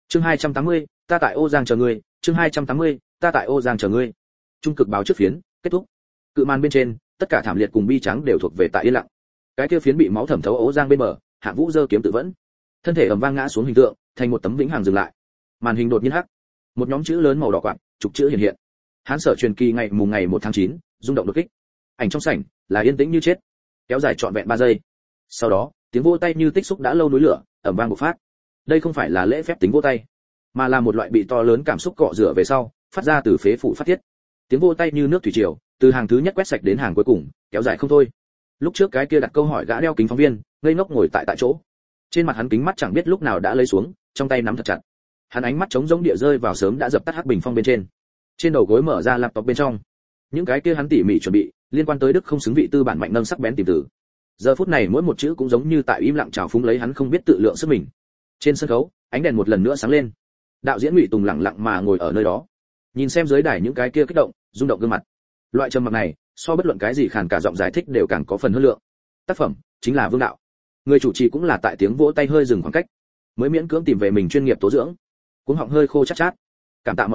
Chương 280, ta tại Ô Giang chờ ngươi, chương 280, ta tại Ô Giang chờ ngươi. Trung cực báo trước phiến, kết thúc. Cự màn bên trên, tất cả thảm liệt cùng bi trắng đều thuộc về tại yên lặng. Cái kia phiến bị máu thẩm thấu Ô Giang bên bờ, Hạng Vũ giơ kiếm tự vẫn. Thân thể ầm vang ngã xuống hình tượng, thành một tấm vĩnh hằng dừng lại. Màn hình đột nhiên hắc. Một nhóm chữ lớn màu đỏ quạt, trục chữ hiện hiện. Hán Sở truyền kỳ ngày 1 tháng 9, rung động đột kích. Ảnh trong sảnh là yên tĩnh như chết, kéo dài trọn vẹn 3 giây. Sau đó, tiếng vỗ tay như tích xúc đã lâu núi lửa, ầm vang bộc phát. Đây không phải là lễ phép tính vỗ tay, mà là một loại bị to lớn cảm xúc cọ rửa về sau, phát ra từ phế phủ phát tiết. Tiếng vỗ tay như nước thủy triều, từ hàng thứ nhất quét sạch đến hàng cuối cùng, kéo dài không thôi. Lúc trước cái kia đặt câu hỏi gã đeo kính phóng viên, ngây ngốc ngồi tại chỗ. Trên mặt hắn kính mắt chẳng biết lúc nào đã lấy xuống, trong tay nắm thật chặt. Hắn ánh mắt trống rỗng địa rơi vào sớm đã dập tắt hắc bình phong bên trên. Trên đầu gối mở ra laptop bên trong. Những cái kia hắn tỉ mỉ chuẩn bị, liên quan tới đức không xứng vị tư bản mạnh nâng sắc bén tìm từ. Giờ phút này mỗi một chữ cũng giống như tại im lặng trào phúng lấy hắn không biết tự lượng sức mình. Trên sân khấu, ánh đèn một lần nữa sáng lên. Đạo diễn Ngụy Tùng lặng lặng mà ngồi ở nơi đó, nhìn xem dưới đài những cái kia kích động, rung động gương mặt. Loại trầm mặc này, so bất luận cái gì khàn cả giọng giải thích đều càng có phần hơn lượng. Tác phẩm chính là Vương đạo. Người chủ trì cũng là tại tiếng vỗ tay hơi dừng khoảng cách, mới miễn cưỡng tìm về mình chuyên nghiệp tố dưỡng. Cuống họng hơi khô chát chát. Cảm tạ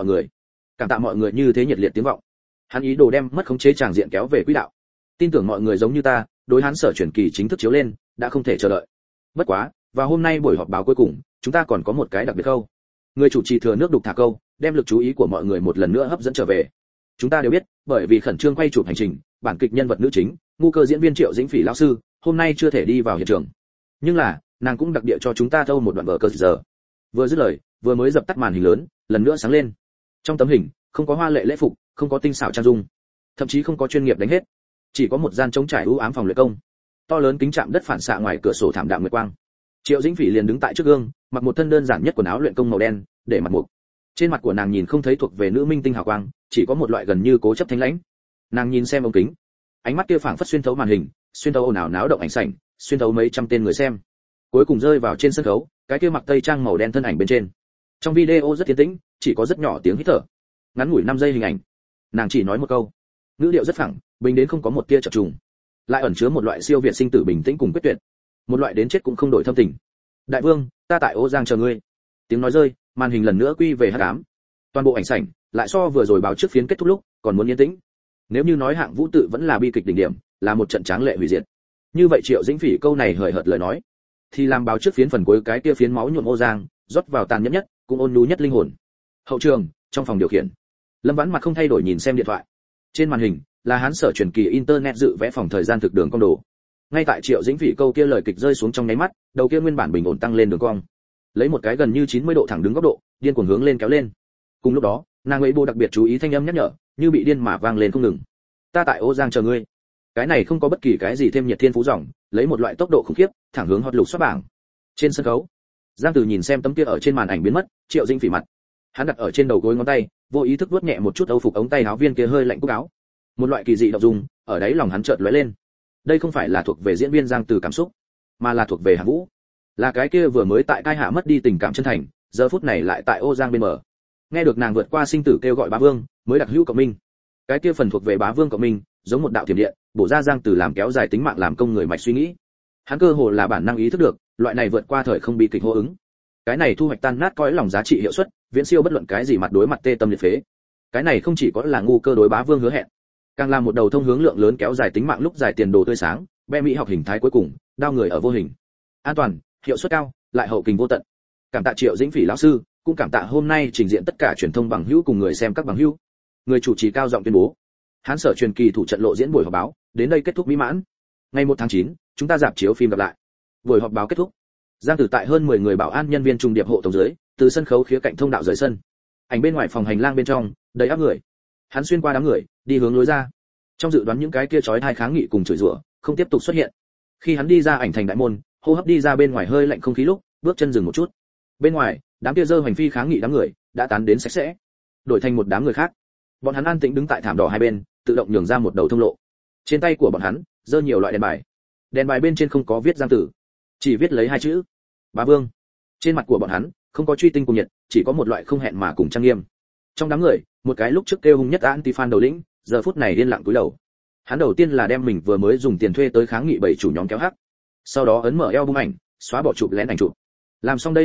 mọi người như thế nhiệt liệt tiếng vọng. Hắn ý đồ đem mất khống chế tràng diện kéo về quỹ đạo. Tin tưởng mọi người giống như ta, đối hắn Sở truyền kỳ chính thức chiếu lên, đã không thể chờ đợi. Bất quá, và hôm nay buổi họp báo cuối cùng, chúng ta còn có một cái đặc biệt câu. Người chủ trì thừa nước đục thả câu, đem lực chú ý của mọi người một lần nữa hấp dẫn trở về. Chúng ta đều biết, bởi vì khẩn trương quay chụp hành trình, bản kịch nhân vật nữ chính, ngu cơ diễn viên Triệu Dĩnh Phỉ lão sư, hôm nay chưa thể đi vào hiện trường. Nhưng là, nàng cũng đặc địa cho chúng ta thâu một đoạn vở cơ giờ. Vừa dứt lời, vừa mới dập tắt màn hình lớn, lần nữa sáng lên. Trong tấm hình, không có hoa lệ lễ phục, không có tinh xảo trang dung, thậm chí không có chuyên nghiệp đánh hết, chỉ có một gian trống trải u ám phòng luyện công. To lớn kính chạm đất phản xạ ngoài cửa sổ thảm đạm nguyệt quang. Triệu Dĩnh Phỉ liền đứng tại trước gương, mặc một thân đơn giản nhất quần áo luyện công màu đen, để mặt mục. Trên mặt của nàng nhìn không thấy thuộc về nữ minh tinh hào quang, chỉ có một loại gần như cố chấp thanh lãnh. Nàng nhìn xem ống kính, ánh mắt kia phảng phất xuyên thấu màn hình, xuyên thấu ồn ào náo động ảnh sảnh, xuyên thấu mấy trăm tên người xem. Cuối cùng rơi vào trên sân khấu, cái kia mặc tây trang màu đen thân ảnh bên trên. Trong video rất yên tĩnh, chỉ có rất nhỏ tiếng hít thở. Ngắn ngủi 5 giây hình ảnh. Nàng chỉ nói một câu, ngữ điệu rất phẳng, bình đến không có một tia chập trùng, lại ẩn chứa một loại siêu việt sinh tử bình tĩnh cùng quyết tuyệt, một loại đến chết cũng không đổi thâm tình. Đại vương, ta tại Ô Giang chờ ngươi. Tiếng nói rơi, màn hình lần nữa quy về hắc ám. Toàn bộ ảnh sảnh lại so vừa rồi báo trước phiến kết thúc lúc còn muốn yên tĩnh. Nếu như nói Hạng Vũ tự vẫn là bi kịch đỉnh điểm, là một trận tráng lệ hủy diệt, như vậy Triệu Dĩnh Phỉ câu này hời hợt lời nói, thì làm báo trước phiến phần cuối cái kia phiến máu nhuộm Ô Giang, rót vào tàn nhẫn nhất, cũng ôn nhu nhất linh hồn. Hậu trường, trong phòng điều khiển, Lâm Vãn mặt không thay đổi nhìn xem điện thoại. Trên màn hình là hắn Sở truyền kỳ internet dự vẽ phòng thời gian thực đường cong đồ. Ngay tại Triệu Dĩnh Phỉ câu kia lời kịch rơi xuống trong nháy mắt, đầu kia nguyên bản bình ổn tăng lên đường cong, lấy một cái gần như 90 độ thẳng đứng góc độ, điên cuồng hướng lên kéo lên. Cùng lúc đó, nàng ấy bộ đặc biệt chú ý thanh âm nhắc nhở, như bị điên mà vang lên không ngừng. Ta tại Ô Giang chờ ngươi. Cái này không có bất kỳ cái gì thêm nhiệt thiên phú dòng, lấy một loại tốc độ khủng khiếp, thẳng hướng hot lục xuất bảng. Trên sân khấu, Giang Từ nhìn xem tấm kia ở trên màn ảnh biến mất, Triệu Dĩnh Phỉ mặt. Hắn đặt ở trên đầu gối ngón tay, vô ý thức vuốt nhẹ một chút âu phục ống tay áo viên kia hơi lạnh cúc áo. Một loại kỳ dị động dung, ở đấy lòng hắn chợt lóe lên. Đây không phải là thuộc về diễn viên Giang Từ cảm xúc, mà là thuộc về Hạng Vũ. Là cái kia vừa mới tại cai hạ mất đi tình cảm chân thành, giờ phút này lại tại Ô Giang bên bờ. Nghe được nàng vượt qua sinh tử kêu gọi bá vương, mới đặc hữu cộng minh. Cái kia phần thuộc về bá vương cộng minh, giống một đạo thiểm điện, bổ ra Giang Từ làm kéo dài tính mạng làm công người mạch suy nghĩ. Hắn cơ hồ là bản năng ý thức được, loại này vượt qua thời không bi kịch hô ứng. Cái này thu hoạch tan nát cõi lòng giá trị hiệu suất, viễn siêu bất luận cái gì mặt đối mặt tê tâm liệt phế. Cái này không chỉ có là ngu cơ đối bá vương hứa hẹn, càng là một đầu thông hướng lượng lớn kéo dài tính mạng lúc dài tiền đồ tươi sáng, be mỹ học hình thái cuối cùng, đao người ở vô hình. An toàn, hiệu suất cao, lại hậu kình vô tận. Cảm tạ Triệu Dĩnh Phỉ lão sư, cũng cảm tạ hôm nay trình diện tất cả truyền thông bằng hữu cùng người xem các bằng hữu. Người chủ trì cao giọng tuyên bố, Hán Sở truyền kỳ thủ trận lộ diễn buổi họp báo, đến đây kết thúc mỹ mãn. Ngày 1 tháng 9, chúng ta rạp chiếu phim gặp lại. Buổi họp báo kết thúc. Giang Tử tại hơn 10 người bảo an nhân viên trùng điệp hộ tống dưới, từ sân khấu khía cạnh thông đạo rời sân. Ảnh bên ngoài phòng hành lang bên trong, đầy áp người. Hắn xuyên qua đám người, đi hướng lối ra. Trong dự đoán những cái kia chói tai kháng nghị cùng chửi rủa, không tiếp tục xuất hiện. Khi hắn đi ra ảnh thành đại môn, hô hấp đi ra bên ngoài hơi lạnh không khí lúc, bước chân dừng một chút. Bên ngoài, đám kia dơ hành phi kháng nghị đám người đã tán đến sạch sẽ, đổi thành một đám người khác. Bọn hắn an tĩnh đứng tại thảm đỏ hai bên, tự động nhường ra một đầu thông lộ. Trên tay của bọn hắn dơ nhiều loại đèn bài. Đèn bài bên trên không có viết Giang Tử, chỉ viết lấy hai chữ: Bá Vương. Trên mặt của bọn hắn không có truy tinh cùng nhiệt, chỉ có một loại không hẹn mà cùng trang nghiêm. Trong đám người, một cái lúc trước kêu hung nhất anti-fan đầu lĩnh, giờ phút này điên lặng cúi đầu. Hắn đầu tiên là đem mình vừa mới dùng tiền thuê tới kháng nghị bảy chủ nhóm kéo hắc, sau đó ấn mở eo bung ảnh, xóa bỏ chụp lén ảnh chụp. Làm xong đây hết thảy,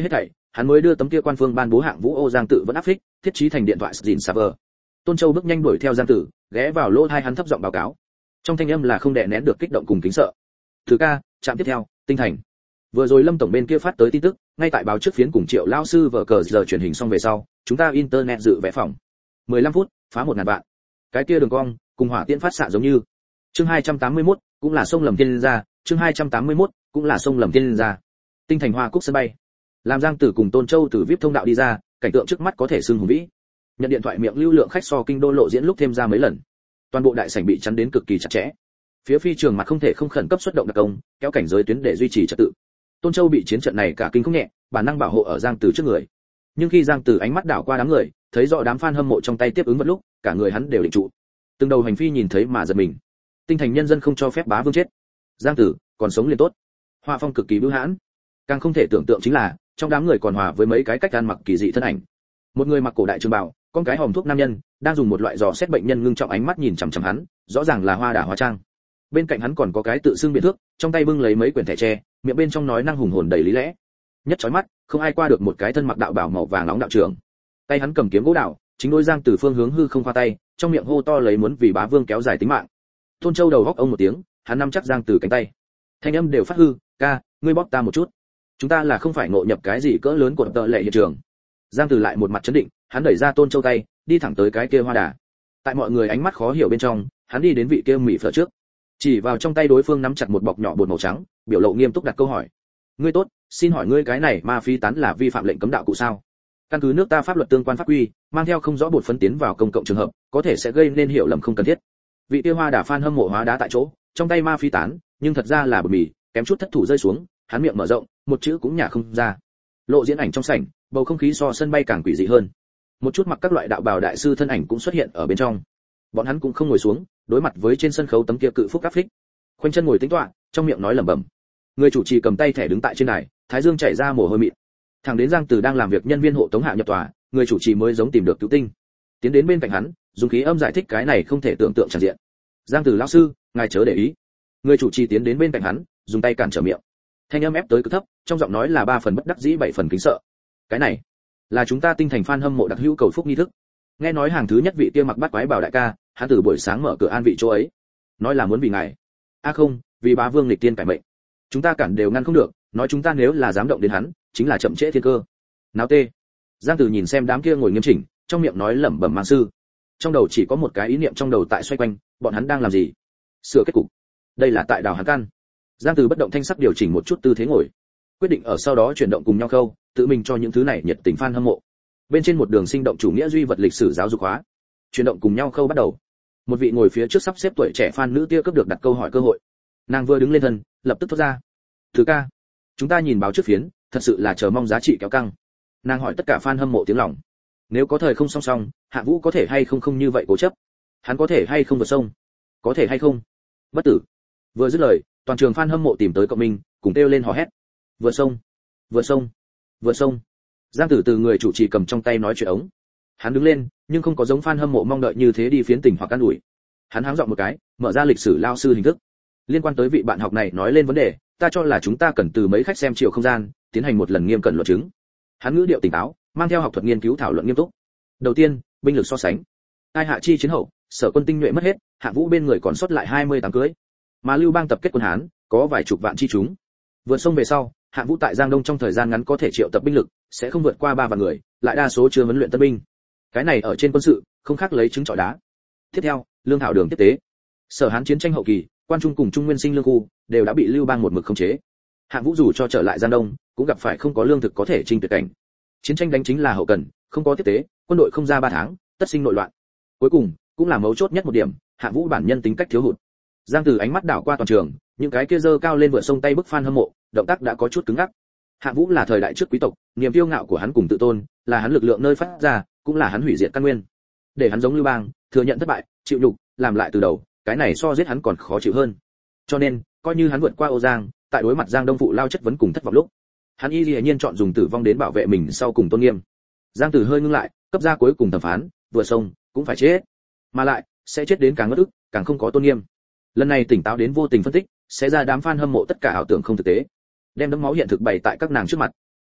hắn mới đưa tấm kia quan phương ban bố hạng vũ Ô Giang tự vẫn áp phích, thiết trí thành điện thoại dìn server. Tôn Châu bước nhanh đuổi theo Giang Tử, ghé vào lỗ tai hắn thấp giọng báo cáo. Trong thanh âm là không đè nén được kích động cùng kính sợ. Thứ ca, trạm tiếp theo, Tinh Thành. Vừa rồi Lâm tổng bên kia phát tới tin tức, ngay tại báo trước phiến cùng Triệu lão sư vở cờ giờ truyền hình xong về sau, chúng ta internet dự vẽ phòng. 15 phút, phá 1000 vạn. Cái kia đường cong, cùng hỏa tiễn phát xạ giống như. Chương 281, cũng là sông lầm thiên gia, chương 281, cũng là sông lầm thiên gia. Tinh Thành Hoa Cúc sân bay. Làm Giang Tử cùng Tôn Châu từ VIP thông đạo đi ra, cảnh tượng trước mắt có thể xưng hùng vĩ. Nhận điện thoại miệng lưu lượng khách so kinh đô lộ diễn lúc thêm ra mấy lần. Toàn bộ đại sảnh bị chắn đến cực kỳ chặt chẽ. Phía phi trường mặt không thể không khẩn cấp xuất động đặc công, kéo cảnh giới tuyến để duy trì trật tự. Tôn Châu bị chiến trận này cả kinh không nhẹ, bản năng bảo hộ ở Giang Tử trước người. Nhưng khi Giang Tử ánh mắt đảo qua đám người, thấy rõ đám fan hâm mộ trong tay tiếp ứng vật lúc, cả người hắn đều định trụ. Từng đầu hành phi nhìn thấy mà giật mình. Tinh Thành nhân dân không cho phép bá vương chết. Giang Tử còn sống liền tốt. Hoa phong cực kỳ bưu hãn. Càng không thể tưởng tượng chính là, trong đám người còn hòa với mấy cái cách ăn mặc kỳ dị thân ảnh. Một người mặc cổ đại trường bào, con cái hòm thuốc nam nhân, đang dùng một loại dò xét bệnh nhân ngưng trọng ánh mắt nhìn chằm chằm hắn, rõ ràng là Hoa Đà hóa trang. Bên cạnh hắn còn có cái tự xưng biện thước, trong tay bưng lấy mấy quyển thẻ tre, miệng bên trong nói năng hùng hồn đầy lý lẽ. Nhất chói mắt, không ai qua được một cái thân mặc đạo bào màu vàng nóng đạo trưởng. Tay hắn cầm kiếm gỗ đạo, chính đối Giang Tử phương hướng hư không khoa tay, trong miệng hô to lấy muốn vì bá vương kéo dài tính mạng. Tôn Châu đầu góc ông một tiếng, hắn nắm chắc Giang Tử cánh tay. Thanh âm đều phát hư, "Ca, ngươi bóp ta một chút. Chúng ta là không phải ngộ nhập cái gì cỡ lớn của tợ lệ hiện trường." Giang Tử lại một mặt chấn định, hắn đẩy ra Tôn Châu tay, đi thẳng tới cái kia Hoa Đà. Tại mọi người ánh mắt khó hiểu bên trong, hắn đi đến vị kia mỹ phở trước, chỉ vào trong tay đối phương nắm chặt một bọc nhỏ bột màu trắng, biểu lộ nghiêm túc đặt câu hỏi. "Ngươi tốt, xin hỏi ngươi cái này ma phi tán là vi phạm lệnh cấm đạo cụ sao? Căn cứ nước ta pháp luật tương quan pháp quy, mang theo không rõ bột phấn tiến vào công cộng trường hợp, có thể sẽ gây nên hiểu lầm không cần thiết." Vị kia Hoa Đà fan hâm mộ hóa đá tại chỗ, trong tay ma phi tán, nhưng thật ra là bột mì, kém chút thất thủ rơi xuống, hắn miệng mở rộng, một chữ cũng nhả không ra. Lộ diễn ảnh trong sảnh, bầu không khí so sân bay càng quỷ dị hơn. Một chút mặc các loại đạo bào đại sư thân ảnh cũng xuất hiện ở bên trong. Bọn hắn cũng không ngồi xuống, đối mặt với trên sân khấu tấm kia cự phúc áp phích, khoanh chân ngồi tĩnh tọa, trong miệng nói lẩm bẩm. Người chủ trì cầm tay thẻ đứng tại trên đài, thái dương chảy ra mồ hôi mịn. Thẳng đến Giang Tử đang làm việc nhân viên hộ tống hạ nhập tòa, người chủ trì mới giống tìm được cứu tinh. Tiến đến bên cạnh hắn, dùng khí âm giải thích cái này không thể tưởng tượng tràn diện. "Giang Tử lão sư, ngài chớ để ý." Người chủ trì tiến đến bên cạnh hắn, dùng tay cản trở miệng. Thanh âm ép tới cực thấp, trong giọng nói là 3 phần bất đắc dĩ 7 phần kính sợ. "Cái này là chúng ta Tinh Thành fan hâm mộ đặc hữu cầu phúc nghi thức. Nghe nói hàng thứ nhất vị kia mặc bát quái bảo đại ca, hắn từ buổi sáng mở cửa an vị chỗ ấy, nói là muốn vì ngài. Không, vì bá vương nghịch tiên cải mệnh. Chúng ta cản đều ngăn không được, nói chúng ta nếu là dám động đến hắn, chính là chậm trễ thiên cơ." Náo tê. Giang Tử nhìn xem đám kia ngồi nghiêm chỉnh, trong miệng nói lẩm bẩm mang sư. Trong đầu chỉ có một cái ý niệm trong đầu tại xoay quanh, bọn hắn đang làm gì? Sửa kết cục. Đây là tại đào hắn căn. Giang Tử bất động thanh sắc điều chỉnh một chút tư thế ngồi, quyết định ở sau đó chuyển động cùng nhau khâu, tự mình cho những thứ này nhiệt tình fan hâm mộ. Bên trên một đường sinh động chủ nghĩa duy vật lịch sử giáo dục hóa. Chuyển động cùng nhau khâu bắt đầu. Một vị ngồi phía trước sắp xếp tuổi trẻ fan nữ tia cướp được đặt câu hỏi cơ hội. Nàng vừa đứng lên thân, lập tức thốt ra: "Thứ ca, chúng ta nhìn báo trước phiến, thật sự là chờ mong giá trị kéo căng." Nàng hỏi tất cả fan hâm mộ tiếng lòng. Nếu có thời không song song, Hạ Vũ có thể hay không không như vậy cố chấp? Hắn có thể hay không vượt sông? Có thể hay không? Bất tử. Vừa dứt lời, toàn trường fan hâm mộ tìm tới cộng minh, cùng kêu lên hò hét: "Vượt sông! Vượt sông! Vượt sông!" Giang Tử từ người chủ trì cầm trong tay nói chuyện ống. Hắn đứng lên, nhưng không có giống fan hâm mộ mong đợi như thế đi phiến tình hoặc an ủi. Hắn háng giọng một cái, mở ra lịch sử lao sư hình thức. Liên quan tới vị bạn học này nói lên vấn đề, ta cho là chúng ta cần từ mấy khách xem chiều không gian, tiến hành một lần nghiêm cẩn luận chứng. Hắn ngữ điệu tỉnh táo, mang theo học thuật nghiên cứu thảo luận nghiêm túc. Đầu tiên, binh lực so sánh. Ai hạ chi chiến hậu, sở quân tinh nhuệ mất hết, Hạ Vũ bên người còn sót lại 28 cưới. Mà Lưu Bang tập kết quân Hán, có vài chục vạn chi chúng. Vượt sông về sau, Hạ Vũ tại Giang Đông trong thời gian ngắn có thể triệu tập binh lực, sẽ không vượt qua 3 vạn người, lại đa số chưa huấn luyện tân binh. Cái này ở trên quân sự, không khác lấy trứng trọi đá. Tiếp theo, lương thảo đường tiếp tế. Sở Hán chiến tranh hậu kỳ, Quan Trung cùng Trung Nguyên sinh lương khu đều đã bị Lưu Bang một mực khống chế. Hạ Vũ dù cho trở lại Giang Đông, cũng gặp phải không có lương thực có thể chinh tuyệt cảnh. Chiến tranh đánh chính là hậu cần, không có tiếp tế, quân đội không ra 3 tháng, tất sinh nội loạn. Cuối cùng, cũng là mấu chốt nhất một điểm, Hạ Vũ bản nhân tính cách thiếu hụt. Giang Tử ánh mắt đảo qua toàn trường, những cái kia giơ cao lên vượt sông tay bức fan hâm mộ, động tác đã có chút cứng ngắc. Hạ Vũ là thời đại trước quý tộc, niềm kiêu ngạo của hắn cùng tự tôn, là hắn lực lượng nơi phát ra, cũng là hắn hủy diệt căn nguyên. Để hắn giống Lưu Bang, thừa nhận thất bại, chịu nhục, làm lại từ đầu, cái này so giết hắn còn khó chịu hơn. Cho nên, coi như hắn vượt qua Ô Giang, tại đối mặt Giang Đông phụ lao chất vấn cùng thất vọng lúc, hắn y nhiên chọn dùng tử vong đến bảo vệ mình sau cùng tôn nghiêm. Giang Tử hơi ngưng lại, cấp ra cuối cùng thẩm phán, vừa sông cũng phải chết, mà lại sẽ chết đến càng ngất ức, càng không có tôn nghiêm. Lần này tỉnh táo đến vô tình phân tích, sẽ ra đám fan hâm mộ tất cả ảo tưởng không thực tế, đem đấm máu hiện thực bày tại các nàng trước mặt.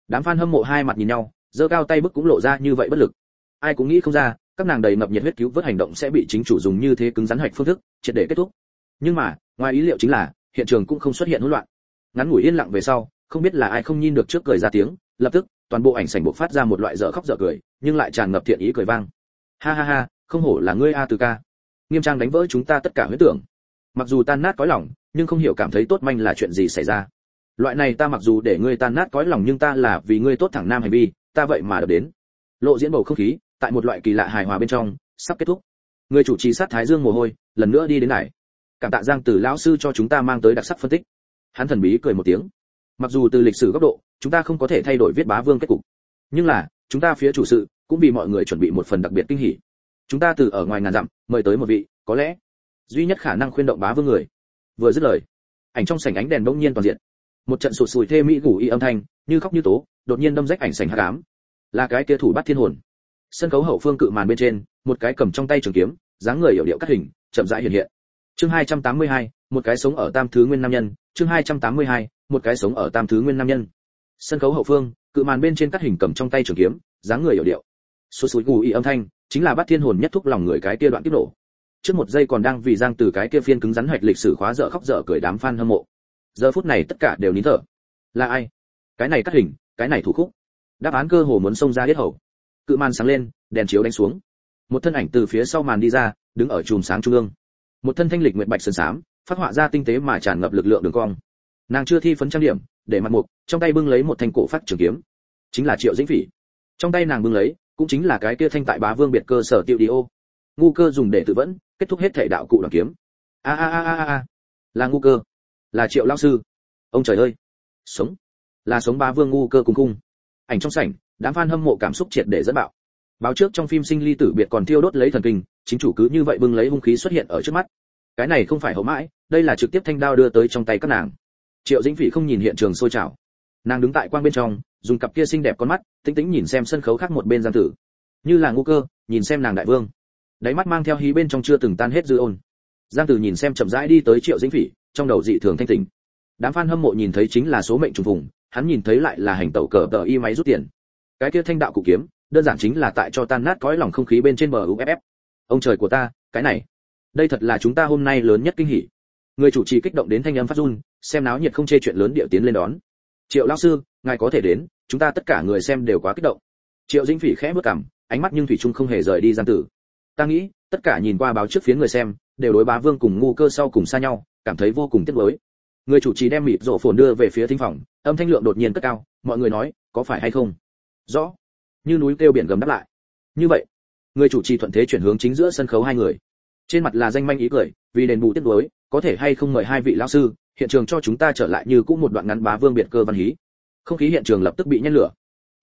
Đám fan hâm mộ hai mặt nhìn nhau, giơ cao tay bức cũng lộ ra như vậy bất lực. Ai cũng nghĩ không ra, các nàng đầy ngập nhiệt huyết cứu vớt hành động sẽ bị chính chủ dùng như thế cứng rắn hoạch phương thức triệt để kết thúc. Nhưng mà, ngoài ý liệu chính là, hiện trường cũng không xuất hiện hỗn loạn. Ngắn ngủi yên lặng về sau, không biết là ai không nhìn được trước cười ra tiếng, lập tức, toàn bộ ảnh sảnh bộc phát ra một loại dở khóc dở cười, nhưng lại tràn ngập thiện ý cười vang. Ha ha ha, không hổ là ngươi A Từ ca. Nghiêm trang đánh vỡ chúng ta tất cả huyễn tưởng. Mặc dù tan nát cõi lòng, nhưng không hiểu cảm thấy tốt manh là chuyện gì xảy ra. Loại này ta mặc dù để ngươi tan nát cõi lòng nhưng ta là vì ngươi tốt thẳng nam hành vi, ta vậy mà đập đến. Lộ diễn bầu không khí, tại một loại kỳ lạ hài hòa bên trong, sắp kết thúc. Người chủ trì sát thái dương mồ hôi, lần nữa đi đến này. Cảm tạ Giang Tử lão sư cho chúng ta mang tới đặc sắc phân tích. Hắn thần bí cười một tiếng. Mặc dù từ lịch sử góc độ, chúng ta không có thể thay đổi viết bá vương kết cục, nhưng là, chúng ta phía chủ sự cũng vì mọi người chuẩn bị một phần đặc biệt kinh hỉ. Chúng ta từ ở ngoài ngàn dặm mời tới một vị, có lẽ duy nhất khả năng khuyên động bá vương người. Vừa dứt lời, ảnh trong sảnh ánh đèn bỗng nhiên toàn diện. Một trận sụt sùi thê mỹ gủ y âm thanh, như khóc như tố, đột nhiên đâm rách ảnh sảnh hắc ám. Là cái kia thủ bắt thiên hồn. Sân khấu hậu phương cự màn bên trên, một cái cầm trong tay trường kiếm, dáng người hiểu điệu cắt hình, chậm rãi hiện hiện. Chương 282, một cái sống ở tam thứ nguyên nam nhân, chương 282, một cái sống ở tam thứ nguyên nam nhân. Sân khấu hậu phương, cự màn bên trên cắt hình cầm trong tay trường kiếm, dáng người hiểu điệu. Sụt sùi gù y âm thanh, chính là bắt thiên hồn nhất thúc lòng người cái kia đoạn tiếp nổ. Trước một giây còn đang vì Giang Từ cái kia phiên cứng rắn hoạch lịch sử khóa dở khóc dở cười đám fan hâm mộ. Giờ phút này tất cả đều nín thở. Là ai? Cái này cắt hình, cái này thủ khúc. Đáp án cơ hồ muốn xông ra hết hầu. Cự màn sáng lên, đèn chiếu đánh xuống. Một thân ảnh từ phía sau màn đi ra, đứng ở chùm sáng trung ương. Một thân thanh lịch nguyệt bạch sơn xám, phát họa ra tinh tế mà tràn ngập lực lượng đường cong. Nàng chưa thi phấn trang điểm, để mặt mục, trong tay bưng lấy một thanh cổ phát trường kiếm, chính là Triệu Dĩnh Phỉ. Trong tay nàng bưng lấy, cũng chính là cái kia thanh tại Bá Vương biệt cơ sở tiêu đi ô. Ngu Cơ dùng để tự vẫn, kết thúc hết thể đạo cụ đoàn kiếm. A, là Ngu Cơ, là Triệu lão sư. Ông trời ơi, sống, là sống Bá Vương Ngu Cơ cùng cung. Ảnh trong sảnh, đám fan hâm mộ cảm xúc triệt để dẫn bạo. Báo trước trong phim sinh ly tử biệt còn thiêu đốt lấy thần kinh, chính chủ cứ như vậy bưng lấy hung khí xuất hiện ở trước mắt. Cái này không phải hậu mãi, đây là trực tiếp thanh đao đưa tới trong tay các nàng. Triệu Dĩnh Phỉ không nhìn hiện trường sôi trào, nàng đứng tại quang bên trong, dùng cặp kia xinh đẹp con mắt, tĩnh tĩnh nhìn xem sân khấu khác một bên Giang Tử, như là Ngu Cơ, nhìn xem nàng đại vương, đáy mắt mang theo hí bên trong chưa từng tan hết dư ôn. Giang Tử nhìn xem chậm rãi đi tới Triệu Dĩnh Phỉ, trong đầu dị thường thanh tỉnh. Đám fan hâm mộ nhìn thấy chính là số mệnh trùng phùng, hắn nhìn thấy lại là hành tẩu cờ tờ y máy rút tiền. Cái kia thanh đạo cụ kiếm, đơn giản chính là tại cho tan nát cõi lòng không khí bên trên bờ UFF. Ông trời của ta, cái này, đây thật là chúng ta hôm nay lớn nhất kinh hỉ. Người chủ trì kích động đến thanh âm phát run, xem náo nhiệt không chê chuyện lớn điệu tiến lên đón. Triệu lão sư, ngài có thể đến, chúng ta tất cả người xem đều quá kích động. Triệu Dĩnh Phỉ khẽ bước cằm, ánh mắt nhưng thủy chung không hề rời đi Giang Tử. Ta nghĩ, tất cả nhìn qua báo trước phía người xem, đều đối Bá Vương cùng Ngu Cơ sau cùng xa nhau, cảm thấy vô cùng tiếc nuối. Người chủ trì đem mịt rổ phồn đưa về phía thính phòng, âm thanh lượng đột nhiên cất cao, mọi người nói, có phải hay không? Rõ. Như núi kêu biển gầm đáp lại. Như vậy, người chủ trì thuận thế chuyển hướng chính giữa sân khấu hai người. Trên mặt là danh manh ý cười, vì đền bù tiếc nuối, có thể hay không mời hai vị lão sư, hiện trường cho chúng ta trở lại như cũ một đoạn ngắn Bá Vương biệt cơ văn hí. Không khí hiện trường lập tức bị nhen lửa.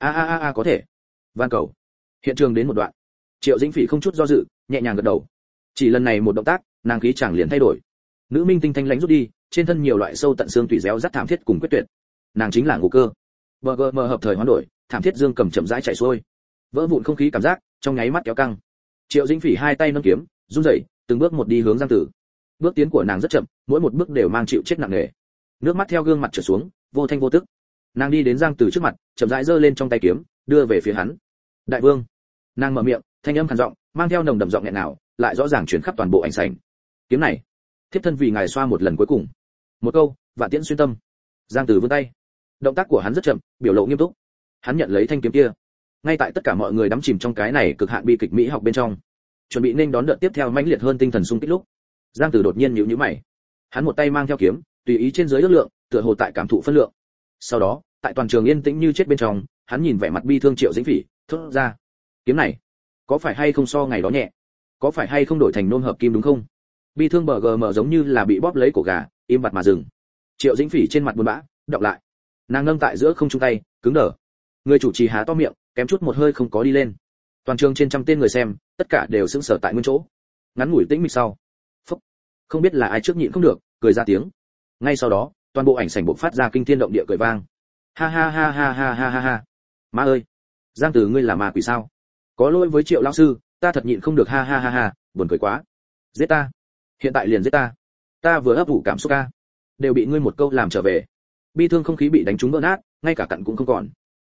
Có thể. Van cầu. Hiện trường đến một đoạn. Triệu Dĩnh Phỉ không chút do dự, nhẹ nhàng gật đầu. Chỉ lần này một động tác, nàng khí chẳng liền thay đổi. Nữ minh tinh thanh lãnh rút đi, trên thân nhiều loại sâu tận xương tủy réo rắt thảm thiết cùng quyết tuyệt. Nàng chính là Ngu Cơ. BGM hợp thời hoán đổi, thảm thiết dương cầm chậm rãi chạy xuôi. Vỡ vụn không khí cảm giác, trong nháy mắt kéo căng. Triệu Dĩnh Phỉ hai tay nâng kiếm, run rẩy, từng bước một đi hướng Giang Tử. Bước tiến của nàng rất chậm, mỗi một bước đều mang chịu chết nặng nề. Nước mắt theo gương mặt trượt xuống, vô thanh vô tức. Nàng đi đến Giang Tử trước mặt, chậm rãi giơ lên trong tay kiếm, đưa về phía hắn. Đại vương. Nàng mở miệng, thanh âm khàn giọng, mang theo nồng đậm giọng nghẹn nào, lại rõ ràng truyền khắp toàn bộ ảnh sảnh. Kiếm này, thiếp thân vì ngài xoa một lần cuối cùng. Một câu, vạn tiễn xuyên tâm. Giang Tử vươn tay. Động tác của hắn rất chậm, biểu lộ nghiêm túc. Hắn nhận lấy thanh kiếm kia. Ngay tại tất cả mọi người đắm chìm trong cái này cực hạn bi kịch mỹ học bên trong, chuẩn bị nên đón đợt tiếp theo mãnh liệt hơn tinh thần xung kích lúc, Giang Tử đột nhiên nhíu nhíu mày. Hắn một tay mang theo kiếm, tùy ý trên dưới ước lượng, tựa hồ tại cảm thụ phân lượng. Sau đó, tại toàn trường yên tĩnh như chết bên trong, hắn nhìn vẻ mặt bi thương Triệu Dĩnh Phỉ, thốt ra: "Kiếm này, có phải hay không so ngày đó nhẹ? Có phải hay không đổi thành nôn hợp kim đúng không?" Bi thương BGM giống như là bị bóp lấy cổ gà, im bặt mà dừng. Triệu Dĩnh Phỉ trên mặt buồn bã, đọc lại. Nàng nâng tại giữa không trung tay, cứng đờ. Người chủ trì há to miệng, kém chút một hơi không có đi lên. Toàn trường trên trăm tên người xem, tất cả đều sững sờ tại nguyên chỗ. Ngắn ngủi tĩnh mịch sau, phốc, không biết là ai trước nhịn không được, cười ra tiếng. Ngay sau đó, toàn bộ ảnh sảnh bộc phát ra kinh thiên động địa cười vang. Ha ha ha ha ha ha ha ha. Ma ơi, Giang Tử ngươi là ma quỷ sao? Có lỗi với Triệu lão sư, ta thật nhịn không được ha ha ha ha, buồn cười quá. Giết ta, hiện tại liền giết ta. Ta vừa ấp ủ cảm xúc ca, đều bị ngươi một câu làm trở về. Bi thương không khí bị đánh trúng vỡ nát, ngay cả cặn cũng không còn.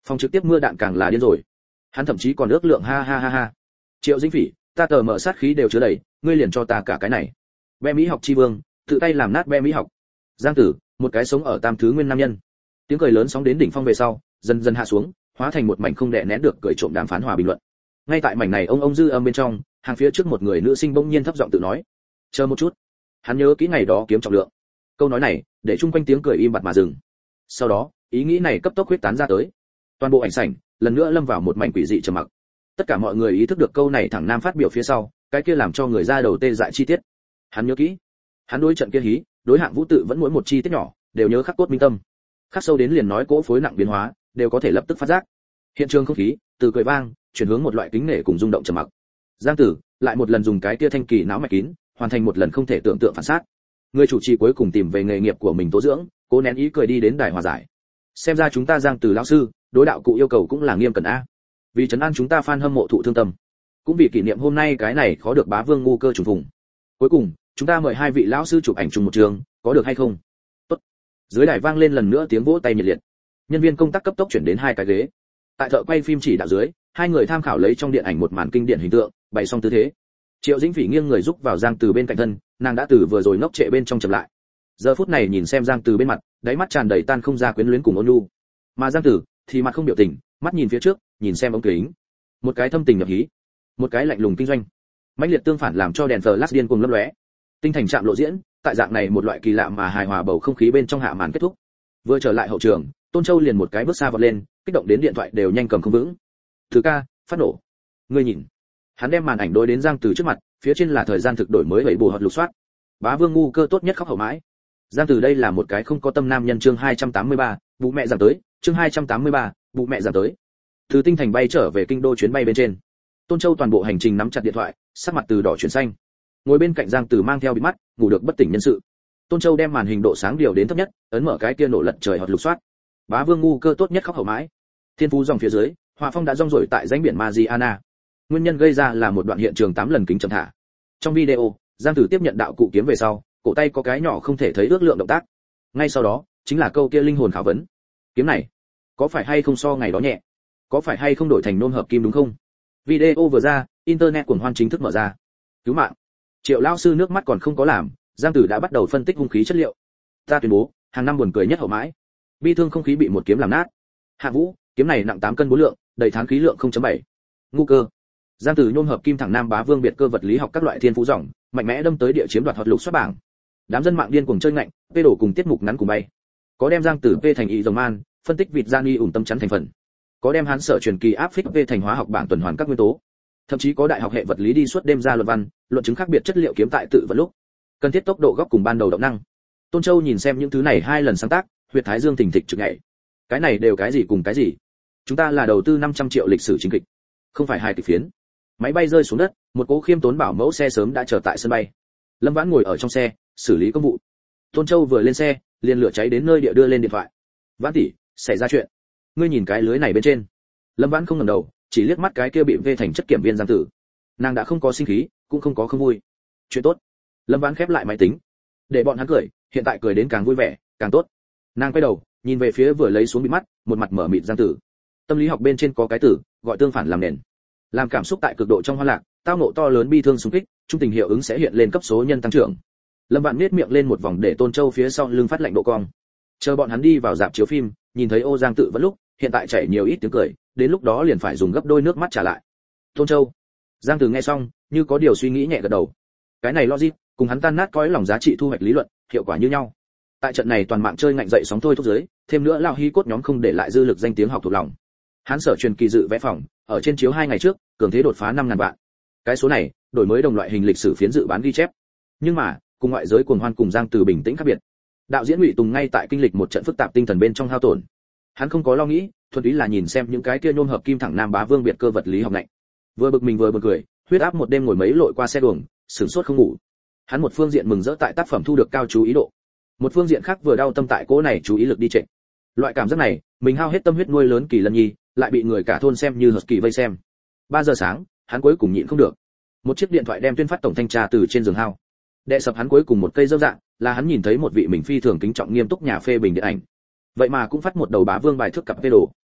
Phòng trực tiếp mưa đạn càng là điên rồi. Hắn thậm chí còn ước lượng ha ha ha ha. Triệu Dĩnh Phỉ, ta tờ mở sát khí đều chứa đầy, ngươi liền cho ta cả cái này. Be Mỹ học chi vương, tự tay làm nát Be Mỹ học. Giang Tử, một cái sống ở tam thứ nguyên nam nhân. Tiếng cười lớn sóng đến đỉnh phong về sau, dần dần hạ xuống, hóa thành một mảnh không đè nén được cười trộm đàm phán hòa bình luận. Ngay tại mảnh này ông dư âm bên trong, hàng phía trước một người nữ sinh bỗng nhiên thấp giọng tự nói: "Chờ một chút." Hắn nhớ kỹ ngày đó kiếm trọng lượng. Câu nói này, để chung quanh tiếng cười im bặt mà dừng. Sau đó, ý nghĩ này cấp tốc huyết tán ra tới. Toàn bộ ảnh sảnh lần nữa lâm vào một mảnh quỷ dị trầm mặc. Tất cả mọi người ý thức được câu này thẳng nam phát biểu phía sau, cái kia làm cho người ra đầu tê dại chi tiết. Hắn nhớ kỹ, hắn đối trận kia hí, đối hạng vũ tự vẫn mỗi một chi tiết nhỏ đều nhớ khắc cốt minh tâm, khắc sâu đến liền nói cỗ phối nặng biến hóa đều có thể lập tức phát giác. Hiện trường không khí từ cười vang chuyển hướng một loại kính nể cùng rung động trầm mặc. Giang Tử lại một lần dùng cái kia thanh kỳ não mạch kín, hoàn thành một lần không thể tưởng tượng phản sát. Người chủ trì cuối cùng tìm về nghề nghiệp của mình tố dưỡng, cố nén ý cười đi đến đài hòa giải. Xem ra chúng ta Giang Tử lão sư, đối đạo cụ yêu cầu cũng là nghiêm cẩn a. Vì trấn an chúng ta fan hâm mộ thụ thương tâm, cũng vì kỷ niệm hôm nay cái này khó được bá vương ngu cơ trùng vùng. Cuối cùng, chúng ta mời hai vị lão sư chụp ảnh chung một trường, có được hay không? Tốt. Dưới đài vang lên lần nữa tiếng vỗ tay nhiệt liệt. Nhân viên công tác cấp tốc chuyển đến hai cái ghế. Tại thợ quay phim chỉ đạo dưới, hai người tham khảo lấy trong điện ảnh một màn kinh điển hình tượng, bày xong tư thế. Triệu Dĩnh Phỉ nghiêng người giúp vào Giang Từ bên cạnh thân, nàng đã từ vừa rồi ngốc trệ bên trong chậm lại. Giờ phút này nhìn xem Giang Từ bên mặt, đáy mắt tràn đầy tan không ra quyến luyến cùng ôn nhu. Mà Giang Từ thì mặt không biểu tình, mắt nhìn phía trước, nhìn xem ống kính. Một cái thâm tình nhập hí, một cái lạnh lùng kinh doanh. Mãnh liệt tương phản làm cho đèn flash điên cuồng lấp lóe. Tinh thành chạm lộ diễn, tại dạng này một loại kỳ lạ mà hài hòa bầu không khí bên trong hạ màn kết thúc. Vừa trở lại hậu trường, Tôn Châu liền một cái bước xa vọt lên, kích động đến điện thoại đều nhanh cầm không vững. Thứ ca, phát nổ. Ngươi nhìn. Hắn đem màn ảnh đối đến Giang Từ trước mặt, phía trên là thời gian thực đổi mới bảy bù hoạt lục soát. Bá vương ngu cơ tốt nhất khóc hậu mãi. Giang Từ đây là một cái không có tâm nam nhân. Chương 283, bố mẹ giảm tới. Chương 283, bố mẹ giảm tới. Từ Tinh thành bay trở về kinh đô chuyến bay bên trên. Tôn Châu toàn bộ hành trình nắm chặt điện thoại, sắc mặt từ đỏ chuyển xanh. Ngồi bên cạnh Giang Từ mang theo bịt mắt, ngủ được bất tỉnh nhân sự. Tôn Châu đem màn hình độ sáng điều đến thấp nhất, ấn mở cái kia nổ lật trời hoạt lục soát. Bá vương ngu cơ tốt nhất khóc hậu mãi. Thiên phú dòng phía dưới, hỏa phong đã rong rổi tại rãnh biển Mariana. Nguyên nhân gây ra là một đoạn hiện trường 8 lần kính chậm thả. Trong video, Giang Tử tiếp nhận đạo cụ kiếm về sau, cổ tay có cái nhỏ không thể thấy ước lượng động tác. Ngay sau đó, chính là câu kia linh hồn khảo vấn. Kiếm này, có phải hay không so ngày đó nhẹ? Có phải hay không đổi thành nôn hợp kim đúng không? Video vừa ra, internet cuồng hoan chính thức mở ra. Cứu mạng. Triệu lão sư nước mắt còn không có làm, Giang Tử đã bắt đầu phân tích hung khí chất liệu. Ta tuyên bố, hàng năm buồn cười nhất hậu mãi. Bi thương không khí bị một kiếm làm nát. Hạ Vũ, kiếm này nặng 8 cân 4 lượng, đầy thán khí lượng 0.7. Ngu cơ. Giang Tử nhôm hợp kim thẳng nam bá vương biệt cơ vật lý học các loại thiên phú ròng, mạnh mẽ đâm tới địa chiếm đoạt hoạt lục xuất bảng. Đám dân mạng điên cuồng chơi ngạnh, phê đổ cùng tiết mục ngắn cùng bay. Có đem Giang Tử phê thành y rồng man, phân tích vịt Giang ủng tâm chắn thành phần. Có đem hắn sở truyền kỳ áp phích phê thành hóa học bảng tuần hoàn các nguyên tố. Thậm chí có đại học hệ vật lý đi suốt đêm ra luận văn, luận chứng khác biệt chất liệu kiếm tại tự vật lúc. Cần thiết tốc độ góc cùng ban đầu động năng. Tôn Châu nhìn xem những thứ này hai lần sáng tác, huyệt thái dương thình thịch trực nhảy. Cái này đều cái gì cùng cái gì? Chúng ta là đầu tư 500 triệu lịch sử chính kịch, không phải hài kịch phiến. Máy bay rơi xuống đất, một cố khiêm tốn bảo mẫu xe sớm đã chờ tại sân bay. Lâm Vãn ngồi ở trong xe, xử lý công vụ. Tôn Châu vừa lên xe, liền lửa cháy đến nơi địa đưa lên điện thoại. Vãn tỷ, xảy ra chuyện. Ngươi nhìn cái lưới này bên trên. Lâm Vãn không ngẩng đầu, chỉ liếc mắt cái kia bị vê thành chất kiểm viên Giang Tử. Nàng đã không có sinh khí, cũng không có không vui. Chuyện tốt. Lâm Vãn khép lại máy tính, để bọn hắn cười, hiện tại cười đến càng vui vẻ, càng tốt. Nàng quay đầu, nhìn về phía vừa lấy xuống bịt mắt, một mặt mở mịt Giang Tử. Tâm lý học bên trên có cái từ gọi tương phản làm nền. Làm cảm xúc tại cực độ trong hoa lạc, tao ngộ to lớn bi thương xung kích, trung tình hiệu ứng sẽ hiện lên cấp số nhân tăng trưởng. Lâm Vạn nhếch miệng lên một vòng để Tôn Châu phía sau lưng phát lạnh độ cong. Chờ bọn hắn đi vào rạp chiếu phim, nhìn thấy Ô Giang Tự vẫn lúc, hiện tại chảy nhiều ít tiếng cười, đến lúc đó liền phải dùng gấp đôi nước mắt trả lại. Tôn Châu. Giang Tử nghe xong, như có điều suy nghĩ nhẹ gật đầu. Cái này logic, cùng hắn tan nát cõi lòng giá trị thu hoạch lý luận, hiệu quả như nhau. Tại trận này toàn mạng chơi ngạnh dậy sóng thôi thúc giới, thêm nữa lao hi cốt nhóm không để lại dư lực danh tiếng học thuộc lòng. Hắn sở truyền kỳ dự vẽ phòng, ở trên chiếu 2 ngày trước, cường thế đột phá 5.000 vạn. Cái số này, đổi mới đồng loại hình lịch sử phiến dự bán ghi chép. Nhưng mà, cùng ngoại giới cuồng hoan cùng Giang Từ bình tĩnh khác biệt. Đạo diễn Ngụy Tùng ngay tại kinh lịch một trận phức tạp tinh thần bên trong hao tổn. Hắn không có lo nghĩ, thuần túy là nhìn xem những cái kia nhôm hợp kim thẳng nam bá vương biệt cơ vật lý học lạnh. Vừa bực mình vừa buồn cười, huyết áp một đêm ngồi mấy lội qua xe đường, sửng sốt không ngủ. Hắn một phương diện mừng rỡ tại tác phẩm thu được cao chú ý độ, một phương diện khác vừa đau tâm tại cố này chú ý lực đi trệ. Loại cảm giác này, mình hao hết tâm huyết nuôi lớn Kỳ Lân Nhi, lại bị người cả thôn xem như hờt kỳ vây xem. 3 giờ sáng, hắn cuối cùng nhịn không được. Một chiếc điện thoại đem tuyên phát tổng thanh tra từ trên giường hao. Đệ sập hắn cuối cùng một cây dâm dạng, là hắn nhìn thấy một vị mình phi thường kính trọng nghiêm túc nhà phê bình điện ảnh. Vậy mà cũng phát một đầu bá vương bài thước cặp phê đồ.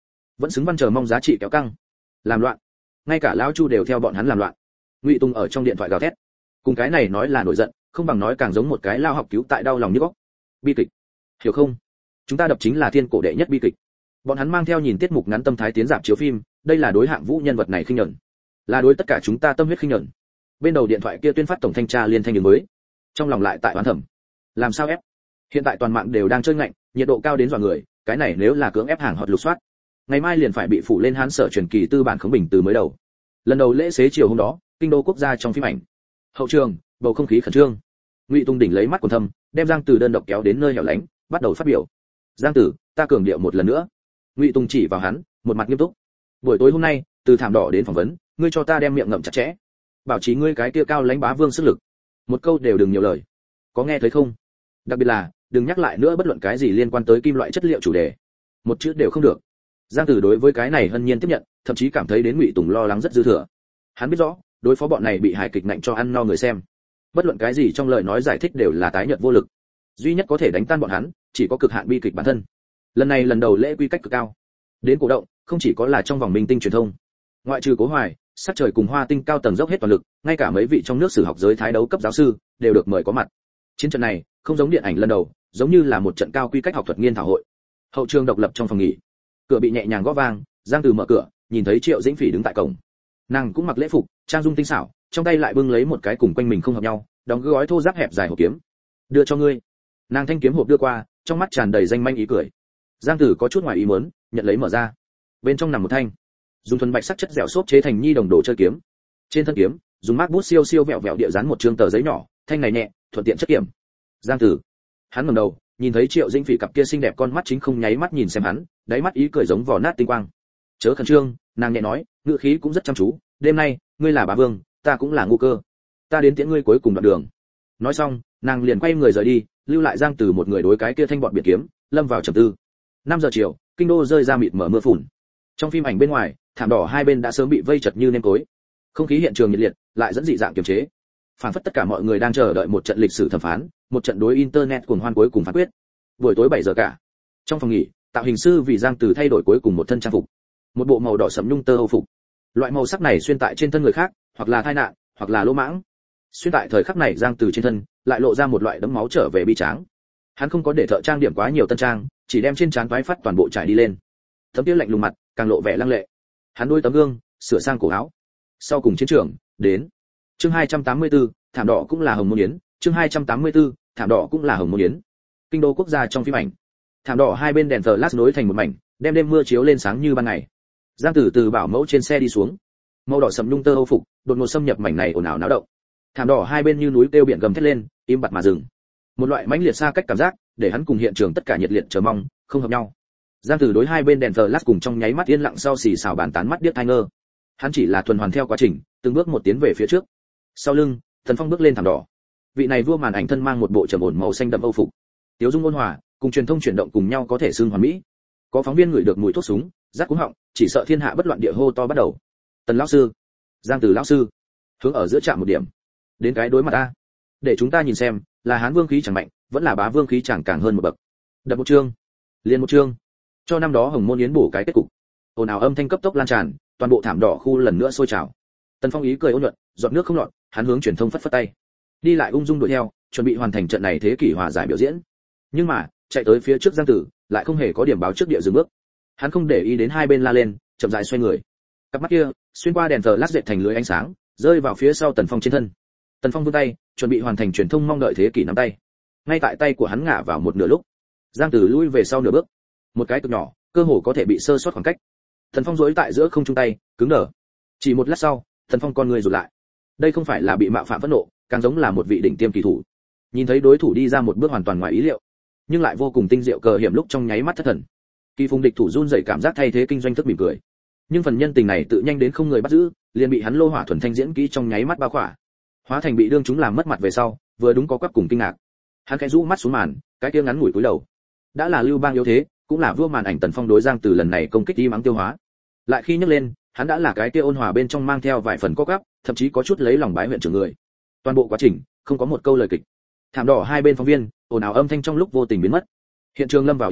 vẫn xứng văn chờ mong giá trị kéo căng. Làm loạn, ngay cả lão Chu đều theo bọn hắn làm loạn. Ngụy Tùng ở trong điện thoại gào thét, cùng cái này nói là nổi giận, không bằng nói càng giống một cái lao học cứu tại đau lòng như góc. Bi kịch, hiểu không? Chúng ta đập chính là thiên cổ đệ nhất bi kịch. Bọn hắn mang theo nhìn tiết mục ngắn tâm thái tiến rạp chiếu phim, đây là đối Hạng Vũ nhân vật này khinh nhẫn, là đối tất cả chúng ta tâm huyết khinh nhẫn. Bên đầu điện thoại kia tuyên phát tổng thanh tra liên thanh đường mới, trong lòng lại tại oán thầm, làm sao ép? Hiện tại toàn mạng đều đang chơi ngạnh, nhiệt độ cao đến dọa người, cái này nếu là cưỡng ép hàng hot lục soát, ngày mai liền phải bị phủ lên Hán Sở truyền kỳ tư bản khống bình từ mới đầu. Lần đầu lễ xế chiều hôm đó, kinh đô quốc gia trong phim ảnh, hậu trường bầu không khí khẩn trương. Ngụy Tùng đỉnh lấy mắt quần thâm, đem Giang Tử đơn độc kéo đến nơi hẻo lánh, bắt đầu phát biểu. Giang Tử, ta cường điệu một lần nữa. Ngụy Tùng chỉ vào hắn, một mặt nghiêm túc. Buổi tối hôm nay, từ thảm đỏ đến phỏng vấn, ngươi cho ta đem miệng ngậm chặt chẽ, bảo trì ngươi cái kia cao lãnh bá vương sức lực, một câu đều đừng nhiều lời, có nghe thấy không? Đặc biệt là đừng nhắc lại nữa bất luận cái gì liên quan tới kim loại chất liệu chủ đề, một chữ đều không được. Giang Tử đối với cái này hân nhiên tiếp nhận, thậm chí cảm thấy đến Ngụy Tùng lo lắng rất dư thừa. Hắn biết rõ, đối phó bọn này bị hài kịch nạnh cho ăn no người xem, bất luận cái gì trong lời nói giải thích đều là tái nhợt vô lực. Duy nhất có thể đánh tan bọn hắn, chỉ có cực hạn bi kịch bản thân. Lần này lần đầu lễ quy cách cực cao, đến cổ động, không chỉ có là trong vòng minh tinh truyền thông, ngoại trừ Cố Hoài, Sắc Trời cùng Hoa Tinh cao tầng dốc hết toàn lực, ngay cả mấy vị trong nước sử học giới thái đấu cấp giáo sư đều được mời có mặt. Chiến trận này không giống điện ảnh lần đầu, giống như là một trận cao quy cách học thuật nghiên thảo hội. Hậu trường độc lập trong phòng nghỉ, cửa bị nhẹ nhàng gõ vang, Giang Từ mở cửa, nhìn thấy Triệu Dĩnh Phỉ đứng tại cổng. Nàng cũng mặc lễ phục, trang dung tinh xảo, trong tay lại bưng lấy một cái cùng quanh mình không hợp nhau, đóng gói thô ráp hẹp dài hộp kiếm. Đưa cho ngươi. Nàng thanh kiếm hộp đưa qua, trong mắt tràn đầy danh manh ý cười. Giang Tử có chút ngoài ý muốn, nhận lấy mở ra. Bên trong nằm một thanh dùng thuần bạch sắc chất dẻo xốp chế thành nhi đồng đồ chơi kiếm. Trên thân kiếm, dùng mác bút siêu siêu vẹo vẹo địa dán một trương tờ giấy nhỏ, thanh này nhẹ, thuận tiện chất kiểm. Giang Tử, hắn ngẩng đầu, nhìn thấy Triệu Dĩnh Phỉ cặp kia xinh đẹp con mắt chính không nháy mắt nhìn xem hắn, đáy mắt ý cười giống vỏ nát tinh quang. Chớ khẩn trương, nàng nhẹ nói, ngữ khí cũng rất chăm chú, đêm nay, ngươi là bá vương, ta cũng là ngu cơ. Ta đến tiễn ngươi cuối cùng đoạn đường. Nói xong, nàng liền quay người rời đi, lưu lại Giang Tử một người đối cái kia thanh bọn biệt kiếm, lâm vào trầm tư. 5 giờ chiều, kinh đô rơi ra mịt mờ mưa phùn. Trong phim ảnh bên ngoài, thảm đỏ hai bên đã sớm bị vây chật như nêm cối. Không khí hiện trường nhiệt liệt, lại dẫn dị dạng kiềm chế. Phản phất tất cả mọi người đang chờ đợi một trận lịch sử thẩm phán, một trận đối internet cuồng hoan cuối cùng phán quyết. Buổi tối 7 giờ cả. Trong phòng nghỉ, tạo hình sư vì Giang Tử thay đổi cuối cùng một thân trang phục. Một bộ màu đỏ sẫm nhung tơ Âu phục. Loại màu sắc này xuyên tại trên thân người khác, hoặc là tai nạn, hoặc là lỗ mãng. Xuyên tại thời khắc này Giang Tử trên thân, lại lộ ra một loại đấm máu trở về bi tráng. Hắn không có để thợ trang điểm quá nhiều tân trang, chỉ đem trên trán toái phát toàn bộ trải đi lên. Tấm kia lạnh lùng mặt, càng lộ vẻ lăng lệ. Hắn đôi tấm gương, sửa sang cổ áo. Sau cùng chiến trường, đến. Chương 284, thảm đỏ cũng là hồng môn yến, chương 284, thảm đỏ cũng là hồng môn yến. Kinh đô quốc gia trong phim ảnh. Thảm đỏ hai bên đèn flash nối thành một mảnh, đem đêm mưa chiếu lên sáng như ban ngày. Giang Tử từ bảo mẫu trên xe đi xuống. Màu đỏ sẫm nhung tơ Âu phục, đột ngột xâm nhập mảnh này ồn ào náo động. Thảm đỏ hai bên như núi kêu biển gầm thét lên, im bặt mà dừng. Một loại mãnh liệt xa cách cảm giác, để hắn cùng hiện trường tất cả nhiệt liệt chờ mong, không hợp nhau. Giang Tử đối hai bên đèn flash cùng trong nháy mắt yên lặng sau xì xào bàn tán mắt điếc tai ngơ. Hắn chỉ là tuần hoàn theo quá trình, từng bước một tiến về phía trước. Sau lưng, Thần Phong bước lên thảm đỏ. Vị này vua màn ảnh thân mang một bộ trầm ổn màu xanh đậm Âu phục. Tiếu dung ôn hòa, cùng truyền thông chuyển động cùng nhau có thể xưng hoàn mỹ. Có phóng viên ngửi được mùi thuốc súng, rát cuống họng, chỉ sợ thiên hạ bất loạn địa hô to bắt đầu. Tần lão sư, Giang Tử lão sư, hướng ở giữa chạm một điểm. Đến cái đối mặt a. Để chúng ta nhìn xem, là Hán vương khí chẳng mạnh, vẫn là bá vương khí chẳng càng hơn một bậc. Đập một chương, liền một chương. Cho năm đó hồng môn yến bổ cái kết cục. Ồn ào âm thanh cấp tốc lan tràn, toàn bộ thảm đỏ khu lần nữa sôi trào. Tần Phong ý cười ôn nhuận, giọt nước không lọt, hắn hướng truyền thông phất phất tay. Đi lại ung dung đuổi theo, chuẩn bị hoàn thành trận này thế kỷ hòa giải biểu diễn. Nhưng mà, chạy tới phía trước Giang Tử, lại không hề có điểm báo trước địa dừng bước. Hắn không để ý đến hai bên la lên, chậm rãi xoay người. Cặp mắt kia, xuyên qua đèn flash dệt thành lưới ánh sáng, rơi vào phía sau Tần Phong trên thân. Tần Phong vươn tay, chuẩn bị hoàn thành truyền thông mong đợi thế kỷ nắm tay. Ngay tại tay của hắn ngã vào một nửa lúc, Giang Tử lui về sau nửa bước. Một cái cực nhỏ, cơ hồ có thể bị sơ sót khoảng cách. Tần Phong duỗi tại giữa không trung tay, cứng đờ. Chỉ một lát sau, Tần Phong con người rụt lại. Đây không phải là bị mạo phạm phẫn nộ, càng giống là một vị đỉnh tiêm kỳ thủ. Nhìn thấy đối thủ đi ra một bước hoàn toàn ngoài ý liệu, nhưng lại vô cùng tinh diệu cờ hiểm lúc trong nháy mắt thất thần. Kỳ Phùng địch thủ run rẩy cảm giác thay thế kinh doanh thức mỉm cười. Nhưng phần nhân tình này tự nhanh đến không người bắt giữ, liền bị hắn lô hỏa thuần thanh diễn kỹ trong nháy mắt bao khỏa. Hóa thành bị đương chúng làm mất mặt về sau, vừa đúng có quắc cùng kinh ngạc. Hắn khẽ rũ mắt xuống màn, cái kia ngắn ngủi cúi đầu. Đã là Lưu Bang yếu thế, cũng là vua màn ảnh Tần Phong đối Giang Từ lần này công kích đi mắng tiêu hóa. Lại khi nhấc lên, hắn đã là cái kia ôn hòa bên trong mang theo vài phần co quắp, thậm chí có chút lấy lòng bái huyện trưởng người. Toàn bộ quá trình, không có một câu lời kịch. Thảm đỏ hai bên phóng viên, ồn ào âm thanh trong lúc vô tình biến mất. Hiện trường lâm vào yên tĩnh,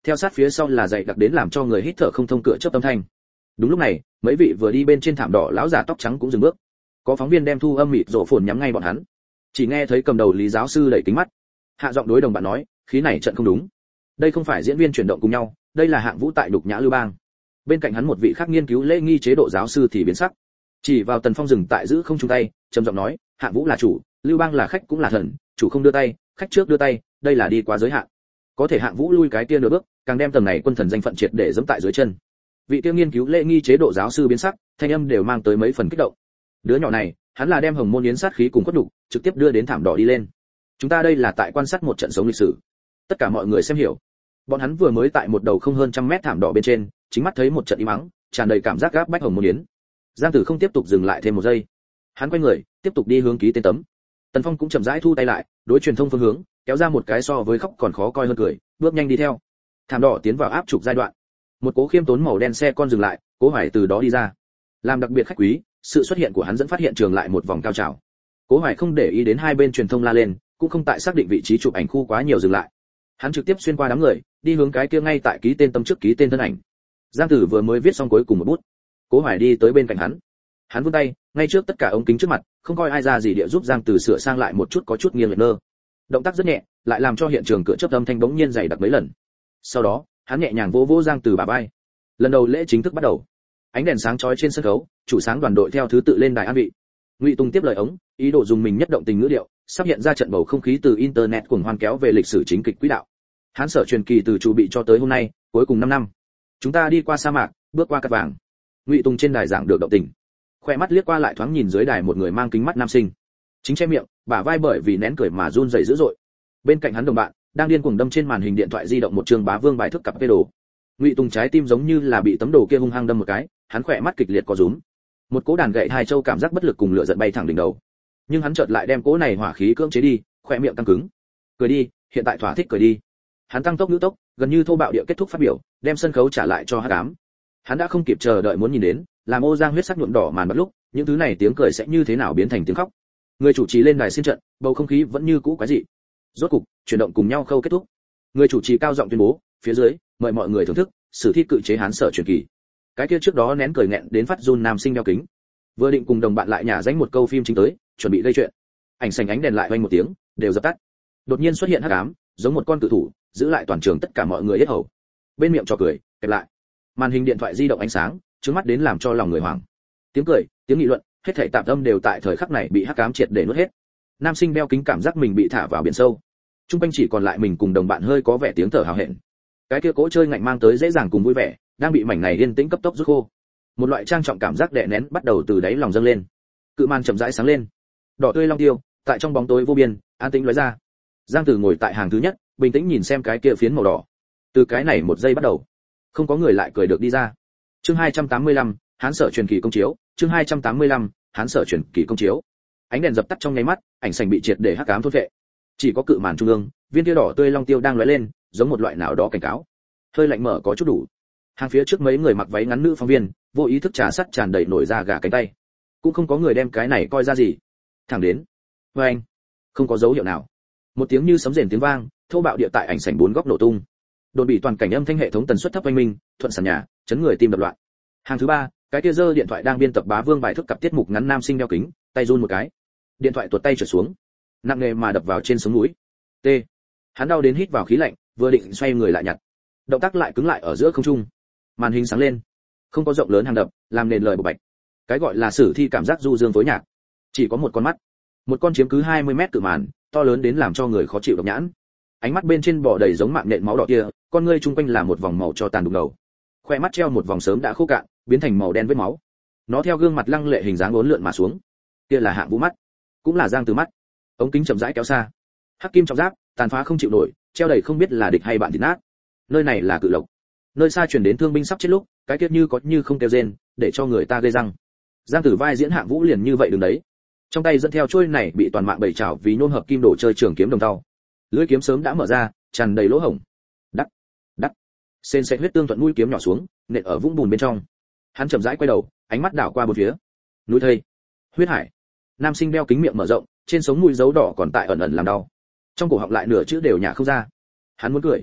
theo sát phía sau là dày đặc đến làm cho người hít thở không thông cửa chớp âm thanh. Đúng lúc này, mấy vị vừa đi bên trên thảm đỏ lão già tóc trắng cũng dừng bước. Có phóng viên đem thu âm mịt rộ phồn nhắm ngay bọn hắn. Chỉ nghe thấy cầm đầu Lý giáo sư đẩy kính mắt, hạ giọng đối đồng bạn nói, khí này trận không đúng. Đây không phải diễn viên chuyển động cùng nhau, đây là Hạng Vũ tại đục nhã Lưu Bang. Bên cạnh hắn một vị khác nghiên cứu lễ nghi chế độ giáo sư thì biến sắc, chỉ vào Tần Phong dừng tại giữ không chung tay, trầm giọng nói, Hạng Vũ là chủ, Lưu Bang là khách cũng là thần, chủ không đưa tay, khách trước đưa tay, đây là đi quá giới hạn. Có thể Hạng Vũ lui cái kia nửa bước, càng đem tầng này quân thần danh phận triệt để giẫm tại dưới chân. Vị kia nghiên cứu lễ nghi chế độ giáo sư biến sắc, thanh âm đều mang tới mấy phần kích động. Đứa nhỏ này, hắn là đem Hồng Môn Yến sát khí cùng quất đủ, trực tiếp đưa đến thảm đỏ đi lên. Chúng ta đây là tại quan sát một trận sống lịch sử. Tất cả mọi người xem hiểu. Bọn hắn vừa mới tại một đầu không hơn trăm mét thảm đỏ bên trên, chính mắt thấy một trận im ắng, tràn đầy cảm giác gáp bách Hồng Môn Yến. Giang Tử không tiếp tục dừng lại thêm một giây. Hắn quay người, tiếp tục đi hướng ký tên tấm. Tần Phong cũng chậm rãi thu tay lại, đối truyền thông phương hướng, kéo ra một cái so với khóc còn khó coi hơn cười, bước nhanh đi theo. Thảm đỏ tiến vào áp trục giai đoạn. Một cố khiêm tốn màu đen xe con dừng lại, Cố Hoài từ đó đi ra. Làm đặc biệt khách quý, sự xuất hiện của hắn dẫn phát hiện trường lại một vòng cao trào. Cố Hoài không để ý đến hai bên truyền thông la lên, cũng không tại xác định vị trí chụp ảnh khu quá nhiều dừng lại. Hắn trực tiếp xuyên qua đám người, đi hướng cái kia ngay tại ký tên tấm trước ký tên thân ảnh. Giang Tử vừa mới viết xong cuối cùng một bút, Cố Hoài đi tới bên cạnh hắn. Hắn vươn tay, ngay trước tất cả ống kính trước mặt, không coi ai ra gì địa giúp Giang Tử sửa sang lại một chút có chút nghiêng lệch nơ. Động tác rất nhẹ, lại làm cho hiện trường cửa chớp âm thanh bỗng nhiên dày đặc mấy lần. Sau đó, hắn nhẹ nhàng vỗ vỗ Giang Tử bả vai. Lần đầu lễ chính thức bắt đầu. Ánh đèn sáng chói trên sân khấu, chủ sáng đoàn đội theo thứ tự lên đài an vị. Ngụy Tùng tiếp lời ống, ý đồ dùng mình nhất động tình ngữ điệu, sắp hiện ra trận bầu không khí từ internet cuồng hoan kéo về lịch sử chính kịch quỹ đạo. Hán Sở truyền kỳ từ chủ bị cho tới hôm nay, cuối cùng 5 năm. Chúng ta đi qua sa mạc, bước qua cát vàng. Ngụy Tùng trên đài giảng được động tình. Khoe mắt liếc qua lại thoáng nhìn dưới đài một người mang kính mắt nam sinh. Chính che miệng, bả vai bởi vì nén cười mà run rẩy dữ dội. Bên cạnh hắn đồng bạn, đang điên cuồng đâm trên màn hình điện thoại di động một chương Bá Vương bài thức cặp phê đồ. Ngụy Tùng trái tim giống như là bị tấm đồ kia hung hăng đâm một cái, hắn khỏe mắt kịch liệt co rúm. Một cỗ đàn gậy hai châu cảm giác bất lực cùng lửa giận bay thẳng đỉnh đầu. Nhưng hắn chợt lại đem cỗ này hỏa khí cưỡng chế đi, khỏe miệng căng cứng. Cười đi, hiện tại thỏa thích cười đi. Hắn tăng tốc ngữ tốc, gần như thô bạo địa kết thúc phát biểu, đem sân khấu trả lại cho Hắc Ám. Hắn đã không kịp chờ đợi muốn nhìn đến, làm Ô Giang huyết sắc nhuộm đỏ màn bắt lúc, những thứ này tiếng cười sẽ như thế nào biến thành tiếng khóc. Người chủ trì lên đài xin trận, bầu không khí vẫn như cũ quái dị. Rốt cục, chuyển động cùng nhau khâu kết thúc. Người chủ trì cao giọng tuyên bố, phía dưới, mời mọi người thưởng thức sử thi cự chế Hán Sở truyền kỳ. Cái kia trước đó nén cười nghẹn đến phát run nam sinh đeo kính, vừa định cùng đồng bạn lại nhả danh một câu phim chính tới, chuẩn bị gây chuyện. Ảnh sành ánh đèn lại vang một tiếng, đều dập tắt. Đột nhiên xuất hiện Hắc Ám, giống một con cự thủ, giữ lại toàn trường tất cả mọi người yết hầu. Bên miệng trò cười, kẹp lại. Màn hình điện thoại di động ánh sáng, trước mắt đến làm cho lòng người hoảng. Tiếng cười, tiếng nghị luận, hết thảy tạp âm đều tại thời khắc này bị Hắc Ám triệt để nuốt hết. Nam sinh đeo kính cảm giác mình bị thả vào biển sâu. Trung quanh chỉ còn lại mình cùng đồng bạn hơi có vẻ tiếng thở hào hẹn. Cái kia cỗ chơi ngạnh mang tới dễ dàng cùng vui vẻ, đang bị mảnh này yên tĩnh cấp tốc rút khô. Một loại trang trọng cảm giác đè nén bắt đầu từ đáy lòng dâng lên. Cự màn chậm rãi sáng lên. Đỏ tươi long tiêu, tại trong bóng tối vô biên, an tĩnh lóe ra. Giang Tử ngồi tại hàng thứ nhất, bình tĩnh nhìn xem cái kia phiến màu đỏ. Từ cái này một giây bắt đầu, không có người lại cười được đi ra. Chương 285, Hán Sở truyền kỳ công chiếu, chương 285, Hán Sở truyền kỳ công chiếu. Ánh đèn dập tắt trong nháy mắt, ảnh sành bị triệt để hắc ám thôn vệ. Chỉ có cự màn trung ương, viên tia đỏ tươi long tiêu đang lóe lên, giống một loại nào đó cảnh cáo. Hơi lạnh mở có chút đủ. Hàng phía trước mấy người mặc váy ngắn nữ phóng viên, vô ý thức trà sắt tràn đầy nổi da gà cánh tay. Cũng không có người đem cái này coi ra gì. Thẳng đến, với anh, không có dấu hiệu nào. Một tiếng như sấm rền tiếng vang, thô bạo địa tại ảnh sảnh bốn góc nổ tung. Đồn bị toàn cảnh âm thanh hệ thống tần suất thấp oanh minh, thuận sàn nhà, chấn người tim đập loạn. Hàng thứ ba, cái kia giơ điện thoại đang biên tập Bá Vương bài thức cặp tiết mục ngắn nam sinh đeo kính, tay run một cái. Điện thoại tuột tay trượt xuống, nặng nề mà đập vào trên sống mũi. T. Hắn đau đến hít vào khí lạnh, vừa định xoay người lại nhặt. Động tác lại cứng lại ở giữa không trung. Màn hình sáng lên, không có rộng lớn hàng đập, làm nền lời bộc bạch. Cái gọi là sử thi cảm giác du dương phối nhạc, chỉ có một con mắt, một con chiếm cứ 20 mét cự màn, to lớn đến làm cho người khó chịu độc nhãn. Ánh mắt bên trên bò đầy giống mạng nện máu đỏ kia, con ngươi chung quanh là một vòng màu cho tàn đục ngầu. Khoe mắt treo một vòng sớm đã khô cạn, biến thành màu đen vết máu. Nó theo gương mặt lăng lệ hình dáng uốn lượn mà xuống. Kia là Hạng Vũ mắt, cũng là Giang Từ mắt. Ống kính chậm rãi kéo xa. Hắc kim trọng giáp, tàn phá không chịu nổi, treo đầy không biết là địch hay bạn thịt nát. Nơi này là Cự Lộc. Nơi xa truyền đến thương binh sắp chết lúc, cái kiếp như có như không kêu rên, để cho người ta gây răng. Giang Tử vai diễn Hạng Vũ liền như vậy đứng đấy. Trong tay dẫn theo chuôi này bị toàn mạng bầy chảo vì nôn hợp kim đổ chơi trường kiếm đồng tàu. Lưỡi kiếm sớm đã mở ra, tràn đầy lỗ hổng. Đắc, đắc. Sên sệt huyết tương thuận mũi kiếm nhỏ xuống, nện ở vũng bùn bên trong. Hắn chậm rãi quay đầu, ánh mắt đảo qua bốn phía. Núi thây, huyết hải. Nam sinh đeo kính miệng mở rộng, trên sống mũi dấu đỏ còn tại ẩn ẩn làm đau. Trong cổ họng lại nửa chữ đều nhả không ra. Hắn muốn cười,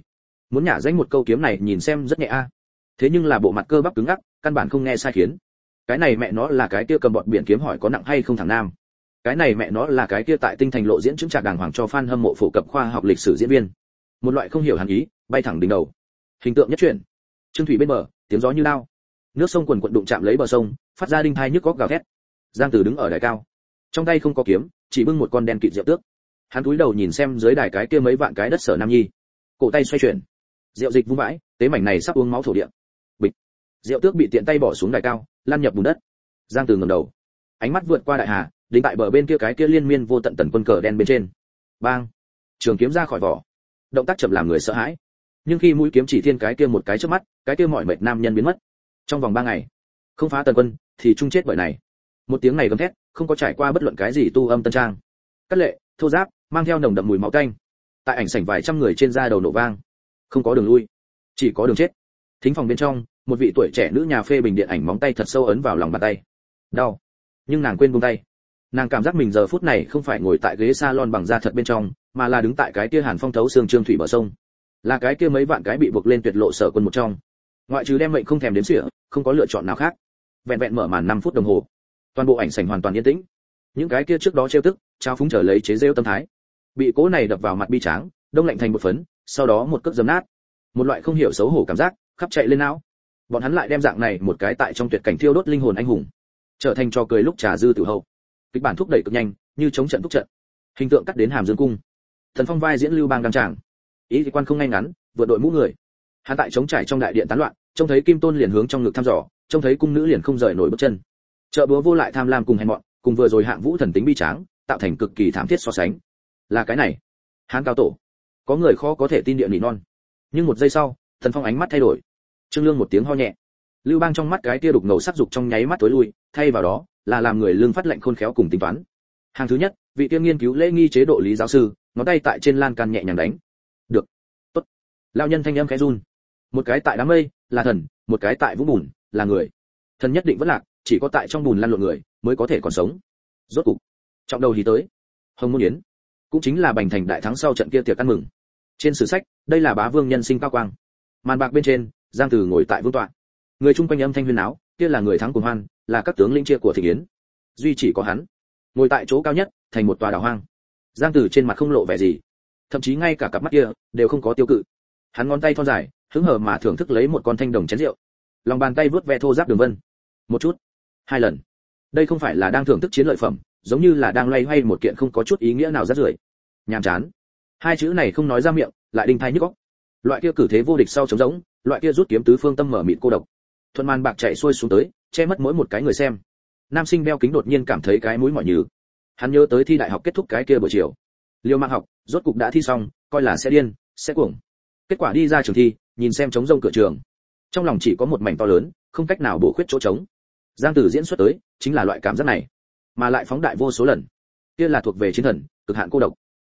muốn nhả danh một câu kiếm này nhìn xem rất nhẹ a, thế nhưng là bộ mặt cơ bắp cứng ngắc, căn bản không nghe sai khiến. Cái này mẹ nó là cái kia cầm bọt biển kiếm hỏi có nặng hay không thằng nam. Cái này mẹ nó là cái kia tại tinh thành lộ diễn chứng trạc đàng hoàng cho fan hâm mộ phổ cập khoa học lịch sử diễn viên. Một loại không hiểu hẳn ý, bay thẳng đỉnh đầu. Hình tượng nhất chuyển. Trương thủy bên bờ, tiếng gió như đao. Nước sông quần quần đụng chạm lấy bờ sông, phát ra đinh thai nhức góc gào thét. Giang Tử đứng ở đài cao, trong tay không có kiếm, chỉ bưng một con đen kịt rượu tước. Hắn cúi đầu nhìn xem dưới đài cái kia mấy vạn cái đất sở nam nhi, cổ tay xoay chuyển, rượu dịch vung vãi, tế mảnh này sắp uống máu thổ địa. Bịch, rượu tước bị tiện tay bỏ xuống đài cao, lăn nhập bùn đất. Giang Tử ngẩng đầu, ánh mắt vượt qua đại hà, đính tại bờ bên kia cái kia liên miên vô tận tần quân cờ đen bên trên. Bang, trường kiếm ra khỏi vỏ, động tác chậm làm người sợ hãi. Nhưng khi mũi kiếm chỉ thiên cái kia một cái trước mắt, cái kia mọi mệt nam nhân biến mất. Trong vòng 3 ngày, không phá tần quân thì chung chết bởi này. Một tiếng này gầm thét, không có trải qua bất luận cái gì tu âm tân trang. Cắt lệ, thô giáp, mang theo nồng đậm mùi máu tanh. Tại ảnh sảnh vài trăm người trên da đầu nổ vang, không có đường lui, chỉ có đường chết. Thính phòng bên trong, một vị tuổi trẻ nữ nhà phê bình điện ảnh móng tay thật sâu ấn vào lòng bàn tay. Đau, nhưng nàng quên buông tay. Nàng cảm giác mình giờ phút này không phải ngồi tại ghế salon bằng da thật bên trong, mà là đứng tại cái kia hàn phong thấu xương trương thủy bờ sông, là cái kia mấy vạn cái bị buộc lên tuyệt lộ sở quân một trong. Ngoại trừ đem mệnh không thèm đếm xỉa, không có lựa chọn nào khác. Vẹn vẹn mở màn 5 phút đồng hồ, toàn bộ ảnh sảnh hoàn toàn yên tĩnh. Những cái kia trước đó trêu tức, trao phúng trở lấy chế giễu tâm thái, bị cố này đập vào mặt bi tráng, đông lạnh thành một phấn, sau đó một cước giấm nát. Một loại không hiểu xấu hổ cảm giác khắp chạy lên não. Bọn hắn lại đem dạng này một cái tại trong tuyệt cảnh thiêu đốt linh hồn anh hùng, trở thành trò cười lúc trà dư tử hậu. Kịch bản thúc đẩy cực nhanh, như chống trận thúc trận. Hình tượng cắt đến hàm dương cung. Thần Phong vai diễn Lưu Bang đăng tràng. Ý thì quan không ngay ngắn, vượt đội mũ người. Hắn tại chống trải trong đại điện tán loạn, trông thấy Kim Tôn liền hướng trong ngực thăm dò, trông thấy cung nữ liền không rời nổi bước chân. Chợ búa vô lại tham lam cùng hèn mọn, cùng vừa rồi Hạng Vũ thần tính bi tráng, tạo thành cực kỳ thảm thiết so sánh. Là cái này, Hán cao tổ. Có người khó có thể tin địa nỉ non. Nhưng một giây sau, Thần Phong ánh mắt thay đổi. Trương Lương một tiếng ho nhẹ. Lưu Bang trong mắt cái tia đục ngầu sắc dục trong nháy mắt tối lui, thay vào đó là làm người lương phát lệnh khôn khéo cùng tính toán. Hàng thứ nhất, vị tiên nghiên cứu lễ nghi chế độ lý giáo sư, ngón tay tại trên lan can nhẹ nhàng đánh. Được, tốt. Lão nhân thanh âm khẽ run. Một cái tại đám mây là thần, một cái tại vũng bùn là người. Thần nhất định vẫn lạc, chỉ có tại trong bùn lăn lộn người mới có thể còn sống. Rốt cục, trọng đầu hí tới. Hồng Môn Yến, cũng chính là Bành Thành đại thắng sau trận kia tiệc ăn mừng. Trên sử sách, đây là bá vương nhân sinh cao quang. Màn bạc bên trên, Giang Tử ngồi tại vương tọa. Người chung quanh âm thanh huyên náo, kia là người thắng cuồng hoan, là các tướng lĩnh chia của thịnh yến. Duy chỉ có hắn, ngồi tại chỗ cao nhất, thành một tòa đảo hoang. Giang Tử trên mặt không lộ vẻ gì, thậm chí ngay cả cặp mắt kia đều không có tiêu cự. Hắn ngón tay thon dài, hứng hờ mà thưởng thức lấy một con thanh đồng chén rượu. Lòng bàn tay vướt ve thô ráp đường vân. Một chút, 2 lần. Đây không phải là đang thưởng thức chiến lợi phẩm, giống như là đang loay hoay một kiện không có chút ý nghĩa nào rác rưởi. Nhàm chán. 2 chữ này không nói ra miệng, lại đinh tai nhức óc. Loại kia cử thế vô địch sau trống rỗng, loại kia rút kiếm tứ phương tâm mở mịt cô độc. Thuận màn bạc chạy xuôi xuống tới, che mất mỗi một cái người xem. Nam sinh đeo kính đột nhiên cảm thấy cái mũi mỏi nhừ. Hắn nhớ tới thi đại học kết thúc cái kia buổi chiều. Liêu Mạng học, rốt cục đã thi xong, coi là sẽ điên, sẽ cuồng. Kết quả đi ra trường thi, nhìn xem trống rông cửa trường. Trong lòng chỉ có một mảnh to lớn, không cách nào bổ khuyết chỗ trống. Giang Tử diễn xuất tới, chính là loại cảm giác này, mà lại phóng đại vô số lần. Kia là thuộc về chiến thần, cực hạn cô độc.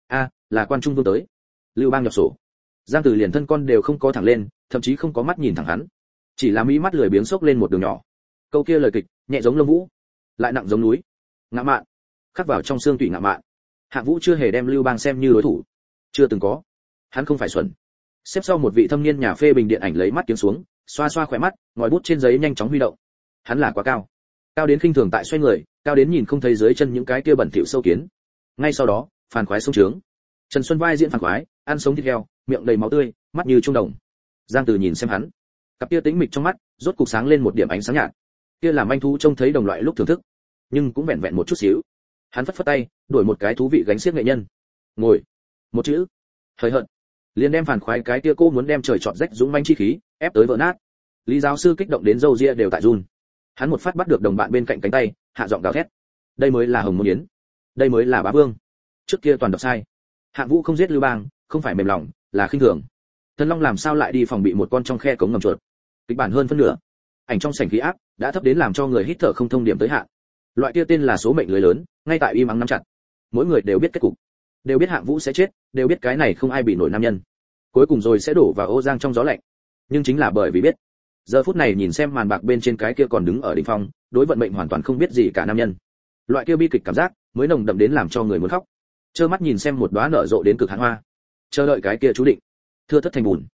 Là quan trung vương tới. Lưu Bang nhập sổ. Giang Tử liền thân con đều không có thẳng lên, thậm chí không có mắt nhìn thẳng hắn, chỉ là mí mắt lười biếng xốc lên một đường nhỏ. Câu kia lời kịch, nhẹ giống lông vũ, lại nặng giống núi. Ngạ mạn, khắc vào trong xương tủy ngạ mạn. Hạng Vũ chưa hề đem Lưu Bang xem như đối thủ, chưa từng có. Hắn không phải xuẩn. Xếp sau một vị thâm niên nhà phê bình điện ảnh lấy mắt kiếm xuống, xoa xoa khỏe mắt, ngòi bút trên giấy nhanh chóng huy động. Hắn là quá cao, cao đến khinh thường tại xoay người, cao đến nhìn không thấy dưới chân những cái kia bẩn thỉu sâu kiến. Ngay sau đó, phàn khoái sông trướng. Trần Xuân vai diễn phàn khoái, ăn sống thịt heo, miệng đầy máu tươi, mắt như trung đồng. Giang Tử nhìn xem hắn, cặp kia tĩnh mịch trong mắt rốt cục sáng lên một điểm ánh sáng nhạt. Kia làm manh thú trông thấy đồng loại lúc thưởng thức, nhưng cũng vẹn vẹn một chút xíu. Hắn phất phất tay, đổi một cái thú vị gánh xiếc nghệ nhân. Ngồi. Một chữ. Hời hợt. Liền đem phản khoái cái kia cô muốn đem trời chọt rách dũng manh chi khí ép tới vỡ nát. Lý giáo sư kích động đến râu ria đều tại run. Hắn một phát bắt được đồng bạn bên cạnh cánh tay, hạ giọng gào thét. Đây mới là Hồng Môn Yến, đây mới là bá vương. Trước kia toàn đọc sai. Hạng Vũ không giết Lưu Bang, không phải mềm lòng, là khinh thường. Thần Long làm sao lại đi phòng bị một con trong khe cống ngầm chuột. Kịch bản hơn phân nửa. Ảnh trong sảnh khí áp đã thấp đến làm cho người hít thở không thông điểm tới hạn. Loại kia tên là số mệnh lưới lớn, ngay tại im ắng nắm chặt. Mỗi người đều biết kết cục, đều biết Hạng Vũ sẽ chết, đều biết cái này không ai bị nổi nam nhân. Cuối cùng rồi sẽ đổ vào ô giang trong gió lạnh. Nhưng chính là bởi vì biết, giờ phút này nhìn xem màn bạc bên trên cái kia còn đứng ở đỉnh phong, đối vận mệnh hoàn toàn không biết gì cả nam nhân. Loại kia bi kịch cảm giác mới nồng đậm đến làm cho người muốn khóc. Trơ mắt nhìn xem một đóa nở rộ đến cực hạn hoa, chờ đợi cái kia chú định thưa thất thành bùn.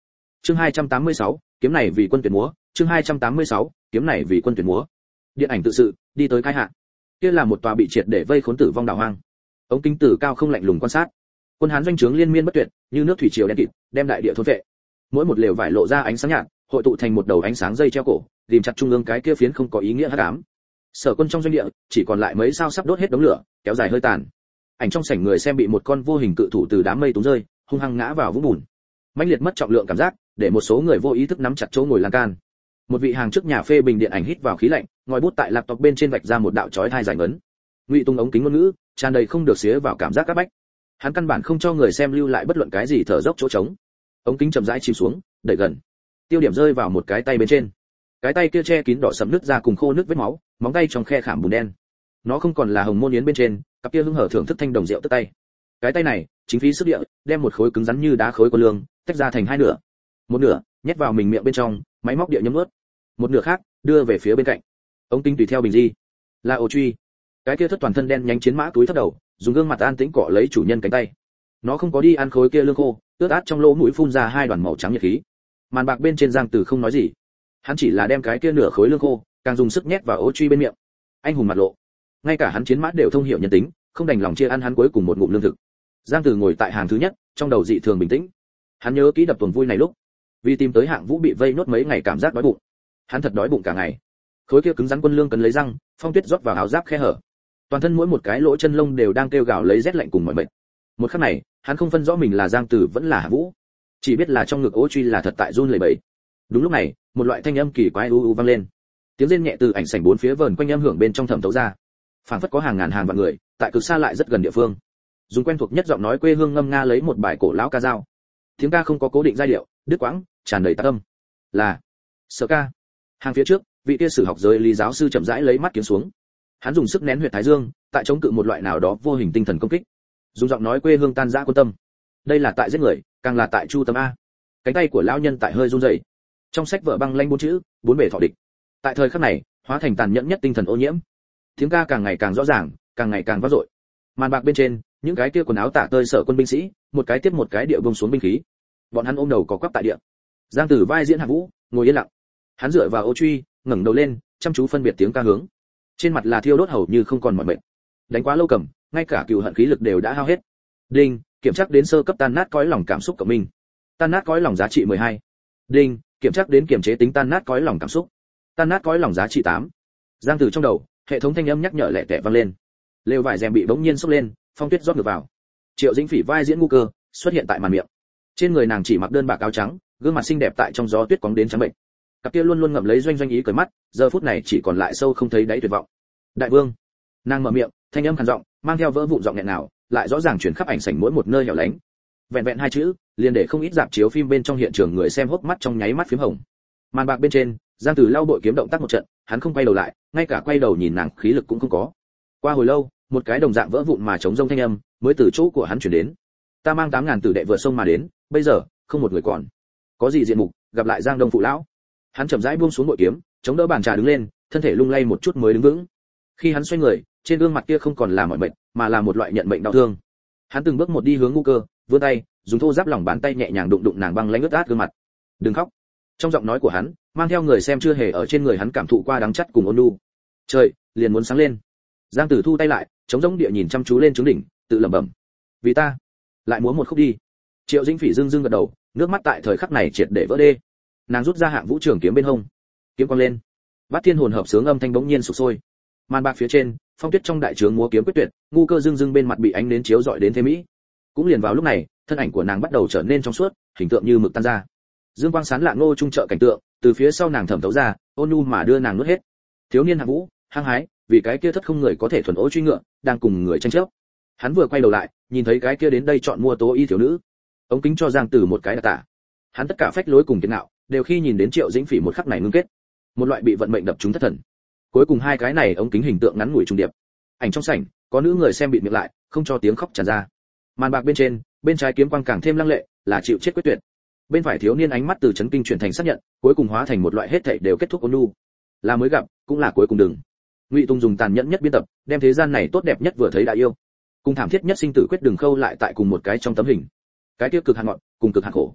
Chương 286, kiếm này vì quân tuyển múa, chương 286, kiếm này vì quân tuyển múa. Điện ảnh tự sự, đi tới khai hạ. Kia là một tòa bị triệt để vây khốn tử vong đảo hoang. Ống kính từ cao không lạnh lùng quan sát. Quân Hán doanh trướng liên miên bất tuyệt, như nước thủy triều đen kịt, đem đại địa thôn vệ. Mỗi một lều vải lộ ra ánh sáng nhạt, hội tụ thành một đầu ánh sáng dây treo cổ, ghim chặt trung ương cái kia phiến không có ý nghĩa hắc ám. Sở quân trong doanh địa, chỉ còn lại mấy sao sắp đốt hết đống lửa, kéo dài hơi tàn. Ảnh trong sảnh người xem bị một con vô hình cự thủ từ đám mây túm rơi, hung hăng ngã vào vũng bùn. Mãnh liệt mất trọng lượng cảm giác, để một số người vô ý thức nắm chặt chỗ ngồi lan can. Một vị hàng trước nhà phê bình điện ảnh hít vào khí lạnh, ngòi bút tại laptop bên trên vạch ra một đạo chói tai giải ngấn. Ngụy Tung ống kính ngôn ngữ, tràn đầy không được xía vào cảm giác các bách. Hắn căn bản không cho người xem lưu lại bất luận cái gì thở dốc chỗ trống. Ống kính chậm rãi chìm xuống, đẩy gần. Tiêu điểm rơi vào một cái tay bên trên. Cái tay kia che kín đỏ sẫm nứt ra cùng khô nước vết máu, móng tay trong khe khảm bùn đen. Nó không còn là hồng môn yến bên trên, cặp kia hưng hở thưởng thức thanh đồng rượu tức tay. Cái tay này, chính phí sức địa, đem một khối cứng rắn như đá khối của lương, tách ra thành hai nửa. Một nửa nhét vào mình miệng bên trong, máy móc địa nhấm nuốt. Một nửa khác đưa về phía bên cạnh. Ống kính tùy theo bình di. Là ô truy. Cái kia thất toàn thân đen nhánh chiến mã túi thấp đầu, dùng gương mặt an tĩnh cọ lấy chủ nhân cánh tay. Nó không có đi ăn khối kia lương khô, ướt át trong lỗ mũi phun ra hai đoàn màu trắng nhiệt khí. Màn bạc bên trên Giang Từ không nói gì. Hắn chỉ là đem cái kia nửa khối lương khô, càng dùng sức nhét vào ô truy bên miệng. Anh hùng mặt lộ. Ngay cả hắn chiến mã đều thông hiểu nhân tính, không đành lòng chia ăn hắn cuối cùng một ngụm lương thực. Giang Từ ngồi tại hàng thứ nhất, trong đầu dị thường bình tĩnh. Hắn nhớ kỹ đập tuần vui này lúc, vì tìm tới Hạng Vũ bị vây nốt mấy ngày cảm giác đói bụng. Hắn thật đói bụng cả ngày. Khối kia cứng rắn quân lương cần lấy răng, Phong Tuyết rót vào áo giáp khe hở. Toàn thân mỗi một cái lỗ chân lông đều đang kêu gào lấy rét lạnh cùng mỏi mệt. Một khắc này, hắn không phân rõ mình là Giang Tử vẫn là Hạng Vũ, chỉ biết là trong ngực ô truy là thật tại run lẩy bẩy. Đúng lúc này, một loại thanh âm kỳ quái u u vang lên. Tiếng rên nhẹ từ ảnh sảnh bốn phía vờn quanh âm hưởng bên trong thẩm thấu ra. Phảng phất có hàng ngàn hàng vạn người, tại cực xa lại rất gần địa phương. Dùng quen thuộc nhất giọng nói quê hương ngâm nga lấy một bài cổ lão ca dao. Tiếng ca không có cố định giai điệu, đứt quãng, tràn đầy tạc âm. Là Sở ca. Hàng phía trước, vị kia sử học giới lý giáo sư chậm rãi lấy mắt kiếm xuống. Hắn dùng sức nén huyệt thái dương, tại chống cự một loại nào đó vô hình tinh thần công kích. Dùng giọng nói quê hương tan rã quân tâm. Đây là tại giết người, càng là tại chu tâm a. Cánh tay của lão nhân tại hơi run rẩy. Trong sách vở băng lanh bốn chữ, bốn bề thọ địch. Tại thời khắc này, hóa thành tàn nhẫn nhất tinh thần ô nhiễm. Tiếng ca càng ngày càng rõ ràng, càng ngày càng vang dội. Màn bạc bên trên, những cái kia quần áo tả tơi sở quân binh sĩ, một cái tiếp một cái địa buông xuống binh khí. Bọn hắn ôm đầu có quắp tại địa. Giang Tử vai diễn Hạng Vũ, ngồi yên lặng. Hắn dựa vào ô truy, ngẩng đầu lên, chăm chú phân biệt tiếng ca hướng. Trên mặt là thiêu đốt hầu như không còn mỏi mệt. Đánh quá lâu cầm, ngay cả cừu hận khí lực đều đã hao hết. Đinh, kiểm tra đến sơ cấp tan nát cõi lòng cảm xúc của mình. Tan nát cõi lòng giá trị 12. Đinh, kiểm tra đến kiểm chế tính tan nát cõi lòng cảm xúc. Tan nát cõi lòng giá trị 8. Giang Tử trong đầu, hệ thống thanh âm nhắc nhở lẻ tẻ vang lên. Lều vải rèm bị bỗng nhiên xốc lên, Phong Tuyết rót ngược vào. Triệu Dĩnh Phỉ vai diễn ngu cơ, xuất hiện tại màn miệng. Trên người nàng chỉ mặc đơn bạc áo trắng, gương mặt xinh đẹp tại trong gió tuyết quóng đến trắng bệnh. Cặp kia luôn luôn ngậm lấy doanh doanh ý cười mắt, giờ phút này chỉ còn lại sâu không thấy đáy tuyệt vọng. Đại vương. Nàng mở miệng, thanh âm khàn giọng, mang theo vỡ vụn giọng nghẹn nào, lại rõ ràng truyền khắp ảnh sảnh mỗi một nơi hẻo lánh. Vẹn vẹn hai chữ, liền để không ít rạp chiếu phim bên trong hiện trường người xem hốc mắt trong nháy mắt phím hồng. Màn bạc bên trên, Giang Tử lau bội kiếm động tác một trận, hắn không quay đầu lại, ngay cả quay đầu nhìn nàng khí lực cũng không có. Qua hồi lâu, một cái đồng dạng vỡ vụn mà chống rông thanh âm mới từ chỗ của hắn truyền đến. Ta mang 8000 tử đệ vượt sông mà đến, bây giờ không một người còn. Có gì diện mục, gặp lại Giang Đông phụ lão. Hắn chậm rãi buông xuống bội kiếm, chống đỡ bàn trà đứng lên, thân thể lung lay một chút mới đứng vững. Khi hắn xoay người, trên gương mặt kia không còn là mỏi mệt, mà là một loại nhận mệnh đau thương. Hắn từng bước một đi hướng ngu cơ, vươn tay, dùng thô giáp lòng bàn tay nhẹ nhàng đụng đụng nàng băng lãnh ướt át gương mặt. Đừng khóc. Trong giọng nói của hắn, mang theo người xem chưa hề ở trên người hắn cảm thụ qua đắng chắt cùng ôn nhu. Trời, liền muốn sáng lên. Giang Tử thu tay lại, chống giống địa nhìn chăm chú lên trướng đỉnh, tự lẩm bẩm. Vì ta, lại múa một khúc đi. Triệu Dĩnh Phỉ dưng gật đầu, nước mắt tại thời khắc này triệt để vỡ đê. Nàng rút ra Hạng Vũ trường kiếm bên hông, kiếm quang lên, bát thiên hồn hợp sướng âm thanh bỗng nhiên sục sôi. Màn bạc phía trên, Phong Tuyết trong đại trướng múa kiếm quyết tuyệt, ngu cơ dưng bên mặt bị ánh nến chiếu rọi đến thế mỹ. Cũng liền vào lúc này, thân ảnh của nàng bắt đầu trở nên trong suốt, hình tượng như mực tan ra. Dương quang sáng lạng ngô trung trợ cảnh tượng, từ phía sau nàng thẩm thấu ra, ôn nhu mà đưa nàng nuốt hết. Thiếu niên Hạng Vũ, hăng hái, vì cái kia thất không người có thể thuần ố truy ngựa, đang cùng người tranh chấp. Hắn vừa quay đầu lại, nhìn thấy cái kia đến đây chọn mua tố y thiếu nữ. Ống kính cho Giang Tử một cái đặc tả. Hắn tất cả phách lối cùng kiệt ngạo, đều khi nhìn đến Triệu Dĩnh Phỉ một khắc này ngưng kết. Một loại bị vận mệnh đập trúng thất thần. Cuối cùng hai cái này ống kính hình tượng ngắn ngủi trùng điệp. Ảnh trong sảnh, có nữ người xem bịt miệng lại, không cho tiếng khóc tràn ra. Màn bạc bên trên, bên trái kiếm quang càng thêm lăng lệ, là chịu chết quyết tuyệt. Bên phải thiếu niên ánh mắt từ chấn kinh chuyển thành xác nhận, cuối cùng hóa thành một loại hết thảy đều kết thúc ôn nhu. Là mới gặp, cũng là cuối cùng đừng. Ngụy Tung dùng tàn nhẫn nhất biên tập, đem thế gian này tốt đẹp nhất vừa thấy đã yêu, cùng thảm thiết nhất sinh tử quyết đường khâu lại tại cùng một cái trong tấm hình. Cái tiêu cực hạn ngọn, cùng cực hạn khổ.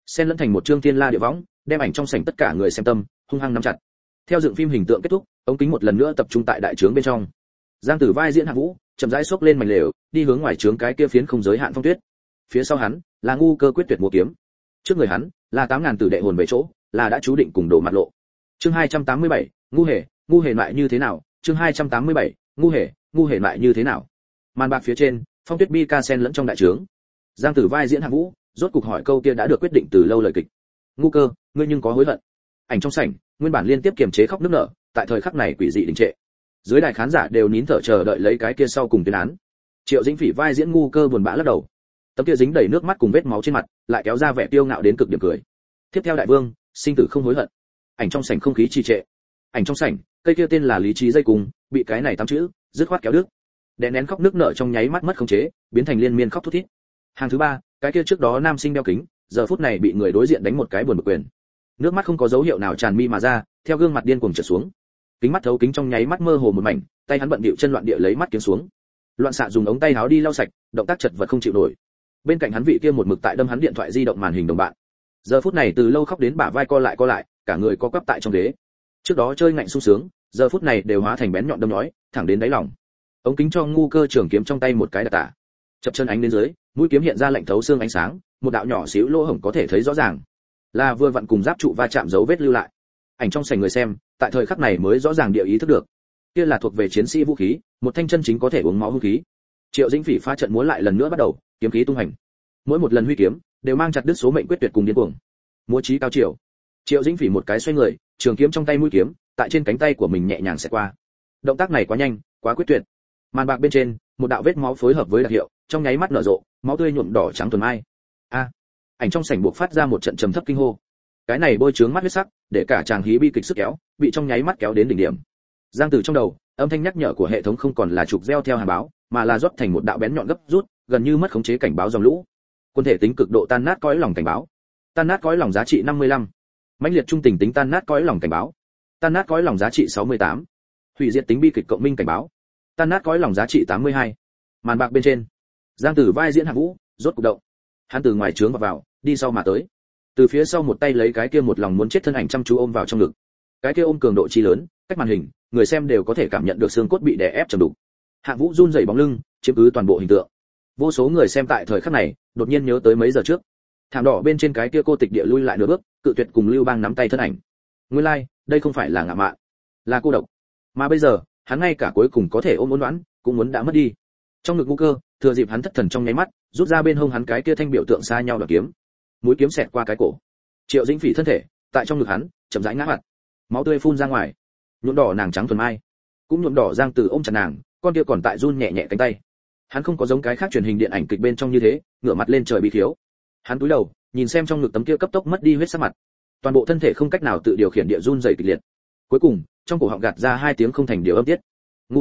xen lẫn thành một chương thiên la địa võng, đem ảnh trong sảnh tất cả người xem tâm hung hăng nắm chặt. Theo dựng phim hình tượng kết thúc, ống kính một lần nữa tập trung tại đại trướng bên trong. Giang Tử vai diễn Hạng Vũ, chậm rãi xốc lên mảnh lều, đi hướng ngoài trướng cái kia phiến không giới hạn phong tuyết. Phía sau hắn là ngu cơ quyết tuyệt múa kiếm. Trước người hắn là 8000 tử đệ hồn về chỗ, là đã chú định cùng đổ mặt lộ. Chương 287, ngu hề lại như thế nào? Chương 287, ngu hề lại như thế nào? Màn bạc phía trên, phong tuyết bi ca sen lẫn trong đại trướng. Giang Tử vai diễn Hạng Vũ, rốt cục hỏi câu kia đã được quyết định từ lâu lời kịch. Ngu cơ, ngươi nhưng có hối hận? Ảnh trong sảnh, nguyên bản liên tiếp kiềm chế khóc nức nở, tại thời khắc này quỷ dị đình trệ. Dưới đài khán giả đều nín thở chờ đợi lấy cái kia sau cùng tuyên án. Triệu Dĩnh Phỉ vai diễn ngu cơ buồn bã lắc đầu. Tấm kia dính đầy nước mắt cùng vết máu trên mặt, lại kéo ra vẻ tiêu ngạo đến cực điểm cười. Tiếp theo đại vương, sinh tử không hối hận. Ảnh trong sảnh không khí trì trệ. Ảnh trong sảnh, cây kia tên là lý trí dây cùng, bị cái này tám chữ dứt khoát kéo đứt. Đè nén khóc nước nở trong nháy mắt mất khống chế, biến thành liên miên khóc thút thít. Hàng thứ ba, cái kia trước đó nam sinh đeo kính, giờ phút này bị người đối diện đánh một cái buồn bực quyền. Nước mắt không có dấu hiệu nào tràn mi mà ra, theo gương mặt điên cuồng trượt xuống. Kính mắt thấu kính trong nháy mắt mơ hồ một mảnh, tay hắn bận bịu chân loạn địa lấy mắt kiếm xuống. Loạn xạ dùng ống tay áo đi lau sạch, động tác chật vật không chịu nổi. Bên cạnh hắn vị kia một mực tại đâm hắn điện thoại di động màn hình đồng bạn. Giờ phút này từ lâu khóc đến bả vai co lại, cả người co quắp tại trong ghế. Trước đó chơi ngạnh sung sướng, giờ phút này đều hóa thành bén nhọn đâm nhói, thẳng đến đáy lòng. Ống kính cho ngu cơ trường kiếm trong tay một cái đặt tả. Chập chân ánh đến dưới, mũi kiếm hiện ra lạnh thấu xương ánh sáng, một đạo nhỏ xíu lỗ hổng có thể thấy rõ ràng. Là vừa vặn cùng giáp trụ va chạm dấu vết lưu lại. Ảnh trong sảnh người xem, tại thời khắc này mới rõ ràng địa ý thức được. Kia là thuộc về chiến sĩ vũ khí, một thanh chân chính có thể uống máu vũ khí. Triệu Dĩnh Phỉ phá trận múa lại lần nữa bắt đầu, kiếm khí tung hành. Mỗi một lần huy kiếm, đều mang chặt đứt số mệnh quyết tuyệt cùng điên cuồng. Múa chí cao chiều. Triệu Dĩnh Phỉ một cái xoay người, trường kiếm trong tay mũi kiếm, tại trên cánh tay của mình nhẹ nhàng xẹt qua. Động tác này quá nhanh, quá quyết tuyệt. Màn bạc bên trên, một đạo vết máu phối hợp với đặc hiệu, trong nháy mắt nở rộ, máu tươi nhuộm đỏ trắng thuần mai. A! Ảnh trong sảnh buộc phát ra một trận trầm thấp kinh hô. Cái này bôi trướng mắt huyết sắc, để cả chàng hí bi kịch sức kéo, bị trong nháy mắt kéo đến đỉnh điểm. Giang Tử trong đầu, âm thanh nhắc nhở của hệ thống không còn là trục reo theo hàn báo, mà là rót thành một đạo bén nhọn gấp rút, gần như mất khống chế cảnh báo dòng lũ. Quân thể tính cực độ tan nát cõi lòng cảnh báo. Tan nát cõi lòng giá trị 55. Mãnh liệt trung tình tính tan nát cõi lòng cảnh báo. Tan nát cõi lòng giá trị 68. Hủy diệt tính bi kịch cộng minh cảnh báo. Tan nát cõi lòng giá trị 82. Màn bạc bên trên, Giang Tử vai diễn Hạng Vũ, rốt cục động. Hắn từ ngoài trướng vào, đi sau mà tới. Từ phía sau một tay lấy cái kia một lòng muốn chết thân ảnh chăm chú ôm vào trong ngực. Cái kia ôm cường độ chi lớn, cách màn hình, người xem đều có thể cảm nhận được xương cốt bị đè ép trầm đục. Hạng Vũ run rẩy bóng lưng, chiếm cứ toàn bộ hình tượng. Vô số người xem tại thời khắc này, đột nhiên nhớ tới mấy giờ trước. Thảm đỏ bên trên cái kia cô tịch địa lui lại nửa bước, cự tuyệt cùng Lưu Bang nắm tay thân ảnh. Nguyên lai, đây không phải là ngạ mạn, là cô độc. Mà bây giờ, hắn ngay cả cuối cùng có thể ôm ôn đoán, cũng muốn đã mất đi. Trong ngực ngu cơ, thừa dịp hắn thất thần trong nháy mắt, rút ra bên hông hắn cái kia thanh biểu tượng xa nhau đoạt kiếm. Mũi kiếm xẹt qua cái cổ. Triệu Dĩnh Phỉ thân thể, tại trong ngực hắn, chậm rãi ngã mặt. Máu tươi phun ra ngoài. Nhuộm đỏ nàng trắng thuần mai, cũng nhuộm đỏ Giang Tử ôm chặt nàng, con kia còn tại run nhẹ nhẹ cánh tay. Hắn không có giống cái khác truyền hình điện ảnh kịch bên trong như thế, ngửa mặt lên trời bị thiếu. Hắn cúi đầu, nhìn xem trong ngực tấm kia cấp tốc mất đi huyết sắc mặt. Toàn bộ thân thể không cách nào tự điều khiển địa run rẩy kịch liệt. Cuối cùng, trong cổ họng gạt ra hai tiếng không thành điều âm tiết. Ngu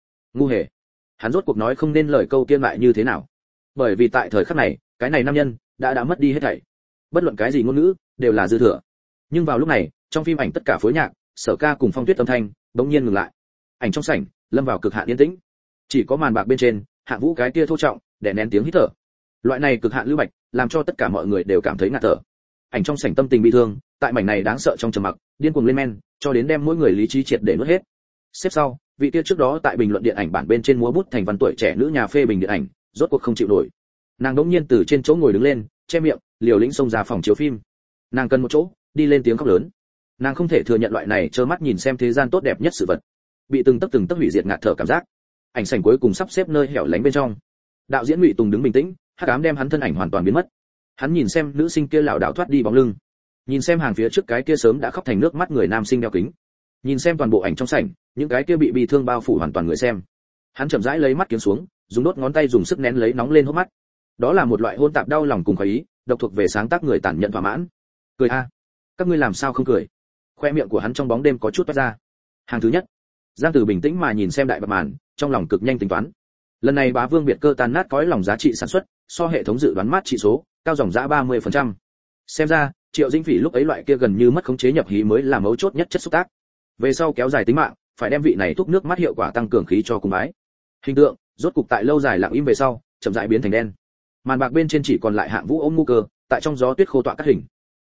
hề. Hắn rốt cuộc nói không nên lời câu kia lại như thế nào. Bởi vì tại thời khắc này, cái này nam nhân đã mất đi hết thảy. Bất luận cái gì ngôn ngữ đều là dư thừa. Nhưng vào lúc này, trong phim ảnh tất cả phối nhạc, sở ca cùng phong tuyết âm thanh bỗng nhiên ngừng lại. Ảnh trong sảnh lâm vào cực hạn yên tĩnh. Chỉ có màn bạc bên trên, Hạng Vũ cái kia thô trọng, để nén tiếng hít thở. Loại này cực hạn lưu bạch, làm cho tất cả mọi người đều cảm thấy ngạt thở. Ảnh trong sảnh tâm tình bi thương, tại mảnh này đáng sợ trong trầm mặc, điên cuồng lên men, cho đến đem mỗi người lý trí triệt để nuốt hết. Xếp sau, vị kia trước đó tại bình luận điện ảnh bản bên trên múa bút thành văn tuổi trẻ nữ nhà phê bình điện ảnh, rốt cuộc không chịu nổi. Nàng đống nhiên từ trên chỗ ngồi đứng lên, che miệng, liều lĩnh xông ra phòng chiếu phim. Nàng cần một chỗ, đi lên tiếng khóc lớn. Nàng không thể thừa nhận loại này trơ mắt nhìn xem thế gian tốt đẹp nhất sự vật, bị từng tấc hủy diệt ngạt thở cảm giác. Ảnh sảnh cuối cùng sắp xếp nơi hẻo lánh bên trong. Đạo diễn Ngụy Tùng đứng bình tĩnh, hắc ám đem hắn thân ảnh hoàn toàn biến mất. Hắn nhìn xem nữ sinh kia lảo đảo thoát đi bóng lưng, nhìn xem hàng phía trước cái kia sớm đã khóc thành nước mắt người nam sinh đeo kính, nhìn xem toàn bộ ảnh trong sảnh, những cái kia bị thương bao phủ hoàn toàn người xem. Hắn chậm rãi lấy mắt kiếm xuống, dùng đốt ngón tay dùng sức nén lấy nóng lên hốc mắt. Đó là một loại hôn tạp đau lòng cùng khoái ý, độc thuộc về sáng tác người tàn nhẫn thỏa mãn. Cười a, các ngươi làm sao không cười? Khoe miệng của hắn trong bóng đêm có chút toát ra. Hàng thứ nhất, Giang Tử bình tĩnh mà nhìn xem đại bạc màn, trong lòng cực nhanh tính toán. Lần này Bá Vương biệt cơ tan nát cõi lòng giá trị sản xuất, so hệ thống dự đoán mát trị số, cao dòng dã 30%. Xem ra, Triệu Dĩnh Phỉ lúc ấy loại kia gần như mất khống chế nhập hí mới là mấu chốt nhất chất xúc tác. Về sau kéo dài tính mạng, phải đem vị này thúc nước mắt hiệu quả tăng cường khí cho cùng bái. Hình tượng, rốt cục tại lâu dài lặng im về sau, chậm rãi biến thành đen. Màn bạc bên trên chỉ còn lại Hạng Vũ ôm ngu cơ, tại trong gió tuyết khô tọa cắt hình,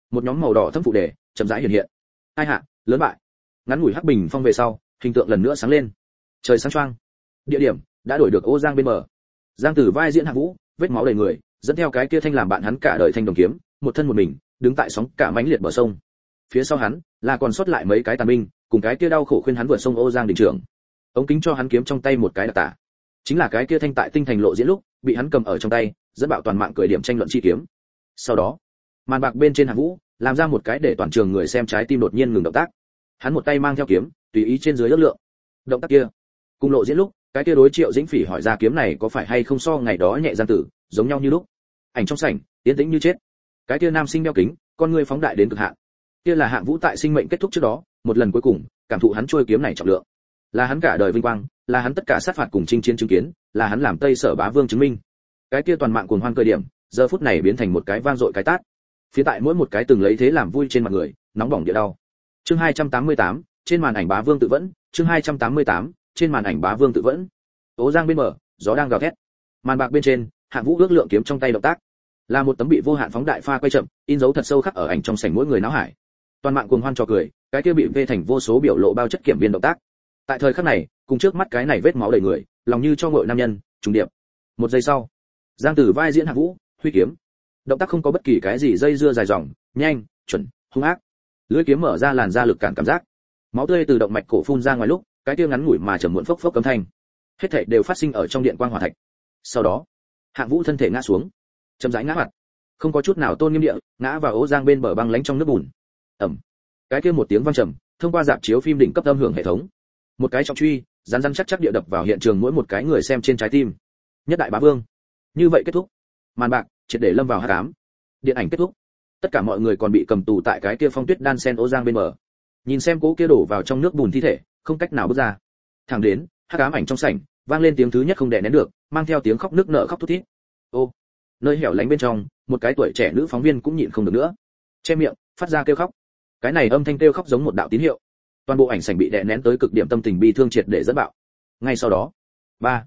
một nhóm màu đỏ thâm phụ đề chậm rãi hiện hiện. Hai hạ, lớn bại. Ngắn ngủi hắc bình phong về sau, hình tượng lần nữa sáng lên. Trời sáng choang. Địa điểm đã đổi được Ô Giang bên bờ. Giang Tử vai diễn Hạng Vũ, vết máu đầy người, dẫn theo cái kia thanh làm bạn hắn cả đời thanh đồng kiếm, một thân một mình, đứng tại sóng cả mãnh liệt bờ sông. Phía sau hắn là còn sót lại mấy cái tàn binh, cùng cái kia đau khổ khuyên hắn vượt sông Ô Giang đình trưởng. Ống kính cho hắn kiếm trong tay một cái đặc tả. Chính là cái kia thanh tại tinh thành lộ diễn lúc, bị hắn cầm ở trong tay, dẫn bạo toàn mạng cười điểm tranh luận chi kiếm. Sau đó, màn bạc bên trên Hạng Vũ, làm ra một cái để toàn trường người xem trái tim đột nhiên ngừng động tác. Hắn một tay mang theo kiếm, tùy ý trên dưới ước lượng. Động tác kia, cùng lộ diễn lúc, cái kia đối Triệu Dĩnh Phỉ hỏi ra kiếm này có phải hay không so ngày đó nhẹ Giang Tử, giống nhau như lúc. Ảnh trong sảnh, yên tĩnh như chết. Cái kia nam sinh đeo kính, con người phóng đại đến cực hạn. Kia là Hạng Vũ tại sinh mệnh kết thúc trước đó, một lần cuối cùng, cảm thụ hắn trôi kiếm này trọng lượng. Là hắn cả đời vinh quang, là hắn tất cả sát phạt cùng chinh chiến chứng kiến, là hắn làm Tây Sở Bá Vương chứng minh. Cái kia toàn mạng cuồng hoan cơ điểm, giờ phút này biến thành một cái vang dội cái tát. Phía tại mỗi một cái từng lấy thế làm vui trên mặt người, nóng bỏng địa đau. Chương 288, trên màn ảnh Bá Vương tự vẫn, chương 288, trên màn ảnh Bá Vương tự vẫn. Ô Giang bên bờ, gió đang gào thét. Màn bạc bên trên, Hạng Vũ ước lượng kiếm trong tay động tác, là một tấm bị vô hạn phóng đại pha quay chậm, in dấu thật sâu khắc ở ảnh trong sảnh mỗi người náo hải. Toàn mạng cuồng hoan trò cười, cái kia bị vê thành vô số biểu lộ bao chất kiểm biên động tác. Tại thời khắc này, cùng trước mắt cái này vết máu đầy người, lòng như cho ngội nam nhân, trùng điệp. Một giây sau, Giang Tử vai diễn Hạng Vũ, huy kiếm. Động tác không có bất kỳ cái gì dây dưa dài dòng, nhanh, chuẩn, hung ác. Lưỡi kiếm mở ra làn da lực cản cảm giác. Máu tươi từ động mạch cổ phun ra ngoài lúc, cái kia ngắn ngủi mà trầm muộn phốc phốc âm thanh. Hết thảy đều phát sinh ở trong điện quang hỏa thạch. Sau đó, Hạng Vũ thân thể ngã xuống, chậm rãi ngã mặt, không có chút nào tôn nghiêm địa, ngã vào Ô Giang bên bờ băng lánh trong nước bùn. Ầm. Cái kia một tiếng vang trầm, thông qua rạp chiếu phim đỉnh cấp âm hưởng hệ thống. Một cái trọng truy, rắn rắn chắc chắc địa đập vào hiện trường mỗi một cái người xem trên trái tim. Nhất đại bá vương. Như vậy kết thúc. Màn bạc triệt để lâm vào hắc ám. Điện ảnh kết thúc. Tất cả mọi người còn bị cầm tù tại cái kia phong tuyết đan sen Ô Giang bên bờ. Nhìn xem cố kia đổ vào trong nước bùn thi thể, không cách nào bước ra. Thẳng đến, hắc ám ảnh trong sảnh, vang lên tiếng thứ nhất không đè nén được, mang theo tiếng khóc nức nở khóc thút thít. Ô, nơi hẻo lánh bên trong, một cái tuổi trẻ nữ phóng viên cũng nhịn không được nữa, che miệng, phát ra kêu khóc. Cái này âm thanh kêu khóc giống một đạo tín hiệu. Toàn bộ ảnh sảnh bị đè nén tới cực điểm tâm tình bi thương triệt để dẫn bạo. Ngay sau đó, ba,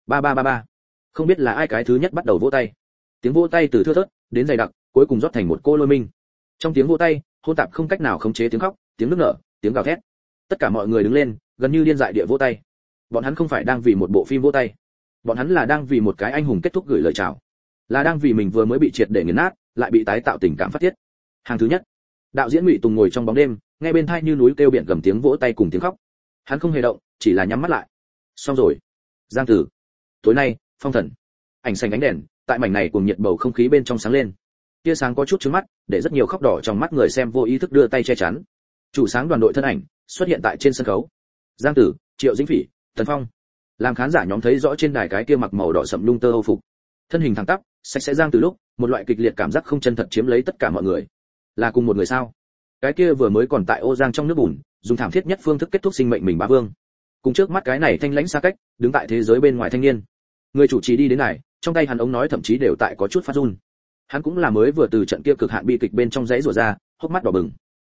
ba, không biết là ai cái thứ nhất bắt đầu vỗ tay. Tiếng vỗ tay từ thưa thớt đến dày đặc, cuối cùng rót thành một cô lôi minh. Trong tiếng vỗ tay, hỗn tạp không cách nào khống chế tiếng khóc, tiếng nức nở, tiếng gào thét. Tất cả mọi người đứng lên, gần như điên dại địa vỗ tay. Bọn hắn không phải đang vì một bộ phim vỗ tay, bọn hắn là đang vì một cái anh hùng kết thúc gửi lời chào, là đang vì mình vừa mới bị triệt để nghiền nát, lại bị tái tạo tình cảm phát tiết. Hàng thứ nhất, đạo diễn Ngụy Tùng ngồi trong bóng đêm, nghe bên tai như núi kêu biển gầm tiếng vỗ tay cùng tiếng khóc. Hắn không hề động, chỉ là nhắm mắt lại. Xong rồi. Giang Tử. Tối nay, phong thần. Ảnh xanh ánh đèn, tại mảnh này cùng nhiệt bầu không khí bên trong sáng lên. Tia sáng có chút chướng mắt, để rất nhiều khóc đỏ trong mắt người xem vô ý thức đưa tay che chắn. Chủ sáng đoàn đội thân ảnh xuất hiện tại trên sân khấu. Giang Tử, Triệu Dĩnh Phỉ, Tần Phong. Làm khán giả nhóm thấy rõ trên đài cái kia mặc màu đỏ sậm lung tơ Âu phục, thân hình thẳng tắp, sạch sẽ Giang Tử lúc, một loại kịch liệt cảm giác không chân thật chiếm lấy tất cả mọi người. Là cùng một người sao? Cái kia vừa mới còn tại Ô Giang trong nước bùn, dùng thảm thiết nhất phương thức kết thúc sinh mệnh mình bá vương. Cùng trước mắt cái này thanh lãnh xa cách, đứng tại thế giới bên ngoài thanh niên. Người chủ trì đi đến này, trong tay hắn ống nói thậm chí đều tại có chút phát run. Hắn cũng là mới vừa từ trận kia cực hạn bi kịch bên trong giấy rủa ra, hốc mắt đỏ bừng.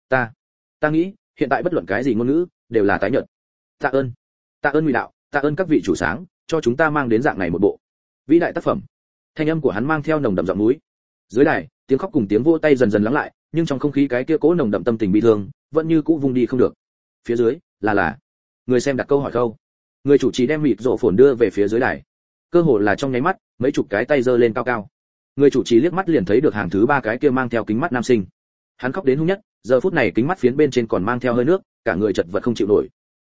Ta nghĩ, hiện tại bất luận cái gì ngôn ngữ đều là tái nhợt. Tạ ơn Ngụy đạo, tạ ơn các vị chủ sáng, cho chúng ta mang đến dạng này một bộ vĩ đại tác phẩm. Thanh âm của hắn mang theo nồng đậm giọng núi. Dưới đài, tiếng khóc cùng tiếng vỗ tay dần dần lắng lại, nhưng trong không khí cái kia cố nồng đậm tâm tình bi thương, vẫn như cũ vùng đi không được. Phía dưới, là người xem đặt câu hỏi câu. Người chủ trì đem mịt rộ phồn đưa về phía dưới đài. Cơ hồ là trong nháy mắt, mấy chục cái tay giơ lên cao cao. Người chủ trì liếc mắt liền thấy được hàng thứ ba cái kia mang theo kính mắt nam sinh. Hắn khóc đến hung nhất, giờ phút này kính mắt phiến bên trên còn mang theo hơi nước, cả người chật vật không chịu nổi.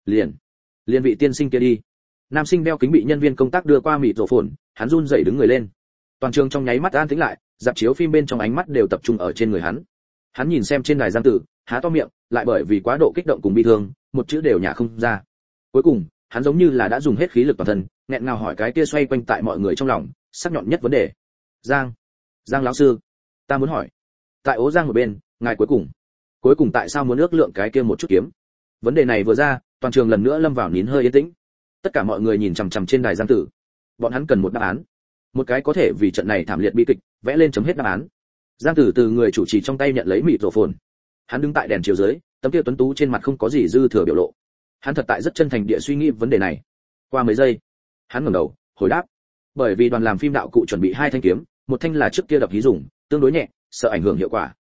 Liền vị tiên sinh kia đi. Nam sinh đeo kính bị nhân viên công tác đưa qua mịt rộ phồn, hắn run rẩy đứng người lên. Toàn trường trong nháy mắt an tĩnh lại, dạp chiếu phim bên trong ánh mắt đều tập trung ở trên người hắn. Hắn nhìn xem trên đài Giang Tử, há to miệng, lại bởi vì quá độ kích động cùng bi thương, một chữ đều nhả không ra. Cuối cùng, hắn giống như là đã dùng hết khí lực toàn thân, nghẹn ngào hỏi cái kia xoay quanh tại mọi người trong lòng, sắc nhọn nhất vấn đề. Giang lão sư, ta muốn hỏi, tại Ô Giang một bên, ngài cuối cùng tại sao muốn ước lượng cái kia một chút kiếm? Vấn đề này vừa ra, toàn trường lần nữa lâm vào nín hơi yên tĩnh. Tất cả mọi người nhìn chằm chằm trên đài Giang Tử. Bọn hắn cần một đáp án, một cái có thể vì trận này thảm liệt bi kịch vẽ lên chấm hết đáp án. Giang Tử từ người chủ trì trong tay nhận lấy mịt rộ phồn. Hắn đứng tại đèn chiếu dưới, tấm kia tuấn tú trên mặt không có gì dư thừa biểu lộ. Hắn thật tại rất chân thành địa suy nghĩ vấn đề này. Qua mấy giây, hắn ngẩng đầu, hồi đáp. Bởi vì đoàn làm phim đạo cụ chuẩn bị hai thanh kiếm, một thanh là trước kia đập hí dùng, tương đối nhẹ, sợ ảnh hưởng hiệu quả.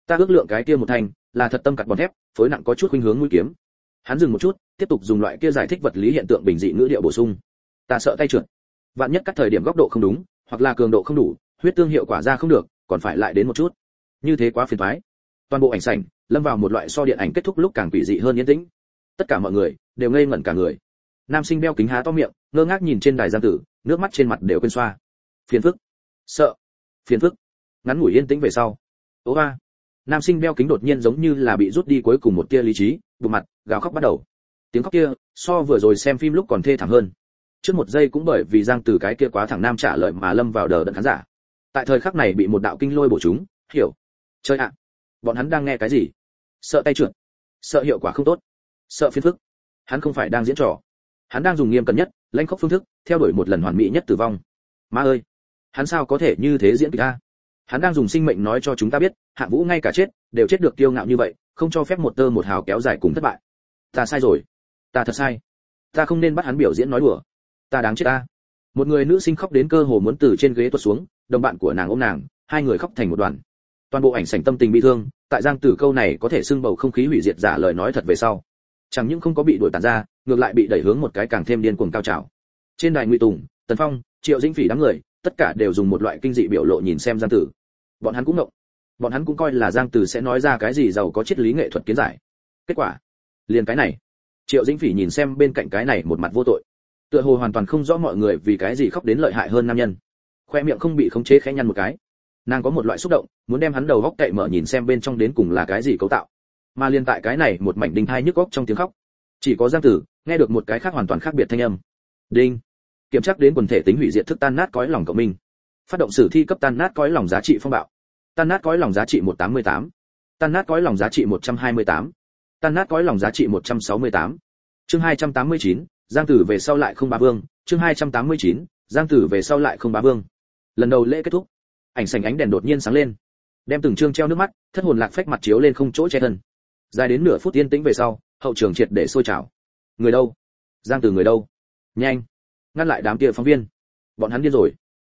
Ta ước lượng cái kia một thanh là thật tâm cắt bòn thép, phối nặng có chút khuynh hướng mũi kiếm. Hắn dừng một chút, tiếp tục dùng loại kia giải thích vật lý hiện tượng bình dị ngữ điệu bổ sung. Ta sợ tay trượt. Vạn nhất cắt thời điểm góc độ không đúng, hoặc là cường độ không đủ, huyết tương hiệu quả ra không được, còn phải lại đến một chút. Như thế quá phiền toái. Toàn bộ ảnh sảnh lâm vào một loại so điện ảnh kết thúc lúc càng quỷ dị hơn yên tĩnh. Tất cả mọi người đều ngây ngẩn cả người. Nam sinh đeo kính há to miệng, ngơ ngác nhìn trên đài Giang Tử, nước mắt trên mặt đều quên xoa. Phiền phức, sợ, phiền phức. Ngắn ngủi yên tĩnh về sau, ố a, nam sinh đeo kính đột nhiên giống như là bị rút đi cuối cùng một tia lý trí, bụm mặt, gào khóc bắt đầu. Tiếng khóc kia so vừa rồi xem phim lúc còn thê thảm hơn. Trước một giây cũng bởi vì Giang Tử cái kia quá thẳng nam trả lời mà lâm vào đờ đẫn khán giả. Tại thời khắc này bị một đạo kinh lôi bổ chúng, hiểu. Chơi ạ, bọn hắn đang nghe cái gì? Sợ tay trượt, sợ hiệu quả không tốt, sợ phiền phức. Hắn không phải đang diễn trò, hắn đang dùng nghiêm cẩn nhất, lãnh khốc phương thức, theo đuổi một lần hoàn mỹ nhất tử vong. Ma ơi, hắn sao có thể như thế diễn kịch a? Hắn đang dùng sinh mệnh nói cho chúng ta biết, Hạng Vũ ngay cả chết đều chết được kiêu ngạo như vậy, không cho phép một tơ một hào kéo dài cùng thất bại. Ta sai rồi, ta thật sai, ta không nên bắt hắn biểu diễn nói đùa, ta đáng chết ta. Một người nữ sinh khóc đến cơ hồ muốn từ trên ghế tuột xuống, đồng bạn của nàng ôm nàng, hai người khóc thành một đoàn. Toàn bộ ảnh sảnh tâm tình bị thương, tại Giang Tử câu này có thể xưng bầu không khí hủy diệt giả lời nói thật về sau, chẳng những không có bị đuổi tàn ra, ngược lại bị đẩy hướng một cái càng thêm điên cuồng cao trào. Trên đài Ngụy Tùng, Tần Phong, Triệu Dĩnh Phỉ đám người, tất cả đều dùng một loại kinh dị biểu lộ nhìn xem Giang Tử. Bọn hắn cũng ngộng, bọn hắn cũng coi là Giang Tử sẽ nói ra cái gì giàu có triết lý nghệ thuật kiến giải. Kết quả, liền cái này. Triệu Dĩnh Phỉ nhìn xem bên cạnh cái này một mặt vô tội, tựa hồ hoàn toàn không rõ mọi người vì cái gì khóc đến lợi hại hơn nam nhân. Khoe miệng không bị khống chế khẽ nhăn một cái. Nàng có một loại xúc động, muốn đem hắn đầu góc cậy mở nhìn xem bên trong đến cùng là cái gì cấu tạo. Mà liên tại cái này một mảnh đinh thai nhức óc trong tiếng khóc, chỉ có Giang Tử nghe được một cái khác hoàn toàn khác biệt thanh âm. Đinh. Kiểm tra đến quần thể tính hủy diệt thức tan nát cõi lòng cộng minh. Phát động sử thi cấp tan nát cõi lòng giá trị phong bạo. Tan nát cõi lòng giá trị 188. Tan nát cõi lòng giá trị 128. Tan nát cõi lòng giá trị 168. Chương 289, Giang Tử về sau lại không bá vương. Chương 289, Giang Tử về sau lại không bá vương. Lần đầu lễ kết thúc, ảnh sảnh ánh đèn đột nhiên sáng lên, đem từng chương treo nước mắt, thất hồn lạc phách mặt chiếu lên không chỗ che thân. Dài đến nửa phút yên tĩnh về sau, hậu trường triệt để sôi trào. Người đâu? Giang Tử người đâu? Nhanh, ngăn lại đám kia phóng viên, bọn hắn điên rồi.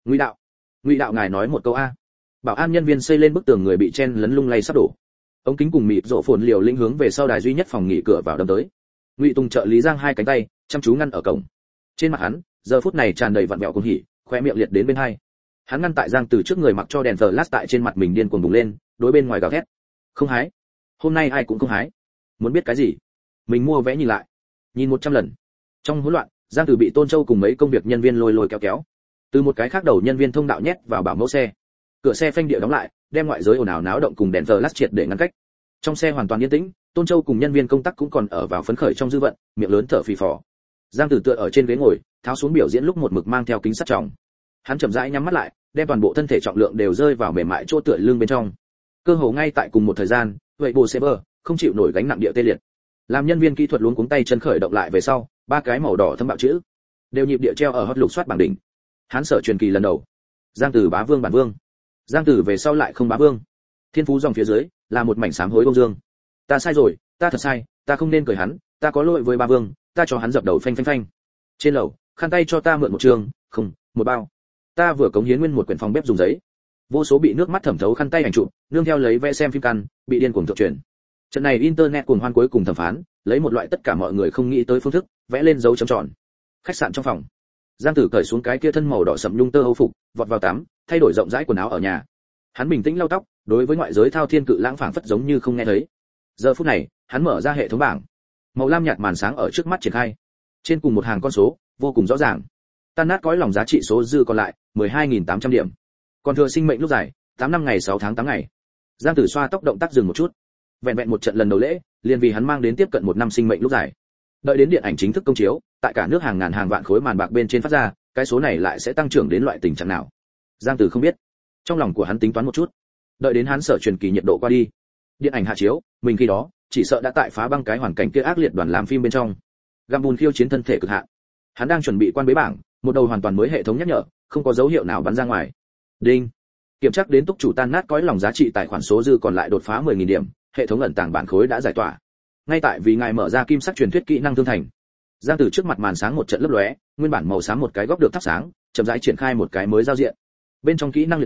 Ngụy đạo ngài nói một câu a. Bảo an nhân viên xây lên bức tường người bị chen lấn lung lay sắp đổ. Ống kính cùng mịt rộ phồn liều lĩnh hướng về sau đài duy nhất phòng nghỉ cửa vào đâm tới. Ngụy Tùng trợ lý giang hai cánh tay, chăm chú ngăn ở cổng. Trên mặt hắn, giờ phút này tràn đầy vặn vẹo cuồng hỉ, khóe miệng liệt đến bên hai. Hắn ngăn tại Giang Tử trước người mặc cho đèn flash tại trên mặt mình điên cuồng bùng lên, đối bên ngoài gào thét. Không hái, hôm nay ai cũng không hái. Muốn biết cái gì? Mình mua vé nhìn lại. Nhìn 100 lần. Trong hỗn loạn, Giang Tử bị Tôn Châu cùng mấy công việc nhân viên lôi kéo kéo. Từ một cái khác đầu nhân viên thông đạo nhét vào bảo mẫu xe. Cửa xe phanh địa đóng lại, đem ngoại giới ồn ào náo động cùng đèn flash triệt để ngăn cách. Trong xe hoàn toàn yên tĩnh, Tôn Châu cùng nhân viên công tác cũng còn ở vào phấn khởi trong dư vận, miệng lớn thở phì phò. Giang Tử tựa ở trên ghế ngồi, tháo xuống biểu diễn lúc một mực mang theo kính sắt tròng. Hắn chậm rãi nhắm mắt lại, đem toàn bộ thân thể trọng lượng đều rơi vào mềm mại chỗ tựa lưng bên trong. Cơ hồ ngay tại cùng một thời gian, vậy bồ Saber không chịu nổi gánh nặng địa tê liệt. Làm nhân viên kỹ thuật luống cuống tay chân khởi động lại về sau, ba cái màu đỏ thâm bạo chữ đều nhịp địa treo ở hot lục soát bảng đỉnh. Hắn sở truyền kỳ lần đầu. Giang Tử bá vương bản vương. Giang Tử về sau lại không bá vương. Thiên phú dòng phía dưới là một mảnh sám hối bông dương. Ta sai rồi, ta thật sai, ta không nên cười hắn, ta có lỗi với bá vương, ta cho hắn dập đầu phanh phanh phanh. Trên lầu, khăn tay cho ta mượn một trường, không, một bao. Ta vừa cống hiến nguyên một quyển phòng bếp dùng giấy. Vô số bị nước mắt thẩm thấu khăn tay ảnh chụp, nương theo lấy vẽ xem phim căn, bị điên cuồng thượng truyền. Trận này internet cuồng hoan cuối cùng thẩm phán, lấy một loại tất cả mọi người không nghĩ tới phương thức, vẽ lên dấu chấm tròn. Khách sạn trong phòng, Giang Tử cởi xuống cái kia thân màu đỏ sậm nhung tơ hâu phục, vọt vào tắm, thay đổi rộng rãi quần áo ở nhà. Hắn bình tĩnh lau tóc, đối với ngoại giới thao thiên cự lãng phảng phất giống như không nghe thấy. Giờ phút này, hắn mở ra hệ thống bảng. Màu lam nhạt màn sáng ở trước mắt triển khai. Trên cùng một hàng con số, vô cùng rõ ràng. Tan nát cõi lòng giá trị số dư còn lại 12.800 điểm. Còn thừa sinh mệnh lúc dài 8 năm ngày 6 tháng 8 ngày. Giang Tử xoa tóc động tác dừng một chút. Vẹn vẹn một trận lần đầu lễ, liền vì hắn mang đến tiếp cận 1 năm sinh mệnh lúc dài. Đợi đến điện ảnh chính thức công chiếu, tại cả nước hàng ngàn hàng vạn khối màn bạc bên trên phát ra, cái số này lại sẽ tăng trưởng đến loại tình trạng nào? Giang Tử không biết. Trong lòng của hắn tính toán một chút. Đợi đến hắn sở truyền kỳ nhiệt độ qua đi, điện ảnh hạ chiếu, mình khi đó chỉ sợ đã tại phá băng cái hoàn cảnh kia ác liệt đoàn làm phim bên trong. Gambun khiêu chiến thân thể cực hạn. Hắn đang chuẩn bị quan bế bảng, một đầu hoàn toàn mới hệ thống nhắc nhở, không có dấu hiệu nào bắn ra ngoài. Đinh. Kiểm tra đến túc chủ tan nát cõi lòng giá trị tài khoản số dư còn lại đột phá 10.000 điểm, hệ thống ẩn tàng bản khối đã giải tỏa. Ngay tại vì ngài mở ra kim sắc truyền thuyết kỹ năng thương thành. Giang Tử trước mặt màn sáng một trận lấp lóe, nguyên bản màu xám một cái góc được thắp sáng, chậm rãi triển khai một cái mới giao diện. Bên trong kỹ năng liệt biểu,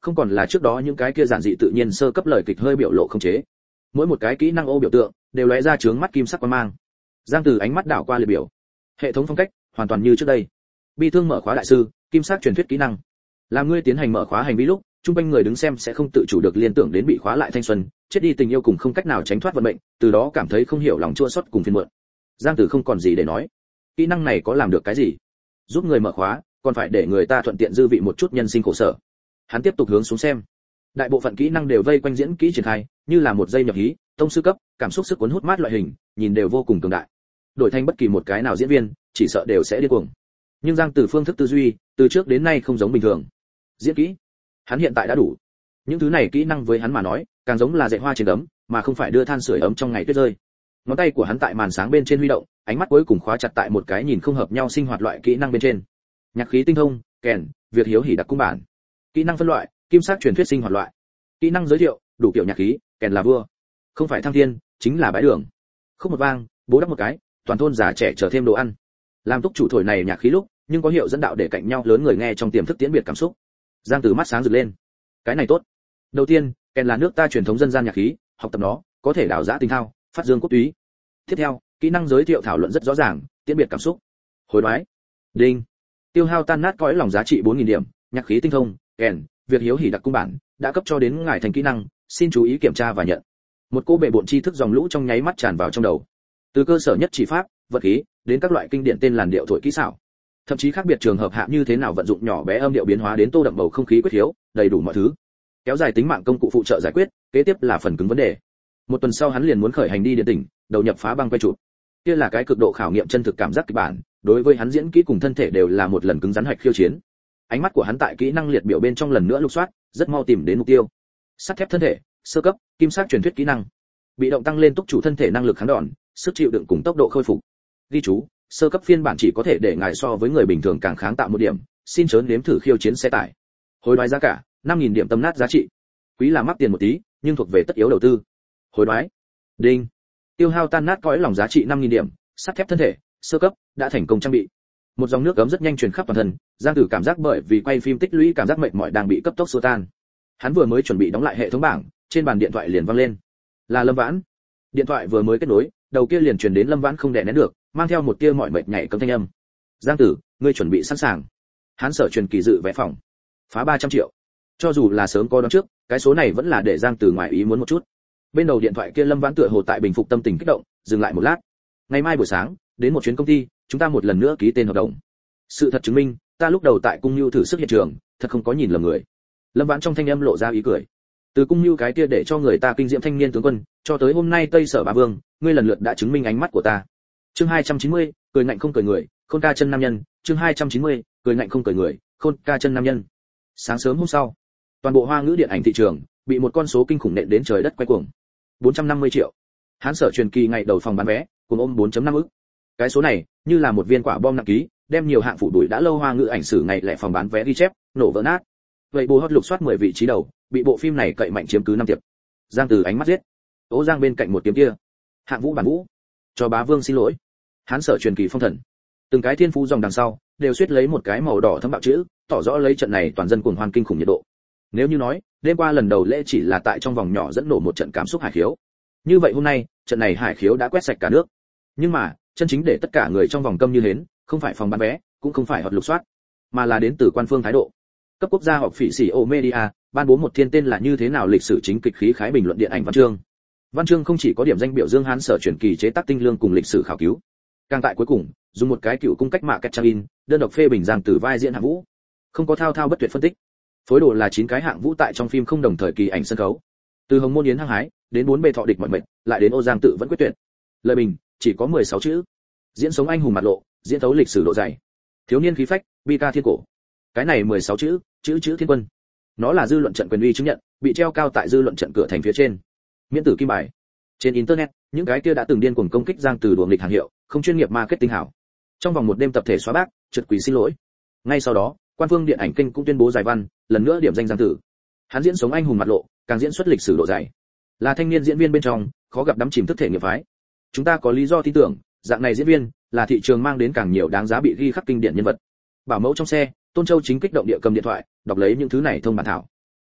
không còn là trước đó những cái kia giản dị tự nhiên sơ cấp lời kịch hơi biểu lộ không chế. Mỗi một cái kỹ năng ô biểu tượng đều lóe ra chướng mắt kim sắc quang mang. Giang Tử ánh mắt đảo qua liệt biểu, hệ thống phong cách hoàn toàn như trước đây. Bi thương mở khóa đại sư, kim sắc truyền thuyết kỹ năng. Làm ngươi tiến hành mở khóa hành vi lúc, trung quanh người đứng xem sẽ không tự chủ được liên tưởng đến bị khóa lại thanh xuân, chết đi tình yêu cùng không cách nào tránh thoát vận mệnh, từ đó cảm thấy không hiểu lòng chua xót cùng phiền muộn. Giang Tử không còn gì để nói. Kỹ năng này có làm được cái gì? Giúp người mở khóa, còn phải để người ta thuận tiện dư vị một chút nhân sinh khổ sở. Hắn tiếp tục hướng xuống xem. Đại bộ phận kỹ năng đều vây quanh diễn kỹ triển khai, như là một dây nhập hí, tông sư cấp, cảm xúc sức cuốn hút mát loại hình, nhìn đều vô cùng cường đại. Đổi thành bất kỳ một cái nào diễn viên, chỉ sợ đều sẽ điên cuồng. Nhưng Giang Tử phương thức tư duy, từ trước đến nay không giống bình thường. Diễn kỹ, hắn hiện tại đã đủ. Những thứ này kỹ năng với hắn mà nói, càng giống là dạy hoa trên ấm, mà không phải đưa than sưởi ấm trong ngày tuyết rơi. Ngón tay của hắn tại màn sáng bên trên huy động, ánh mắt cuối cùng khóa chặt tại một cái nhìn không hợp nhau sinh hoạt loại kỹ năng bên trên. Nhạc khí tinh thông, kèn, việc hiếu hỉ đặc cung bản. Kỹ năng phân loại, kim sắc truyền thuyết sinh hoạt loại. Kỹ năng giới thiệu, đủ kiểu nhạc khí, kèn là vua, không phải thăng thiên, chính là bãi đường. Khúc một vang, bố đắp một cái, toàn thôn già trẻ chờ thêm đồ ăn. Làm túc chủ thổi này nhạc khí lúc, nhưng có hiệu dẫn đạo để cạnh nhau lớn người nghe trong tiềm thức tiễn biệt cảm xúc. Giang Tử mắt sáng rực lên. Cái này tốt. Đầu tiên, kèn là nước ta truyền thống dân gian nhạc khí, học tập nó, có thể đào giã tình thao, phát dương quốc túy. Tiếp theo, kỹ năng giới thiệu thảo luận rất rõ ràng, tiễn biệt cảm xúc. Hối đoái. Đinh. Tiêu hao tan nát cõi lòng giá trị 4000 điểm, nhạc khí tinh thông, kèn, việc hiếu hỉ đặc cung bản, đã cấp cho đến ngài thành kỹ năng, xin chú ý kiểm tra và nhận. Một cô bệ bộn tri thức dòng lũ trong nháy mắt tràn vào trong đầu. Từ cơ sở nhất chỉ pháp, vật khí, đến các loại kinh điển tên làn điệu thổi kỹ xảo. Thậm chí khác biệt trường hợp hạ như thế nào vận dụng nhỏ bé âm điệu biến hóa đến tô đậm bầu không khí quyết hiếu, đầy đủ mọi thứ. Kéo dài tính mạng công cụ phụ trợ giải quyết, kế tiếp là phần cứng vấn đề. Một tuần sau hắn liền muốn khởi hành đi điện tỉnh, đầu nhập phá băng quay chụp. Kia là cái cực độ khảo nghiệm chân thực cảm giác kịch bản, đối với hắn diễn kỹ cùng thân thể đều là một lần cứng rắn hạch khiêu chiến. Ánh mắt của hắn tại kỹ năng liệt biểu bên trong lần nữa lục soát, rất mau tìm đến mục tiêu. Sắt thép thân thể, sơ cấp, kim sắc truyền thuyết kỹ năng. Bị động tăng lên túc chủ thân thể năng lực kháng đòn, sức chịu đựng cùng tốc độ khôi phục. Ghi chú, sơ cấp phiên bản chỉ có thể để ngài so với người bình thường càng kháng tạo một điểm, xin chớn nếm thử khiêu chiến xe tải. Hối đoái giá cả 5000 điểm tâm nát giá trị. Quý là mắc tiền một tí, nhưng thuộc về tất yếu đầu tư. Hối đoái. Đinh. Tiêu hao tan nát cõi lòng giá trị 5000 điểm, sắt thép thân thể, sơ cấp, đã thành công trang bị. Một dòng nước ấm rất nhanh truyền khắp toàn thân, Giang Tử cảm giác bởi vì quay phim tích lũy cảm giác mệt mỏi đang bị cấp tốc xua tan. Hắn vừa mới chuẩn bị đóng lại hệ thống bảng, trên bàn điện thoại liền vang lên. Là Lâm Vãn. Điện thoại vừa mới kết nối, đầu kia liền truyền đến Lâm Vãn không đè nén được, mang theo một tia mỏi mệt nhảy cấm thanh âm. Giang Tử, ngươi chuẩn bị sẵn sàng. Hắn sở truyền kỳ dự vẽ phòng. Phá 300 triệu. Cho dù là sớm có đón trước, cái số này vẫn là để Giang Tử ngoài ý muốn một chút. Bên đầu điện thoại kia Lâm Vãn tựa hồ tại bình phục tâm tình kích động, dừng lại một lát. Ngày mai buổi sáng, đến một chuyến công ty, chúng ta một lần nữa ký tên hợp đồng. Sự thật chứng minh, ta lúc đầu tại cung nhu thử sức hiện trường, thật không có nhìn lầm người. Lâm Vãn trong thanh âm lộ ra ý cười. Từ cung nhu cái kia để cho người ta kinh diễm thanh niên tướng quân, cho tới hôm nay Tây Sở Ba Vương, ngươi lần lượt đã chứng minh ánh mắt của ta. Chương 290, cười ngạnh không cười người, khôn ca chân nam nhân. Chương 290, cười ngạnh không cười người, khôn ca chân nam nhân. Sáng sớm hôm sau, toàn bộ Hoa ngữ điện ảnh thị trường bị một con số kinh khủng nện đến trời đất quay cuồng. 450 triệu. Hán sở truyền kỳ ngày đầu phòng bán vé, cùng ôm 4.5 ức. Cái số này, như là một viên quả bom nặng ký, đem nhiều hạng phụ đuổi đã lâu Hoa ngữ ảnh sử ngày lẻ phòng bán vé ghi chép, nổ vỡ nát. Vậy bộ hot lục soát 10 vị trí đầu, bị bộ phim này cậy mạnh chiếm cứ 5 tiệp. Giang Từ ánh mắt giết. Ô Giang bên cạnh một kiếm kia. Hạng Vũ bản vũ. Cho bá vương xin lỗi. Hán sở truyền kỳ phong thần. Từng cái thiên phú dòng đằng sau, đều suýt lấy một cái màu đỏ thấm bạo chữ, tỏ rõ lấy trận này toàn dân cuồng hoan kinh khủng nhiệt độ. Nếu như nói, đêm qua lần đầu lễ chỉ là tại trong vòng nhỏ dẫn nổ một trận cảm xúc hải khiếu. Như vậy hôm nay, trận này hải khiếu đã quét sạch cả nước. Nhưng mà, chân chính để tất cả người trong vòng câm như hến, không phải phòng bán vé, cũng không phải hot lục soát, mà là đến từ quan phương thái độ. Cấp quốc gia họp phỉ sỉ ô media, ban bố một thiên tên là như thế nào lịch sử chính kịch khí khái bình luận điện ảnh văn chương. Văn chương không chỉ có điểm danh biểu dương Hán sở truyền kỳ chế tác tinh lương cùng lịch sử khảo cứu, càng tại cuối cùng, dùng một cái cựu cung cách mạ kết trang in, đơn độc phê bình Giang Tử vai diễn Hạng Vũ. Không có thao thao bất tuyệt phân tích. Phối đồ là 9 cái Hạng Vũ tại trong phim không đồng thời kỳ ảnh sân khấu. Từ Hồng Môn Yến hăng hái, đến 4 bề thọ địch mọi mệt, lại đến Ô Giang tự vẫn quyết tuyệt. Lời bình, chỉ có 16 chữ. Diễn sống anh hùng mặt lộ, diễn thấu lịch sử độ dày. Thiếu niên khí phách, bi ca thiên cổ. Cái này 16 chữ, chữ thiên quân. Nó là dư luận trận quyền uy chứng nhận, bị treo cao tại dư luận trận cửa thành phía trên. Miễn tử kim bài. Trên internet, những cái kia đã từng điên cuồng công kích Giang Từ đuổi nghịch hàng hiệu, không chuyên nghiệp marketing hảo. Trong vòng một đêm tập thể xóa bác, trượt quỷ xin lỗi. Ngay sau đó, quan phương điện ảnh kênh cũng tuyên bố giải văn, lần nữa điểm danh Giang Tử. Hắn diễn sống anh hùng mặt lộ, càng diễn xuất lịch sử độ dày. Là thanh niên diễn viên bên trong, khó gặp đắm chìm thức thể nghiệp phái. Chúng ta có lý do tin tưởng, dạng này diễn viên là thị trường mang đến càng nhiều đáng giá bị ghi khắc kinh điển nhân vật. Bảo mẫu trong xe, Tôn Châu chính kích động địa cầm điện thoại, đọc lấy những thứ này thông bản thảo.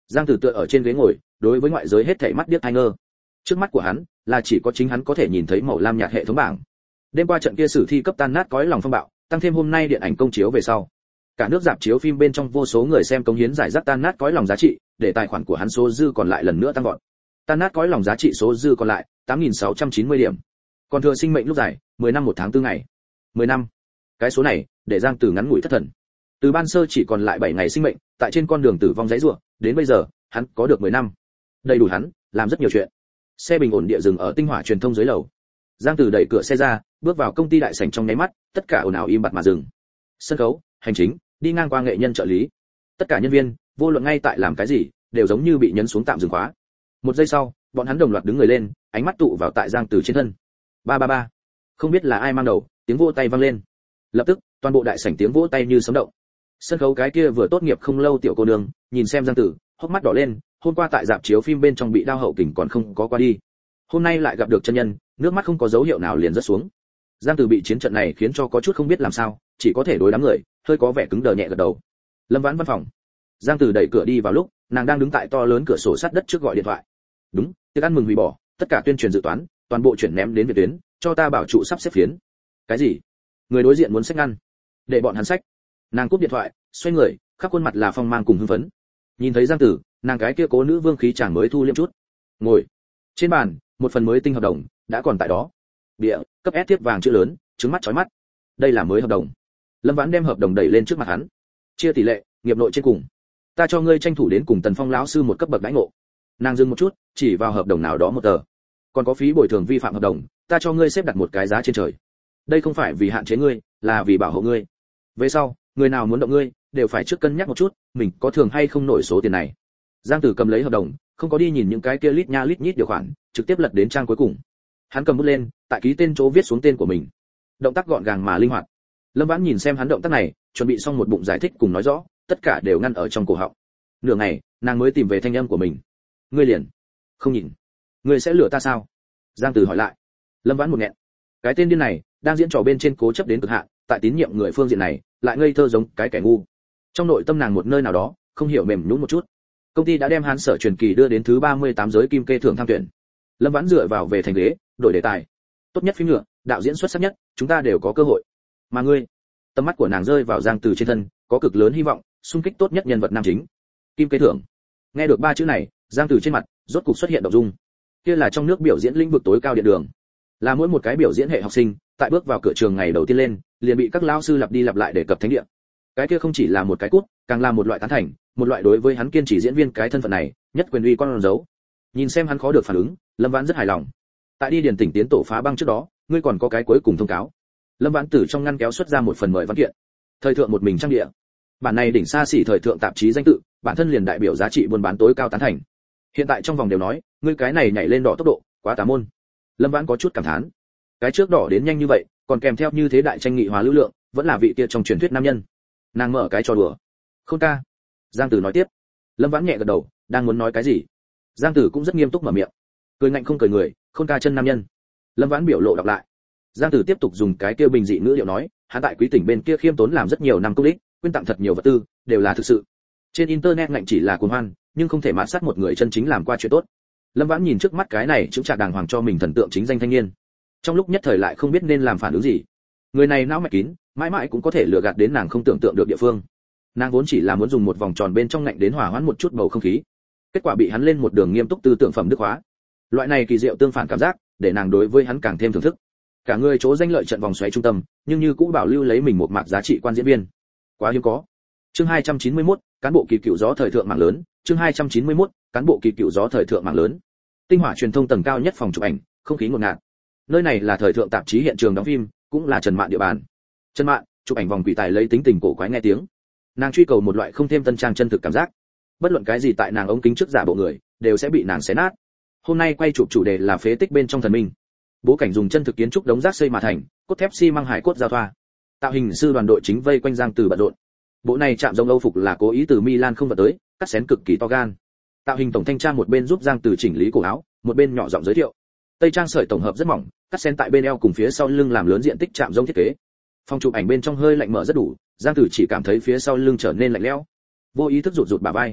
Giang Tử tựa ở trên ghế ngồi, đối với ngoại giới hết thảy mắt điếc tai ngơ. Trước mắt của hắn là chỉ có chính hắn có thể nhìn thấy màu lam nhạt hệ thống bảng. Đêm qua trận kia sử thi cấp tan nát cõi lòng phong bạo, tăng thêm hôm nay điện ảnh công chiếu về sau, cả nước rạp chiếu phim bên trong vô số người xem cống hiến giải rác tan nát cõi lòng giá trị, để tài khoản của hắn số dư còn lại lần nữa tăng vọt. Tan nát cõi lòng giá trị số dư còn lại 8.690 điểm. Còn thừa sinh mệnh lúc dài 10 năm 1 tháng 4 ngày. 10 năm. Cái số này để Giang Tử ngắn ngủi thất thần. Từ ban sơ chỉ còn lại 7 ngày sinh mệnh, tại trên con đường tử vong dãy rủa, đến bây giờ, hắn có được 10 năm. Đầy đủ hắn làm rất nhiều chuyện. Xe bình ổn địa dừng ở Tinh Hỏa truyền thông dưới lầu. Giang Tử đẩy cửa xe ra, bước vào công ty đại sảnh trong nháy mắt, tất cả ồn ào im bặt mà dừng. Sân khấu, hành chính, đi ngang qua nghệ nhân trợ lý, tất cả nhân viên, vô luận ngay tại làm cái gì, đều giống như bị nhấn xuống tạm dừng khóa. Một giây sau, bọn hắn đồng loạt đứng người lên, ánh mắt tụ vào tại Giang Tử trên thân. Ba ba ba. Không biết là ai mang đầu, tiếng vỗ tay vang lên. Lập tức, toàn bộ đại sảnh tiếng vỗ tay như sấm động. Sân khấu cái kia vừa tốt nghiệp không lâu tiểu cô nương, nhìn xem Giang Tử, hốc mắt đỏ lên, hôm qua tại rạp chiếu phim bên trong bị đau hậu kình còn không có qua đi. Hôm nay lại gặp được chân nhân, nước mắt không có dấu hiệu nào liền rớt xuống. Giang Tử bị chiến trận này khiến cho có chút không biết làm sao, chỉ có thể đối đám người, hơi có vẻ cứng đờ nhẹ gật đầu. Lâm Vãn văn phòng. Giang Tử đẩy cửa đi vào lúc, nàng đang đứng tại to lớn cửa sổ sắt đất trước gọi điện thoại. Đúng, tiệc ăn mừng hủy bỏ, tất cả tuyên truyền dự toán, toàn bộ chuyển ném đến Việt tuyến, cho ta bảo trụ sắp xếp phiến. Cái gì? Người đối diện muốn xách ngăn, để bọn hắn xách. Nàng cúp điện thoại, xoay người, khắp khuôn mặt là phong mang cùng hưng phấn. Nhìn thấy Giang Tử, nàng cái kia cố nữ vương khí chàng mới thu liêm chút. Ngồi. Trên bàn, một phần mới tinh hợp đồng đã còn tại đó. Bìa, cấp S tiếp vàng chữ lớn, trứng mắt chói mắt. Đây là mới hợp đồng. Lâm Vãn đem hợp đồng đẩy lên trước mặt hắn. Chia tỷ lệ, nghiệp nội trên cùng. Ta cho ngươi tranh thủ đến cùng Tần Phong lão sư một cấp bậc đãi ngộ. Nàng dừng một chút, chỉ vào hợp đồng nào đó một tờ. Còn có phí bồi thường vi phạm hợp đồng, ta cho ngươi xếp đặt một cái giá trên trời. Đây không phải vì hạn chế ngươi, là vì bảo hộ ngươi. Về sau, người nào muốn động ngươi, đều phải trước cân nhắc một chút, mình có thường hay không nổi số tiền này. Giang Tử cầm lấy hợp đồng, không có đi nhìn những cái kia lít nha lít nhít điều khoản, trực tiếp lật đến trang cuối cùng. Hắn cầm bút lên, tại ký tên chỗ viết xuống tên của mình. Động tác gọn gàng mà linh hoạt. Lâm Vãn nhìn xem hắn động tác này, chuẩn bị xong một bụng giải thích cùng nói rõ, tất cả đều ngăn ở trong cổ họng. Nửa ngày, nàng mới tìm về thanh âm của mình. Ngươi liền không nhìn, ngươi sẽ lừa ta sao? Giang Tử hỏi lại. Lâm Vãn một nghẹn. Cái tên điên này đang diễn trò bên trên cố chấp đến cực hạn, tại tín nhiệm người phương diện này lại ngây thơ giống cái kẻ ngu. Trong nội tâm nàng một nơi nào đó không hiểu mềm nhũn một chút. Công ty đã đem Hán Sở Truyền Kỳ đưa đến thứ 38 giới kim kê thưởng tham tuyển. Lâm Vãn dựa vào về thành ghế, đổi đề tài. Tốt nhất phim nhựa, đạo diễn xuất sắc nhất, chúng ta đều có cơ hội. Mà ngươi, tầm mắt của nàng rơi vào Giang Từ trên thân, có cực lớn hy vọng, xung kích tốt nhất nhân vật nam chính. Kim kê thưởng. Nghe được ba chữ này, Giang Từ trên mặt rốt cục xuất hiện động dung. Kia là trong nước biểu diễn lĩnh vực tối cao điện đường. Là mỗi một cái biểu diễn hệ học sinh, tại bước vào cửa trường ngày đầu tiên lên, liền bị các lão sư lặp đi lặp lại để cập thánh địa. Cái kia không chỉ là một cái cút, càng là một loại tán thành, một loại đối với hắn kiên trì diễn viên cái thân phận này, nhất quyền uy con dấu. Nhìn xem hắn khó được phản ứng, Lâm Vãn rất hài lòng. Tại đi điền tỉnh tiến tổ phá băng trước đó, ngươi còn có cái cuối cùng thông cáo. Lâm Vãn từ trong ngăn kéo xuất ra một phần mời văn kiện. Thời thượng một mình trang địa. Bản này đỉnh xa xỉ thời thượng tạp chí danh tự, bản thân liền đại biểu giá trị buôn bán tối cao tán thành. Hiện tại trong vòng đều nói, ngươi cái này nhảy lên đỏ tốc độ, quá tà môn. Lâm Vãn có chút cảm thán. Cái trước đỏ đến nhanh như vậy, còn kèm theo như thế đại tranh nghị hóa lưu lượng, vẫn là vị kia trong truyền thuyết nam nhân. Nàng mở cái trò đùa. Không ca. Giang Tử nói tiếp. Lâm Vãn nhẹ gật đầu, đang muốn nói cái gì. Giang Tử cũng rất nghiêm túc mở miệng. Cười ngạnh không cười người, Khôn ca chân nam nhân. Lâm Vãn biểu lộ đọc lại. Giang Tử tiếp tục dùng cái kia bình dị ngữ điệu nói, hắn tại Quý tỉnh bên kia khiêm tốn làm rất nhiều năm công đích, quyên tặng thật nhiều vật tư, đều là thực sự. Trên internet ngạnh chỉ là cuồng hoan, nhưng không thể mạt sát một người chân chính làm qua chuyện tốt. Lâm Vãn nhìn trước mắt cái này chứng trạc đàng hoàng cho mình thần tượng chính danh thanh niên. Trong lúc nhất thời lại không biết nên làm phản ứng gì. Người này não mạch kín, mãi mãi cũng có thể lừa gạt đến nàng không tưởng tượng được địa phương. Nàng vốn chỉ là muốn dùng một vòng tròn bên trong ngạnh đến hòa hoãn một chút bầu không khí. Kết quả bị hắn lên một đường nghiêm túc tư tưởng phẩm đức hóa. Loại này kỳ diệu tương phản cảm giác, để nàng đối với hắn càng thêm thưởng thức. Cả người chỗ danh lợi trận vòng xoáy trung tâm, nhưng như cũng bảo lưu lấy mình một mạc giá trị quan diễn viên. Quá hiếm có. Chương 291, cán bộ kỳ cựu gió thời thượng mạng lớn, chương 291, cán bộ kỳ cựu gió thời thượng mạng lớn. Tinh Hỏa truyền thông tầng cao nhất phòng chụp ảnh, không khí ngột ngạt. Nơi này là thời thượng tạp chí hiện trường đóng phim, cũng là Trần Mạn địa bàn. Trần Mạn, chụp ảnh vòng quỷ tài lấy tính tình cổ quái nghe tiếng. Nàng truy cầu một loại không thêm tân trang chân thực cảm giác. Bất luận cái gì tại nàng ống kính trước giả bộ người, đều sẽ bị nàng xé nát. Hôm nay quay chụp chủ đề là phế tích bên trong thần minh. Bố cảnh dùng chân thực kiến trúc đống rác xây mà thành, cốt thép xi măng hải cốt giao thoa. Tạo hình sư đoàn đội chính vây quanh Giang Từ bận rộn. Bộ này chạm giống Âu phục là cố ý từ Milan không vận tới, cắt xén cực kỳ to gan. Tạo hình tổng thanh tra một bên giúp Giang Từ chỉnh lý cổ áo, một bên nhỏ giọng giới thiệu. Tây trang sợi tổng hợp rất mỏng, cắt xén tại bên eo cùng phía sau lưng làm lớn diện tích chạm giống thiết kế. Phòng chụp ảnh bên trong hơi lạnh mở rất đủ, Giang Tử chỉ cảm thấy phía sau lưng trở nên lạnh lẽo. Vô ý thức rụt rụt bả vai.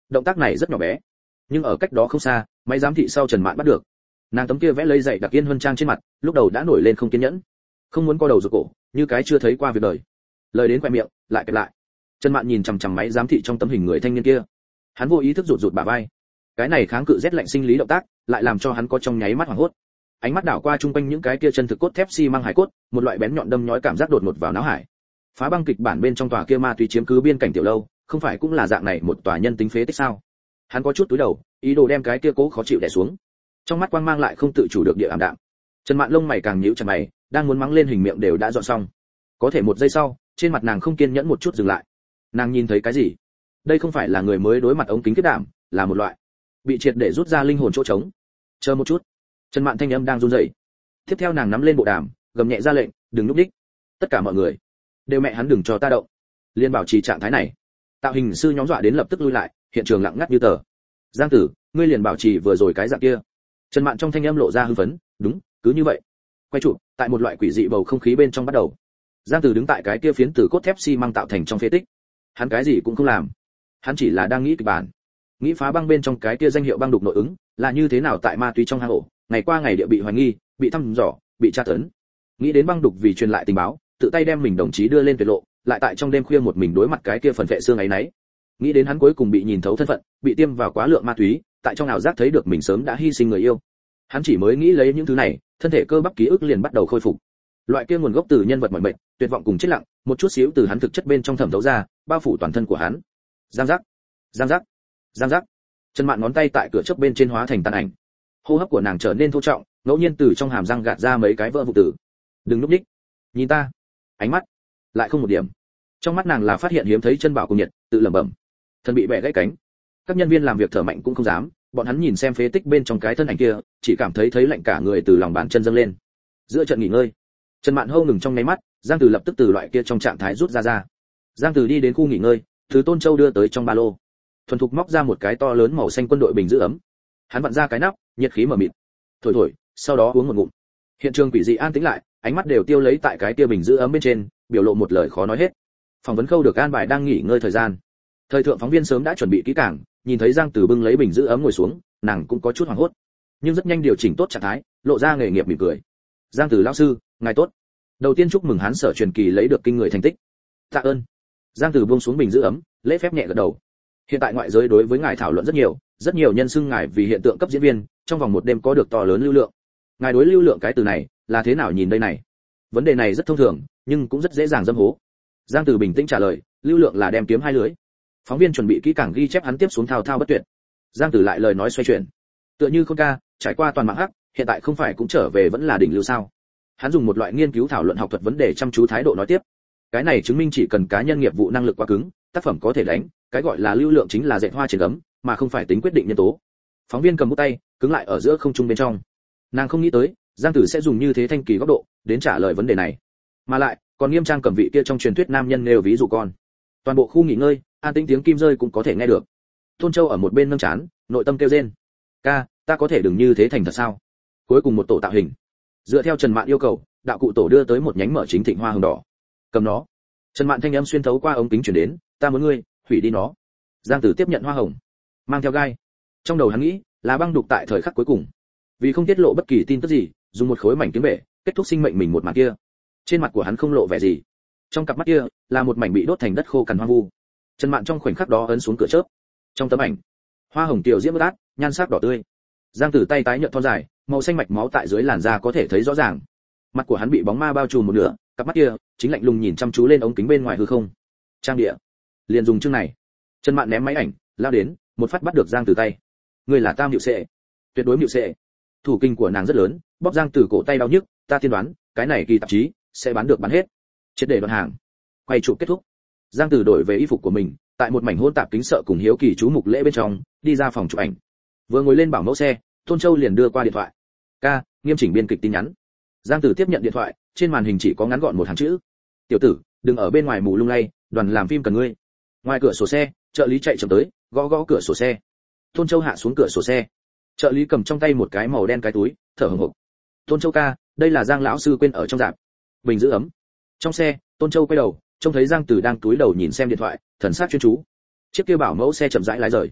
Động tác này rất nhỏ bé, nhưng ở cách đó không xa, máy giám thị sau Trần Mạn bắt được. Nàng tấm kia vẽ lấy dậy đặc yên huân trang trên mặt, lúc đầu đã nổi lên không kiên nhẫn, không muốn co đầu rụt cổ, như cái chưa thấy qua việc đời. Lời đến quẹt miệng, lại kẹp lại. Trần Mạn nhìn chằm chằm máy giám thị trong tấm hình người thanh niên kia. Hắn vô ý thức rụt rụt bả vai. Cái này kháng cự rét lạnh sinh lý động tác, lại làm cho hắn có trong nháy mắt hoảng hốt. Ánh mắt đảo qua trung quanh những cái kia chân thực cốt thép xi măng hải cốt, một loại bén nhọn đâm nhói cảm giác đột ngột vào não hải. Phá băng kịch bản bên trong tòa kia ma túy chiếm cứ biên cảnh tiểu lâu, không phải cũng là dạng này một tòa nhân tính phế tích sao? Hắn có chút túi đầu, ý đồ đem cái kia cố khó chịu đè xuống. Trong mắt quang mang lại không tự chủ được địa ảm đạm. Trần Mạn lông mày càng nhíu chặt mày, đang muốn mắng lên hình miệng đều đã dọn xong. Có thể một giây sau, trên mặt nàng không kiên nhẫn một chút dừng lại. Nàng nhìn thấy cái gì? Đây không phải là người mới đối mặt ống kính kết đảm, là một loại bị triệt để rút ra linh hồn chỗ trống. Chờ một chút. Trần Mạn thanh âm đang run rẩy. Tiếp theo nàng nắm lên bộ đàm, gầm nhẹ ra lệnh, đừng núp đích. Tất cả mọi người, đều mẹ hắn đừng cho ta động. Liên bảo trì trạng thái này. Tạo hình sư nhóm dọa đến lập tức lui lại, hiện trường lặng ngắt như tờ. Giang Tử, ngươi liền bảo trì vừa rồi cái dạng kia. Trần Mạn trong thanh âm lộ ra hưng phấn, đúng, cứ như vậy. Quay chụp, tại một loại quỷ dị bầu không khí bên trong bắt đầu. Giang Tử đứng tại cái kia phiến từ cốt thép xi măng tạo thành trong phế tích. Hắn cái gì cũng không làm, hắn chỉ là đang nghĩ kịch bản, nghĩ phá băng bên trong cái kia danh hiệu băng đục nội ứng là như thế nào tại ma túy trong hang ổ, ngày qua ngày địa bị hoài nghi, bị thăm dò, bị tra tấn. Nghĩ đến băng đục vì truyền lại tình báo, tự tay đem mình đồng chí đưa lên tuyệt lộ, lại tại trong đêm khuya một mình đối mặt cái kia phần vệ xương ấy nấy. Nghĩ đến hắn cuối cùng bị nhìn thấu thân phận, bị tiêm vào quá lượng ma túy, tại trong ảo giác thấy được mình sớm đã hy sinh người yêu. Hắn chỉ mới nghĩ lấy những thứ này, thân thể cơ bắp ký ức liền bắt đầu khôi phục. Loại kia nguồn gốc từ nhân vật mỏi mệt, tuyệt vọng cùng chết lặng, một chút xíu từ hắn thực chất bên trong thẩm thấu ra, bao phủ toàn thân của hắn. Giang giác, giang giác, giang giác. Trần Mạn ngón tay tại cửa chớp bên trên hóa thành tàn ảnh. Hô hấp của nàng trở nên thô trọng, ngẫu nhiên từ trong hàm răng gạt ra mấy cái vỡ vụn tử. Đừng núp đích, nhìn ta. Ánh mắt lại không một điểm. Trong mắt nàng là phát hiện hiếm thấy chân bảo cùng nhiệt, tự lẩm bẩm. Thân bị bẻ gãy cánh. Các nhân viên làm việc thở mạnh cũng không dám, bọn hắn nhìn xem phế tích bên trong cái thân ảnh kia, chỉ cảm thấy lạnh cả người từ lòng bàn chân dâng lên. Giữa trận nghỉ ngơi, Trần Mạn hô ngừng trong nháy mắt, Giang Từ lập tức từ loại kia trong trạng thái rút ra. Giang Từ đi đến khu nghỉ ngơi, thứ Tôn Châu đưa tới trong ba lô, thuần thục móc ra một cái to lớn màu xanh quân đội bình giữ ấm. Hắn vặn ra cái nắp, nhiệt khí mở mịt, thổi thổi, sau đó uống một ngụm. Hiện trường quỷ dị an tĩnh lại, ánh mắt đều tiêu lấy tại cái kia bình giữ ấm bên trên, biểu lộ một lời khó nói hết. Phỏng vấn khâu được an bài đang nghỉ ngơi thời gian. Thời thượng phóng viên sớm đã chuẩn bị kỹ càng, nhìn thấy Giang Từ bưng lấy bình giữ ấm ngồi xuống, nàng cũng có chút hoảng hốt, nhưng rất nhanh điều chỉnh tốt trạng thái, lộ ra nghề nghiệp mỉm cười. Giang Từ lão sư, ngài tốt. Đầu tiên chúc mừng hắn Sở Truyền Kỳ lấy được kinh người thành tích. Tạ ơn. Giang Từ buông xuống bình giữ ấm, lễ phép nhẹ gật đầu. Hiện tại ngoại giới đối với ngài thảo luận rất nhiều nhân xưng ngài vì hiện tượng cấp diễn viên, trong vòng một đêm có được to lớn lưu lượng. Ngài đối lưu lượng cái từ này là thế nào nhìn đây này? Vấn đề này rất thông thường, nhưng cũng rất dễ dàng dâm hố. Giang Từ bình tĩnh trả lời, lưu lượng là đem kiếm hai lưới. Phóng viên chuẩn bị kỹ càng ghi chép hắn tiếp xuống thao thao bất tuyệt. Giang Từ lại lời nói xoay chuyển, tựa như Khôn ca, trải qua toàn mạng hắc, hiện tại không phải cũng trở về vẫn là đỉnh lưu sao? Hắn dùng một loại nghiên cứu thảo luận học thuật vấn đề chăm chú thái độ nói tiếp. Cái này chứng minh chỉ cần cá nhân nghiệp vụ năng lực quá cứng, tác phẩm có thể đánh, cái gọi là lưu lượng chính là dệt hoa trên gấm, mà không phải tính quyết định nhân tố. Phóng viên cầm bút tay, cứng lại ở giữa không trung bên trong. Nàng không nghĩ tới, Giang Tử sẽ dùng như thế thanh kỳ góc độ đến trả lời vấn đề này, mà lại còn nghiêm trang cầm vị kia trong truyền thuyết nam nhân nêu ví dụ con. Toàn bộ khu nghỉ ngơi, an tĩnh tiếng kim rơi cũng có thể nghe được. Tôn Châu ở một bên nâng chán, nội tâm kêu rên. Ca, ta có thể đừng như thế thành thật sao? Cuối cùng một tổ tạo hình, dựa theo Trần Mạn yêu cầu, đạo cụ tổ đưa tới một nhánh mở chính thịnh hoa hồng đỏ. Cầm nó. Trần Mạn thanh âm xuyên thấu qua ống kính truyền đến, ta muốn ngươi hủy đi nó. Giang Tử tiếp nhận hoa hồng, mang theo gai. Trong đầu hắn nghĩ là băng đục tại thời khắc cuối cùng, vì không tiết lộ bất kỳ tin tức gì, dùng một khối mảnh kiếm bể kết thúc sinh mệnh mình một màn kia. Trên mặt của hắn không lộ vẻ gì, trong cặp mắt kia là một mảnh bị đốt thành đất khô cằn hoang vu. Trần Mạn trong khoảnh khắc đó ấn xuống cửa chớp. Trong tấm ảnh, hoa hồng tiểu diễm ướt, nhan sắc đỏ tươi. Giang Tử tay tái nhợt thon dài, màu xanh mạch máu tại dưới làn da có thể thấy rõ ràng. Mặt của hắn bị bóng ma bao trùm một nửa, cặp mắt kia chính lạnh lùng nhìn chăm chú lên ống kính bên ngoài hư không. Trang địa, liền dùng chương này. Trần Mạn ném máy ảnh, lao đến, một phát bắt được Giang Tử tay. Ngươi là Tam Diệu Sệ, tuyệt đối Diệu Sệ. Thủ kinh của nàng rất lớn, bóp Giang Tử cổ tay đau nhức, ta tiên đoán, cái này kỳ tạp chí sẽ bán được bán hết. Triệt để đoạn hàng. Quay chụp kết thúc. Giang Tử đổi về y phục của mình, tại một mảnh hôn tạp kính sợ cùng hiếu kỳ chú mục lễ bên trong, đi ra phòng chụp ảnh. Vừa ngồi lên bảo mẫu xe, Tôn Châu liền đưa qua điện thoại. Ca, nghiêm chỉnh biên kịch tin nhắn. Giang Tử tiếp nhận điện thoại, trên màn hình chỉ có ngắn gọn một hàng chữ. Tiểu tử, đừng ở bên ngoài mù lung lay, đoàn làm phim cần ngươi. Ngoài cửa sổ xe, trợ lý chạy chậm tới, gõ gõ cửa sổ xe. Tôn Châu hạ xuống cửa sổ xe. Trợ lý cầm trong tay một cái màu đen cái túi, thở hổn hộc. Tôn Châu ca, đây là Giang lão sư quên ở trong rạp. Bình giữ ấm. Trong xe, Tôn Châu quay đầu, trông thấy Giang Tử đang túi đầu nhìn xem điện thoại, thần sắc chuyên chú. Chiếc kia bảo mẫu xe chậm rãi lái rời.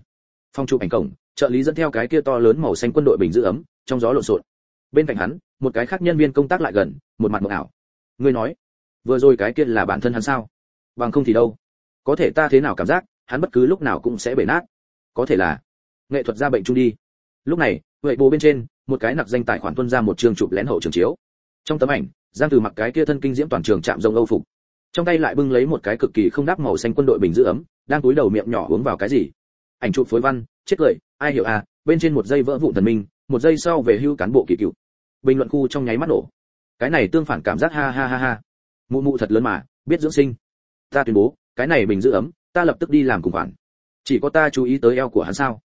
Phòng chụp ảnh cổng, trợ lý dẫn theo cái kia to lớn màu xanh quân đội bình giữ ấm, trong gió lộn xộn. Bên cạnh hắn, một cái khác nhân viên công tác lại gần, một mặt mộng ảo. Ngươi nói, vừa rồi cái kia là bản thân hắn sao? Bằng không thì đâu? Có thể ta thế nào cảm giác, hắn bất cứ lúc nào cũng sẽ bể nát. Có thể là nghệ thuật ra bệnh chung đi. Lúc này, vậy bố bên trên, một cái nặc danh tài khoản tuân ra một chương chụp lén hậu trường chiếu. Trong tấm ảnh, Giang Từ mặc cái kia thân kinh diễm toàn trường chạm rông Âu phục, trong tay lại bưng lấy một cái cực kỳ không đáp màu xanh quân đội bình giữ ấm, đang cúi đầu miệng nhỏ uống vào cái gì. Ảnh chụp phối văn, chết cười, ai hiểu à, bên trên một giây vỡ vụn thần minh, một giây sau về hưu cán bộ kỳ cựu. Bình luận khu trong nháy mắt nổ. Cái này tương phản cảm giác ha ha ha ha. Mụ mụ thật lớn mà, biết dưỡng sinh. Ta tuyên bố, cái này bình giữ ấm, ta lập tức đi làm cùng khoản. Chỉ có ta chú ý tới eo của hắn sao?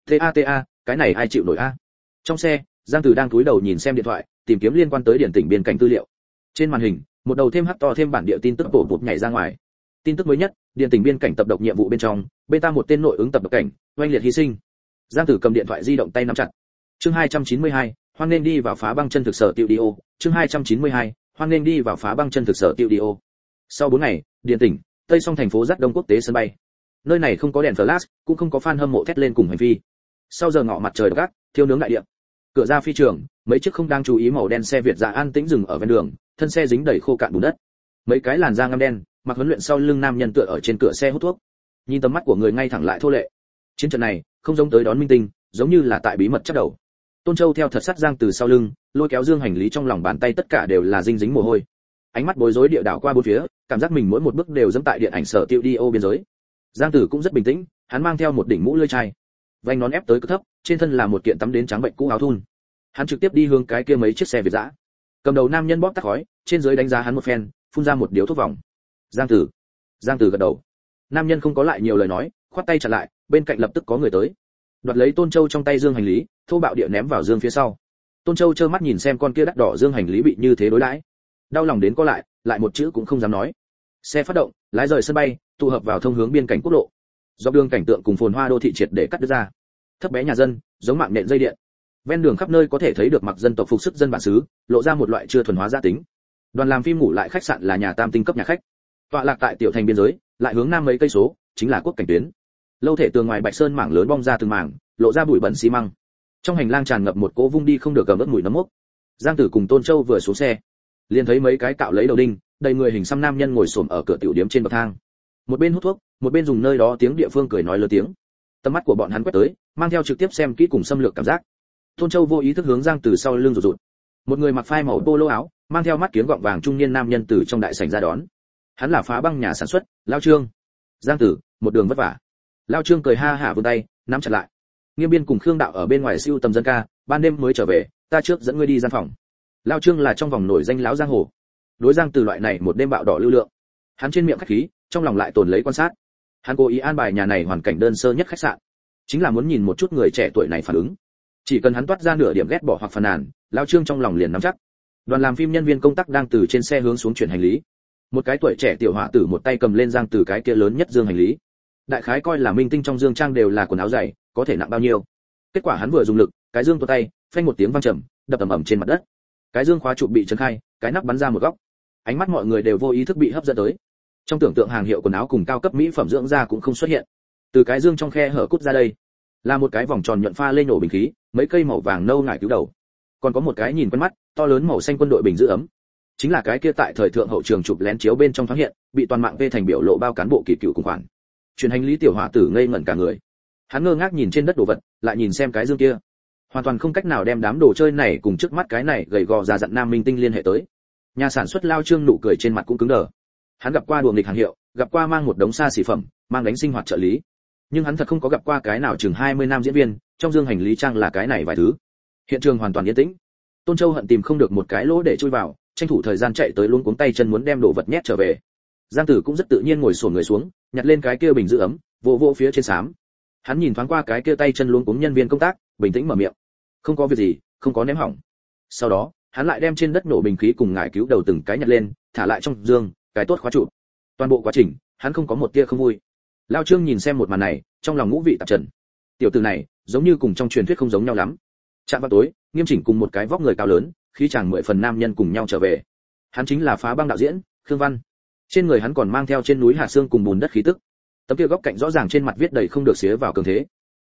Ta, cái này ai chịu nổi a? Trong xe, Giang Từ đang cúi đầu nhìn xem điện thoại, tìm kiếm liên quan tới điển tỉnh biên cảnh tư liệu. Trên màn hình, một đầu thêm hắt to thêm bản địa tin tức bổ bụt nhảy ra ngoài. Tin tức mới nhất, điển tỉnh biên cảnh tập độc nhiệm vụ bên trong, beta một tên nội ứng tập độc cảnh, oanh liệt hy sinh. Giang Tử cầm điện thoại di động tay nắm chặt. Chương 292, hoan nên đi vào phá băng chân thực sở studio. Chương 292, hoan nên đi vào phá băng chân thực sở studio. Sau 4 ngày, điển tỉnh, Tây Song thành phố Dát Đông quốc tế sân bay. Nơi này không có đèn flash, cũng không có fan hâm mộ thét lên cùng hành vi. Sau giờ ngọ mặt trời gắt, thiêu nướng đại địa. Cửa ra phi trường, mấy chiếc không đang chú ý màu đen xe Việt dã an tĩnh dừng ở ven đường, thân xe dính đầy khô cạn bùn đất. Mấy cái làn da ngăm đen, mặc huấn luyện sau lưng nam nhân tựa ở trên cửa xe hút thuốc. Nhìn tầm mắt của người ngay thẳng lại thô lệ. Chiến trận này, không giống tới đón minh tinh, giống như là tại bí mật chắc đầu. Tôn Châu theo thật sát Giang Từ sau lưng, lôi kéo dương hành lý trong lòng bàn tay tất cả đều là dinh dính mồ hôi. Ánh mắt bối rối địa đảo qua bốn phía, cảm giác mình mỗi một bước đều dẫm tại điện ảnh sở studio biên giới. Giang Tử cũng rất bình tĩnh, hắn mang theo một đỉnh mũ lưỡi chai, vành nón ép tới cực thấp, trên thân là một kiện tắm đến trắng bệnh cũ áo thun. Hắn trực tiếp đi hướng cái kia mấy chiếc xe Việt dã. Cầm đầu nam nhân bóp tắt khói, trên dưới đánh giá hắn một phen, phun ra một điếu thuốc vòng. Giang Tử gật đầu. Nam nhân không có lại nhiều lời nói, khoát tay chặn lại, bên cạnh lập tức có người tới. Đoạt lấy Tôn Châu trong tay dương hành lý, thô bạo địa ném vào dương phía sau. Tôn Châu trơ mắt nhìn xem con kia đắt đỏ dương hành lý bị như thế đối đãi, đau lòng đến co lại một chữ cũng không dám nói. Xe phát động, lái rời sân bay, tụ hợp vào thông hướng biên cảnh quốc lộ. Dọc đường cảnh tượng cùng phồn hoa đô thị triệt để cắt đứt ra. Thấp bé nhà dân, giống mạng nện dây điện. Ven đường khắp nơi có thể thấy được mặc dân tộc phục sức dân bản xứ, lộ ra một loại chưa thuần hóa gia tính. Đoàn làm phim ngủ lại khách sạn là nhà tam tinh cấp nhà khách. Tọa lạc tại tiểu thành biên giới, lại hướng nam mấy cây số, chính là quốc cảnh tuyến. Lâu thể tường ngoài bạch sơn mảng lớn bong ra từng mảng, lộ ra bụi bẩn xi măng. Trong hành lang tràn ngập một cỗ vung đi không được gầm ớt mùi nấm mốc. Giang Tử cùng Tôn Châu vừa xuống xe, liền thấy mấy cái cạo lấy đầu đinh, đầy người hình xăm nam nhân ngồi xổm ở cửa tiểu điếm trên bậc thang. Một bên hút thuốc, một bên dùng nơi đó tiếng địa phương cười nói lớn tiếng. Tầm mắt của bọn hắn quét tới, mang theo trực tiếp xem kỹ cùng xâm lược cảm giác. Tôn Châu vô ý thức hướng Giang Tử sau lưng rụt rụt. Một người mặc phai màu polo áo, mang theo mắt kiếng gọng vàng trung niên nam nhân từ trong đại sảnh ra đón. Hắn là phá băng nhà sản xuất, Lao Trương. Giang Tử, một đường vất vả. Lao Trương cười ha hả vươn tay, nắm chặt lại. Nghiêm Biên cùng Khương Đạo ở bên ngoài siêu tầm dân ca, ban đêm mới trở về, ta trước dẫn ngươi đi gian phòng. Lao Trương là trong vòng nổi danh láo giang hồ. Đối Giang Từ loại này một đêm bạo đỏ lưu lượng, hắn trên miệng khách khí, trong lòng lại tồn lấy quan sát. Hắn cố ý an bài nhà này hoàn cảnh đơn sơ nhất khách sạn, chính là muốn nhìn một chút người trẻ tuổi này phản ứng. Chỉ cần hắn toát ra nửa điểm ghét bỏ hoặc phàn nàn, Lao Trương trong lòng liền nắm chắc. Đoàn làm phim nhân viên công tác đang từ trên xe hướng xuống chuyển hành lý. Một cái tuổi trẻ tiểu hỏa tử một tay cầm lên Giang Từ cái kia lớn nhất dương hành lý. Đại khái coi là minh tinh trong dương trang đều là quần áo dày, có thể nặng bao nhiêu. Kết quả hắn vừa dùng lực, cái dương tuột tay, phanh một tiếng vang trầm, đập ầm ầm trên mặt đất. Cái dương khóa trụ bị chấn khai, cái nắp bắn ra một góc. Ánh mắt mọi người đều vô ý thức bị hấp dẫn tới. Trong tưởng tượng hàng hiệu quần áo cùng cao cấp mỹ phẩm dưỡng da cũng không xuất hiện. Từ cái dương trong khe hở cút ra đây, là một cái vòng tròn nhuận pha lên nổ bình khí, mấy cây màu vàng nâu ngải cứu đầu. Còn có một cái nhìn quen mắt, to lớn màu xanh quân đội bình giữ ấm. Chính là cái kia tại thời thượng hậu trường chụp lén chiếu bên trong thoáng hiện, bị toàn mạng vê thành biểu lộ bao cán bộ kỳ cựu cùng khoản. Truyền hành lý tiểu hỏa tử ngây ngẩn cả người. Hắn ngơ ngác nhìn trên đất đồ vật, lại nhìn xem cái dương kia. Hoàn toàn không cách nào đem đám đồ chơi này cùng trước mắt cái này gầy gò già dặn nam minh tinh liên hệ tới. Nhà sản xuất Lao Trương nụ cười trên mặt cũng cứng đờ. Hắn gặp qua đùa nghịch hàng hiệu, gặp qua mang một đống xa xỉ phẩm, mang đánh sinh hoạt trợ lý. Nhưng hắn thật không có gặp qua cái nào chừng 20 nam diễn viên, trong dương hành lý trang là cái này vài thứ. Hiện trường hoàn toàn yên tĩnh. Tôn Châu hận tìm không được một cái lỗ để chui vào, tranh thủ thời gian chạy tới luống cuống tay chân muốn đem đồ vật nhét trở về. Giang Tử cũng rất tự nhiên ngồi xổm người xuống, nhặt lên cái kia bình giữ ấm, vỗ phía trên xám. Hắn nhìn thoáng qua cái kia tay chân luống cuống nhân viên công tác, bình tĩnh mở miệng. Không có việc gì, không có ném hỏng. Sau đó, hắn lại đem trên đất nổ bình khí cùng ngải cứu đầu từng cái nhặt lên, thả lại trong dương, cái tốt khóa trụ. Toàn bộ quá trình, hắn không có một tia không vui. Lao Trương nhìn xem một màn này, trong lòng ngũ vị tạp trần. Tiểu tử này, giống như cùng trong truyền thuyết không giống nhau lắm. Trạm vào tối, Nghiêm Chỉnh cùng một cái vóc người cao lớn, khí chàng 10 phần nam nhân cùng nhau trở về. Hắn chính là phá băng đạo diễn, Khương Văn. Trên người hắn còn mang theo trên núi hạt xương cùng bùn đất khí tức. Tấm kia góc cạnh rõ ràng trên mặt viết đầy không được xía vào cường thế.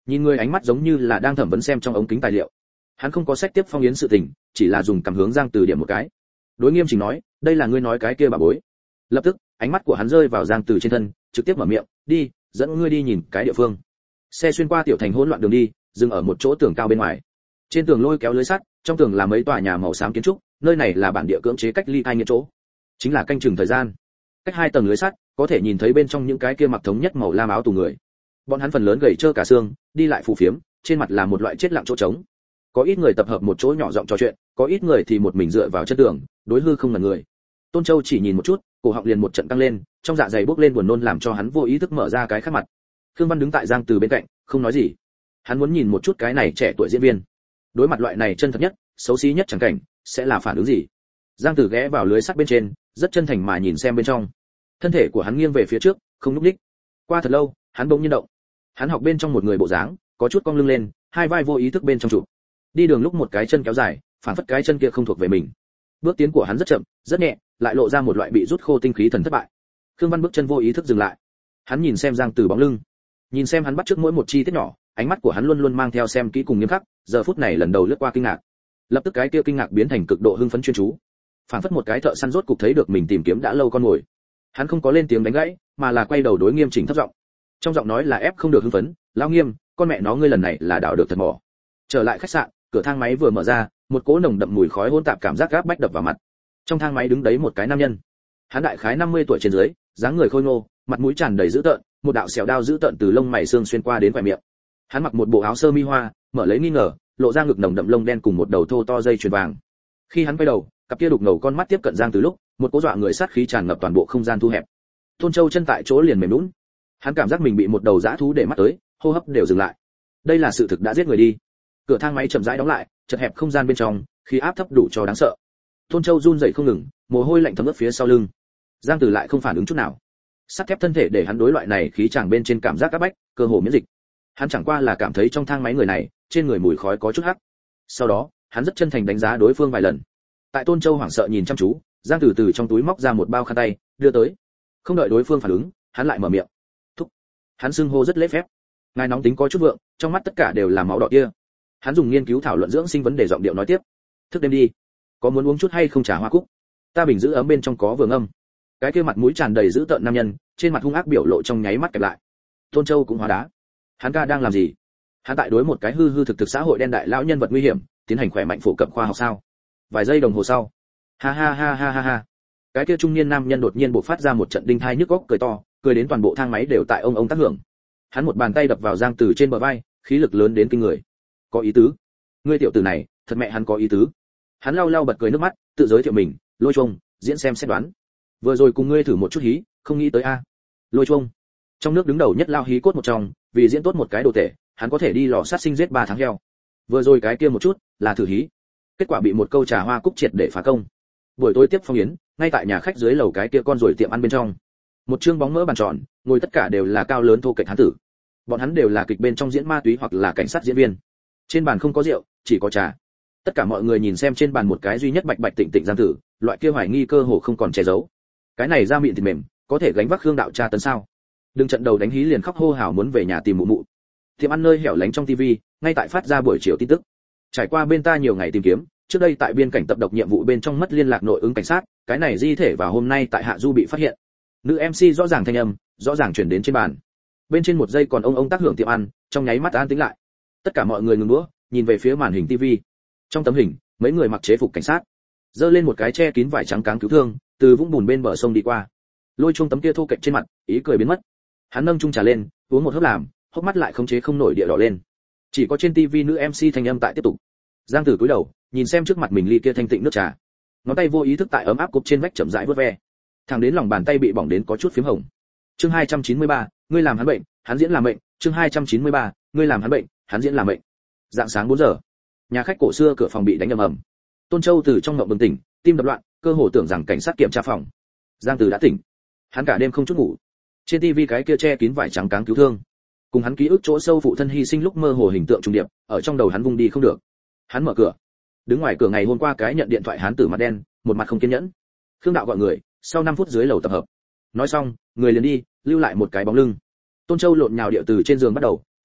Nhìn người ánh mắt giống như là đang thẩm vấn xem trong ống kính tài liệu. Hắn không có sách tiếp Phong Yến sự tình, chỉ là dùng cảm hướng Giang Từ điểm một cái. Đối Nghiêm Chỉnh nói, đây là ngươi nói cái kia bà bối. Lập tức, ánh mắt của hắn rơi vào Giang Từ trên thân, trực tiếp mở miệng, đi, dẫn ngươi đi nhìn cái địa phương. Xe xuyên qua tiểu thành hỗn loạn đường đi, dừng ở một chỗ tường cao bên ngoài. Trên tường lôi kéo lưới sắt, trong tường là mấy tòa nhà màu xám kiến trúc, nơi này là bản địa cưỡng chế cách ly thai nghiện chỗ. Chính là canh chừng thời gian. Cách 2 tầng lưới sắt, có thể nhìn thấy bên trong những cái kia mặc thống nhất màu lam áo tù người. Bọn hắn phần lớn gầy trơ cả xương, đi lại phù phiếm, trên mặt là một loại chết lặng chỗ trống. Có ít người tập hợp một chỗ nhỏ giọng trò chuyện, có ít người thì một mình dựa vào chân tường, đối hư không ngẩn người. Tôn Châu chỉ nhìn một chút, cổ họng liền một trận căng lên, trong dạ dày bốc lên buồn nôn làm cho hắn vô ý thức mở ra cái khác mặt. Khương Văn đứng tại Giang Từ bên cạnh, không nói gì. Hắn muốn nhìn một chút cái này trẻ tuổi diễn viên, đối mặt loại này chân thật nhất, xấu xí nhất chẳng cảnh, sẽ là phản ứng gì. Giang Từ ghé vào lưới sắt bên trên, rất chân thành mà nhìn xem bên trong. Thân thể của hắn nghiêng về phía trước, không nhúc nhích. Qua thật lâu, hắn bỗng nhiên động. Hắn học bên trong một người bộ dáng, có chút cong lưng lên, hai vai vô ý thức bên trong trụ. Đi đường lúc một cái chân kéo dài, phản phất cái chân kia không thuộc về mình. Bước tiến của hắn rất chậm, rất nhẹ, lại lộ ra một loại bị rút khô tinh khí thần thất bại. Khương Văn bước chân vô ý thức dừng lại. Hắn nhìn xem Giang Từ bóng lưng, nhìn xem hắn bắt trước mỗi một chi tiết nhỏ, ánh mắt của hắn luôn luôn mang theo xem kỹ cùng nghiêm khắc, giờ phút này lần đầu lướt qua kinh ngạc. Lập tức cái kia kinh ngạc biến thành cực độ hưng phấn chuyên chú. Phản phất một cái thợ săn rốt cục thấy được mình tìm kiếm đã lâu con mồi. Hắn không có lên tiếng đánh gãy, mà là quay đầu đối Nghiêm Chỉnh thấp giọng. Trong giọng nói là ép không được hưng phấn, "Lão Nghiêm, con mẹ nó ngươi lần này là đào được thật mỏ." Trở lại khách sạn, cửa thang máy vừa mở ra, một cỗ nồng đậm mùi khói hỗn tạp cảm giác gáp bách đập vào mặt. Trong thang máy đứng đấy một cái nam nhân. Hắn đại khái 50 tuổi trên dưới, dáng người khôi ngô, mặt mũi tràn đầy dữ tợn, một đạo sẹo đao dữ tợn từ lông mày xương xuyên qua đến khóe miệng. Hắn mặc một bộ áo sơ mi hoa, mở lấy nghi ngờ, lộ ra ngực nồng đậm lông đen cùng một đầu thô to dây chuyền vàng. Khi hắn quay đầu, cặp kia đục ngầu con mắt tiếp cận Giang Từ lúc, một cỗ dọa người sát khí tràn ngập toàn bộ không gian thu hẹp. Tôn Châu chân tại chỗ liền mềm nhũn. Hắn cảm giác mình bị một đầu dã thú để mắt tới, hô hấp đều dừng lại. Đây là sự thực đã giết người đi. Cửa thang máy chậm rãi đóng lại, chật hẹp không gian bên trong, khí áp thấp đủ cho đáng sợ. Tôn Châu run rẩy không ngừng, mồ hôi lạnh thấm ướt phía sau lưng. Giang Từ lại không phản ứng chút nào. Sắt thép thân thể để hắn đối loại này khí chàng bên trên cảm giác áp bách, cơ hồ miễn dịch. Hắn chẳng qua là cảm thấy trong thang máy người này, trên người mùi khói có chút hắc. Sau đó, hắn rất chân thành đánh giá đối phương vài lần. Tại Tôn Châu hoảng sợ nhìn chăm chú, Giang Từ từ trong túi móc ra một bao khăn tay, đưa tới. Không đợi đối phương phản ứng, hắn lại mở miệng. "Thúc." Hắn xưng hô rất lễ phép. Ngài nóng tính có chút vượng, trong mắt tất cả đều là máu đỏ kia. Hắn dùng nghiên cứu thảo luận dưỡng sinh vấn đề giọng điệu nói tiếp. "Thức đêm đi, có muốn uống chút hay không trà hoa cúc? Ta bình giữ ấm bên trong có vừa ngâm." Cái kia mặt mũi tràn đầy dữ tợn nam nhân, trên mặt hung ác biểu lộ trong nháy mắt kẹp lại. Tôn Châu cũng hóa đá. Hắn ca đang làm gì? Hắn tại đối một cái hư hư thực thực xã hội đen đại lão nhân vật nguy hiểm, tiến hành khỏe mạnh phổ cập khoa học sao? Vài giây đồng hồ sau, ha ha ha ha ha ha. Cái kia trung niên nam nhân đột nhiên bộc phát ra một trận đinh thai nhức óc cười to, cười đến toàn bộ thang máy đều tại ông tác hưởng. Hắn một bàn tay đập vào Giang Từ trên bờ vai, khí lực lớn đến kinh người. "Có ý tứ. Ngươi tiểu tử này, thật mẹ hắn có ý tứ." Hắn lau lau bật cười nước mắt, tự giới thiệu mình, "Lôi Trung, diễn xem xét đoán. Vừa rồi cùng ngươi thử một chút hí, không nghĩ tới a." Lôi Trung, trong nước đứng đầu nhất lao hí cốt một trong, vì diễn tốt một cái đồ tể, hắn có thể đi lò sát sinh giết 3 tháng heo. Vừa rồi cái kia một chút, là thử hí. Kết quả bị một câu trà hoa cúc triệt để phá công. Buổi tối tiếp Phong Yến, ngay tại nhà khách dưới lầu cái kia con rồi tiệm ăn bên trong. Một chương bóng mỡ bàn tròn, ngồi tất cả đều là cao lớn thô kệch hán tử. Bọn hắn đều là kịch bên trong diễn ma túy hoặc là cảnh sát diễn viên. Trên bàn không có rượu, chỉ có trà. Tất cả mọi người nhìn xem trên bàn một cái duy nhất bạch bạch tịnh tịnh Giang Tử, loại kia hoài nghi cơ hồ không còn che giấu. Cái này da miệng thịt mềm, có thể gánh vác Khương đạo tra tấn sao? Đừng trận đầu đánh hí liền khóc hô hào muốn về nhà tìm mụ mụ. Tiệm ăn nơi hẻo lánh trong tivi, ngay tại phát ra buổi chiều tin tức. Trải qua bên ta nhiều ngày tìm kiếm, trước đây tại biên cảnh tập độc nhiệm vụ bên trong mất liên lạc nội ứng cảnh sát, cái này di thể vào hôm nay tại Hạ Du bị phát hiện. Nữ MC rõ ràng thanh âm, rõ ràng truyền đến trên bàn. Bên trên một giây còn ông tác hưởng tiệm ăn, trong nháy mắt an tĩnh lại. Tất cả mọi người ngừng đũa, nhìn về phía màn hình tivi. Trong tấm hình, mấy người mặc chế phục cảnh sát, giơ lên một cái che kín vải trắng cáng cứu thương, từ vũng bùn bên bờ sông đi qua. Lôi Chuông tấm kia thô kệch trên mặt, ý cười biến mất. Hắn nâng chung trà lên, uống một hớp làm, hốc mắt lại khống chế không nổi địa đỏ lên. Chỉ có trên tivi nữ MC thanh âm tại tiếp tục. Giang Tử cúi đầu, nhìn xem trước mặt mình ly kia thanh tịnh nước trà. Ngón tay vô ý thức tại ấm áp cục trên vách chậm rãi vuốt ve. Thẳng đến lòng bàn tay bị bỏng đến có chút phím hồng. Chương 293, ngươi làm hắn bệnh, hắn diễn làm bệnh. Chương 293, ngươi làm hắn bệnh, hắn diễn làm bệnh. Dạng sáng 4 giờ, nhà khách cổ xưa cửa phòng bị đánh ầm ầm. Tôn Châu từ trong ngộng bừng tỉnh, tim đập loạn, cơ hồ tưởng rằng cảnh sát kiểm tra phòng. Giang Tử đã tỉnh. Hắn cả đêm không chút ngủ. Trên tivi cái kia che kín vải trắng cáng cứu thương, cùng hắn ký ức chỗ sâu phụ thân hy sinh lúc mơ hồ hình tượng trùng điệp, ở trong đầu hắn vung đi không được. Hắn mở cửa, đứng ngoài cửa ngày hôm qua cái nhận điện thoại hán tử mặt đen, một mặt không kiên nhẫn. Khương đạo gọi người, sau 5 phút dưới lầu tập hợp. Nói xong, người liền đi, lưu lại một cái bóng lưng. Tôn Châu lộn nhào điệu từ trên giường bắt đầu, "Ca,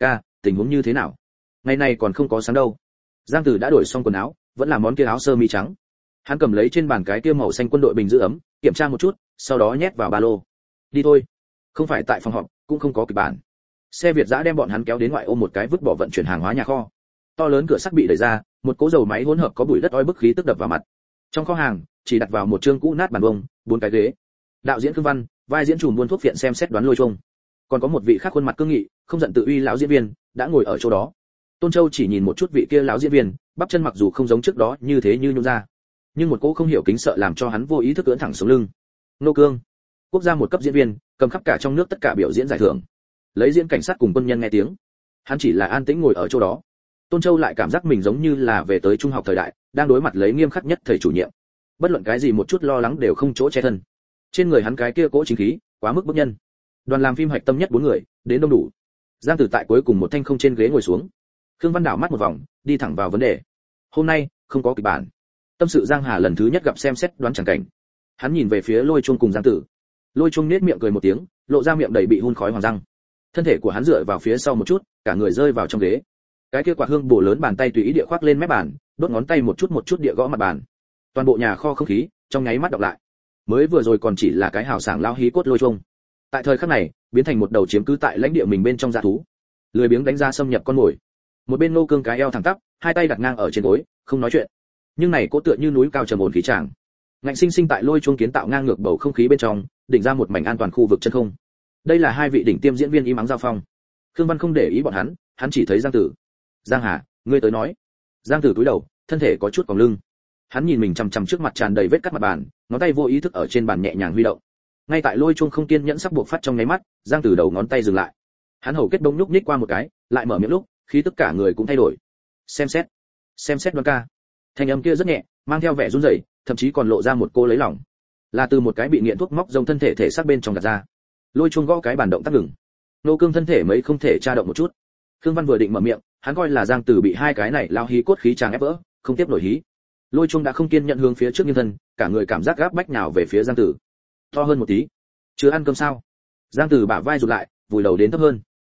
tình huống như thế nào? Ngày này còn không có sáng đâu. Giang Tử đã đổi xong quần áo, vẫn là món kia áo sơ mi trắng. Hắn cầm lấy trên bàn cái kia màu xanh quân đội bình giữ ấm, kiểm tra một chút, sau đó nhét vào ba lô. Đi thôi. Không phải tại phòng họp, cũng không có kịch bản. Xe Việt dã đem bọn hắn kéo đến ngoại ô một cái vứt bỏ vận chuyển hàng hóa nhà kho. To lớn cửa sắt bị đẩy ra, một cỗ dầu máy hỗn hợp có bụi đất oi bức khí tức đập vào mặt. Trong kho hàng chỉ đặt vào một chương cũ nát bàn bông, 4 cái ghế. Đạo diễn Khương Văn, vai diễn trùm buôn thuốc phiện xem xét đoán lôi chung. Còn có một vị khác khuôn mặt cương nghị, không giận tự uy lão diễn viên, đã ngồi ở chỗ đó. Tôn Châu chỉ nhìn một chút vị kia lão diễn viên, bắp chân mặc dù không giống trước đó như thế như nhún ra, nhưng một cỗ không hiểu kính sợ làm cho hắn vô ý thức ưỡn thẳng sống lưng. Nô Cương, quốc gia một cấp diễn viên, cầm khắp cả trong nước tất cả biểu diễn giải thưởng. Lấy diễn cảnh sát cùng quân nhân nghe tiếng, hắn chỉ là an tĩnh ngồi ở chỗ đó. Tôn Châu lại cảm giác mình giống như là về tới trung học thời đại, đang đối mặt lấy nghiêm khắc nhất thầy chủ nhiệm. Bất luận cái gì một chút lo lắng đều không chỗ che thân. Trên người hắn cái kia cỗ chính khí, quá mức bức nhân. Đoàn làm phim hạch tâm nhất 4 người, đến đông đủ. Giang Tử tại cuối cùng một thanh không trên ghế ngồi xuống. Khương Văn đảo mắt một vòng, đi thẳng vào vấn đề. Hôm nay không có kịch bản. Tâm sự Giang Hà lần thứ nhất gặp xem xét đoán chẳng cảnh. Hắn nhìn về phía Lôi Chuông cùng Giang Tử. Lôi Chuông nhếch miệng cười một tiếng, lộ ra miệng đầy bị hun khói hoàng răng. Thân thể của hắn dựa vào phía sau một chút, cả người rơi vào trong ghế. Cái kia quạt hương bổ lớn bàn tay tùy ý địa khoác lên mép bàn, đốt ngón tay một chút địa gõ mặt bàn. Toàn bộ nhà kho không khí trong nháy mắt đọc lại. Mới vừa rồi còn chỉ là cái hào sảng lao hí cốt Lôi Chuông, tại thời khắc này biến thành một đầu chiếm cứ tại lãnh địa mình bên trong dã thú, lười biếng đánh ra xâm nhập con mồi. Một bên Nô Cương cái eo thẳng tắp, hai tay đặt ngang ở trên gối, không nói chuyện. Nhưng này cỗ tựa như núi cao trầm ổn khí tràng, ngạnh sinh sinh tại Lôi Chuông kiến tạo ngang ngược bầu không khí bên trong, đỉnh ra một mảnh an toàn khu vực chân không. Đây là hai vị đỉnh tiêm diễn viên im ắng giao phong. Khương Văn không để ý bọn hắn chỉ thấy Giang Tử. Giang Hà, ngươi tới nói. Giang Tử cúi đầu, thân thể có chút còng lưng. Hắn nhìn mình chằm chằm trước mặt tràn đầy vết cắt mặt bàn, ngón tay vô ý thức ở trên bàn nhẹ nhàng huy động. Ngay tại Lôi Chuông không kiên nhẫn sắp buộc phát trong nháy mắt, Giang Tử đầu ngón tay dừng lại. Hắn hầu kết đông nhúc nhích qua một cái, lại mở miệng lúc, khí tức cả người cũng thay đổi. Xem xét Đoan ca. Thanh âm kia rất nhẹ, mang theo vẻ run rẩy, thậm chí còn lộ ra một cô lấy lòng. Là từ một cái bị nghiện thuốc móc rông thân thể thể xác bên trong gạt ra. Lôi Chuông gõ cái bàn động tác ngừng. Nô Cương thân thể mấy không thể tra động một chút. Khương Văn vừa định mở miệng, hắn coi là Giang Tử bị hai cái này lao hí cốt khí chàng ép vỡ, không tiếp nổi hí. Lôi Chuông đã không kiên nhẫn hướng phía trước nghiêng thân, cả người cảm giác gáp bách nhào về phía Giang Tử. To hơn một tí. Chưa ăn cơm sao? Giang Tử bả vai rụt lại, vùi đầu đến thấp hơn.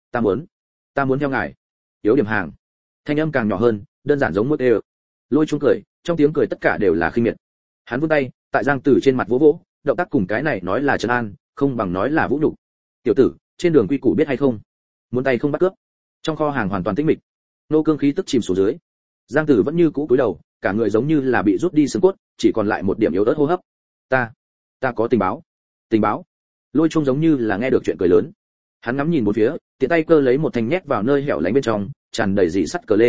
Ta muốn theo ngài. Yếu điểm hàng. Thanh âm càng nhỏ hơn, đơn giản giống mức đều. Lôi Chuông cười, trong tiếng cười tất cả đều là khinh miệt. Hắn vươn tay, tại Giang Tử trên mặt vỗ vỗ, động tác cùng cái này nói là trấn an, không bằng nói là vũ nhục. Tiểu tử, trên đường quy củ biết hay không? Muốn tay không bắt cướp. Trong kho hàng hoàn toàn tĩnh mịch. Nô Cương khí tức chìm xuống dưới. Giang Tử vẫn như cũ cúi đầu, cả người giống như là bị rút đi xương cốt, chỉ còn lại một điểm yếu ớt hô hấp. Ta có tình báo. Tình báo? Lôi Chuông giống như là nghe được chuyện cười lớn. Hắn ngắm nhìn một phía, tiện tay cơ lấy một thanh nhét vào nơi hẻo lánh bên trong, tràn đầy dì sắt cờ lê.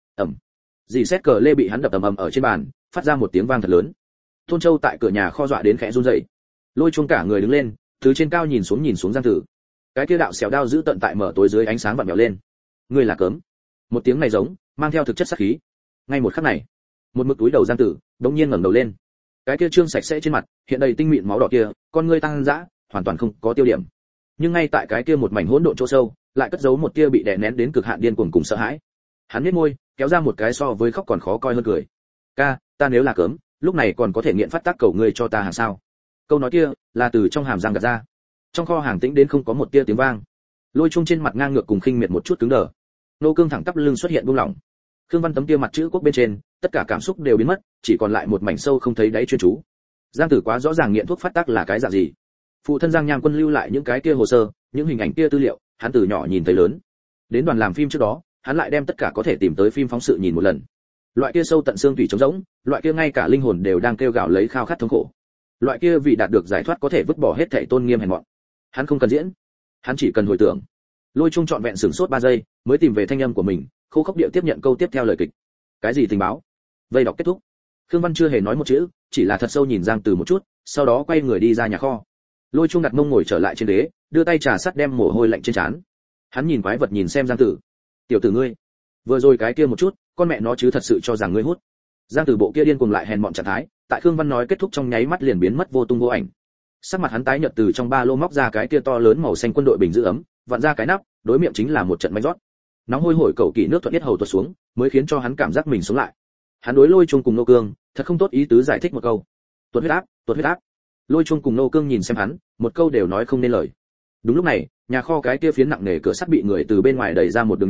Dì xét cờ lê bị hắn đập ầm ở trên bàn, phát ra một tiếng vang thật lớn. Tôn Châu tại cửa nhà kho dọa đến khẽ run rẩy. Lôi Chuông cả người đứng lên, từ trên cao nhìn xuống Giang Tử. Cái kia đạo xẻo đao giữ tận tại mở tối dưới ánh sáng vặn vẹo lên. Ngươi là cớm. Một tiếng này giống, mang theo thực chất sát khí. Ngay một khắc này, một mực túi đầu Giang Tử đống nhiên ngẩng đầu lên. Cái kia trương sạch sẽ trên mặt, hiện đầy tinh mịn máu đỏ kia, con ngươi tăng dã, hoàn toàn không có tiêu điểm. Nhưng ngay tại cái kia một mảnh hỗn độn chỗ sâu, lại cất giấu một tia bị đè nén đến cực hạn điên cuồng cùng sợ hãi. Hắn nhếch môi, kéo ra một cái so với khóc còn khó coi hơn cười. Ca, ta nếu là cớm, lúc này còn có thể nghiện phát tác cầu ngươi cho ta hàng sao? Câu nói kia là từ trong hàm răng gạt ra. Trong kho hàng tĩnh đến không có một tia tiếng vang. Lôi Chuông trên mặt ngang ngược cùng khinh miệt một chút cứng đờ. Nô Cương thẳng tắp lưng xuất hiện buông lỏng. Khương Văn tấm kia mặt chữ quốc bên trên, tất cả cảm xúc đều biến mất, chỉ còn lại một mảnh sâu không thấy đáy chuyên chú. Giang Tử quá rõ ràng nghiện thuốc phát tác là cái dạng gì. Phụ thân Giang Nham Quân lưu lại những cái kia hồ sơ, những hình ảnh kia tư liệu, hắn từ nhỏ nhìn thấy lớn. Đến đoàn làm phim trước đó, hắn lại đem tất cả có thể tìm tới phim phóng sự nhìn một lần. Loại kia sâu tận xương tủy trống rỗng, loại kia ngay cả linh hồn đều đang kêu gào lấy khao khát thống khổ. Loại kia vì đạt được giải thoát có thể vứt bỏ hết thảy tôn nghiêm hèn mọn. Hắn không cần diễn, hắn chỉ cần hồi tưởng. Lôi Chuông trọn vẹn sửng sốt 3 giây, mới tìm về thanh âm của mình, khô khốc điệu tiếp nhận câu tiếp theo lời kịch. Cái gì tình báo? Vây đọc kết thúc. Khương Văn chưa hề nói một chữ, chỉ là thật sâu nhìn Giang Tử một chút, sau đó quay người đi ra nhà kho. Lôi Chuông đặt mông ngồi trở lại trên ghế, đưa tay trà sắt đem mồ hôi lạnh trên trán. Hắn nhìn quái vật nhìn xem Giang Tử. Tiểu tử ngươi, vừa rồi cái kia một chút, con mẹ nó chứ thật sự cho rằng ngươi hút. Giang Tử bộ kia điên cuồng lại hèn mọn trạng thái, tại Khương Văn nói kết thúc trong nháy mắt liền biến mất vô tung vô ảnh. Sắc mặt hắn tái nhợt, từ trong ba lô móc ra cái kia to lớn màu xanh quân đội bình giữ ấm, vặn ra cái nắp, đối miệng chính là một trận manh rót. Nóng hôi hổi cầu kỳ nước thuận nhất hầu tuột xuống, mới khiến cho hắn cảm giác mình sống lại. Hắn đối Lôi Chuông cùng Nô Cương, thật không tốt ý tứ giải thích một câu. Tuột huyết áp. Lôi Chuông cùng Nô Cương nhìn xem hắn, một câu đều nói không nên lời. Đúng lúc này, nhà kho cái kia phiến nặng nề cửa sắt bị người từ bên ngoài đẩy ra một đường nhỏ,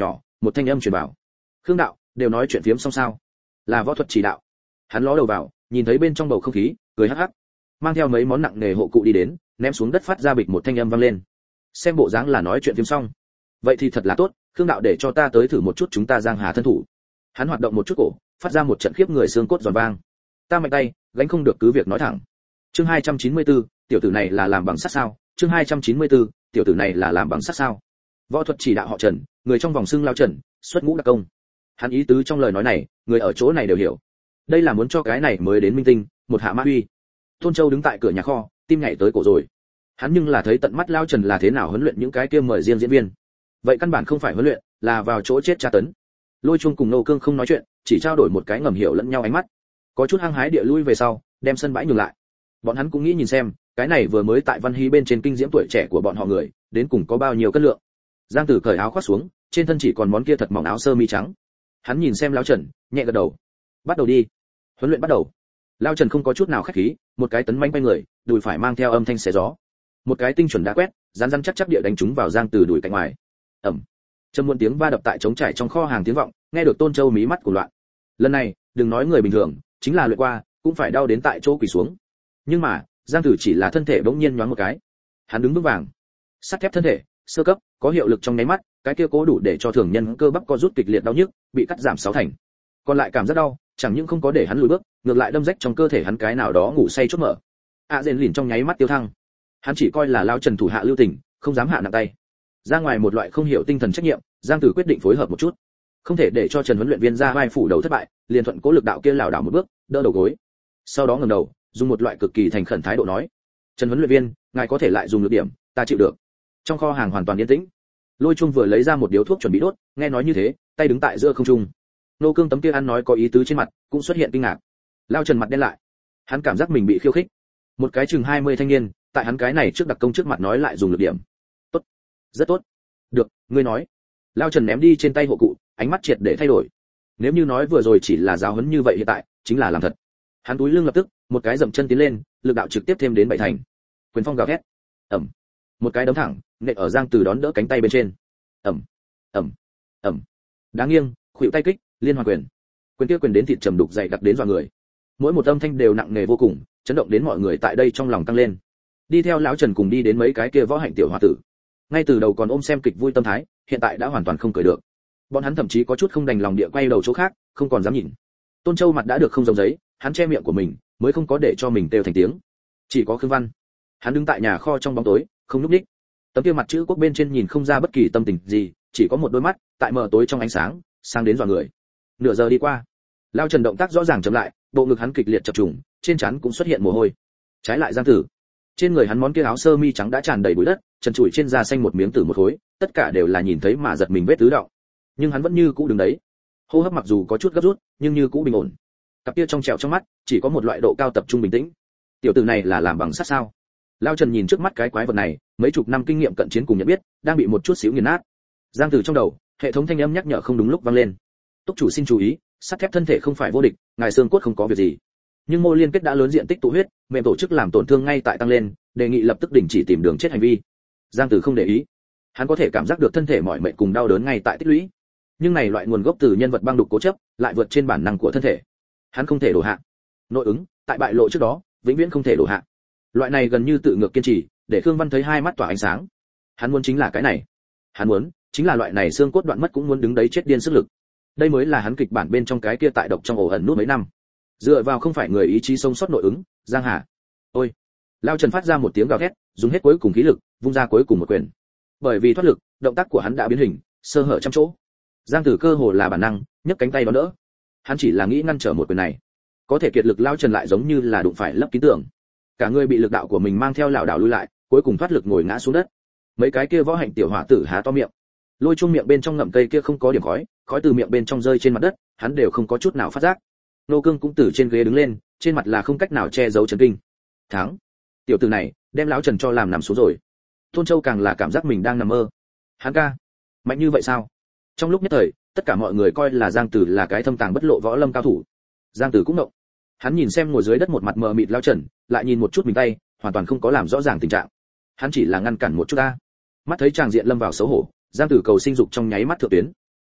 một thanh âm truyền vào. Khương đạo, đều nói chuyện phiếm xong sao? Là võ thuật chỉ đạo. Hắn ló đầu vào, nhìn thấy bên trong bầu không khí, cười hắc hắc, mang theo mấy món nặng nề hộ cụ đi đến, ném xuống đất phát ra bịch một thanh âm vang lên. Xem bộ dáng là nói chuyện phiếm xong. Vậy thì thật là tốt, Khương đạo để cho ta tới thử một chút chúng ta giang hà thân thủ. Hắn hoạt động một chút cổ, phát ra một trận khiếp người xương cốt giòn vang. Ta mạnh tay, gánh không được cứ việc nói thẳng. Chương 294, tiểu tử này là làm bằng sắt sao? Chương 294, tiểu tử này là làm bằng sắt sao? Võ thuật chỉ đạo họ Trần, người trong vòng xưng lao Trần, xuất ngũ đặc công. Hắn ý tứ trong lời nói này, người ở chỗ này đều hiểu. Đây là muốn cho cái này mới đến minh tinh, một hạ mã uy. Tôn Châu đứng tại cửa nhà kho, tim nhảy tới cổ rồi. Hắn nhưng là thấy tận mắt lao Trần là thế nào huấn luyện những cái kia mời riêng diễn viên. Vậy căn bản không phải huấn luyện, là vào chỗ chết tra tấn. Lôi Chuông cùng Nô Cương không nói chuyện, chỉ trao đổi một cái ngầm hiểu lẫn nhau ánh mắt. Có chút hăng hái địa lui về sau, đem sân bãi nhường lại. Bọn hắn cũng nghĩ nhìn xem, cái này vừa mới tại Văn Hí bên trên kinh diễm tuổi trẻ của bọn họ người, đến cùng có bao nhiêu cân lượng. Giang Tử cởi áo khoác xuống, trên thân chỉ còn món kia thật mỏng áo sơ mi trắng. Hắn nhìn xem lão Trần, nhẹ gật đầu. Bắt đầu đi. Huấn luyện bắt đầu. Lão Trần không có chút nào khách khí, một cái tấn manh quay người, đùi phải mang theo âm thanh xé gió. Một cái tinh chuẩn đá quét, rắn rắn chắc chắc địa đánh trúng vào Giang Tử đùi cạnh ngoài. Ầm. Trầm muộn tiếng va đập tại trống trải trong kho hàng tiếng vọng, nghe được Tôn Châu mí mắt của loạn. Lần này, đừng nói người bình thường, chính là luyện qua, cũng phải đau đến tại chỗ quỳ xuống. Nhưng mà, Giang Tử chỉ là thân thể bỗng nhiên nhoáng một cái. Hắn đứng vững vàng. Sắt thép thân thể, sơ cấp, có hiệu lực trong nháy mắt, cái kia cố đủ để cho thường nhân cơ bắp co rút kịch liệt đau nhức, bị cắt giảm 6 thành. Còn lại cảm giác đau, chẳng những không có để hắn lùi bước, ngược lại đâm rách trong cơ thể hắn cái nào đó ngủ say chốt mở. Dền lìn trong nháy mắt tiêu thăng. Hắn chỉ coi là lao Trần thủ hạ lưu tình, không dám hạ nặng tay. Ra ngoài một loại không hiểu tinh thần trách nhiệm, Giang Tử quyết định phối hợp một chút. Không thể để cho Trần huấn luyện viên ra vai phủ đầu thất bại, liền thuận cố lực đạo kia lảo đảo một bước, đỡ đầu gối. Sau đó ngẩng đầu, dùng một loại cực kỳ thành khẩn thái độ nói: "Trần huấn luyện viên, ngài có thể lại dùng lực điểm, ta chịu được." Trong kho hàng hoàn toàn yên tĩnh. Lôi Trung vừa lấy ra một điếu thuốc chuẩn bị đốt, nghe nói như thế, tay đứng tại giữa không trung. Nô Cương tấm kia ăn nói có ý tứ trên mặt, cũng xuất hiện kinh ngạc. Lao Trần mặt đen lại. Hắn cảm giác mình bị khiêu khích. Một cái chừng 20 thanh niên, tại hắn cái này trước đặc công trước mặt nói lại dùng lực điểm. Tốt, rất tốt. Được, ngươi nói. Lao Trần ném đi trên tay hộ cụ, ánh mắt triệt để thay đổi. Nếu như nói vừa rồi chỉ là giáo huấn như vậy hiện tại, chính là làm thật. Hắn túi lưng lập tức, một cái dậm chân tiến lên, lực đạo trực tiếp thêm đến 7 thành. Quyền phong gào thét. Ầm. Một cái đấm thẳng, nện ở Giang Từ đón đỡ cánh tay bên trên. Ầm. Ầm. Ầm. Đá nghiêng, khuỵu tay kích, liên hoàn quyền. Quyền kia quyền đến thịt trầm đục dày đặc đến dọa người. Mỗi một âm thanh đều nặng nề vô cùng, chấn động đến mọi người tại đây trong lòng tăng lên. Đi theo lão Trần cùng đi đến mấy cái kia võ hạnh tiểu hòa tử. Ngay từ đầu còn ôm xem kịch vui tâm thái, hiện tại đã hoàn toàn không cười được. Bọn hắn thậm chí có chút không đành lòng địa quay đầu chỗ khác, không còn dám nhìn. Tôn Châu mặt đã được không giống giấy, hắn che miệng của mình, mới không có để cho mình kêu thành tiếng. Chỉ có Khương Văn, hắn đứng tại nhà kho trong bóng tối, không nhúc nhích. Tấm kia mặt chữ quốc bên trên nhìn không ra bất kỳ tâm tình gì, chỉ có một đôi mắt tại mờ tối trong ánh sáng, sáng đến dọa người. Nửa giờ đi qua, Lao Trần động tác rõ ràng chậm lại, bộ ngực hắn kịch liệt chập trùng, trên trán cũng xuất hiện mồ hôi. Trái lại Giang Tử, trên người hắn món kia áo sơ mi trắng đã tràn đầy bụi đất, trần trụi trên da xanh một miếng tử một khối, tất cả đều là nhìn thấy mà giật mình vết tứ đọng. Nhưng hắn vẫn như cũ đứng đấy, hô hấp mặc dù có chút gấp rút, nhưng như cũ bình ổn. Cặp kia trong trẻo trong mắt, chỉ có một loại độ cao tập trung bình tĩnh. Tiểu tử này là làm bằng sắt sao? Lao Trần nhìn trước mắt cái quái vật này, mấy chục năm kinh nghiệm cận chiến cùng nhận biết, đang bị một chút xíu nghiền nát. Giang Tử trong đầu, hệ thống thanh âm nhắc nhở không đúng lúc vang lên. Túc chủ xin chú ý, sắt thép thân thể không phải vô địch, ngài xương cốt không có việc gì. Nhưng mô liên kết đã lớn diện tích tụ huyết, mềm tổ chức làm tổn thương ngay tại tăng lên, đề nghị lập tức đình chỉ tìm đường chết hành vi. Giang Tử không để ý, hắn có thể cảm giác được thân thể mỏi mệt cùng đau đớn ngay tại tích lũy. Nhưng này loại nguồn gốc từ nhân vật băng đục cố chấp, lại vượt trên bản năng của thân thể. Hắn không thể đổ hạ. Nội ứng, tại bại lộ trước đó, vĩnh viễn không thể đổ hạ. Loại này gần như tự ngược kiên trì, để Khương Văn thấy hai mắt tỏa ánh sáng. Hắn muốn chính là cái này. Hắn muốn chính là loại này xương cốt đoạn mất cũng muốn đứng đấy chết điên sức lực. Đây mới là hắn kịch bản bên trong cái kia tại độc trong ổ ẩn nút mấy năm. Dựa vào không phải người ý chí sống sót nội ứng, Giang Hà. Ôi. Lao Trần phát ra một tiếng gào thét, dùng hết cuối cùng khí lực, vung ra cuối cùng một quyền. Bởi vì thoát lực, động tác của hắn đã biến hình, sơ hở trăm chỗ. Giang Tử cơ hồ là bản năng, nhấc cánh tay đón đỡ. Hắn chỉ là nghĩ ngăn trở một quyền này, có thể kiệt lực Lao Trần lại giống như là đụng phải lấp kín tường. Cả người bị lực đạo của mình mang theo lảo đảo lui lại, cuối cùng thoát lực ngồi ngã xuống đất. Mấy cái kia võ hạnh tiểu hỏa tử há to miệng. Lôi Chung miệng bên trong ngậm cây kia không có điểm khói, khói từ miệng bên trong rơi trên mặt đất, hắn đều không có chút nào phát giác. Nô Cương cũng từ trên ghế đứng lên, trên mặt là không cách nào che giấu chấn kinh. Thắng. Tiểu tử này, đem lão Trần cho làm nằm xuống rồi. Tôn Châu càng là cảm giác mình đang nằm mơ. Hắn ca, mạnh như vậy sao? Trong lúc nhất thời, tất cả mọi người coi là Giang Tử là cái thâm tàng bất lộ võ lâm cao thủ. Giang Tử cũng động. Hắn nhìn xem ngồi dưới đất một mặt mờ mịt lão Trần, lại nhìn một chút mình tay, hoàn toàn không có làm rõ ràng tình trạng. Hắn chỉ là ngăn cản một chút ta. Mắt thấy chàng diện lâm vào xấu hổ, Giang Tử cầu sinh dục trong nháy mắt thượng tuyến.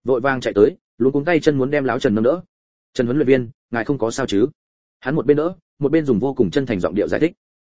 vội vàng chạy tới, luống cuống tay chân muốn đem lão Trần nâng đỡ. Trần huấn luyện viên, ngài không có sao chứ? Hắn một bên đỡ, một bên dùng vô cùng chân thành giọng điệu giải thích.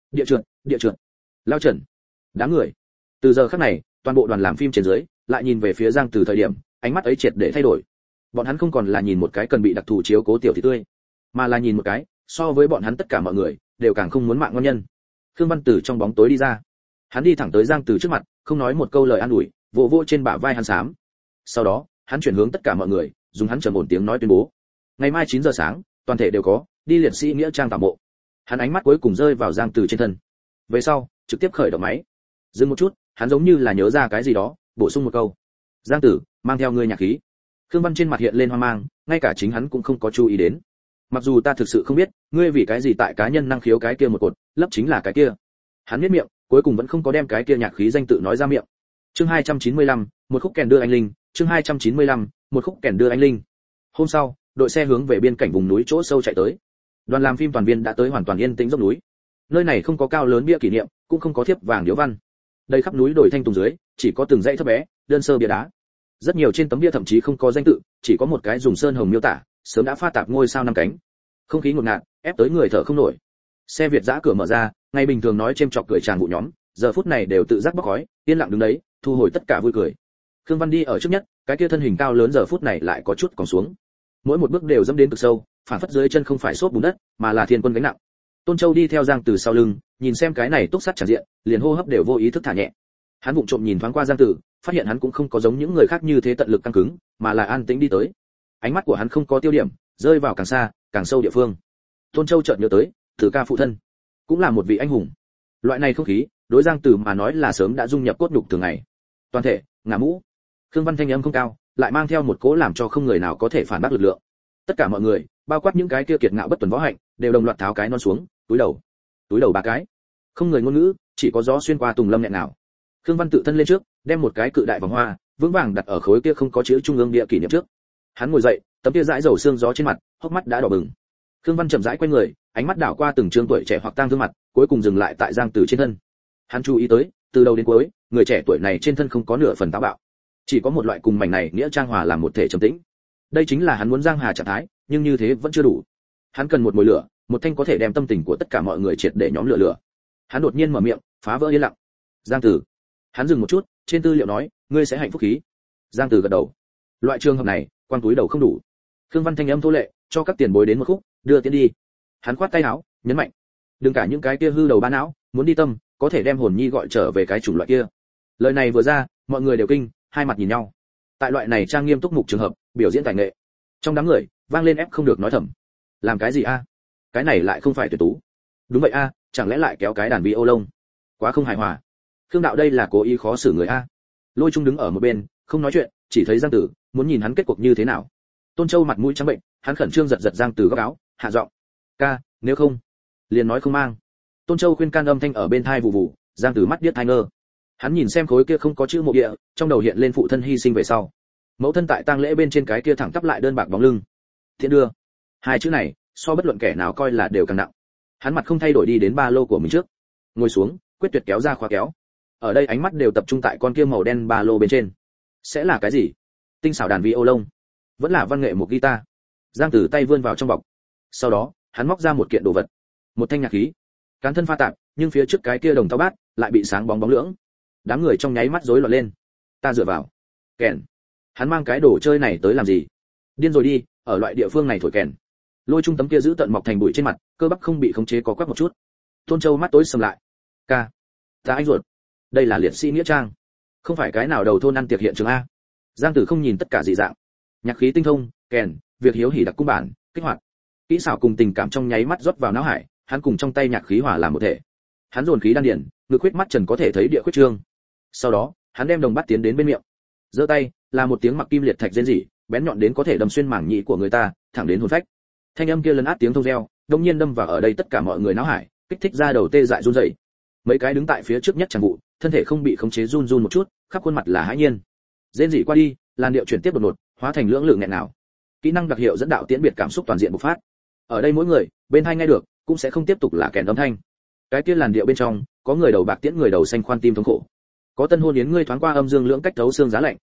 Địa trượt. Lão Trần. Đám người. Từ giờ khắc này, toàn bộ đoàn làm phim trên dưới lại nhìn về phía Giang Từ thời điểm, ánh mắt ấy triệt để thay đổi. Bọn hắn không còn là nhìn một cái cần bị đặc thù chiếu cố tiểu thị tươi, mà là nhìn một cái, so với bọn hắn tất cả mọi người đều càng không muốn mạng ngon nhân. Khương Văn Tử trong bóng tối đi ra. Hắn đi thẳng tới Giang Từ trước mặt, không nói một câu lời an ủi, vỗ vỗ trên bả vai hắn xám. Sau đó, hắn chuyển hướng tất cả mọi người, dùng hắn trầm ổn tiếng nói tuyên bố: ngày mai 9 giờ sáng, toàn thể đều có đi liệt sĩ nghĩa trang tạm mộ. Hắn ánh mắt cuối cùng rơi vào Giang Từ trên thân. Về sau, trực tiếp khởi động máy. Dừng một chút, hắn giống như là nhớ ra cái gì đó, bổ sung một câu: Giang Tử, mang theo ngươi nhạc khí. Khương Văn trên mặt hiện lên hoang mang, ngay cả chính hắn cũng không có chú ý đến. Mặc dù ta thực sự không biết, ngươi vì cái gì tại cá nhân năng khiếu cái kia một cột, lấp chính là cái kia. Hắn nhếch miệng, cuối cùng vẫn không có đem cái kia nhạc khí danh tự nói ra miệng. Chương 295, một khúc kèn đưa anh linh, chương 295, một khúc kèn đưa anh linh. Hôm sau, đội xe hướng về biên cảnh vùng núi chỗ sâu chạy tới. Đoàn làm phim toàn viên đã tới hoàn toàn yên tĩnh dốc núi. Nơi này không có cao lớn bia kỷ niệm, cũng không có thiếp vàng điếu văn. Đây khắp núi đồi thanh tùng dưới, chỉ có từng dãy thấp bé, đơn sơ bia đá. Rất nhiều trên tấm bia thậm chí không có danh tự, chỉ có một cái dùng sơn hồng miêu tả, sớm đã pha tạp ngôi sao năm cánh. Không khí ngột ngạt, ép tới người thở không nổi. Xe Việt giã cửa mở ra, ngày bình thường nói chêm chọc cười tràn vụ nhóm, giờ phút này đều tự giác bốc khói, yên lặng đứng đấy, thu hồi tất cả vui cười. Khương Văn đi ở trước nhất, cái kia thân hình cao lớn giờ phút này lại có chút còn xuống. Mỗi một bước đều dẫm đến cực sâu, phản phất dưới chân không phải xốp bùn đất, mà là thiên quân gánh nặng. Tôn Châu đi theo Giang Tử sau lưng, nhìn xem cái này túc sắt tràn diện, liền hô hấp đều vô ý thức thả nhẹ. Hắn vụng trộm nhìn thoáng qua Giang Tử, phát hiện hắn cũng không có giống những người khác như thế tận lực căng cứng, mà là an tĩnh đi tới. Ánh mắt của hắn không có tiêu điểm, rơi vào càng xa, càng sâu địa phương. Tôn Châu chợt nhớ tới, Tử ca phụ thân, cũng là một vị anh hùng. Loại này không khí, đối Giang Tử mà nói là sớm đã dung nhập cốt nhục thường ngày. Toàn thể, ngả mũ. Khương Văn thanh âm không cao, lại mang theo một cỗ làm cho không người nào có thể phản bác lực lượng. Tất cả mọi người, bao quát những cái kia kiệt ngạo bất tuần võ hạnh, đều đồng loạt tháo cái non xuống, túi đầu ba cái. Không người ngôn ngữ, chỉ có gió xuyên qua tùng lâm nhẹ nào. Khương Văn tự thân lên trước, đem một cái cự đại vòng hoa vững vàng đặt ở khối kia không có chữ trung ương địa kỷ niệm trước. Hắn ngồi dậy, tấm kia dãi dầu xương gió trên mặt, hốc mắt đã đỏ bừng. Khương Văn chậm rãi quay người, ánh mắt đảo qua từng trương tuổi trẻ hoặc tang thương mặt, cuối cùng dừng lại tại Giang Tử trên thân. Hắn chú ý tới, từ đầu đến cuối, người trẻ tuổi này trên thân không có nửa phần táo bạo, chỉ có một loại cùng mảnh này nghĩa trang hòa làm một thể trầm tĩnh. Đây chính là hắn muốn Giang Hà trạng thái, nhưng như thế vẫn chưa đủ. Hắn cần một mồi lửa, một thanh có thể đem tâm tình của tất cả mọi người triệt để nhóm lửa. Hắn đột nhiên mở miệng, phá vỡ yên lặng. Giang Tử. Hắn dừng một chút, trên tư liệu nói, ngươi sẽ hạnh phúc khí. Giang Tử gật đầu. Loại trường hợp này, quan túi đầu không đủ. Khương Văn thanh âm thô lệ, cho các tiền bối đến một khúc, đưa tiến đi. Hắn khoát tay áo, nhấn mạnh, đừng cả những cái kia hư đầu ba não, muốn đi tâm, có thể đem hồn nhi gọi trở về cái chủng loại kia. Lời này vừa ra, mọi người đều kinh, hai mặt nhìn nhau. Tại loại này trang nghiêm túc mục trường hợp, biểu diễn tài nghệ, trong đám người vang lên ép không được nói thầm. Làm cái gì a? Cái này lại không phải tuyệt tú. Đúng vậy a, chẳng lẽ lại kéo cái đàn vi ô lông? Quá không hài hòa. Khương đạo đây là cố ý khó xử người a. Lôi Trung đứng ở một bên, không nói chuyện, chỉ thấy Giang Tử, muốn nhìn hắn kết cuộc như thế nào. Tôn Châu mặt mũi trắng bệnh, hắn khẩn trương giật giật Giang Tử góc áo, hạ giọng, ca, nếu không, liền nói không mang. Tôn Châu khuyên can âm thanh ở bên tai vụ vụ, Giang Tử mắt điếc tai ngơ. Hắn nhìn xem khối kia không có chữ mộ địa, trong đầu hiện lên phụ thân hy sinh về sau, mẫu thân tại tang lễ bên trên cái kia thẳng tắp lại đơn bạc bóng lưng. Thiện đưa, hai chữ này, so bất luận kẻ nào coi là đều càng nặng. Hắn mặt không thay đổi đi đến ba lô của mình trước, ngồi xuống, quyết tuyệt kéo ra khóa kéo. Ở đây ánh mắt đều tập trung tại con kia màu đen ba lô bên trên. Sẽ là cái gì? Tinh xảo đàn vi ô lông, vẫn là văn nghệ một guitar. Giang Tử tay vươn vào trong bọc, sau đó hắn móc ra một kiện đồ vật, một thanh nhạc khí, cán thân pha tạp, nhưng phía trước cái kia đồng thau bát lại bị sáng bóng bóng lưỡng. Đám người trong nháy mắt rối loạn lên. Ta dựa vào kèn, hắn mang cái đồ chơi này tới làm gì? Điên rồi đi, ở loại địa phương này thổi kèn. Lôi Trung tấm kia giữ tận mọc thành bụi trên mặt, cơ bắp không bị khống chế có quắc một chút. Tôn Châu mắt tối sầm lại. Ca, ta anh ruột, đây là liệt sĩ nghĩa trang, không phải cái nào đầu thôn ăn tiệc hiện trường a. Giang Tử không nhìn tất cả dị dạng, nhạc khí tinh thông, kèn, việc hiếu hỉ đặc cung bản, kích hoạt, kỹ xảo cùng tình cảm trong nháy mắt rót vào não hải, hắn cùng trong tay nhạc khí hòa làm một thể. Hắn dồn khí đan điển, ngực huyết mắt trần có thể thấy địa khuyết trương. Sau đó, hắn đem đồng bát tiến đến bên miệng, giơ tay, là một tiếng mặc kim liệt thạch rên rỉ, bén nhọn đến có thể đâm xuyên mảng nhĩ của người ta, thẳng đến hồn phách. Thanh âm kia lấn át tiếng thông reo, đột nhiên đâm vào ở đây tất cả mọi người não hải, kích thích ra đầu tê dại run rẩy. Mấy cái đứng tại phía trước nhất chẳng vụ, thân thể không bị khống chế run run một chút, khắp khuôn mặt là hãi nhiên. Rên rỉ qua đi, làn điệu chuyển tiếp đột ngột, hóa thành lưỡng lự nghẹn nào. Kỹ năng đặc hiệu dẫn đạo tiễn biệt cảm xúc toàn diện bộc phát. Ở đây mỗi người, bên hai nghe được, cũng sẽ không tiếp tục là kèn âm thanh. Cái kia làn điệu bên trong, có người đầu bạc tiễn người đầu xanh khoan tim thống khổ. Có tân hôn yến ngươi thoáng qua âm dương lưỡng cách thấu xương giá lạnh,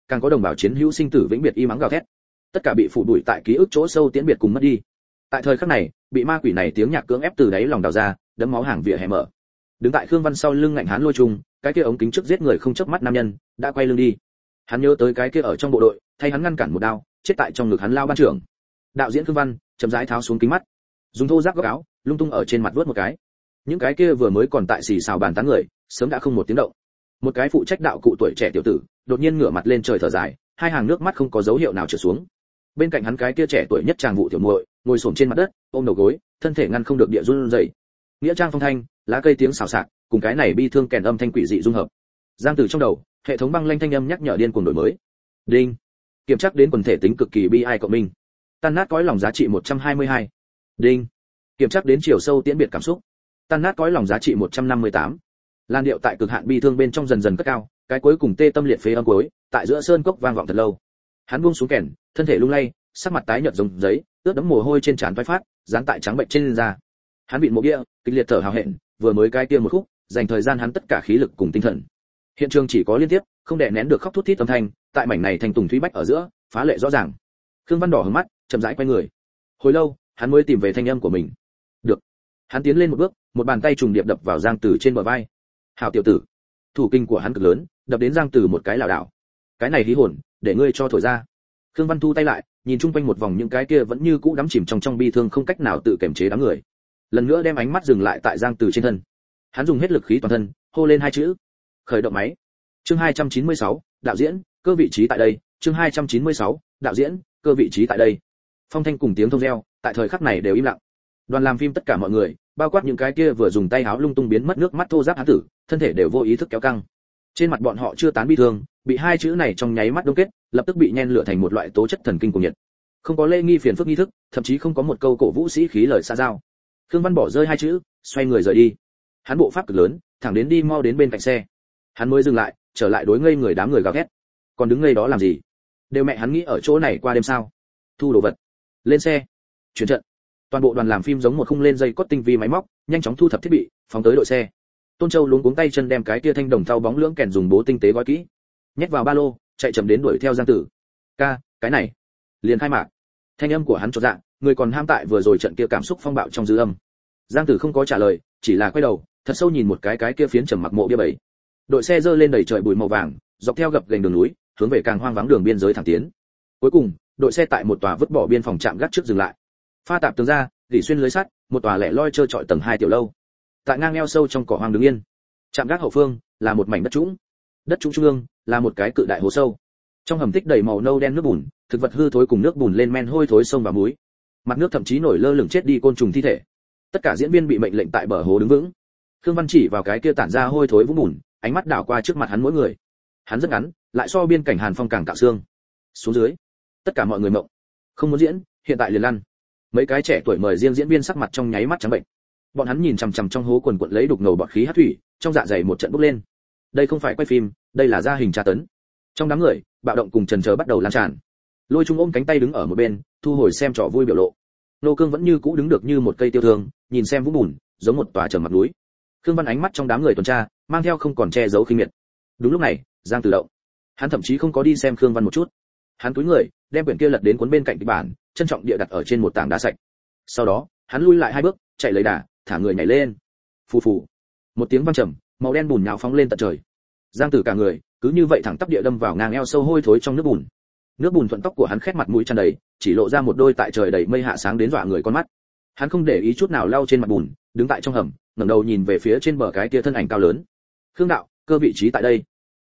càng có đồng bào chiến hữu sinh tử vĩnh biệt y mắng gào thét. Tất cả bị phủ đuổi tại ký ức chỗ sâu tiễn biệt cùng mất đi. Tại thời khắc này, bị ma quỷ này tiếng nhạc cưỡng ép từ đáy lòng đào ra, đẫm máu hàng vỉa hè mở. Đứng tại Khương Văn sau lưng ngạnh hán Lôi Trung, cái kia ống kính trước giết người không chớp mắt nam nhân, đã quay lưng đi. Hắn nhớ tới cái kia ở trong bộ đội, thay hắn ngăn cản một đao, chết tại trong ngực hắn lao ban trưởng. Đạo diễn Khương Văn chậm rãi tháo xuống kính mắt, dùng thô ráp góc áo, lung tung ở trên mặt vuốt một cái. Những cái kia vừa mới còn tại xì xào bàn tán người, sớm đã không một tiếng động. Một cái phụ trách đạo cụ tuổi trẻ tiểu tử, đột nhiên ngửa mặt lên trời thở dài, hai hàng nước mắt không có dấu hiệu nào trượt xuống. Bên cạnh hắn cái kia trẻ tuổi nhất chàng vụ tiểu muội, ngồi xổm trên mặt đất, ôm đầu gối, thân thể ngăn không được địa run rẩy. Nghĩa trang phong thanh, lá cây tiếng xào xạc, cùng cái này bi thương kèn âm thanh quỷ dị dung hợp. Giang Tử trong đầu, hệ thống băng lanh thanh âm nhắc nhở điên cuồng đổi mới. Đinh. Kiểm tra đến quần thể tính cực kỳ bi ai cộng minh. Tan nát cõi lòng giá trị 122. Đinh. Kiểm tra đến chiều sâu tiễn biệt cảm xúc. Tan nát cõi lòng giá trị 158. Lan điệu tại cực hạn bi thương bên trong dần dần cất cao, cái cuối cùng tê tâm liệt phế âm cuối, tại giữa sơn cốc vang vọng thật lâu. Hắn buông xuống kèn, thân thể lung lay, sắc mặt tái nhợt giống giấy, ướt đẫm mồ hôi trên trán toái phát, dán tại trắng bệnh trên da. Hắn bị mộ bia, kịch liệt thở hào hẹn, vừa mới cái kia một khúc, dành thời gian hắn tất cả khí lực cùng tinh thần. Hiện trường chỉ có liên tiếp, không đè nén được khóc thút thít âm thanh, tại mảnh này thành tùng thúy bách ở giữa, phá lệ rõ ràng. Khương Văn đỏ hứng mắt, chậm rãi quay người. Hồi lâu, hắn mới tìm về thanh âm của mình. Được. Hắn tiến lên một bước, một bàn tay trùng điệp đập vào Giang Tử trên bờ vai. Hảo tiểu tử. Thủ kinh của hắn cực lớn, đập đến Giang Tử một cái lảo đảo. Cái này hí hồn, để ngươi cho thổi ra. Khương Văn thu tay lại, nhìn chung quanh một vòng những cái kia vẫn như cũ đắm chìm trong bi thương không cách nào tự kiềm chế đám người. Lần nữa đem ánh mắt dừng lại tại Giang Tử trên thân. Hắn dùng hết lực khí toàn thân, hô lên hai chữ: khởi động máy. Chương 296, đạo diễn, cơ vị trí tại đây. Chương 296, đạo diễn, cơ vị trí tại đây. Phong thanh cùng tiếng thông reo, tại thời khắc này đều im lặng. Đoàn làm phim tất cả mọi người, bao quát những cái kia vừa dùng tay áo lung tung biến mất nước mắt thô ráp hán tử, thân thể đều vô ý thức kéo căng. Trên mặt bọn họ chưa tán bi thương, bị hai chữ này trong nháy mắt đông kết, lập tức bị nhen lửa thành một loại tố chất thần kinh cuồng nhiệt. Không có lễ nghi phiền phức nghi thức, thậm chí không có một câu cổ vũ sĩ khí lời xa giao. Khương Văn bỏ rơi hai chữ, xoay người rời đi. Hắn bộ pháp cực lớn, thẳng đến đi mau đến bên cạnh xe. Hắn mới dừng lại, trở lại đối ngây người đám người gào thét. Còn đứng ngây đó làm gì? Đều mẹ hắn nghĩ ở chỗ này qua đêm sao? Thu đồ vật, lên xe, chuyển trận. Toàn bộ đoàn làm phim giống một khung lên dây cót tinh vi máy móc, nhanh chóng thu thập thiết bị, phóng tới đội xe. Tôn Châu luống cuống tay chân đem cái kia thanh đồng thau bóng lưỡng kèn dùng bố tinh tế gói kỹ, nhét vào ba lô, chạy chậm đến đuổi theo Giang Tử. Ca, cái này, liền khai mạc. Thanh âm của hắn chột dạ, người còn ham tại vừa rồi trận kia cảm xúc phong bạo trong dư âm. Giang Tử không có trả lời, chỉ là quay đầu, thật sâu nhìn một cái kia phiến trầm mặc mộ bia bầy. Đội xe dơ lên đầy trời bụi màu vàng, dọc theo gập ghềnh đường núi, hướng về càng hoang vắng đường biên giới thẳng tiến. Cuối cùng, đội xe tại một tòa vứt bỏ biên phòng trạm gác trước dừng lại. Pha tạp tường ra, gỉ xuyên lưới sắt, một tòa lẻ loi trơ trọi tầng 2 tiểu lâu. Tại ngang eo sâu trong cỏ hoang đứng yên. Trạm gác hậu phương là một mảnh đất trũng. Đất trũng trung ương là một cái cự đại hồ sâu. Trong hầm tích đầy màu nâu đen nước bùn, thực vật hư thối cùng nước bùn lên men hôi thối sông và muối. Mặt nước thậm chí nổi lơ lửng chết đi côn trùng thi thể. Tất cả diễn viên bị mệnh lệnh tại bờ hồ đứng vững. Khương Văn chỉ vào cái kia tản ra hôi thối vũng bùn, ánh mắt đảo qua trước mặt hắn mỗi người. Hắn rất ngắn, lại so biên cảnh Hàn Phong càng cạo xương. Xuống dưới, tất cả mọi người mộng. Không muốn diễn, hiện tại liền lăn. Mấy cái trẻ tuổi mời riêng diễn viên sắc mặt trong nháy mắt trắng bệnh. Bọn hắn nhìn chằm chằm trong hố quần quật lấy đục ngầu bọt khí hắt thủy, trong dạ dày một trận bốc lên. Đây không phải quay phim, đây là gia hình tra tấn. Trong đám người, bạo động cùng chần chờ bắt đầu lan tràn. Lôi Trung ôm cánh tay đứng ở một bên, thu hồi xem trò vui biểu lộ. Nô Cương vẫn như cũ đứng được như một cây tiêu thương, nhìn xem vũng bùn, giống một tòa trầm mặt núi. Khương Văn ánh mắt trong đám người tuần tra, mang theo không còn che giấu khinh miệt. Đúng lúc này, Giang Tử động. Hắn thậm chí không có đi xem Khương Văn một chút. Hắn cúi người, đem quyển kia lật đến cuốn bên cạnh kịch bản, trân trọng địa đặt ở trên một tảng đá sạch. Sau đó, hắn lui lại hai bước, chạy lấy đà, thả người nhảy lên. Phù phù. Một tiếng vang trầm, màu đen bùn nhào phóng lên tận trời. Giang Tử cả người, cứ như vậy thẳng tắp địa đâm vào ngang eo sâu hôi thối trong nước bùn. Nước bùn thuận tóc của hắn khét mặt mũi tràn đầy, chỉ lộ ra một đôi tại trời đầy mây hạ sáng đến dọa người con mắt. Hắn không để ý chút nào lau trên mặt bùn, đứng tại trong hầm, ngẩng đầu nhìn về phía trên bờ cái kia thân ảnh cao lớn. Khương đạo, cơ vị trí tại đây.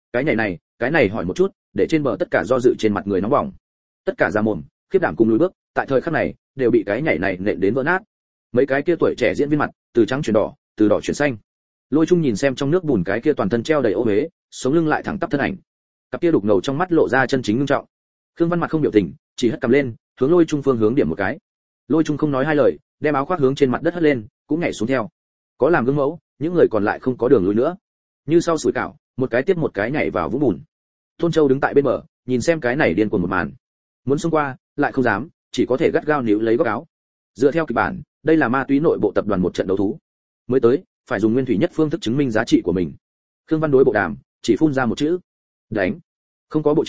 Cái này hỏi một chút, để trên bờ tất cả do dự trên mặt người nóng bỏng. Tất cả ra mồm, khiếp đảm cùng lùi bước, tại thời khắc này, đều bị cái nhảy này nện đến vỡ nát. Mấy cái kia tuổi trẻ diễn viên mặt, từ trắng chuyển đỏ, từ đỏ chuyển xanh. Lôi Trung nhìn xem trong nước bùn cái kia toàn thân treo đầy ô uế, sống lưng lại thẳng tắp thân ảnh. Cặp kia đục ngầu trong mắt lộ ra chân chính ngưng trọng. Khương Văn mặt không biểu tình, chỉ hất cầm lên, hướng Lôi Trung phương hướng điểm một cái. Lôi Trung không nói hai lời, đem áo khoác hướng trên mặt đất hất lên, cũng nhảy xuống theo. Có làm gương mẫu, những người còn lại không có đường lui nữa. Như sau sủi cảo, một cái tiếp một cái nhảy vào vũng bùn. Tôn Châu đứng tại bên bờ, nhìn xem cái này điên cuồng một màn. Muốn xông qua, lại không dám, chỉ có thể gắt gao níu lấy góc áo. Dựa theo kịch bản, đây là ma túy nội bộ tập đoàn một trận đấu thú. Mới tới, phải dùng nguyên thủy nhất phương thức chứng minh giá trị của mình. Khương Văn đối bộ đàm, chỉ phun ra một chữ: đánh. Không có bộ chiêu,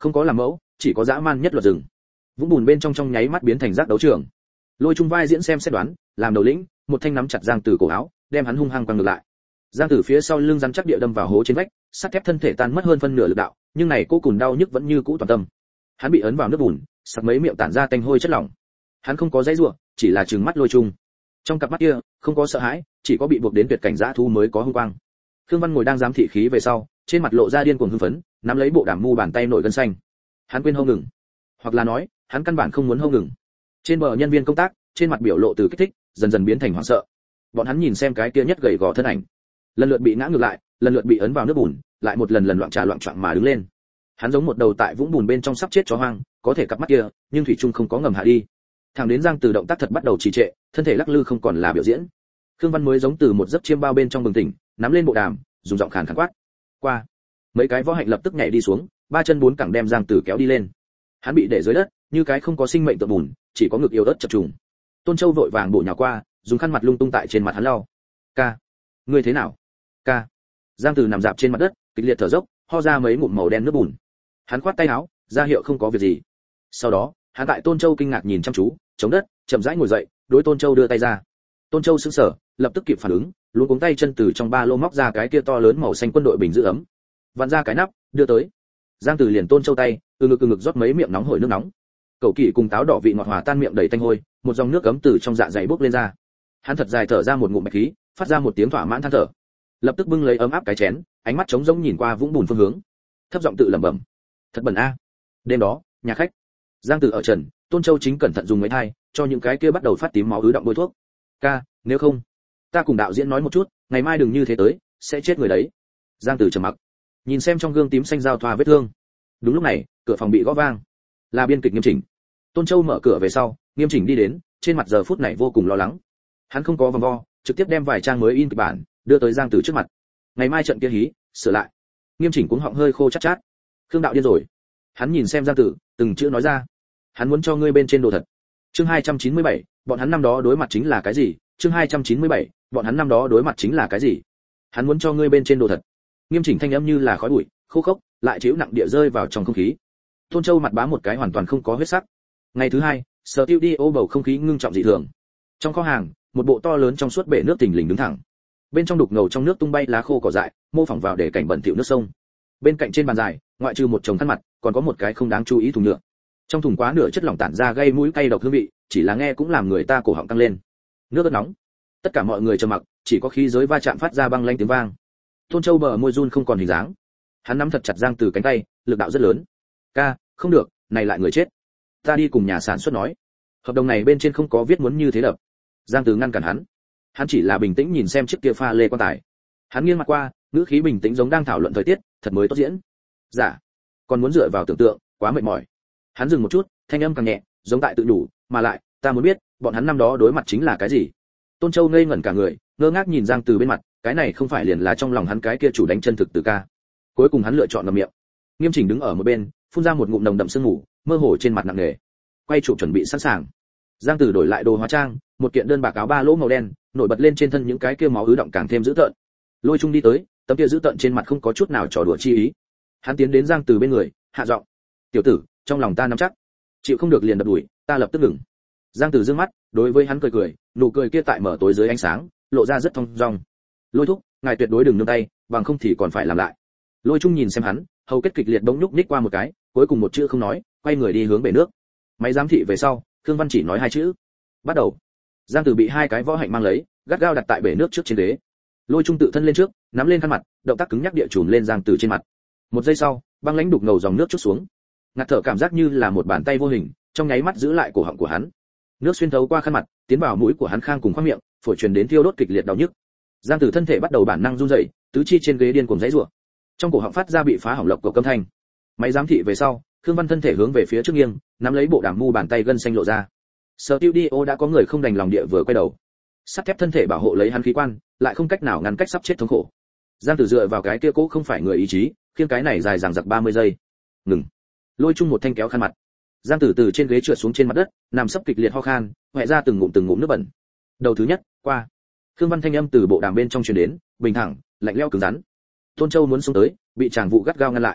không có làm mẫu, chỉ có dã man nhất luật rừng. Vũng bùn bên trong nháy mắt biến thành giác đấu trường. Lôi Trung vai diễn xem xét đoán, làm đầu lĩnh, một thanh nắm chặt Giang Tử cổ áo, đem hắn hung hăng quăng ngược lại. Giang Tử phía sau lưng rắn chắc địa đâm vào hố trên vách, sắt thép thân thể tan mất hơn phân nửa lực đạo, nhưng này cô cùn đau nhức vẫn như cũ toàn tâm. Hắn bị ấn vào nước bùn, sặc mấy miệng tản ra tanh hôi chất lỏng. Hắn không có dãy rủa, chỉ là trừng mắt Lôi Trung. Trong cặp mắt kia, không có sợ hãi, chỉ có bị buộc đến tuyệt cảnh dã thú mới có hung quang. Khương Văn ngồi đang giám thị khí về sau, trên mặt lộ ra điên cuồng hưng phấn, nắm lấy bộ đàm mu bàn tay nổi gân xanh. Hắn quên hô ngừng, hoặc là nói, hắn căn bản không muốn hô ngừng. Trên bờ nhân viên công tác, trên mặt biểu lộ từ kích thích, dần dần biến thành hoảng sợ. Bọn hắn nhìn xem cái kia nhất gầy gò thân ảnh, lần lượt bị ngã ngược lại, lần lượt bị ấn vào nước bùn, lại một lần loạn choạng mà đứng lên. Hắn giống một đầu tại vũng bùn bên trong sắp chết chó hoang, có thể cặp mắt kia, nhưng thủy chung không có ngầm hạ đi. Thẳng đến Giang Từ động tác thật bắt đầu trì trệ, thân thể lắc lư không còn là biểu diễn. Khương Văn mới giống từ một giấc chiêm bao bên trong bừng tỉnh, nắm lên bộ đàm, dùng giọng khàn khàn quát. Qua. Mấy cái võ hạnh lập tức nhảy đi xuống, ba chân bốn cẳng đem Giang Từ kéo đi lên. Hắn bị để dưới đất, như cái không có sinh mệnh tượng bùn, chỉ có ngực yếu ớt chập trùng. Tôn Châu vội vàng bổ nhào qua, dùng khăn mặt lung tung tại trên mặt hắn lau. Ca, ngươi thế nào? Ca. Giang Từ nằm dạp trên mặt đất, kịch liệt thở dốc, ho ra mấy ngụm màu đen nước bùn. Hắn khoát tay áo, ra hiệu không có việc gì. Sau đó, hắn tại Tôn Châu kinh ngạc nhìn chăm chú, chống đất, chậm rãi ngồi dậy, đối Tôn Châu đưa tay ra. Tôn Châu sững sờ, lập tức kịp phản ứng, luống cuống tay chân từ trong ba lô móc ra cái kia to lớn màu xanh quân đội bình giữ ấm, vặn ra cái nắp, đưa tới. Giang Từ liền Tôn Châu tay, từ ngực rót mấy miệng nóng hổi nước nóng. Cẩu kỵ cùng táo đỏ vị ngọt hòa tan miệng đầy tanh hôi, một dòng nước ấm từ trong dạ dày bốc lên ra. Hắn thật dài thở ra một ngụm bạch khí, phát ra một tiếng thỏa mãn than thở. Lập tức bưng lấy ấm áp cái chén, ánh mắt trống rỗng nhìn qua vũng bùn phương hướng, thấp giọng tự lẩm bẩm: thật bẩn a. Đêm đó, nhà khách, Giang Từ ở trần, Tôn Châu chính cẩn thận dùng mấy thai, cho những cái kia bắt đầu phát tím máu ứ động bôi thuốc. Ca, nếu không, ta cùng đạo diễn nói một chút, ngày mai đừng như thế tới, sẽ chết người đấy. Giang Từ trầm mặc, nhìn xem trong gương tím xanh giao thoa vết thương. Đúng lúc này, cửa phòng bị gõ vang, là biên kịch Nghiêm Chỉnh. Tôn Châu mở cửa về sau, Nghiêm Chỉnh đi đến, trên mặt giờ phút này vô cùng lo lắng. Hắn không có vòng vo, trực tiếp đem vài trang mới in kịch bản đưa tới Giang Từ trước mặt. Ngày mai trận kia hí, sửa lại. Nghiêm Chỉnh cuống họng hơi khô chát chát. Khương đạo điên rồi. Hắn nhìn xem Giang Từ, từng chữ nói ra. Hắn muốn cho ngươi bên trên đồ thật. Chương 297, bọn hắn năm đó đối mặt chính là cái gì? Chương 297, bọn hắn năm đó đối mặt chính là cái gì? Hắn muốn cho ngươi bên trên đồ thật. Nghiêm Chỉnh thanh âm như là khói bụi, khô khốc, lại chịu nặng địa rơi vào trong không khí. Tôn Châu mặt bám một cái hoàn toàn không có huyết sắc. Ngày thứ hai, studio bầu không khí ngưng trọng dị thường. Trong kho hàng, một bộ to lớn trong suốt bể nước thình lình đứng thẳng. Bên trong đục ngầu trong nước tung bay lá khô cỏ dại, mô phỏng vào để cảnh bẩn thỉu nước sông. Bên cạnh trên bàn dài, ngoại trừ một chồng khăn mặt, còn có một cái không đáng chú ý thùng nhựa. Trong thùng quá nửa chất lỏng tản ra gây mũi cay độc hương vị, chỉ là nghe cũng làm người ta cổ họng căng lên. Nước ớt nóng. Tất cả mọi người trầm mặc, chỉ có khí giới va chạm phát ra băng lanh tiếng vang. Tôn Châu bờ môi run không còn hình dáng. Hắn nắm thật chặt Giang Từ cánh tay, lực đạo rất lớn. Ca, không được, này lại người chết. Ta đi cùng nhà sản xuất nói. Hợp đồng này bên trên không có viết muốn như thế đập. Giang Từ ngăn cản hắn. Hắn chỉ là bình tĩnh nhìn xem chiếc kia pha lê quan tài. Hắn nghiêng mặt qua, ngữ khí bình tĩnh giống đang thảo luận thời tiết, thật mới tốt diễn. Dạ, còn muốn dựa vào tưởng tượng, quá mệt mỏi. Hắn dừng một chút, thanh âm càng nhẹ, giống tại tự đủ, mà lại, ta muốn biết, bọn hắn năm đó đối mặt chính là cái gì. Tôn Châu ngây ngẩn cả người, ngơ ngác nhìn Giang Từ bên mặt, cái này không phải liền là trong lòng hắn cái kia chủ đánh chân thực từ ca. Cuối cùng hắn lựa chọn ngậm miệng. Nghiêm Chỉnh đứng ở một bên, phun ra một ngụm nồng đậm sương mù, mơ hồ trên mặt nặng nề. Quay chụp chuẩn bị sẵn sàng. Giang Từ đổi lại đồ hóa trang, một kiện đơn bạc áo ba lỗ màu đen, nổi bật lên trên thân những cái kia máu ứ động càng thêm dữ tợn. Lôi Trung đi tới, tấm kia dữ tợn trên mặt không có chút nào trò đùa chi ý. Hắn tiến đến Giang Từ bên người, hạ giọng: "Tiểu tử, trong lòng ta nắm chắc, chịu không được liền đập đuổi, ta lập tức ngừng." Giang Từ dương mắt, đối với hắn cười cười, nụ cười kia tại mở tối dưới ánh sáng, lộ ra rất thong dong. "Lôi thúc, ngài tuyệt đối đừng nương tay, bằng không thì còn phải làm lại." Lôi Trung nhìn xem hắn, hầu kết kịch liệt bỗng nhúc nhích qua một cái, cuối cùng một chữ không nói, quay người đi hướng bể nước. Máy giám thị về sau, Khương Văn chỉ nói hai chữ: "Bắt đầu." Giang Từ bị hai cái võ hạnh mang lấy, gắt gao đặt tại bể nước trước trên ghế. Lôi Trung tự thân lên trước, nắm lên khăn mặt, động tác cứng nhắc địa chùm lên Giang Từ trên mặt. Một giây sau, băng lãnh đục ngầu dòng nước chút xuống. Ngạt thở cảm giác như là một bàn tay vô hình, trong nháy mắt giữ lại cổ họng của hắn. Nước xuyên thấu qua khăn mặt, tiến vào mũi của hắn khang cùng khoang miệng, phổi truyền đến thiêu đốt kịch liệt đau nhức. Giang Từ thân thể bắt đầu bản năng run rẩy, tứ chi trên ghế điên cuồng giãy giụa. Trong cổ họng phát ra bị phá hỏng lộc cộc âm thanh. Máy giám thị về sau, Khương Văn thân thể hướng về phía trước nghiêng, nắm lấy bộ đàm mu bàn tay gân xanh lộ ra. Studio đã có người không đành lòng địa vừa quay đầu. Sắt thép thân thể bảo hộ lấy hắn khí quan, lại không cách nào ngăn cách sắp chết thống khổ. Giang Tử dựa vào cái kia cố không phải người ý chí, khiêng cái này dài dằng dặc 30 giây. Ngừng. Lôi Chung một thanh kéo khăn mặt. Giang Tử từ trên ghế trượt xuống trên mặt đất, nằm sấp kịch liệt ho khan, hoẹ ra từng ngụm nước bẩn. Đầu thứ nhất, qua. Khương Văn thanh âm từ bộ đàm bên trong truyền đến, bình thẳng, lạnh lẽo cứng rắn. Tôn Châu muốn xuống tới, bị chàng vụ gắt gao ngăn lại.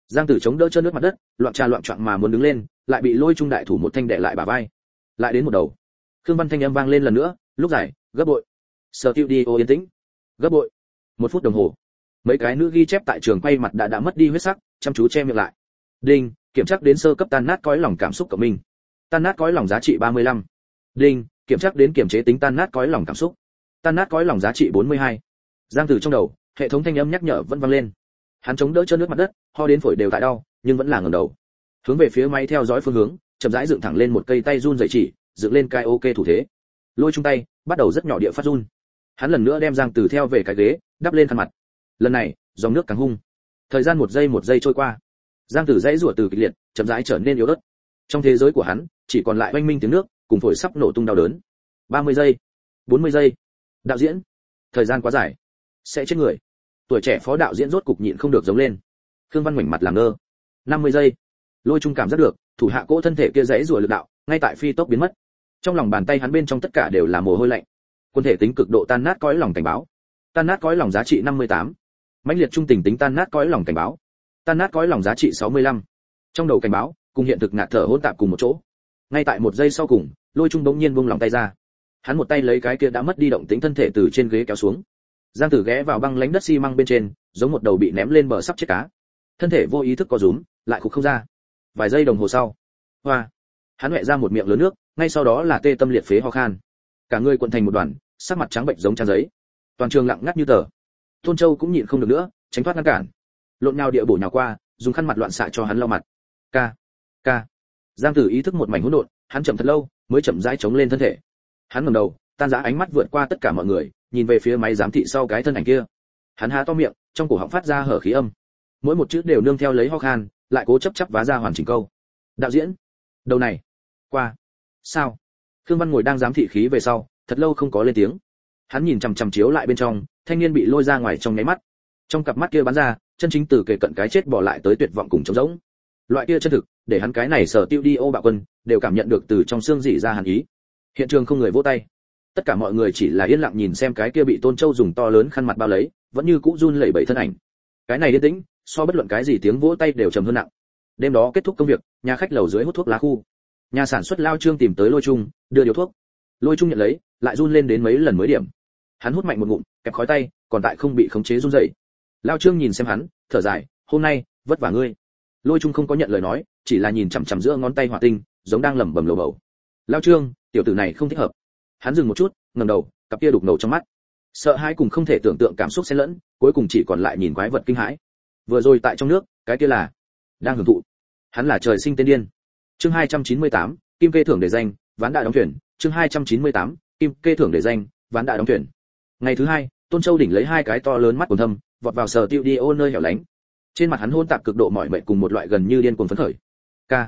Giang Tử chống đỡ chân nước mặt đất, loạn trà loạn choạng mà muốn đứng lên, lại bị Lôi Trung đại thủ một thanh đè lại bả vai. Lại đến một đầu. Khương Văn thanh âm vang lên lần nữa, lúc dài, gấp bội. Studio yên tĩnh. Gấp bội. 1 phút đồng hồ. Mấy cái nữ ghi chép tại trường quay mặt đã mất đi huyết sắc, chăm chú che miệng lại. Đinh, kiểm tra đến sơ cấp tan nát cõi lòng cảm xúc của mình. Tan nát cõi lòng giá trị 35. Đinh, kiểm tra đến kiểm chế tính tan nát cõi lòng cảm xúc. Tan nát cõi lòng giá trị 42. Giang Tử trong đầu, hệ thống thanh âm nhắc nhở vẫn vang lên. Hắn chống đỡ chân nước mặt đất, ho đến phổi đều tại đau, nhưng vẫn là ngẩng đầu. Hướng về phía máy theo dõi phương hướng, chậm rãi dựng thẳng lên một cây tay run rẩy chỉ, dựng lên cái ok thủ thế. Lôi chung tay, bắt đầu rất nhỏ địa phát run. Hắn lần nữa đem Giang Tử theo về cái ghế, đắp lên khăn mặt. Lần này, dòng nước càng hung. Thời gian một giây trôi qua. Giang Tử dãy rủa từ kịch liệt, chậm rãi trở nên yếu ớt. Trong thế giới của hắn, chỉ còn lại oanh minh tiếng nước, cùng phổi sắp nổ tung đau đớn. 30 giây, 40 giây. Đạo diễn, thời gian quá dài, sẽ chết người. Tuổi trẻ phó đạo diễn rốt cục nhịn không được giống lên. Khương Văn ngoảnh mặt làm ngơ. 50 giây. Lôi Trung cảm giác được, thủ hạ cỗ thân thể kia dãy rủa lực đạo, ngay tại phi tốc biến mất. Trong lòng bàn tay hắn bên trong tất cả đều là mồ hôi lạnh. Quân thể tính cực độ tan nát cõi lòng cảnh báo. Tan nát cõi lòng giá trị 58. Mãnh liệt trung tình tính tan nát cõi lòng cảnh báo. Tan nát cõi lòng giá trị 65. Trong đầu cảnh báo, cùng hiện thực ngạt thở hỗn tạp cùng một chỗ. Ngay tại 1 giây sau cùng, Lôi Trung bỗng nhiên buông lòng tay ra. Hắn một tay lấy cái kia đã mất đi động tĩnh thân thể từ trên ghế kéo xuống. Giang Tử ghé vào băng lánh đất xi măng bên trên, giống một đầu bị ném lên bờ sắp chết cá. Thân thể vô ý thức co rúm, lại khục không ra. Vài giây đồng hồ sau, hoa, hắn hẹ ra một miệng lớn nước, ngay sau đó là tê tâm liệt phế ho khan. Cả người cuộn thành một đoàn, sắc mặt trắng bệnh giống trang giấy. Toàn trường lặng ngắt như tờ. Tôn Châu cũng nhịn không được nữa, tránh thoát ngăn cản. Lộn nhào địa bổ nhào qua, dùng khăn mặt loạn xạ cho hắn lau mặt. Ca, ca. Giang Tử ý thức một mảnh hỗn độn, hắn chậm thật lâu, mới chậm rãi chống lên thân thể. Hắn ngẩng đầu, tan rã ánh mắt vượt qua tất cả mọi người, nhìn về phía máy giám thị sau cái thân ảnh kia. Hắn há to miệng, trong cổ họng phát ra hở khí âm. Mỗi một chữ đều nương theo lấy ho khan, lại cố chấp vá ra hoàn chỉnh câu. Đạo diễn, đầu này, qua. Sao? Khương Văn ngồi đang giám thị khí về sau, thật lâu không có lên tiếng. Hắn nhìn chằm chằm chiếu lại bên trong, thanh niên bị lôi ra ngoài trong nháy mắt. Trong cặp mắt kia bắn ra, chân chính từ kề cận cái chết bỏ lại tới tuyệt vọng cùng trống rỗng. Loại kia chân thực, để hắn cái này sở tiêu đi ô bạo quân, đều cảm nhận được từ trong xương rỉ ra hàn ý. Hiện trường không người vỗ tay. Tất cả mọi người chỉ là yên lặng nhìn xem cái kia bị Tôn Châu dùng to lớn khăn mặt bao lấy, vẫn như cũ run lẩy bẩy thân ảnh. Cái này yên tĩnh, so bất luận cái gì tiếng vỗ tay đều trầm hơn nặng. Đêm đó kết thúc công việc, nhà khách lầu dưới hút thuốc lá khu. Nhà sản xuất Lao Trương tìm tới Lôi Trung, đưa điếu thuốc. Lôi Trung nhận lấy, lại run lên đến mấy lần mới điểm. Hắn hút mạnh một ngụm, kẹp khói tay, còn tại không bị khống chế run rẩy. Lao Trương nhìn xem hắn, thở dài, hôm nay vất vả ngươi. Lôi Trung không có nhận lời nói, chỉ là nhìn chằm chằm giữa ngón tay hỏa tinh, giống đang lẩm bẩm lầu bầu. Lao Trương, tiểu tử này không thích hợp. Hắn dừng một chút, ngẩng đầu, cặp kia đục ngầu trong mắt, sợ hãi cùng không thể tưởng tượng cảm xúc xen lẫn, cuối cùng chỉ còn lại nhìn quái vật kinh hãi. Vừa rồi tại trong nước, cái kia là đang hưởng thụ. Hắn là trời sinh tên điên. Chương 298, kim kê thưởng để danh, ván đã đóng thuyền. Chương 298, kim kê thưởng để danh, ván đã đóng thuyền. Ngày thứ hai, Tôn Châu đỉnh lấy hai cái to lớn mắt quần thâm, vọt vào sở tiêu đi ô nơi hẻo lánh. Trên mặt hắn hôn tạp cực độ mỏi mệt cùng một loại gần như điên cuồng phấn khởi. Ca,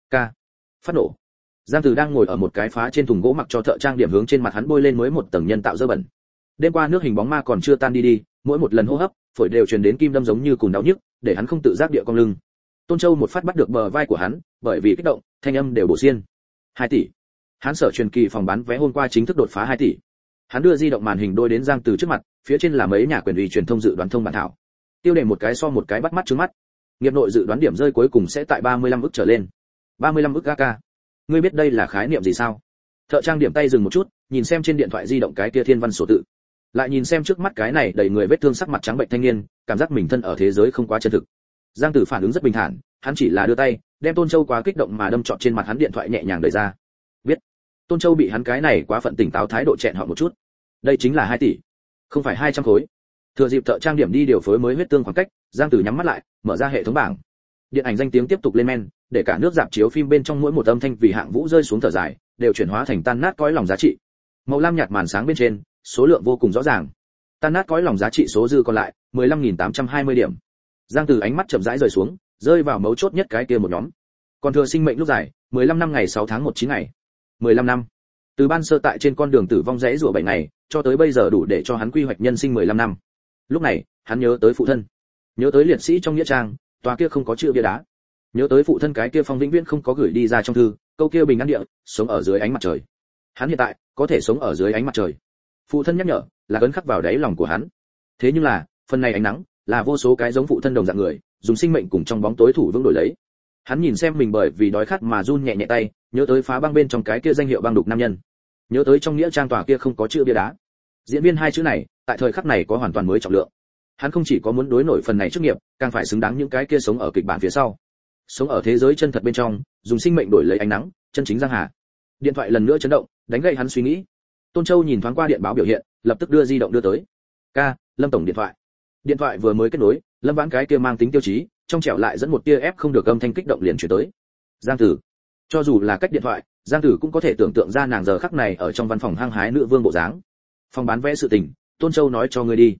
phát nổ. Giang Tử đang ngồi ở một cái phá trên thùng gỗ mặc cho thợ trang điểm hướng trên mặt hắn bôi lên mới một tầng nhân tạo dơ bẩn. Đêm qua nước hình bóng ma còn chưa tan đi, mỗi một lần hô hấp, phổi đều truyền đến kim đâm giống như cùn đau nhức, để hắn không tự giác địa cong lưng. Tôn Châu một phát bắt được bờ vai của hắn, bởi vì kích động, thanh âm đều bổ xiên. 2 tỷ. Hắn sở truyền kỳ phòng bán vé hôm qua chính thức đột phá 2 tỷ. Hắn đưa di động màn hình đôi đến Giang Tử trước mặt, phía trên là mấy nhà quyền ủy truyền thông dự đoán thông bản thảo. Tiêu đề một cái so một cái bắt mắt trước mắt. Nghiệp nội dự đoán điểm rơi cuối cùng sẽ tại 35 ức trở lên. 35 ức ca. Ngươi biết đây là khái niệm gì sao? Thợ trang điểm tay dừng một chút, nhìn xem trên điện thoại di động cái kia thiên văn sổ tự, lại nhìn xem trước mắt cái này đầy người vết thương sắc mặt trắng bệnh thanh niên, cảm giác mình thân ở thế giới không quá chân thực. Giang Tử phản ứng rất bình thản, hắn chỉ là đưa tay, đem Tôn Châu quá kích động mà đâm trọt trên mặt hắn điện thoại nhẹ nhàng đẩy ra. Biết. Tôn Châu bị hắn cái này quá phận tỉnh táo thái độ chẹn họ một chút. Đây chính là 2 tỷ, không phải 200 khối. Thừa dịp thợ trang điểm đi điều phối mới huyết tương khoảng cách, Giang Tử nhắm mắt lại, mở ra hệ thống bảng. Điện ảnh danh tiếng tiếp tục lên men, để cả nước rạp chiếu phim bên trong mỗi một âm thanh vì hạng vũ rơi xuống thở dài, đều chuyển hóa thành tan nát cõi lòng giá trị. Màu lam nhạt màn sáng bên trên, số lượng vô cùng rõ ràng. Tan nát cõi lòng giá trị số dư còn lại 15.820 điểm. Giang Tử ánh mắt chậm rãi rời xuống, rơi vào mấu chốt nhất cái kia một nhóm. Còn thừa sinh mệnh lúc dài, 15 năm ngày 6 tháng 19 ngày. 15 năm. Từ ban sơ tại trên con đường tử vong rẽ rủa 7 ngày, cho tới bây giờ đủ để cho hắn quy hoạch nhân sinh 15 năm. Lúc này, hắn nhớ tới phụ thân, nhớ tới liệt sĩ trong nghĩa trang, tòa kia không có chữ bia đá, nhớ tới phụ thân cái kia phong vĩnh viễn không có gửi đi ra trong thư, câu kia bình an địa, sống ở dưới ánh mặt trời. Hắn hiện tại có thể sống ở dưới ánh mặt trời. Phụ thân nhắc nhở, là ấn khắc vào đáy lòng của hắn. Thế nhưng là, phần này ánh nắng, là vô số cái giống phụ thân đồng dạng người, dùng sinh mệnh cùng trong bóng tối thủ vững đổi lấy. Hắn nhìn xem mình bởi vì đói khát mà run nhẹ nhẹ tay, nhớ tới phá băng bên trong cái kia danh hiệu băng đục nam nhân, nhớ tới trong nghĩa trang tòa kia không có chữ bia đá. Diễn viên hai chữ này tại thời khắc này có hoàn toàn mới trọng lượng. Hắn không chỉ có muốn đối nổi phần này chức nghiệp, càng phải xứng đáng những cái kia sống ở kịch bản phía sau, sống ở thế giới chân thật bên trong, dùng sinh mệnh đổi lấy ánh nắng, chân chính Giang Hà. Điện thoại lần nữa chấn động, đánh gậy hắn suy nghĩ. Tôn Châu nhìn thoáng qua điện báo biểu hiện, lập tức đưa di động đưa tới. Ca, Lâm tổng điện thoại. Điện thoại vừa mới kết nối, Lâm Vãn cái kia mang tính tiêu chí, trong trẻo lại dẫn một tia ép không được âm thanh kích động liền chuyển tới. Giang Tử. Cho dù là cách điện thoại, Giang Tử cũng có thể tưởng tượng ra nàng giờ khắc này ở trong văn phòng hăng hái nữ vương bộ dáng. Phòng bán vé sự tình, Tôn Châu nói cho ngươi đi.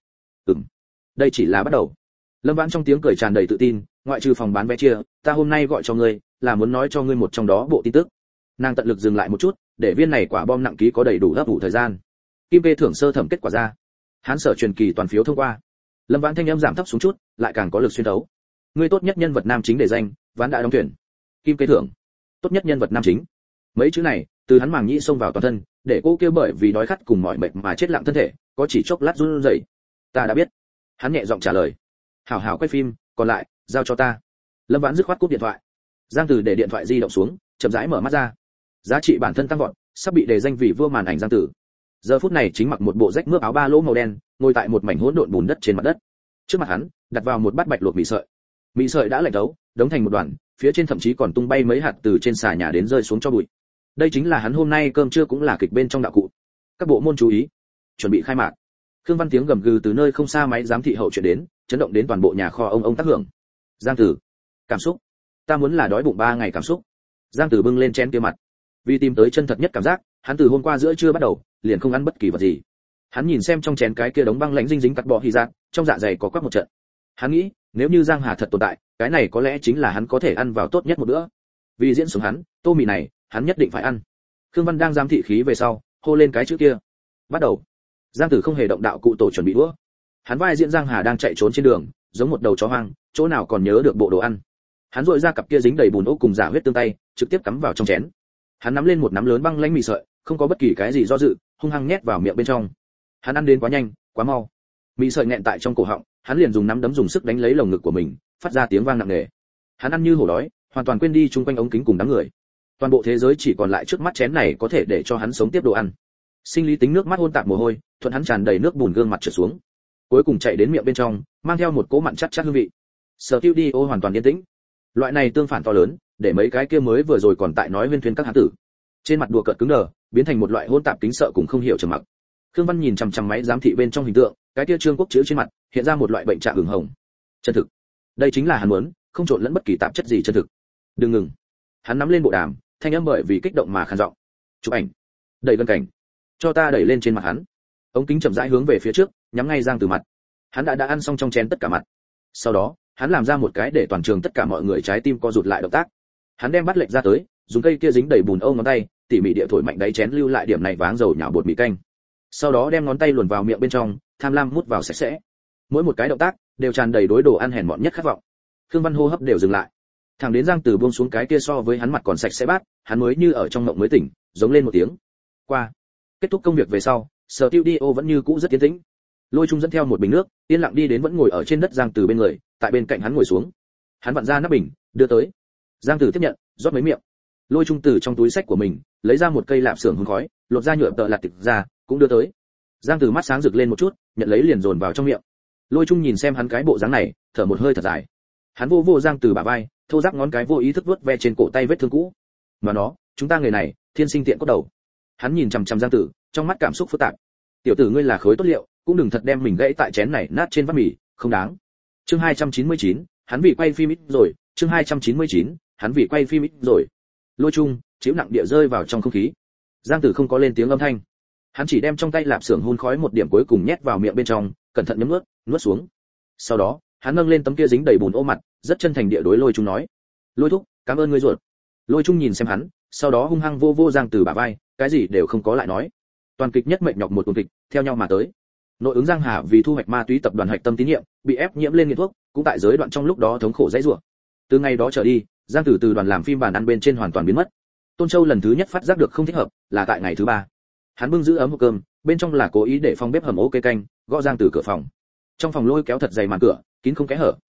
Đây chỉ là bắt đầu. Lâm Vãn trong tiếng cười tràn đầy tự tin, ngoại trừ phòng bán vé chia, ta hôm nay gọi cho ngươi, là muốn nói cho ngươi một trong đó bộ tin tức. Nàng tận lực dừng lại một chút, để viên này quả bom nặng ký có đầy đủ hấp thụ thời gian. Kim Kê thưởng sơ thẩm kết quả ra. Hán sở truyền kỳ toàn phiếu thông qua. Lâm Vãn thanh âm giảm thấp xuống chút, lại càng có lực xuyên thấu. Ngươi tốt nhất nhân vật nam chính để danh, Vãn đã đóng tuyển. Kim Kê thưởng. Tốt nhất nhân vật nam chính. Mấy chữ này, từ hắn màng nhĩ xông vào toàn thân, để cô kia bởi vì đói khát cùng mỏi mệt mà chết lặng thân thể, có chỉ chốc lát run rẩy. Ta đã biết. Hắn nhẹ giọng trả lời. Hảo hảo quay phim, còn lại giao cho ta. Lâm Vãn dứt khoát cúp điện thoại. Giang Tử để điện thoại di động xuống, chậm rãi mở mắt ra. Giá trị bản thân tăng vọt, sắp bị đề danh vì vua màn ảnh Giang Tử. Giờ phút này chính mặc một bộ rách mướp áo ba lỗ màu đen, ngồi tại một mảnh hỗn độn bùn đất trên mặt đất. Trước mặt hắn, đặt vào một bát bạch luộc mì sợi. Mì sợi đã lạnh đấu, đóng thành một đoàn, phía trên thậm chí còn tung bay mấy hạt từ trên xà nhà đến rơi xuống cho bụi. Đây chính là hắn hôm nay cơm trưa cũng là kịch bên trong đạo cụ. Các bộ môn chú ý, chuẩn bị khai mạc. Khương Văn tiếng gầm gừ từ nơi không xa máy giám thị hậu chuyển đến, chấn động đến toàn bộ nhà kho ông tác hưởng. Giang Tử, cảm xúc. Ta muốn là đói bụng 3 ngày cảm xúc. Giang Tử bưng lên chén kia mặt. Vì tìm tới chân thật nhất cảm giác, hắn từ hôm qua giữa trưa bắt đầu, liền không ăn bất kỳ vật gì. Hắn nhìn xem trong chén cái kia đống băng lãnh dinh dính cắt bọ hy giác, trong dạ dày có quắc một trận. Hắn nghĩ, nếu như Giang Hà thật tồn tại, cái này có lẽ chính là hắn có thể ăn vào tốt nhất một bữa. Vì diễn sống hắn, tô mì này, hắn nhất định phải ăn. Khương Văn đang giám thị khí về sau, hô lên cái chữ kia. Bắt đầu. Giang Tử không hề động đạo cụ tổ chuẩn bị đũa. Hắn vai diễn Giang Hà đang chạy trốn trên đường, giống một đầu chó hoang, chỗ nào còn nhớ được bộ đồ ăn. Hắn rọi ra cặp kia dính đầy bùn ốc cùng giả huyết tương tay, trực tiếp cắm vào trong chén. Hắn nắm lên một nắm lớn băng lãnh mì sợi, không có bất kỳ cái gì do dự, hung hăng nhét vào miệng bên trong. Hắn ăn đến quá nhanh, quá mau. Mì sợi nghẹn tại trong cổ họng, hắn liền dùng nắm đấm dùng sức đánh lấy lồng ngực của mình, phát ra tiếng vang nặng nề. Hắn ăn như hổ đói, hoàn toàn quên đi chung quanh ống kính cùng đám người. Toàn bộ thế giới chỉ còn lại trước mắt chén này có thể để cho hắn sống tiếp đồ ăn. Sinh lý tính nước mắt hôn tạp mồ hôi, thuận hắn tràn đầy nước bùn gương mặt trượt xuống. Cuối cùng chạy đến miệng bên trong, mang theo một cỗ mặn chát chát hương vị. Studio hoàn toàn yên tĩnh. Loại này tương phản to lớn, để mấy cái kia mới vừa rồi còn tại nói huyên thuyên các hán tử, trên mặt đùa cợt cứng đờ, biến thành một loại hỗn tạp kính sợ cùng không hiểu trầm mặc. Khương Văn nhìn chằm chằm máy giám thị bên trong hình tượng, cái kia Trương Quốc chữ trên mặt hiện ra một loại bệnh trạng ửng hồng. Chân thực. Đây chính là hắn muốn, không trộn lẫn bất kỳ tạp chất gì chân thực. Đừng ngừng. Hắn nắm lên bộ đàm, thanh âm bởi vì kích động mà khàn giọng. Chụp ảnh. Đẩy gần cảnh. Cho ta đẩy lên trên mặt hắn. Ống kính chậm rãi hướng về phía trước, nhắm ngay Giang Tử mặt. Hắn đã ăn xong trong chén tất cả mặt. Sau đó, hắn làm ra một cái để toàn trường tất cả mọi người trái tim co rụt lại động tác. Hắn đem bát lệch ra tới, dùng cây kia dính đầy bùn âu ngón tay, tỉ mỉ địa thổi mạnh đáy chén lưu lại điểm này váng dầu nhào bột mì canh. Sau đó đem ngón tay luồn vào miệng bên trong, tham lam mút vào sạch sẽ. Mỗi một cái động tác đều tràn đầy đối đồ ăn hèn mọn nhất khát vọng. Khương Văn hô hấp đều dừng lại. Thẳng đến Giang Tử buông xuống cái kia so với hắn mặt còn sạch sẽ bát, hắn mới như ở trong mộng mới tỉnh, giống lên một tiếng. Qua. Kết thúc công việc về sau, studio vẫn như cũ rất yên tĩnh. Lôi Trung dẫn theo một bình nước, yên lặng đi đến vẫn ngồi ở trên đất Giang Tử bên người, tại bên cạnh hắn ngồi xuống. Hắn vặn ra nắp bình, đưa tới. Giang Tử tiếp nhận, rót mấy miệng. Lôi Trung từ trong túi xách của mình, lấy ra một cây lạp xưởng hun khói, lột ra nhựa tợ lạt tịch ra, cũng đưa tới. Giang Tử mắt sáng rực lên một chút, nhận lấy liền dồn vào trong miệng. Lôi Trung nhìn xem hắn cái bộ dáng này, thở một hơi thật dài. Hắn vô vô Giang Tử bả vai, thô ráp ngón cái vô ý thức vuốt ve trên cổ tay vết thương cũ. Mà nó, chúng ta người này, thiên sinh tiện cốt đầu. Hắn nhìn chằm chằm Giang Tử, trong mắt cảm xúc phức tạp. Tiểu tử ngươi là khối tốt liệu, cũng đừng thật đem mình gãy tại chén này nát trên bát mì, không đáng. Chương 299, hắn vì quay phim ít rồi, chương 299, hắn vì quay phim ít rồi. Lôi Trung, chiếu nặng địa rơi vào trong không khí. Giang Tử không có lên tiếng âm thanh. Hắn chỉ đem trong tay lạp xưởng hun khói một điểm cuối cùng nhét vào miệng bên trong, cẩn thận nhấm nuốt xuống. Sau đó, hắn nâng lên tấm kia dính đầy bùn ô mặt, rất chân thành địa đối Lôi Trung nói: "Lôi thúc, cảm ơn ngươi ruột." Lôi Trung nhìn xem hắn, sau đó hung hăng vô Giang Tử bả vai, cái gì đều không có lại nói. Toàn kịch nhất mệnh nhọc một tuần kịch, theo nhau mà tới. Nội ứng Giang Hà vì thu hoạch ma túy tập đoàn hạch tâm tín nhiệm, bị ép nhiễm lên nghiện thuốc, cũng tại giới đoạn trong lúc đó thống khổ dãy rủa. Từ ngày đó trở đi, Giang Tử từ đoàn làm phim bàn ăn bên trên hoàn toàn biến mất. Tôn Châu lần thứ nhất phát giác được không thích hợp, là tại ngày thứ 3. Hắn bưng giữ ấm hộp cơm, bên trong là cố ý để phòng bếp hầm ố cây canh, gõ Giang Tử cửa phòng. Trong phòng lôi kéo thật dày màn cửa, kín không kẽ hở.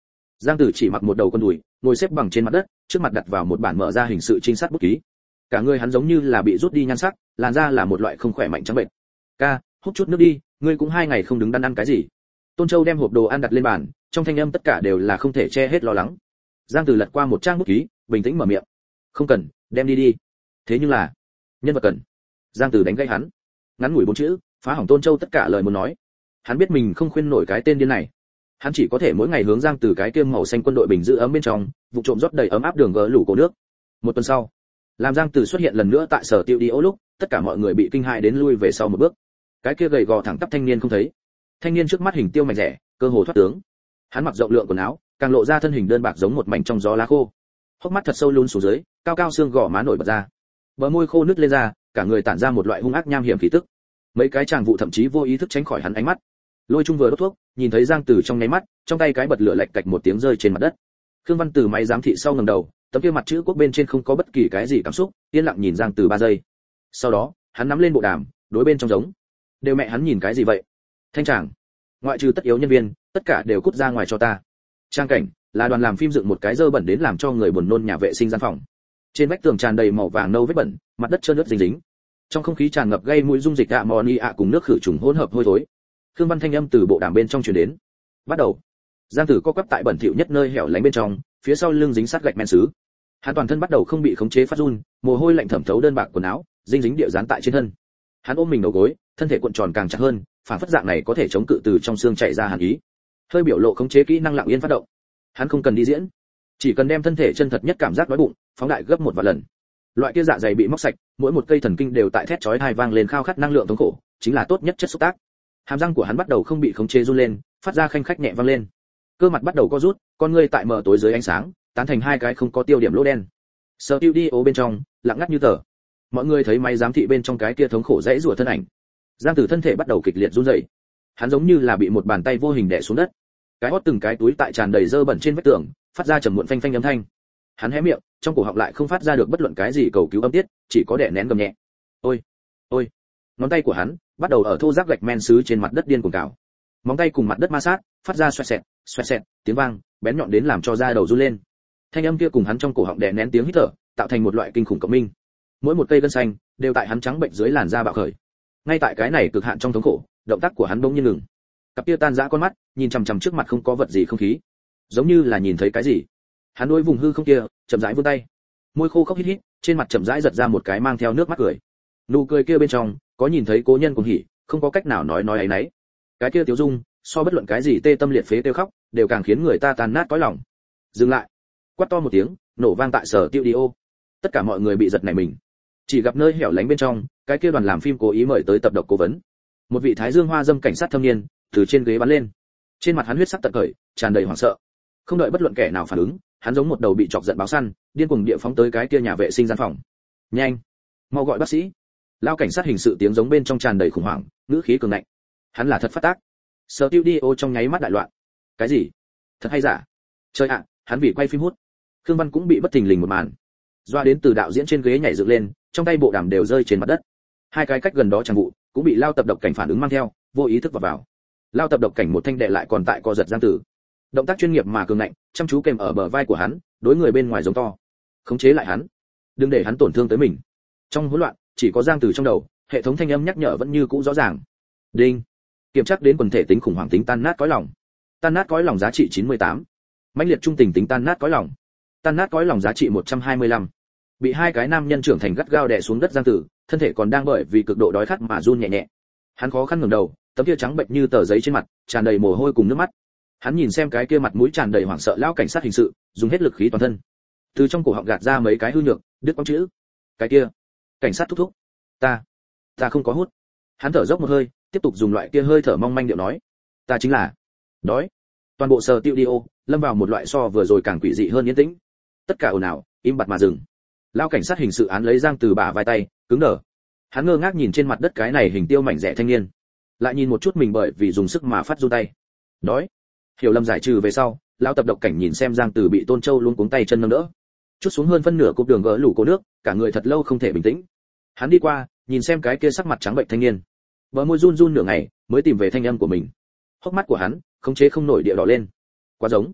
Giang Tử chỉ mặc một đầu quần đùi, ngồi xếp bằng trên mặt đất, trước mặt đặt vào một bản mở ra hình sự trinh sát bút ký. Cả người hắn giống như là bị rút đi nhan sắc, làn da là một loại không khỏe mạnh trắng bệnh. Ca, hút chút nước đi, ngươi cũng 2 ngày không đứng đắn ăn cái gì. Tôn Châu đem hộp đồ ăn đặt lên bàn, trong thanh âm tất cả đều là không thể che hết lo lắng. Giang Tử lật qua một trang bút ký, bình tĩnh mở miệng. Không cần, đem đi đi. Thế nhưng là, nhân vật cần. Giang Tử đánh gãy hắn. Ngắn ngủi 4 chữ, phá hỏng Tôn Châu tất cả lời muốn nói. Hắn biết mình không khuyên nổi cái tên điên này. Hắn chỉ có thể mỗi ngày hướng Giang Tử cái kiêm màu xanh quân đội bình giữ ấm bên trong, vụ trộm rót đầy ấm áp đường gỡ lũ cổ nước. Một tuần sau, làm Giang Tử xuất hiện lần nữa tại sở tiêu đi ô lúc, tất cả mọi người bị kinh hãi đến lui về sau một bước. Cái kia gầy gò thẳng tắp thanh niên không thấy. Thanh niên trước mắt hình tiêu mảnh rẻ, cơ hồ thoát tướng. Hắn mặc rộng lượng quần áo, càng lộ ra thân hình đơn bạc giống một mảnh trong gió lá khô. Hốc mắt thật sâu lún xuống dưới, cao cao xương gò má nổi bật ra. Bờ môi khô nứt lên ra, cả người tản ra một loại hung ác nham hiểm khí tức. Mấy cái chàng vụ thậm chí vô ý thức tránh khỏi hắn ánh mắt. Lôi Trung vừa đốt thuốc, nhìn thấy Giang Tử trong nháy mắt, trong tay cái bật lửa lạch cạch một tiếng rơi trên mặt đất. Khương Văn từ máy giám thị sau ngẩng đầu, tấm kia mặt chữ quốc bên trên không có bất kỳ cái gì cảm xúc, yên lặng nhìn Giang Tử 3 giây. Sau đó, hắn nắm lên bộ đàm, đối bên trong giống. Đều mẹ hắn nhìn cái gì vậy? Thanh tràng, ngoại trừ tất yếu nhân viên, tất cả đều cút ra ngoài cho ta. Trang cảnh là đoàn làm phim dựng một cái dơ bẩn đến làm cho người buồn nôn nhà vệ sinh gian phòng. Trên vách tường tràn đầy màu vàng nâu vết bẩn, mặt đất trơn ướt dính dính. Trong không khí tràn ngập gây mùi dung dịch ammonia cùng nước khử trùng hỗn hợp hôi thối. Khương Văn thanh âm từ bộ đàm bên trong truyền đến. Bắt đầu. Giang Tử co quắp tại bẩn thỉu nhất nơi hẻo lánh bên trong, phía sau lưng dính sát gạch men sứ. Hắn toàn thân bắt đầu không bị khống chế phát run, mồ hôi lạnh thẩm thấu đơn bạc quần áo, dính dính địa dán tại trên thân. Hắn ôm mình đầu gối, thân thể cuộn tròn càng chặt hơn, phản phất dạng này có thể chống cự từ trong xương chảy ra hàn ý. Hơi biểu lộ khống chế kỹ năng lặng yên phát động. Hắn không cần đi diễn, chỉ cần đem thân thể chân thật nhất cảm giác đói bụng phóng đại gấp 1 vạn lần. Loại kia dạ dày bị móc sạch, mỗi một cây thần kinh đều tại thét chói tai vang lên khao khát năng lượng thống khổ, chính là tốt nhất chất xúc tác. Hàm răng của hắn bắt đầu không bị khống chế run lên, phát ra khanh khách nhẹ vang lên. Cơ mặt bắt đầu co rút, con ngươi tại mờ tối dưới ánh sáng, tán thành 2 cái không có tiêu điểm lỗ đen. Studio bên trong, lặng ngắt như tờ. Mọi người thấy máy giám thị bên trong cái kia thống khổ dãy rủa thân ảnh. Giang Tử thân thể bắt đầu kịch liệt run rẩy. Hắn giống như là bị một bàn tay vô hình đè xuống đất. Cái hót từng cái túi tại tràn đầy dơ bẩn trên vách tường, phát ra trầm muộn phanh phanh âm thanh. Hắn hé miệng, trong cổ họng lại không phát ra được bất luận cái gì cầu cứu âm tiết, chỉ có đè nén gầm nhẹ. Ôi, ôi. Ngón tay của hắn bắt đầu ở thô rác gạch men sứ trên mặt đất điên cuồng cào. Móng tay cùng mặt đất ma sát, phát ra xoẹt xẹt, tiếng vang bén nhọn đến làm cho da đầu run lên. Thanh âm kia cùng hắn trong cổ họng đè nén tiếng hít thở, tạo thành một loại kinh khủng cộng minh. Mỗi một cây gân xanh đều tại hắn trắng bệnh dưới làn da bạo khởi. Ngay tại cái này cực hạn trong thống khổ, động tác của hắn bỗng nhiên ngừng. Cặp kia tan rã con mắt, nhìn chằm chằm trước mặt không có vật gì không khí, giống như là nhìn thấy cái gì. Hắn đối vùng hư không kia, chậm rãi vươn tay. Môi khô khốc hít hít, trên mặt chậm rãi giật ra một cái mang theo nước mắt cười. Nụ cười kia bên trong, có nhìn thấy cố nhân cùng hỉ, không có cách nào nói ấy nấy. Cái kia Tiếu Dung, so bất luận cái gì tê tâm liệt phế kêu khóc, đều càng khiến người ta tan nát cõi lòng. Dừng lại. Quát to một tiếng, nổ vang tại sở tiêu đi ô. Tất cả mọi người bị giật nảy mình. Chỉ gặp nơi hẻo lánh bên trong, cái kia đoàn làm phim cố ý mời tới tập độc cố vấn. Một vị thái dương hoa dâm cảnh sát thâm niên, từ trên ghế bắn lên. Trên mặt hắn huyết sắc tận khởi, tràn đầy hoảng sợ. Không đợi bất luận kẻ nào phản ứng, hắn giống một đầu bị chọc giận báo săn, điên cuồng địa phóng tới cái kia nhà vệ sinh gian phòng. Nhanh, mau gọi bác sĩ. Lao cảnh sát hình sự tiếng giống bên trong tràn đầy khủng hoảng, ngữ khí cường ngạnh. Hắn là thật phát tác. Studio trong nháy mắt đại loạn. Cái gì? Thật hay giả? Trời ạ, hắn vì quay phim hút. Khương Văn cũng bị bất thình lình một màn. Doa đến từ đạo diễn trên ghế nhảy dựng lên, trong tay bộ đàm đều rơi trên mặt đất. 2 cái cách gần đó chẳng vụ, cũng bị Lao tập độc cảnh phản ứng mang theo, vô ý thức vào. Lao tập độc cảnh một thanh đệ lại còn tại co giật Giang Tử. Động tác chuyên nghiệp mà cường ngạnh, chăm chú kèm ở bờ vai của hắn, đối người bên ngoài giống to. Khống chế lại hắn, đừng để hắn tổn thương tới mình. Trong hỗn loạn, chỉ có Giang Tử trong đầu, hệ thống thanh âm nhắc nhở vẫn như cũ rõ ràng. Đinh. Kiểm tra đến quần thể tính khủng hoảng tính tan nát cõi lòng. Tan nát cõi lòng giá trị 98. Mãnh liệt trung tình tính tan nát cõi lòng. Tan nát cõi lòng giá trị 125. Bị 2 cái nam nhân trưởng thành gắt gao đè xuống đất Giang Tử, thân thể còn đang bởi vì cực độ đói khát mà run nhẹ nhẹ. Hắn khó khăn ngẩng đầu, tấm kia trắng bệnh như tờ giấy trên mặt, tràn đầy mồ hôi cùng nước mắt. Hắn nhìn xem cái kia mặt mũi tràn đầy hoảng sợ lão cảnh sát hình sự, dùng hết lực khí toàn thân. Từ trong cổ họng gạt ra mấy cái hư nhược, đứt quãng chữ. Cái kia, cảnh sát thúc thúc, ta không có hút. Hắn thở dốc một hơi, tiếp tục dùng loại kia hơi thở mong manh điệu nói, ta chính là đói. Toàn bộ sở studio lâm vào một loại so vừa rồi càng quỷ dị hơn yên tĩnh. Tất cả ồn ào, im bặt mà dừng. Lão cảnh sát hình sự án lấy Giang Từ bả vai tay, cứng đờ. Hắn ngơ ngác nhìn trên mặt đất cái này hình tiêu mảnh rẻ thanh niên, lại nhìn một chút mình bởi vì dùng sức mà phát run tay. Đói. Hiểu lầm giải trừ về sau, lão tập độc cảnh nhìn xem Giang Từ bị Tôn Châu luôn cuống tay chân nâng đỡ, chút xuống hơn phân nửa cục đường gỡ lũ cô nước, cả người thật lâu không thể bình tĩnh. Hắn đi qua, nhìn xem cái kia sắc mặt trắng bệnh thanh niên, bờ môi run run nửa ngày, mới tìm về thanh âm của mình. Hốc mắt của hắn, khống chế không nổi địa đỏ lên. Quá giống,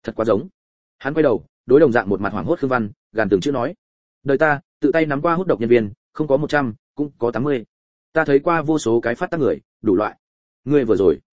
Thật quá giống. Hắn quay đầu, đối đồng dạng một mặt hoảng hốt Khương Văn, gàn từng chữ nói: đời ta tự tay nắm qua hút độc nhân viên, không có 100, cũng có 80. Ta thấy qua vô số cái phát tác người, đủ loại. Ngươi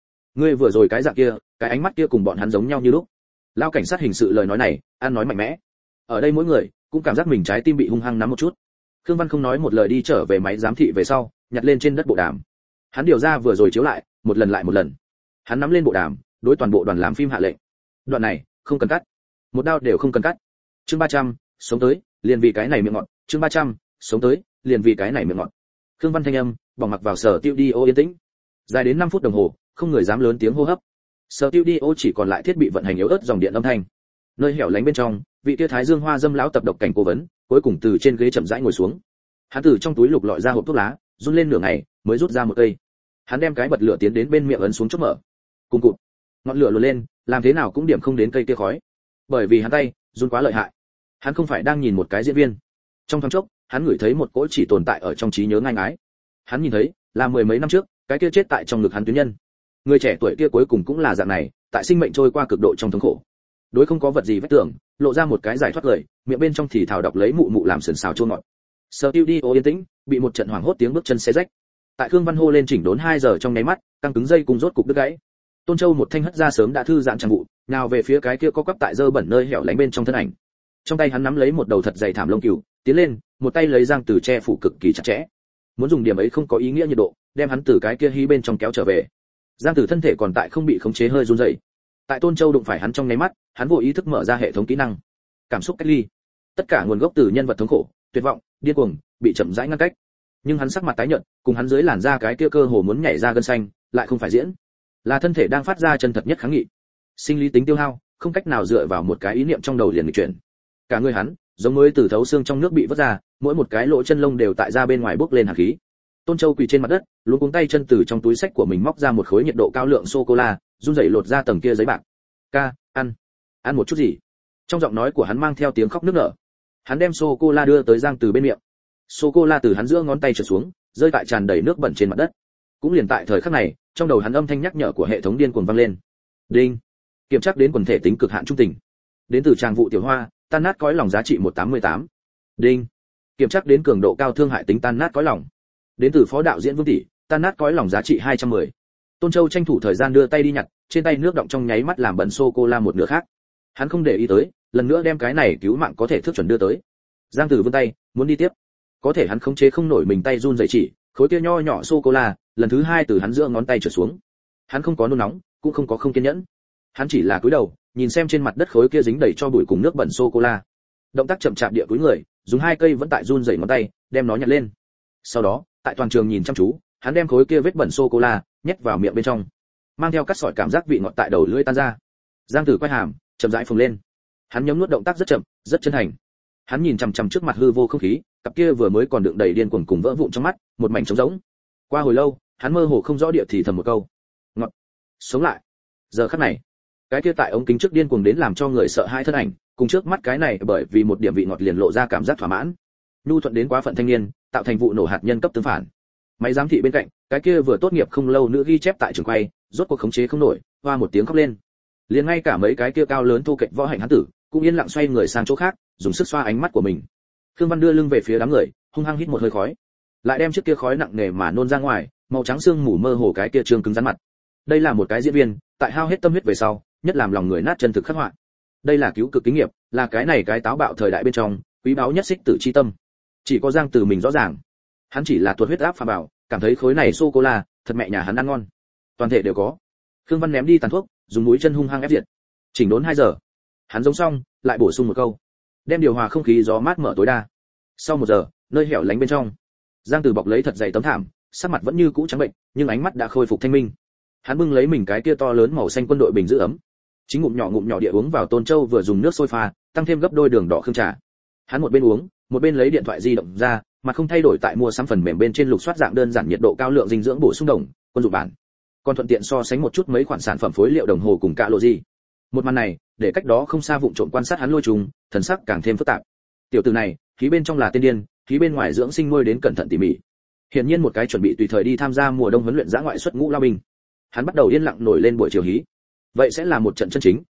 vừa rồi cái dạng kia, cái ánh mắt kia cùng bọn hắn giống nhau như lúc. Lao cảnh sát hình sự lời nói này, ăn nói mạnh mẽ. Ở đây mỗi người cũng cảm giác mình trái tim bị hung hăng nắm một chút. Khương Văn không nói một lời đi trở về máy giám thị về sau, nhặt lên trên đất bộ đàm. Hắn điều ra vừa rồi chiếu lại, một lần lại một lần. Hắn nắm lên bộ đàm, đối toàn bộ đoàn làm phim hạ lệnh. Đoạn này, không cần cắt. Một đao đều không cần cắt. Chương 300, sống tới, liền vì cái này miệng ngọt. Chương 300, sống tới, liền vì cái này miệng ngọt. Khương Văn thanh âm, bỏng mặc vào sở tiêu đi ô yên tĩnh. Dài đến 5 phút đồng hồ, không người dám lớn tiếng hô hấp. Sở tiêu đi ô chỉ còn lại thiết bị vận hành yếu ớt dòng điện âm thanh. Nơi hẻo lánh bên trong, vị tia thái dương hoa dâm lão tập độc cảnh cố vấn, cuối cùng từ trên ghế chậm rãi ngồi xuống. Hắn từ trong túi lục lọi ra hộp thuốc lá, run lên nửa ngày, mới rút ra một cây. Hắn đem cái bật lửa tiến đến bên miệng ấn xuống chốt mở. Cùng cụt, ngọn lửa luồn lên, làm thế nào cũng điểm không đến cây kia khói. Bởi vì hắn tay run quá lợi hại. Hắn không phải đang nhìn một cái diễn viên. Trong thoáng chốc, hắn ngửi thấy một cỗ chỉ tồn tại ở trong trí nhớ ngang ái. Hắn nhìn thấy, là mười mấy năm trước, cái kia chết tại trong ngực hắn tuyến nhân. Người trẻ tuổi kia cuối cùng cũng là dạng này, tại sinh mệnh trôi qua cực độ trong thống khổ. Đối không có vật gì vết tưởng, lộ ra một cái giải thoát lời, miệng bên trong thì thào đọc lấy mụ mụ làm sườn xào chua ngọt. Studio yên tĩnh, bị một trận hoảng hốt tiếng bước chân xé rách. Tại Khương Văn hô lên chỉnh đốn 2 giờ trong nháy mắt, căng cứng dây cùng rốt cục đứt gãy. Tôn Châu một thanh hất ra sớm đã thư giãn chẳng vụ, nào về phía cái kia có quắp tại dơ bẩn nơi hẻo lánh bên trong thân ảnh. Trong tay hắn nắm lấy một đầu thật dày thảm lông cừu, tiến lên, một tay lấy giang từ che phủ cực kỳ chặt chẽ. Muốn dùng điểm ấy không có ý nghĩa nhiệt độ, đem hắn từ cái kia hí bên trong kéo trở về. Giang Tử thân thể còn tại không bị khống chế hơi run rẩy. Tại Tôn Châu đụng phải hắn trong nháy mắt, hắn vô ý thức mở ra hệ thống kỹ năng. Cảm xúc cách ly. Tất cả nguồn gốc từ nhân vật thống khổ, tuyệt vọng, điên cuồng, bị chậm rãi ngăn cách. Nhưng hắn sắc mặt tái nhợt, cùng hắn dưới làn da cái kia cơ hồ muốn nhảy ra gân xanh, lại không phải diễn, là thân thể đang phát ra chân thật nhất kháng nghị. Sinh lý tính tiêu hao, không cách nào dựa vào một cái ý niệm trong đầu liền nghịch chuyển. Cả người hắn, giống mới từ thấu xương trong nước bị vớt ra, mỗi một cái lỗ chân lông đều tại ra bên ngoài bốc lên hàn khí. Tôn Châu quỳ trên mặt đất, luống cuống tay chân từ trong túi xách của mình móc ra một khối nhiệt độ cao lượng sô cô la, run rẩy lột ra tầng kia giấy bạc. "Ca, ăn một chút gì?" Trong giọng nói của hắn mang theo tiếng khóc nức nở. Hắn đem sô cô la đưa tới Giang Từ bên miệng. Sô cô la từ hắn giữa ngón tay trượt xuống, rơi tại tràn đầy nước bẩn trên mặt đất. Cũng liền tại thời khắc này, trong đầu hắn âm thanh nhắc nhở của hệ thống điên cuồng vang lên. Đinh. Kiểm tra đến quần thể tính cực hạn trung tình. Đến từ trang vụ tiểu hoa, tan nát cõi lòng giá trị 188. Đinh. Kiểm tra đến cường độ cao thương hại tính tan nát cõi lòng. Đến từ phó đạo diễn Vương tỷ, tan nát cõi lòng giá trị 210. Tôn Châu tranh thủ thời gian đưa tay đi nhặt, trên tay nước đọng trong nháy mắt làm bẩn sô cô la một nửa khác. Hắn không để ý tới, lần nữa đem cái này cứu mạng có thể thước chuẩn đưa tới. Giang Tử vươn tay, muốn đi tiếp. Có thể hắn khống chế không nổi mình tay run rẩy chỉ, khối kia nho nhỏ sô cô la, lần thứ 2 từ hắn giữa ngón tay trượt xuống. Hắn không có nôn nóng, cũng không có không kiên nhẫn. Hắn chỉ là cúi đầu, nhìn xem trên mặt đất khối kia dính đầy cho bụi cùng nước bẩn sô cô la. Động tác chậm chạp địa cúi người, dùng 2 cây vẫn tại run rẩy ngón tay, đem nó nhặt lên. Sau đó, tại toàn trường nhìn chăm chú, hắn đem khối kia vết bẩn sô cô la nhét vào miệng bên trong, mang theo cắt sỏi cảm giác vị ngọt tại đầu lưỡi tan ra. Giang Tử quay hàm, chậm rãi phồng lên. Hắn nhấm nuốt động tác rất chậm, rất chân thành. Hắn nhìn chằm chằm trước mặt hư vô không khí, cặp kia vừa mới còn đựng đầy điên cuồng cùng vỡ vụn trong mắt, một mảnh trống rỗng. Qua hồi lâu, hắn mơ hồ không rõ địa thì thầm một câu: "Ngọt, sống lại." Giờ khắc này, cái kia tại ống kính trước điên cuồng đến làm cho người sợ hãi thân ảnh, cùng trước mắt cái này bởi vì một điểm vị ngọt liền lộ ra cảm giác thỏa mãn. Nhu thuận đến quá phận thanh niên, tạo thành vụ nổ hạt nhân cấp tương phản. Máy giám thị bên cạnh, cái kia vừa tốt nghiệp không lâu nữa ghi chép tại trường quay, rốt cuộc khống chế không nổi, hoa một tiếng khóc lên. Liền ngay cả mấy cái kia cao lớn thu kệch võ hạnh hán tử, cũng yên lặng xoay người sang chỗ khác, dùng sức xoa ánh mắt của mình. Khương Văn đưa lưng về phía đám người, hung hăng hít một hơi khói, lại đem chiếc kia khói nặng nề mà nôn ra ngoài, màu trắng xương mù mơ hồ cái kia trương cứng rắn mặt. Đây là một cái diễn viên, tại hao hết tâm huyết về sau, nhất làm lòng người nát chân thực khắc họa. Đây là cứu cực kinh nghiệm, là cái này cái táo bạo thời đại bên trong, quý báu nhất xích tử chi tâm. Chỉ có Giang Từ mình rõ ràng, hắn chỉ là tuột huyết áp phàm bảo, cảm thấy khối này sô cô la, thật mẹ nhà hắn ăn ngon. Toàn thể đều có. Khương Văn ném đi tàn thuốc, dùng mũi chân hung hăng ép diệt. Chỉnh đốn 2 giờ. Hắn giống xong, lại bổ sung một câu, đem điều hòa không khí gió mát mở tối đa. Sau 1 giờ, nơi hẻo lánh bên trong, Giang Từ bọc lấy thật dày tấm thảm, sắc mặt vẫn như cũ trắng bệnh, nhưng ánh mắt đã khôi phục thanh minh. Hắn bưng lấy mình cái kia to lớn màu xanh quân đội bình giữ ấm, chính ngụm nhỏ địa uống vào Tôn Châu vừa dùng nước sôi pha, tăng thêm gấp đôi đường đỏ khương trà. Hắn một bên uống, một bên lấy điện thoại di động ra, mà không thay đổi tại mua sắm phần mềm bên trên lục soát dạng đơn giản nhiệt độ cao lượng dinh dưỡng bổ sung đồng, quân dụng bản. Còn thuận tiện so sánh một chút mấy khoản sản phẩm phối liệu đồng hồ cùng cả lộ gì. Một màn này, để cách đó không xa vụng trộm quan sát hắn lôi trùng, thần sắc càng thêm phức tạp. Tiểu tử này, khí bên trong là tiên điên, khí bên ngoài dưỡng sinh nuôi đến cẩn thận tỉ mỉ. Hiển nhiên một cái chuẩn bị tùy thời đi tham gia mùa đông huấn luyện dã ngoại xuất ngũ lao binh. Hắn bắt đầu yên lặng nổi lên buổi chiều hí. Vậy sẽ là một trận chân chính,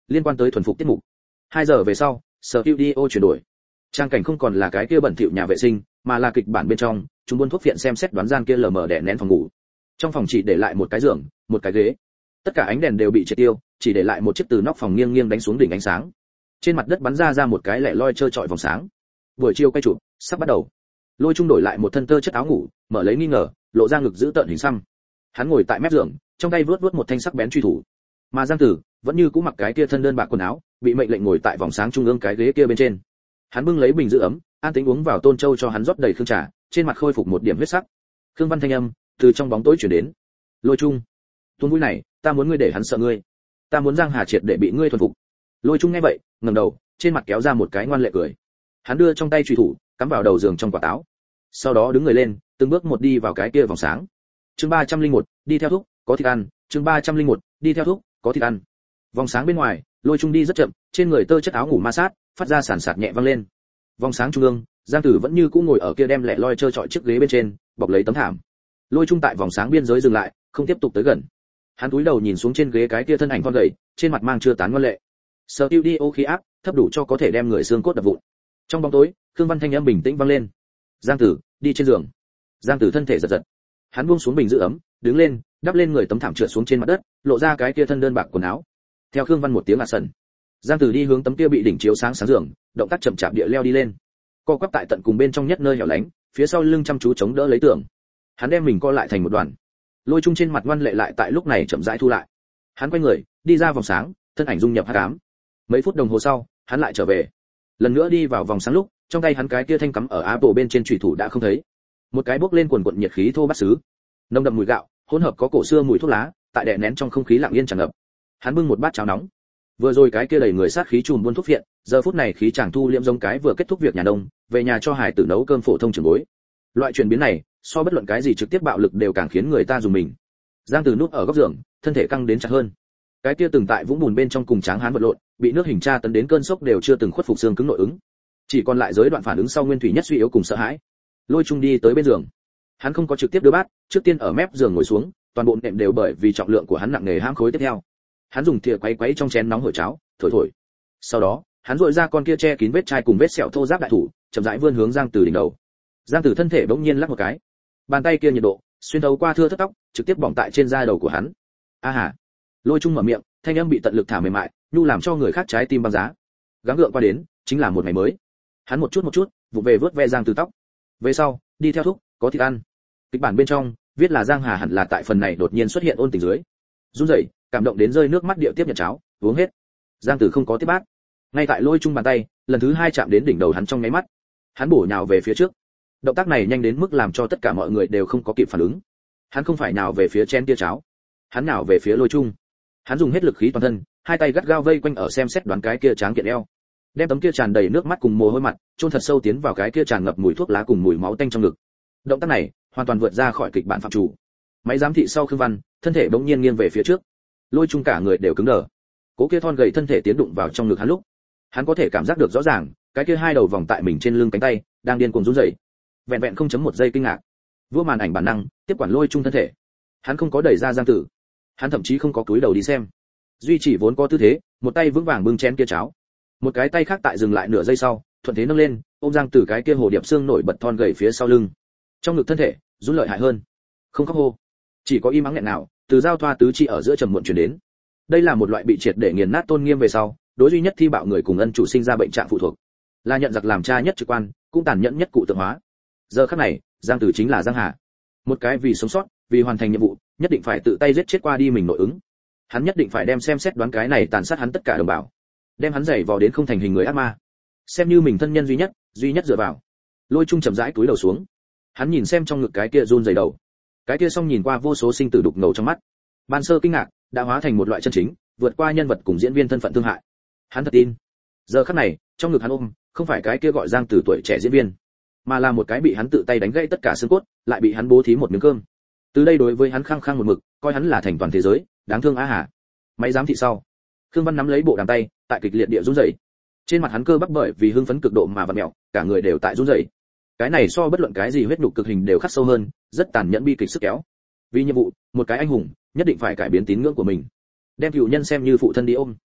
liên quan tới thuần phục tiết mục. 2 giờ về sau, studio chuyển đổi. Trang cảnh không còn là cái kia bẩn thỉu nhà vệ sinh, mà là kịch bản bên trong, chúng buôn thuốc phiện xem xét đoán gian kia lờ mờ đè nén phòng ngủ. Trong phòng chỉ để lại một cái giường, một cái ghế. Tất cả ánh đèn đều bị triệt tiêu, chỉ để lại một chiếc từ nóc phòng nghiêng nghiêng đánh xuống đỉnh ánh sáng. Trên mặt đất bắn ra một cái lẻ loi chơi chọi vòng sáng. Buổi chiều quay chụp, sắp bắt đầu. Lôi Trung đổi lại một thân tơ chất áo ngủ, mở lấy nghi ngờ, lộ ra ngực giữ tợn hình xăm. Hắn ngồi tại mép giường, trong tay vớt một thanh sắc bén truy thủ. Mà Giang Tử vẫn như cũ mặc cái kia thân đơn bạc quần áo, bị mệnh lệnh ngồi tại vòng sáng trung ương cái ghế kia bên trên. Hắn bưng lấy bình giữ ấm, an tĩnh uống vào Tôn Châu cho hắn rót đầy khương trà, trên mặt khôi phục một điểm huyết sắc. Khương Văn thanh âm từ trong bóng tối truyền đến. Lôi Trung, tuôn mũi này, ta muốn ngươi để hắn sợ ngươi. Ta muốn Giang Hà triệt để bị ngươi thuần phục. Lôi Trung nghe vậy, ngẩng đầu, trên mặt kéo ra một cái ngoan lệ cười. Hắn đưa trong tay truy thủ, cắm vào đầu giường trong quả táo. Sau đó đứng người lên, từng bước một đi vào cái kia vòng sáng. Chương 301, đi theo thúc, có thịt ăn. Chương 301, đi theo thúc, có thịt ăn. Vòng sáng bên ngoài, Lôi Trung đi rất chậm, trên người tơ chất áo ngủ ma sát, phát ra sàn sạt nhẹ vang lên. Vòng sáng trung ương, Giang Tử vẫn như cũ ngồi ở kia đem lẻ loi chơi chọi chiếc ghế bên trên, bọc lấy tấm thảm. Lôi Trung tại vòng sáng biên giới dừng lại, không tiếp tục tới gần. Hắn cúi đầu nhìn xuống trên ghế cái kia thân ảnh con gầy, trên mặt mang chưa tán ngoan lệ. Studio khí áp, thấp đủ cho có thể đem người xương cốt đập vụn. Trong bóng tối, Khương Văn thanh âm bình tĩnh vang lên. Giang Tử, đi trên giường. Giang Tử thân thể giật giật. Hắn buông xuống bình giữ ấm, đứng lên, đắp lên người tấm thảm trượt xuống trên mặt đất, lộ ra cái kia thân đơn bạc quần áo. Theo Khương Văn một tiếng sần, Giang Tử đi hướng tấm kia bị đỉnh chiếu sáng giường, động tác chậm chạp địa leo đi lên. Co quắp tại tận cùng bên trong nhất nơi hẻo lánh, phía sau lưng chăm chú chống đỡ lấy tường. Hắn đem mình co lại thành một đoàn. Lôi Trung trên mặt ngoan lệ lại tại lúc này chậm rãi thu lại. Hắn quay người, đi ra vòng sáng, thân ảnh dung nhập hắc ám. Mấy phút đồng hồ sau, hắn lại trở về. Lần nữa đi vào vòng sáng lúc, trong tay hắn cái kia thanh cắm ở áp bộ bên trên chủy thủ đã không thấy. Một cái bốc lên quần quần nhiệt khí thô bát sứ, nồng đậm mùi gạo, hỗn hợp có cổ xưa mùi thuốc lá, tại đè nén trong không khí lặng yên tràn ngập. Hắn bưng một bát cháo nóng. Vừa rồi cái kia đầy người sát khí trùm buôn thuốc phiện, giờ phút này khí chàng thu liễm giống cái vừa kết thúc việc nhà nông, về nhà cho hải tử nấu cơm phổ thông trường bối. Loại chuyển biến này, so bất luận cái gì trực tiếp bạo lực đều càng khiến người ta dùng mình. Giang Tử núp ở góc giường, thân thể căng đến chặt hơn. Cái kia từng tại vũng bùn bên trong cùng Tráng Hán vật lộn, bị nước hình tra tấn đến cơn sốc đều chưa từng khuất phục xương cứng nội ứng. Chỉ còn lại giới đoạn phản ứng sau nguyên thủy nhất suy yếu cùng sợ hãi. Lôi Trung đi tới bên giường. Hắn không có trực tiếp đưa bát, trước tiên ở mép giường ngồi xuống, toàn bộ nệm đều bởi vì trọng lượng của hắn nặng nề hãm khối tiếp theo. Hắn dùng thìa quấy quấy trong chén nóng hổi cháo, thổi thổi. Sau đó, hắn duỗi ra con kia che kín vết chai cùng vết sẹo thô ráp đại thủ, chậm rãi vươn hướng Giang Tử đỉnh đầu. Giang Tử thân thể bỗng nhiên lắc một cái. Bàn tay kia nhiệt độ xuyên thấu qua thưa thớt tóc, trực tiếp bỏng tại trên da đầu của hắn. A hà. Lôi Trung mở miệng, thanh âm bị tận lực thả mềm mại, nhu làm cho người khác trái tim băng giá. Gắng gượng qua đến, chính là một ngày mới. Hắn một chút, vụ về vớt ve Giang Tử tóc. Về sau, đi theo thúc, có thịt ăn. Kịch bản bên trong viết là Giang Hà hẳn là tại phần này đột nhiên xuất hiện ôn tình dưới. Run rẩy, cảm động đến rơi nước mắt điệu tiếp nhận cháo, uống hết. Giang Tử không có tiếp bát. Ngay tại Lôi Trung bàn tay, lần thứ 2 chạm đến đỉnh đầu hắn trong nháy mắt. Hắn bổ nhào về phía trước. Động tác này nhanh đến mức làm cho tất cả mọi người đều không có kịp phản ứng. Hắn không phải nào về phía chén tia cháo, hắn nào về phía Lôi Trung. Hắn dùng hết lực khí toàn thân, hai tay gắt gao vây quanh ở xem xét đoán cái kia tráng kiện eo, đem tấm kia tràn đầy nước mắt cùng mồ hôi mặt chôn thật sâu tiến vào cái kia tràn ngập mùi thuốc lá cùng mùi máu tanh trong ngực. Động tác này hoàn toàn vượt ra khỏi kịch bản phạm chủ. Máy giám thị sau Khương Văn, thân thể bỗng nhiên nghiêng về phía trước. Lôi Trung cả người đều cứng đờ. Cố kia thon gầy thân thể tiến đụng vào trong ngực hắn lúc, hắn có thể cảm giác được rõ ràng, cái kia hai đầu vòng tại mình trên lưng cánh tay đang điên cuồng run rẩy. Vẹn vẹn 0.1 giây kinh ngạc, vua màn ảnh bản năng tiếp quản Lôi Trung thân thể. Hắn không có đẩy ra Giang Tử, hắn thậm chí không có cúi đầu đi xem, duy chỉ vốn có tư thế, một tay vững vàng bưng chén kia cháo, một cái tay khác tại dừng lại nửa giây sau, thuận thế nâng lên, ôm Giang Tử cái kia hồ điệp xương nổi bật thon gầy phía sau lưng. Trong ngực thân thể run lợi hại hơn, không khóc hô, chỉ có im ắng nghẹn nào từ giao thoa tứ chi ở giữa trầm muộn truyền đến. Đây là một loại bị triệt để nghiền nát tôn nghiêm về sau, đối duy nhất thi bạo người cùng ân chủ sinh ra bệnh trạng phụ thuộc, là nhận giặc làm cha nhất trực quan, cũng tàn nhẫn nhất cụ tượng hóa. Giờ khắc này, Giang Tử chính là Giang Hà, một cái vì sống sót, vì hoàn thành nhiệm vụ, nhất định phải tự tay giết chết qua đi mình nội ứng. Hắn nhất định phải đem xem xét đoán cái này tàn sát hắn tất cả đồng bào, đem hắn giày vò đến không thành hình người ác ma, xem như mình thân nhân duy nhất dựa vào. Lôi Trung chậm rãi cúi đầu xuống, hắn nhìn xem trong ngực cái kia run rẩy đầu, cái kia xong nhìn qua vô số sinh tử đục ngầu trong mắt, ban sơ kinh ngạc đã hóa thành một loại chân chính, vượt qua nhân vật cùng diễn viên thân phận thương hại. Hắn thật tin, giờ khắc này trong ngực hắn ôm không phải cái kia gọi Giang Tử tuổi trẻ diễn viên, mà là một cái bị hắn tự tay đánh gãy tất cả xương cốt, lại bị hắn bố thí một miếng cơm. Từ đây đối với hắn khăng khăng một mực, coi hắn là thành toàn thế giới, đáng thương á hà. Máy giám thị sau, Khương Văn nắm lấy bộ đàm tay, tại kịch liệt địa run rẩy. Trên mặt hắn cơ bắp bởi vì hưng phấn cực độ mà vặn mèo, cả người đều tại run rẩy. Cái này so bất luận cái gì huyết nhục cực hình đều khắc sâu hơn, rất tàn nhẫn bi kịch sức kéo. Vì nhiệm vụ, một cái anh hùng nhất định phải cải biến tín ngưỡng của mình, đem cựu nhân xem như phụ thân đi ôm.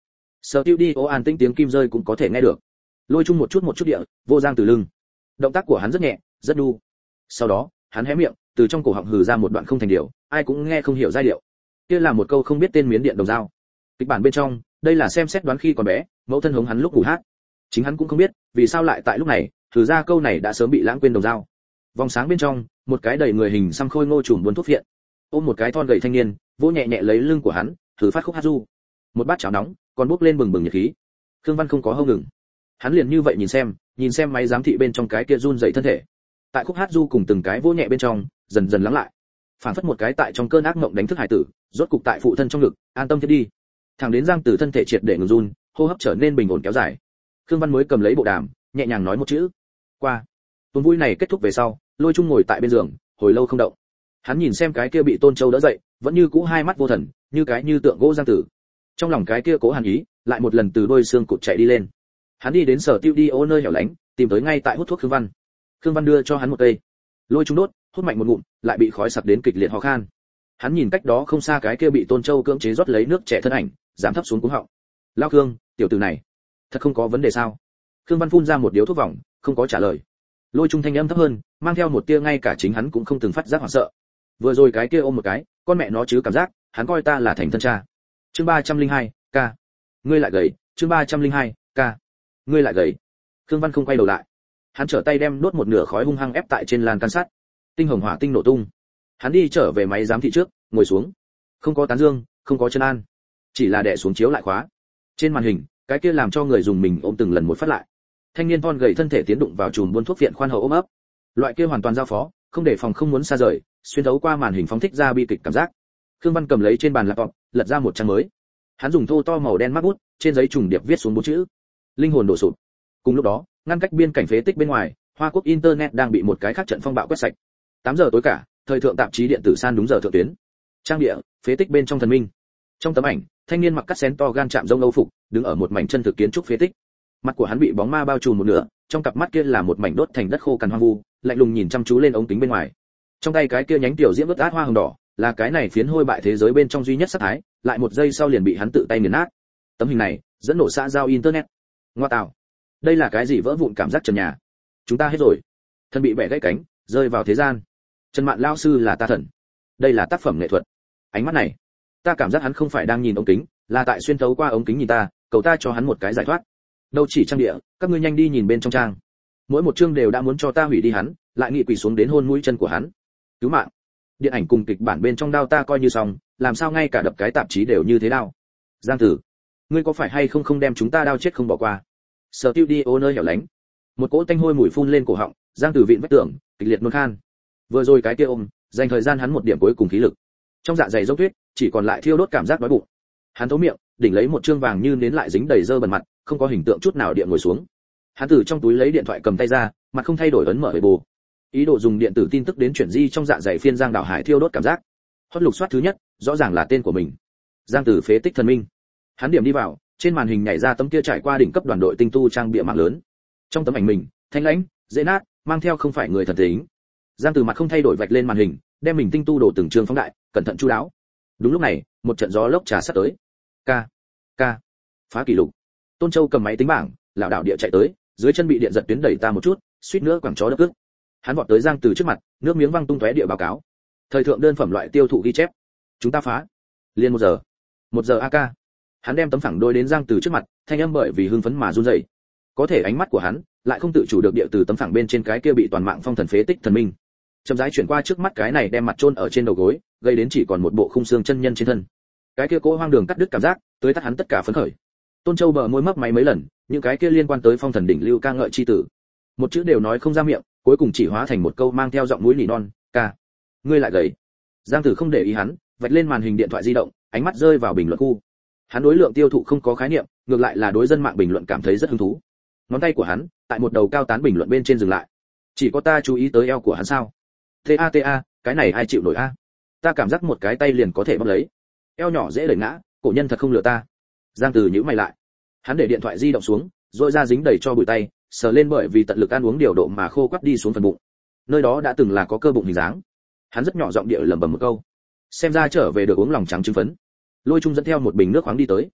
Studio an tĩnh tiếng kim rơi cũng có thể nghe được. Lôi Chung một chút địa, vô Giang Tử lưng. Động tác của hắn rất nhẹ, rất nhu. Sau đó, hắn hé miệng, từ trong cổ họng hừ ra một đoạn không thành điệu, ai cũng nghe không hiểu giai điệu. Kia là một câu không biết tên miến điện đồng dao. Kịch bản bên trong, đây là xem xét đoán khi còn bé, mẫu thân hống hắn lúc ngủ hát. Chính hắn cũng không biết, vì sao lại tại lúc này, thử ra câu này đã sớm bị lãng quên đồng dao. Vòng sáng bên trong, một cái đầy người hình xăm khôi ngô trùm buôn thuốc viện, ôm một cái thon gầy thanh niên, vỗ nhẹ nhẹ lấy lưng của hắn, thử phát khúc hát du. Một bát cháo nóng, còn bốc lên bừng bừng nhiệt khí. Khương Văn không có hâu ngừng. Hắn liền như vậy nhìn xem máy giám thị bên trong cái kia run dậy thân thể. Tại khúc hát du cùng từng cái vỗ nhẹ bên trong, dần dần lắng lại. Phản phất một cái tại trong cơn ác mộng đánh thức hải tử, rốt cục tại phụ thân trong ngực, an tâm thiết đi. Thẳng đến Giang Tử thân thể triệt để ngừng run, hô hấp trở nên bình ổn kéo dài. Khương Văn mới cầm lấy bộ đàm, nhẹ nhàng nói một chữ: "Qua." Tuần vui này kết thúc về sau, Lôi Chung ngồi tại bên giường, hồi lâu không động. Hắn nhìn xem cái kia bị Tôn Châu đỡ dậy, vẫn như cũ hai mắt vô thần, như tượng gỗ Giang Tử. Trong lòng cái kia cố hàn ý, lại một lần từ đôi xương cụt chạy đi lên. Hắn đi đến sở studio nơi hẻo lánh, tìm tới ngay tại hút thuốc Khương Văn. Khương Văn đưa cho hắn một cây. Lôi Chung đốt, hút mạnh một ngụm, lại bị khói sặc đến kịch liệt ho khan. Hắn nhìn cách đó không xa cái kia bị Tôn Châu cưỡng chế rót lấy nước trẻ thân ảnh, giảm thấp xuống cuống họng. "Lao Khương, tiểu tử này, thật không có vấn đề sao?" Khương Văn phun ra một điếu thuốc vòng, không có trả lời. Lôi Chung thanh âm thấp hơn, mang theo một tia ngay cả chính hắn cũng không từng phát giác hoảng sợ. Vừa rồi cái kia ôm một cái, con mẹ nó chứ cảm giác, hắn coi ta là thành thân cha. Chương 302, ca. Ngươi lại gầy, chương 302, ca. Ngươi lại gầy. Khương Văn không quay đầu lại. Hắn trở tay đem đốt một nửa khói hung hăng ép tại trên lan can sắt. Tinh hồng hỏa tinh nổ tung. Hắn đi trở về máy giám thị trước, ngồi xuống. Không có tán dương, không có chân an, chỉ là đè xuống chiếu lại khóa. Trên màn hình, cái kia làm cho người dùng mình ôm từng lần một phát lại. Thanh niên thon gầy thân thể tiến đụng vào chùm buôn thuốc viện khoan hậu ôm ấp. Loại kia hoàn toàn giao phó, không để phòng không muốn xa rời, xuyên thấu qua màn hình phóng thích ra bi kịch cảm giác. Khương Văn cầm lấy trên bàn laptop, lật ra một trang mới. Hắn dùng thô to màu đen mác bút, trên giấy trùng điệp viết xuống bốn chữ: linh hồn đổ sụp. Cùng lúc đó, ngăn cách biên cảnh phế tích bên ngoài, Hoa Quốc internet đang bị một cái khác trận phong bạo quét sạch. 8 giờ tối cả, thời thượng tạp chí điện tử san đúng giờ thượng tuyến. Trang địa, phế tích bên trong thần minh. Trong tấm ảnh, thanh niên mặc cắt xén to gan chạm rông Âu phục, đứng ở một mảnh chân thực kiến trúc phế tích. Mặt của hắn bị bóng ma bao trùm một nửa, trong cặp mắt kia là một mảnh đốt thành đất khô cằn hoang vu, lạnh lùng nhìn chăm chú lên ống kính bên ngoài. Trong tay cái kia nhánh tiểu diễm ướt át hoa hồng đỏ, là cái này phiến hôi bại thế giới bên trong duy nhất sát thái, lại một giây sau liền bị hắn tự tay nghiền nát. Tấm hình này, dẫn nổ xã giao internet. Ngoa tạo, đây là cái gì vỡ vụn cảm giác trần nhà? Chúng ta hết rồi. Thân bị bẻ gãy cánh, rơi vào thế gian. Trần Mạn lão sư là ta thần. Đây là tác phẩm nghệ thuật. Ánh mắt này, ta cảm giác hắn không phải đang nhìn ống kính, là tại xuyên thấu qua ống kính nhìn ta, cầu ta cho hắn một cái giải thoát. Đâu chỉ trang địa, các ngươi nhanh đi nhìn bên trong trang. Mỗi một chương đều đã muốn cho ta hủy đi hắn, lại nghị quỳ xuống đến hôn mũi chân của hắn. Cứu mạng. Điện ảnh cùng kịch bản bên trong đao ta coi như xong, làm sao ngay cả đập cái tạp chí đều như thế đao. Giang Tử, ngươi có phải hay không đem chúng ta đao chết không bỏ qua? Studio nơi hẻo lánh. Một cỗ tanh hôi mùi phun lên cổ họng, Giang Tử vịn vách tường, kịch liệt nôn khan. Vừa rồi cái kia ôm, dành thời gian hắn một điểm cuối cùng khí lực. Trong dạ dày dốc tuyết, chỉ còn lại thiêu đốt cảm giác đói bụng. Hắn thấu miệng, đỉnh lấy một trương vàng như nến lại dính đầy dơ bẩn mặt, không có hình tượng chút nào địa ngồi xuống. Hắn từ trong túi lấy điện thoại cầm tay ra, mặt không thay đổi ấn mở bề bù. Ý đồ dùng điện tử tin tức đến chuyển di trong dạ dày phiên Giang Đảo Hải thiêu đốt cảm giác. Hot lục soát thứ nhất, rõ ràng là tên của mình. Giang Tử phế tích thần minh. Hắn điểm đi vào, trên màn hình nhảy ra tấm kia trải qua đỉnh cấp đoàn đội tinh tu trang bìa mạng lớn. Trong tấm ảnh mình, thanh lãnh, dễ nát, mang theo không phải người thần tính. Giang Tử mặt không thay đổi vạch lên màn hình, đem mình tinh tu đồ từng trường phóng đại, cẩn thận chu đáo. Đúng lúc này, một trận gió lốc trà sát tới. Ca, phá kỷ lục. Tôn Châu cầm máy tính bảng, lảo đảo địa chạy tới, dưới chân bị điện giật tuyến đẩy ta một chút, suýt nữa quẳng chó đất ức. Hắn vọt tới Giang Từ trước mặt, nước miếng văng tung tóe địa báo cáo. Thời thượng đơn phẩm loại tiêu thụ ghi chép. Chúng ta phá. Liên 1 giờ. 1 giờ AK. Hắn đem tấm phẳng đôi đến Giang Từ trước mặt, thanh âm bởi vì hưng phấn mà run rẩy. Có thể ánh mắt của hắn lại không tự chủ được địa từ tấm phẳng bên trên cái kia bị toàn mạng phong thần phế tích thần minh, chậm rãi chuyển qua trước mắt cái này đem mặt chôn ở trên đầu gối, gây đến chỉ còn một bộ khung xương chân nhân trên thân. Cái kia cố hoang đường cắt đứt cảm giác, tới tắt hắn tất cả phấn khởi. Tôn Châu bờ môi mấp máy mấy lần, những cái kia liên quan tới phong thần đỉnh lưu ca ngợi chi tử, một chữ đều nói không ra miệng, cuối cùng chỉ hóa thành một câu mang theo giọng mũi nỉ non, "Ca, ngươi lại gầy." Giang Tử không để ý hắn, vạch lên màn hình điện thoại di động, ánh mắt rơi vào bình luận khu. Hắn đối lượng tiêu thụ không có khái niệm, ngược lại là đối dân mạng bình luận cảm thấy rất hứng thú. Ngón tay của hắn tại một đầu cao tán bình luận bên trên dừng lại. Chỉ có ta chú ý tới eo của hắn sao? Ta, cái này ai chịu nổi a? Ta cảm giác một cái tay liền có thể bóp lấy. Eo nhỏ dễ đẩy ngã, cổ nhân thật không lừa ta. Giang Từ nhíu mày lại. Hắn để điện thoại di động xuống, rồi ra dính đầy cho bụi tay, sờ lên bởi vì tận lực ăn uống điều độ mà khô quắt đi xuống phần bụng. Nơi đó đã từng là có cơ bụng hình dáng. Hắn rất nhỏ giọng địa lẩm bẩm một câu. Xem ra trở về được uống lòng trắng trứng phấn. Lôi Trung dẫn theo một bình nước khoáng đi tới.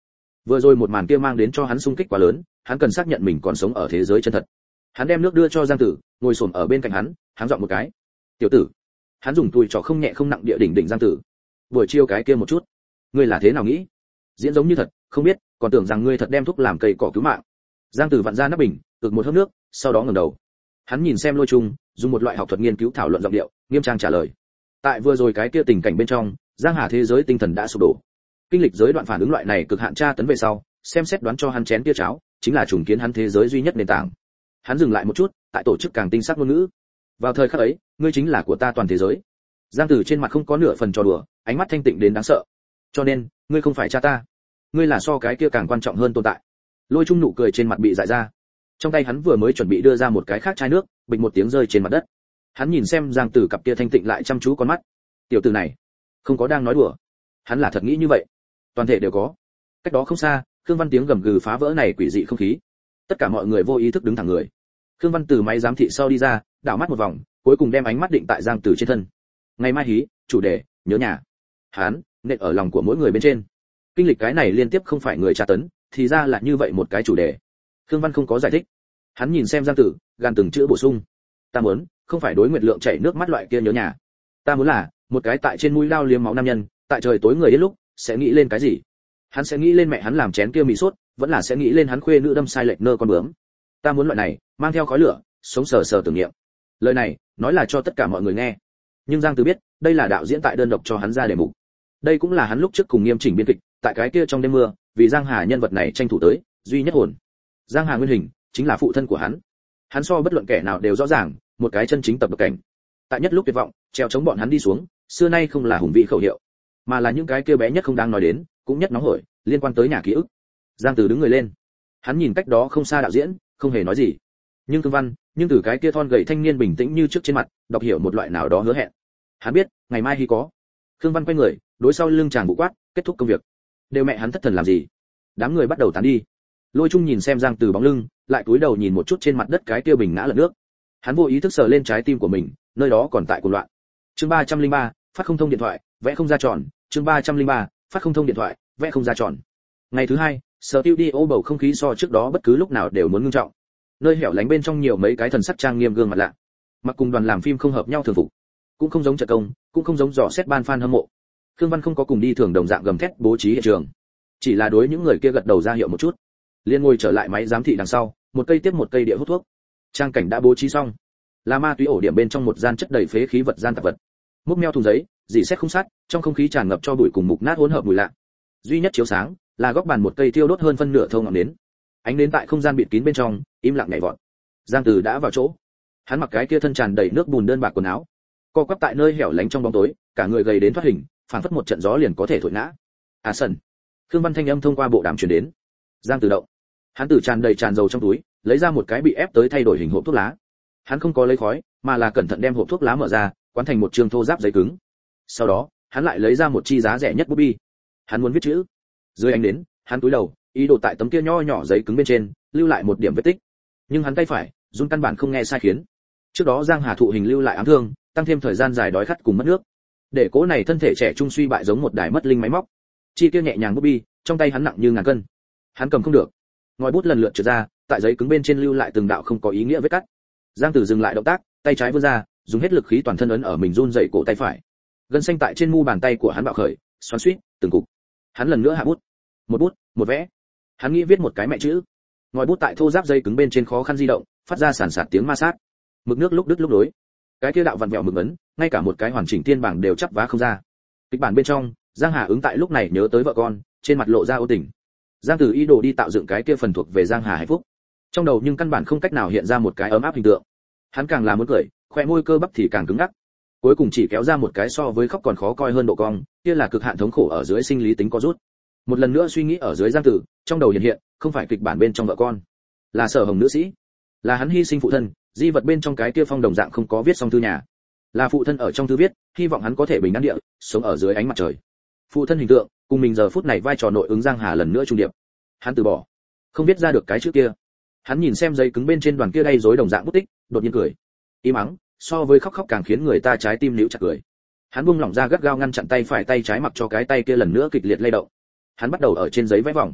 Vừa rồi một màn kia mang đến cho hắn xung kích quá lớn, hắn cần xác nhận mình còn sống ở thế giới chân thật. Hắn đem nước đưa cho Giang Tử, ngồi xổm ở bên cạnh hắn giọng một cái. "Tiểu tử." Hắn dùng tùi trò không nhẹ không nặng địa đỉnh Giang Tử. "Buổi chiều cái kia một chút, ngươi là thế nào nghĩ? Diễn giống như thật, không biết, còn tưởng rằng ngươi thật đem thuốc làm cây cỏ cứu mạng." Giang Tử vặn ra nắp bình, ực một hớp nước, sau đó ngẩng đầu. Hắn nhìn xem Lôi Trung, dùng một loại học thuật nghiên cứu thảo luận giọng điệu, nghiêm trang trả lời. Tại vừa rồi cái kia tình cảnh bên trong, Giang Hà thế giới tinh thần đã sụp đổ. Kinh lịch giới đoạn phản ứng loại này cực hạn tra tấn về sau, xem xét đoán cho hắn chén kia cháo, chính là trùng kiến hắn thế giới duy nhất nền tảng. Hắn dừng lại một chút, tại tổ chức càng tinh sắc ngôn ngữ. Vào thời khắc ấy, ngươi chính là của ta toàn thế giới. Giang Tử trên mặt không có nửa phần trò đùa, ánh mắt thanh tịnh đến đáng sợ. Cho nên, ngươi không phải cha ta, ngươi là so cái kia càng quan trọng hơn tồn tại. Lôi Trung nụ cười trên mặt bị dại ra. Trong tay hắn vừa mới chuẩn bị đưa ra một cái khác chai nước, bịch một tiếng rơi trên mặt đất. Hắn nhìn xem Giang Tử cặp kia thanh tịnh lại chăm chú con mắt. Tiểu tử này, không có đang nói đùa. Hắn là thật nghĩ như vậy. Toàn thể đều có. Cách đó không xa, Khương Văn tiếng gầm gừ phá vỡ này quỷ dị không khí. Tất cả mọi người vô ý thức đứng thẳng người. Khương Văn từ máy giám thị sau đi ra, đảo mắt một vòng, cuối cùng đem ánh mắt định tại Giang Tử trên thân. Ngày mai hí, chủ đề, nhớ nhà. Hắn nện ở lòng của mỗi người bên trên. Kinh lịch cái này liên tiếp không phải người tra tấn, thì ra là như vậy một cái chủ đề. Khương Văn không có giải thích. Hắn nhìn xem Giang Tử, gan từng chữ bổ sung. Ta muốn, không phải đối Nguyệt Lượng chảy nước mắt loại kia nhớ nhà. Ta muốn là một cái tại trên mũi lao liếm máu nam nhân, tại trời tối người đến lúc, sẽ nghĩ lên cái gì? Hắn sẽ nghĩ lên mẹ hắn làm chén kia mì sốt, vẫn là sẽ nghĩ lên hắn khuê nữ đâm sai lệch nơ con bướm. Ta muốn loại này, mang theo khói lửa, sống sờ sờ tưởng niệm. Lời này, nói là cho tất cả mọi người nghe. Nhưng Giang Tử biết, đây là đạo diễn tại đơn độc cho hắn ra đề mục. Đây cũng là hắn lúc trước cùng Nghiêm Chỉnh biên kịch, tại cái kia trong đêm mưa, vì Giang Hà nhân vật này tranh thủ tới, duy nhất hồn. Giang Hà nguyên hình, chính là phụ thân của hắn. Hắn so bất luận kẻ nào đều rõ ràng, một cái chân chính tập độc cảnh. Tại nhất lúc tuyệt vọng, treo chống bọn hắn đi xuống, xưa nay không là hùng vị khẩu hiệu, mà là những cái kia bé nhất không đáng nói đến, cũng nhất nóng hổi, liên quan tới nhà ký ức. Giang Tử đứng người lên. Hắn nhìn cách đó không xa đạo diễn, không hề nói gì. Nhưng Thương Văn, nhưng từ cái kia thon gầy thanh niên bình tĩnh như trước trên mặt, đọc hiểu một loại nào đó hứa hẹn. Hắn biết, ngày mai hy có. Khương Văn quay người, đối sau lưng chàng bụ quát, kết thúc công việc. Đều mẹ hắn thất thần làm gì? Đám người bắt đầu tán đi. Lôi Trung nhìn xem Giang Tử bóng lưng, lại cúi đầu nhìn một chút trên mặt đất cái kia bình ngã lật nước. Hắn vô ý thức sờ lên trái tim của mình, nơi đó còn tại cuồng loạn. Chương 303, phát không thông điện thoại, vẽ không ra tròn. Chương 303, phát không thông điện thoại, vẽ không ra tròn. Ngày thứ hai, studio bầu không khí so trước đó bất cứ lúc nào đều muốn ngưng trọng. Nơi hẻo lánh bên trong nhiều mấy cái thần sắc trang nghiêm gương mặt lạ. Mặc cùng đoàn làm phim không hợp nhau thường phục, cũng không giống trận công, cũng không giống dò xét ban fan hâm mộ. Khương Văn không có cùng đi thường đồng dạng gầm thét bố trí hiện trường, chỉ là đối những người kia gật đầu ra hiệu một chút. Liên ngồi trở lại máy giám thị đằng sau, một cây tiếp một cây địa hút thuốc. Trang cảnh đã bố trí xong, là ma túy ổ điểm bên trong một gian chất đầy phế khí vật gian tạp vật. Múc meo thùng giấy, dỉ xét không sát, trong không khí tràn ngập cho bụi cùng mục nát hỗn hợp mùi lạ. Duy nhất chiếu sáng là góc bàn một cây thiêu đốt hơn phân nửa thâu ngọn nến. Ánh nến tại không gian bịt kín bên trong, im lặng nhảy vọt. Giang Tử đã vào chỗ. Hắn mặc cái kia thân tràn đầy nước bùn đơn bạc quần áo, co quắp tại nơi hẻo lánh trong bóng tối, cả người gầy đến thoát hình, phảng phất một trận gió liền có thể thổi ngã. À sần. Khương Văn thanh âm thông qua bộ đàm truyền đến. Giang Tử động. Hắn từ tràn dầu trong túi, lấy ra một cái bị ép tới thay đổi hình hộp thuốc lá. Hắn không có lấy khói, mà là cẩn thận đem hộp thuốc lá mở ra, quán thành một trường thô ráp giấy cứng. Sau đó, hắn lại lấy ra một chi giá rẻ nhất bút bi. Hắn muốn viết chữ. Dưới ánh nến, hắn cúi đầu, ý đồ tại tấm kia nho nhỏ giấy cứng bên trên, lưu lại một điểm vết tích. Nhưng hắn tay phải, run căn bản không nghe sai khiến. Trước đó Giang Hà thụ hình lưu lại ám thương, tăng thêm thời gian dài đói khát cùng mất nước. Để cố này thân thể trẻ trung suy bại giống một đài mất linh máy móc. Chi kia nhẹ nhàng bút bi, trong tay hắn nặng như ngàn cân. Hắn cầm không được. Ngòi bút lần lượt trượt ra, tại giấy cứng bên trên lưu lại từng đạo không có ý nghĩa vết cắt. Giang Tử dừng lại động tác, tay trái vươn ra, dùng hết lực khí toàn thân ấn ở mình run rẩy cổ tay phải. Gân xanh tại trên mu bàn tay của hắn bạo khởi, xoắn xuýt, từng cục. Hắn lần nữa hạ bút, một vẽ. Hắn nghĩ viết một cái mẹ chữ. Ngòi bút tại thô ráp dây cứng bên trên khó khăn di động, phát ra sàn sạt tiếng ma sát. Mực nước lúc đứt lúc nối. Cái kia đạo vặn vẹo mực ấn, ngay cả một cái hoàn chỉnh tiên bảng đều chắp vá không ra. Kịch bản bên trong, Giang Hà ứng tại lúc này nhớ tới vợ con, trên mặt lộ ra ưu tình. Giang Tử ý đồ đi tạo dựng cái kia phần thuộc về Giang Hà hạnh phúc. Trong đầu nhưng căn bản không cách nào hiện ra một cái ấm áp hình tượng. Hắn càng làm muốn cười, khoe môi cơ bắp thì càng cứng ngắc. Cuối cùng chỉ kéo ra một cái so với khóc còn khó coi hơn độ cong, kia là cực hạn thống khổ ở dưới sinh lý tính có rút. Một lần nữa suy nghĩ ở dưới Giang Tử, trong đầu hiện hiện, không phải kịch bản bên trong vợ con, là Sở Hồng nữ sĩ, là hắn hy sinh phụ thân, di vật bên trong cái kia phong đồng dạng không có viết xong thư nhà, là phụ thân ở trong thư viết, hy vọng hắn có thể bình an địa, sống ở dưới ánh mặt trời. Phụ thân hình tượng, cùng mình giờ phút này vai trò nội ứng Giang Hà lần nữa trung điệp. Hắn từ bỏ, không viết ra được cái chữ kia. Hắn nhìn xem giấy cứng bên trên đoàn kia đay rối đồng dạng bút tích, đột nhiên cười. Im ắng, so với khóc càng khiến người ta trái tim níu chặt cười. Hắn buông lỏng ra gắt gao ngăn chặn tay phải tay trái mặc cho cái tay kia lần nữa kịch liệt lay động. Hắn bắt đầu ở trên giấy vẽ vòng.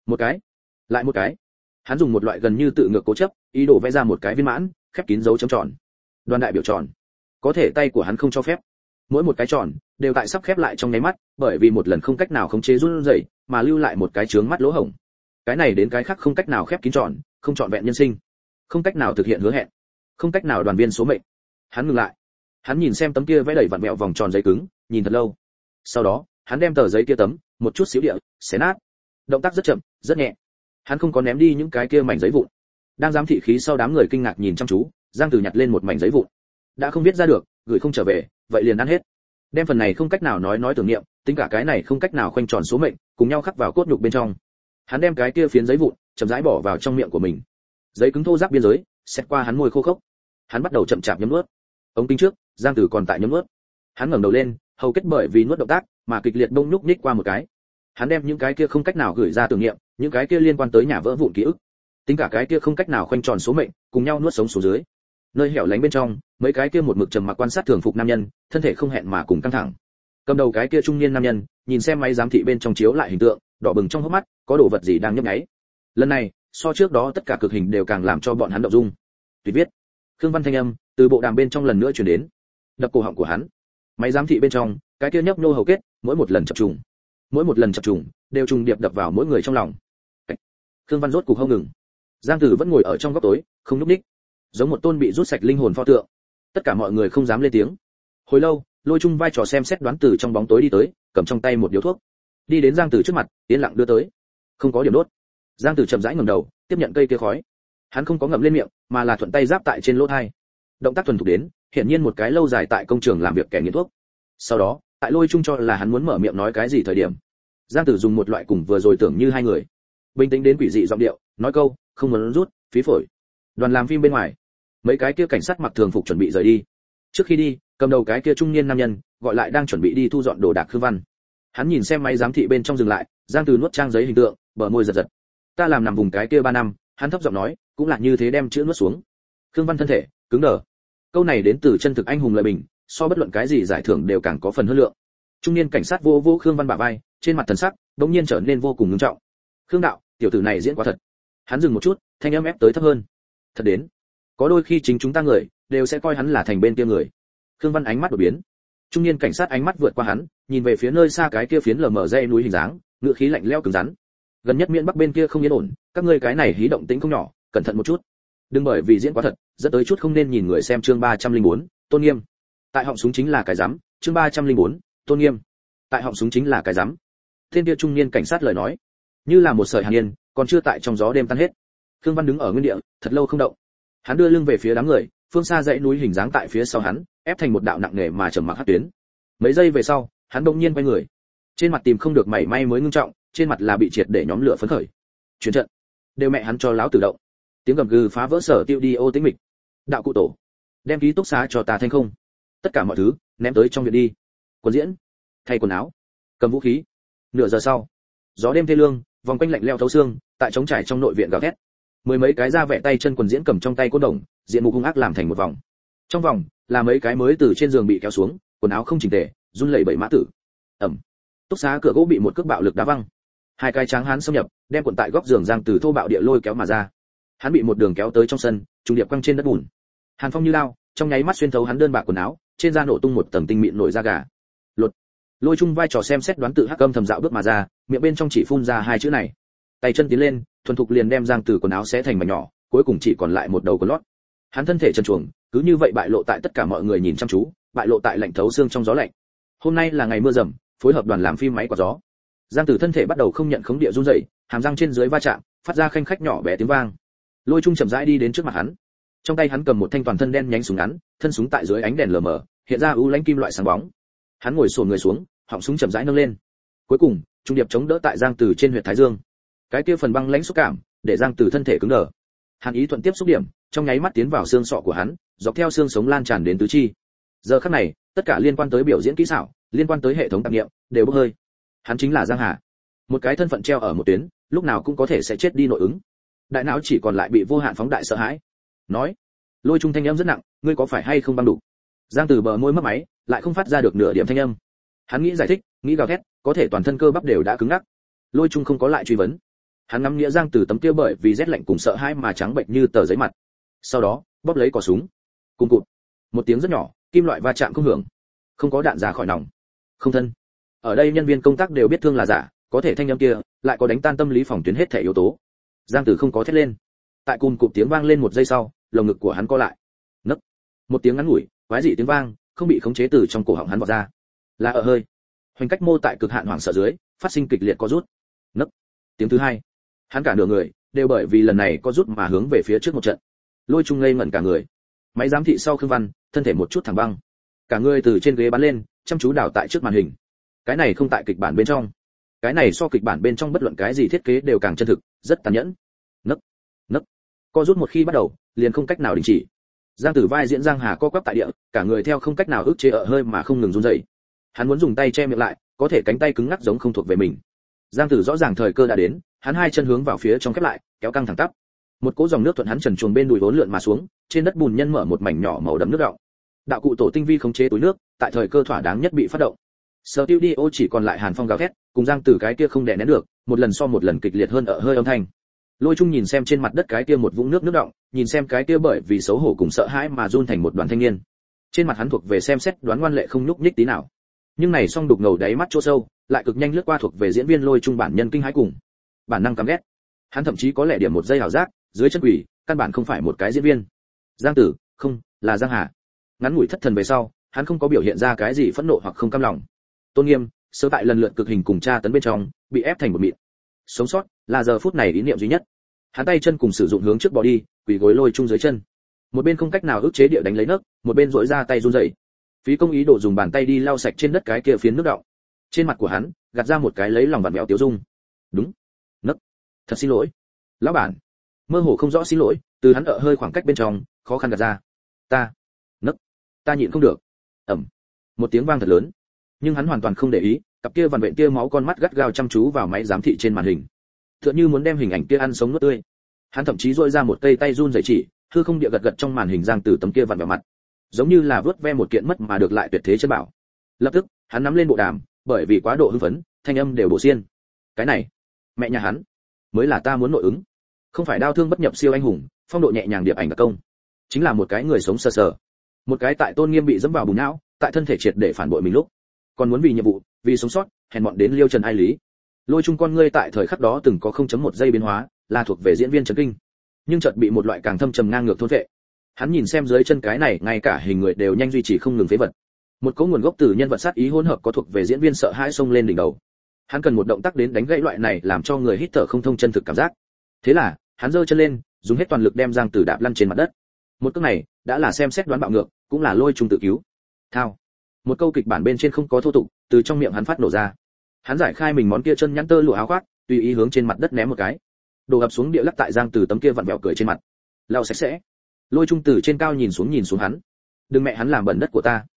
Một cái, lại một cái. Hắn dùng một loại gần như tự ngược cố chấp, ý đồ vẽ ra một cái viên mãn, khép kín dấu chấm tròn. Đoàn đại biểu tròn. Có thể tay của hắn không cho phép. Mỗi một cái tròn đều tại sắp khép lại trong nháy mắt, bởi vì một lần không cách nào khống chế run rẩy, mà lưu lại một cái chướng mắt lỗ hổng. Cái này đến cái khác không cách nào khép kín tròn, không trọn vẹn nhân sinh, không cách nào thực hiện hứa hẹn, không cách nào đoàn viên số mệnh. Hắn ngừng lại. Hắn nhìn xem tấm kia vẽ đầy vặn vẹo vòng tròn giấy cứng, nhìn thật lâu. Sau đó, hắn đem tờ giấy kia tấm, một chút xíu địa, xé nát. Động tác rất chậm, rất nhẹ. Hắn không có ném đi những cái kia mảnh giấy vụn. Đang giám thị khí sau đám người kinh ngạc nhìn chăm chú, Giang Tử nhặt lên một mảnh giấy vụn. Đã không viết ra được, gửi không trở về, vậy liền ăn hết. Đem phần này không cách nào nói tưởng niệm, tính cả cái này không cách nào khoanh tròn số mệnh, cùng nhau khắc vào cốt nhục bên trong. Hắn đem cái kia phiến giấy vụn, chậm rãi bỏ vào trong miệng của mình. Giấy cứng thô ráp biên giới, xét qua hắn môi khô khốc. Hắn bắt đầu chậm chạp nhấm nuốt. Ống kính trước, Giang Tử còn tại nhấm nuốt. Hắn ngẩng đầu lên, hầu kết bởi vì nuốt động tác mà kịch liệt bông nhúc nhích qua một cái. Hắn đem những cái kia không cách nào gửi ra tưởng niệm, những cái kia liên quan tới nhà vỡ vụn ký ức, tính cả cái kia không cách nào khoanh tròn số mệnh, cùng nhau nuốt sống xuống dưới. Nơi hẻo lánh bên trong, mấy cái kia một mực trầm mặc quan sát thường phục nam nhân, thân thể không hẹn mà cùng căng thẳng. Cầm đầu cái kia trung niên nam nhân, nhìn xem máy giám thị bên trong chiếu lại hình tượng, đỏ bừng trong hốc mắt, có đồ vật gì đang nhấp nháy. Lần này, so trước đó tất cả cực hình đều càng làm cho bọn hắn động dung. Tuyệt viết. Khương Văn thanh âm từ bộ đàm bên trong lần nữa truyền đến, đập cổ họng của hắn. Máy giám thị bên trong, cái kia nhấp nhô hầu kết, mỗi một lần chập trùng, đều trùng điệp đập vào mỗi người trong lòng. Khương Văn rốt cục không ngừng. Giang Tử vẫn ngồi ở trong góc tối, không nhúc nhích, giống một tôn bị rút sạch linh hồn pho tượng. Tất cả mọi người không dám lên tiếng. Hồi lâu, Lôi Trung vai trò xem xét đoán từ trong bóng tối đi tới, cầm trong tay một điếu thuốc, đi đến Giang Tử trước mặt, yên lặng đưa tới. Không có điểm đốt. Giang Tử chậm rãi ngẩng đầu, tiếp nhận cây kia khói. Hắn không có ngậm lên miệng, mà là thuận tay giáp tại trên lỗ tai. Động tác thuần thục đến, hiển nhiên một cái lâu dài tại công trường làm việc kẻ nghiện thuốc. Sau đó, tại Lôi Trung cho là hắn muốn mở miệng nói cái gì thời điểm, Giang Tử dùng một loại cùng vừa rồi tưởng như hai người bình tĩnh đến quỷ dị giọng điệu, nói câu, không muốn rút, phí phổi. Đoàn làm phim bên ngoài, mấy cái kia cảnh sát mặc thường phục chuẩn bị rời đi. Trước khi đi, cầm đầu cái kia trung niên nam nhân, gọi lại đang chuẩn bị đi thu dọn đồ đạc Khương Văn. Hắn nhìn xem máy giám thị bên trong dừng lại, Giang Tử nuốt trang giấy hình tượng, bờ môi giật giật. Ta làm nằm vùng cái kia 3 năm, hắn thấp giọng nói, cũng là như thế đem chữ nuốt xuống. Khương Văn thân thể cứng đờ. Câu này đến từ chân thực anh hùng lời bình, so bất luận cái gì giải thưởng đều càng có phần hơn lượng. Trung niên cảnh sát vô Khương Văn bả vai, trên mặt thần sắc bỗng nhiên trở nên vô cùng nghiêm trọng. Khương đạo, tiểu tử này diễn quá thật. Hắn dừng một chút, thanh âm ép tới thấp hơn. Thật đến, có đôi khi chính chúng ta người đều sẽ coi hắn là thành bên kia người. Khương Văn ánh mắt đột biến. Trung niên cảnh sát ánh mắt vượt qua hắn, nhìn về phía nơi xa cái kia phiến lờ mờ dãy núi hình dáng, ngựa khí lạnh lẽo cứng rắn. Gần nhất miền bắc bên kia không yên ổn, các ngươi cái này hí động tĩnh không nhỏ, cẩn thận một chút. Đừng bởi vì diễn quá thật, dẫn tới chút không nên nhìn người xem chương 304, tôn nghiêm. Tại họng súng chính là cái rắm, chương 304, tôn nghiêm. Tại họng súng chính là cái rắm. Tên kia trung niên cảnh sát lời nói, như là một sợi hàn yên, còn chưa tại trong gió đêm tan hết. Khương Văn đứng ở nguyên địa, thật lâu không động. Hắn đưa lưng về phía đám người, phương xa dãy núi hình dáng tại phía sau hắn, ép thành một đạo nặng nề mà trầm mặc hắc tuyến. Mấy giây về sau, hắn bỗng nhiên quay người. Trên mặt tìm không được mảy may mới ngưng trọng, trên mặt là bị triệt để nhóm lửa phấn khởi. Chuyển trận, đều mẹ hắn cho láo tự động. Tiếng gầm gừ phá vỡ sở tiêu đi ô tĩnh mịch. Đạo cụ tổ, đem ký túc xá cho ta thanh không. Tất cả mọi thứ ném tới trong viện đi. Quần diễn, thay quần áo, cầm vũ khí. Nửa giờ sau, gió đêm thê lương, vòng quanh lạnh lẽo thấu xương, tại trống trải trong nội viện gào thét. Mười mấy cái da vẻ tay chân quần diễn cầm trong tay côn đồng, diện mục hung ác làm thành một vòng. Trong vòng là mấy cái mới từ trên giường bị kéo xuống, quần áo không chỉnh tề, run lẩy bẩy mã tử. Ầm. Túc xá cửa gỗ bị một cước bạo lực đá văng. Hai cái tráng hán xâm nhập, đem quần tại góc giường Giang Từ thô bạo địa lôi kéo mà ra. Hắn bị một đường kéo tới trong sân, trùng điệp quăng trên đất bùn. Hàn phong như lao, trong nháy mắt xuyên thấu hắn đơn bạc quần áo, trên da nổ tung một tầng tinh mịn nổi da gà. Lột. Lôi Trung vai trò xem xét đoán tự hắc âm thầm dạo bước mà ra, miệng bên trong chỉ phun ra hai chữ này. Tay chân tiến lên, thuần thục liền đem Giang Từ quần áo xé thành mảnh nhỏ, cuối cùng chỉ còn lại một đầu quần lót. Hắn thân thể trần truồng, cứ như vậy bại lộ tại tất cả mọi người nhìn chăm chú, bại lộ tại lạnh thấu xương trong gió lạnh. Hôm nay là ngày mưa rầm, phối hợp đoàn làm phim máy quạt gió. Giang Tử thân thể bắt đầu không nhận khống địa run rẩy, hàm răng trên dưới va chạm, phát ra khanh khách nhỏ bé tiếng vang. Lôi Trung chậm rãi đi đến trước mặt hắn. Trong tay hắn cầm một thanh toàn thân đen nhánh súng ngắn, thân súng tại dưới ánh đèn lờ mờ, hiện ra ưu lãnh kim loại sáng bóng. Hắn ngồi xổm người xuống, họng súng chậm rãi nâng lên. Cuối cùng, trung điệp chống đỡ tại Giang Tử trên huyệt thái dương. Cái kia phần băng lãnh xúc cảm, để Giang Tử thân thể cứng đờ. Hàn ý thuận tiếp xúc điểm, trong nháy mắt tiến vào xương sọ của hắn, dọc theo xương sống lan tràn đến tứ chi. Giờ khắc này, tất cả liên quan tới biểu diễn kỹ xảo, liên quan tới hệ thống tạp niệm, đều bốc hơi. Hắn chính là Giang Hà, một cái thân phận treo ở một tuyến, lúc nào cũng có thể sẽ chết đi nội ứng. Đại não chỉ còn lại bị vô hạn phóng đại sợ hãi. Nói, Lôi Trung thanh âm rất nặng, ngươi có phải hay không băng đủ? Giang Từ bờ môi mấp máy, lại không phát ra được nửa điểm thanh âm. Hắn nghĩ giải thích, nghĩ gào thét, có thể toàn thân cơ bắp đều đã cứng ngắc. Lôi Trung không có lại truy vấn. Hắn ngắm nghĩa Giang Tử tấm kia bởi vì rét lạnh cùng sợ hãi mà trắng bệnh như tờ giấy mặt. Sau đó, bóp lấy cò súng. Cùng cụt. Một tiếng rất nhỏ, kim loại va chạm không hưởng. Không có đạn ra khỏi nòng. Không thân. Ở đây nhân viên công tác đều biết thương là giả, có thể thanh âm kia lại có đánh tan tâm lý phòng tuyến hết thể yếu tố. Giang Tử không có thét lên. Tại cùng cụt tiếng vang lên một giây sau, lồng ngực của hắn co lại. Nấc. Một tiếng ngắn ngủi, quái dị tiếng vang, không bị khống chế từ trong cổ họng hắn vọt ra. Là ở hơi. Hoành cách mô tại cực hạn hoảng sợ dưới, phát sinh kịch liệt co rút. Nấc. Tiếng thứ hai. Hắn cả nửa người đều bởi vì lần này co rút mà hướng về phía trước một trận. Lôi Trung ngây ngẩn cả người. Máy giám thị sau Khương Văn, thân thể một chút thẳng băng. Cả người từ trên ghế bắn lên, chăm chú đảo tại trước màn hình. Cái này không tại kịch bản bên trong. Cái này so kịch bản bên trong bất luận cái gì thiết kế đều càng chân thực, rất tàn nhẫn. Nấc. Nấc. Co rút một khi bắt đầu, liền không cách nào đình chỉ. Giang Tử vai diễn Giang Hà co quắp tại địa, cả người theo không cách nào ức chế ở hơi mà không ngừng run rẩy. Hắn muốn dùng tay che miệng lại, có thể cánh tay cứng ngắc giống không thuộc về mình. Giang Tử rõ ràng thời cơ đã đến, hắn hai chân hướng vào phía trong khép lại, kéo căng thẳng tắp. Một cỗ dòng nước thuận hắn trần truồng bên đùi vốn lượn mà xuống, trên đất bùn nhân mở một mảnh nhỏ màu đậm nước đọng. Đạo cụ tổ tinh vi khống chế túi nước, tại thời cơ thỏa đáng nhất bị phát động. Studio chỉ còn lại Hàn Phong gào thét, cùng Giang Tử cái kia không đè nén được, một lần so một lần kịch liệt hơn ở hơi âm thanh. Lôi Trung nhìn xem trên mặt đất cái kia một vũng nước đọng, nhìn xem cái kia bởi vì xấu hổ cùng sợ hãi mà run thành một đoàn thanh niên. Trên mặt hắn thuộc về xem xét đoán ngoan lệ không nhúc nhích tí nào. Nhưng này song đục ngầu đáy mắt chỗ sâu, lại cực nhanh lướt qua thuộc về diễn viên Lôi Trung bản nhân kinh hãi cùng bản năng căm ghét. Hắn thậm chí có lẽ điểm một giây hảo giác, dưới chân quỷ, căn bản không phải một cái diễn viên. Giang Tử, không, là Giang Hà. Ngắn ngủi thất thần về sau, hắn không có biểu hiện ra cái gì phẫn nộ hoặc không cam lòng. Tôn nghiêm, sơ tại lần lượt cực hình cùng tra tấn bên trong, bị ép thành một mịn. Sống sót, là giờ phút này ý niệm duy nhất. Hắn tay chân cùng sử dụng hướng trước bỏ đi, quỳ gối Lôi Trung dưới chân. Một bên không cách nào ức chế địa đánh lấy nấc, một bên duỗi ra tay run rẩy. Phí công ý đồ dùng bàn tay đi lau sạch trên đất cái kia phiến nước đọng. Trên mặt của hắn, gạt ra một cái lấy lòng vặn vẹo tiêu dung. Đúng. Nấc. Thật xin lỗi. Lão bản. Mơ hồ không rõ xin lỗi, từ hắn ở hơi khoảng cách bên trong, khó khăn gạt ra. Ta. Nấc. Ta nhịn không được. Ầm. Một tiếng vang thật lớn. Nhưng hắn hoàn toàn không để ý, cặp kia vằn vện kia máu con mắt gắt gao chăm chú vào máy giám thị trên màn hình. Tựa như muốn đem hình ảnh kia ăn sống nuốt tươi. Hắn thậm chí duỗi ra một cây tay run rẩy chỉ, hư không địa gật gật trong màn hình Giang Tử tấm kia vặn vẹo mặt, giống như là vớt ve một kiện mất mà được lại tuyệt thế chân bảo. Lập tức, hắn nắm lên bộ đàm, bởi vì quá độ hưng phấn, thanh âm đều bổ xiên. Cái này, mẹ nhà hắn, mới là ta muốn nội ứng. Không phải đao thương bất nhập siêu anh hùng, phong độ nhẹ nhàng điệp ảnh đặc công, chính là một cái người sống sờ sờ, một cái tại tôn nghiêm bị dẫm vào bùn não, tại thân thể triệt để phản bội mình lúc, còn muốn vì nhiệm vụ, vì sống sót, hèn mọn đến liêu trần ai lý. Lôi Trung con ngươi tại thời khắc đó từng có 0.1 giây biến hóa, là thuộc về diễn viên chấn kinh, nhưng chợt bị một loại càng thâm trầm ngang ngược thôn vệ. Hắn nhìn xem dưới chân cái này, ngay cả hình người đều nhanh duy trì không ngừng phế vật. Một cỗ nguồn gốc từ nhân vật sát ý hỗn hợp có thuộc về diễn viên sợ hãi xông lên đỉnh đầu. Hắn cần một động tác đến đánh gãy loại này làm cho người hít thở không thông chân thực cảm giác. Thế là, hắn giơ chân lên, dùng hết toàn lực đem Giang Tử đạp lăn trên mặt đất. Một cước này, đã là xem xét đoán bạo ngược, cũng là Lôi Trung tự cứu. Thao. Một câu kịch bản bên trên không có thô tục, từ trong miệng hắn phát nổ ra. Hắn giải khai mình món kia chân nhắn tơ lụa áo khoác, tùy ý hướng trên mặt đất ném một cái. Đổ ập xuống địa lắc tại Giang Tử tấm kia vặn vẹo cười trên mặt. Lau sạch sẽ. Lôi Trung từ trên cao nhìn xuống hắn. Đừng mẹ hắn làm bẩn đất của ta.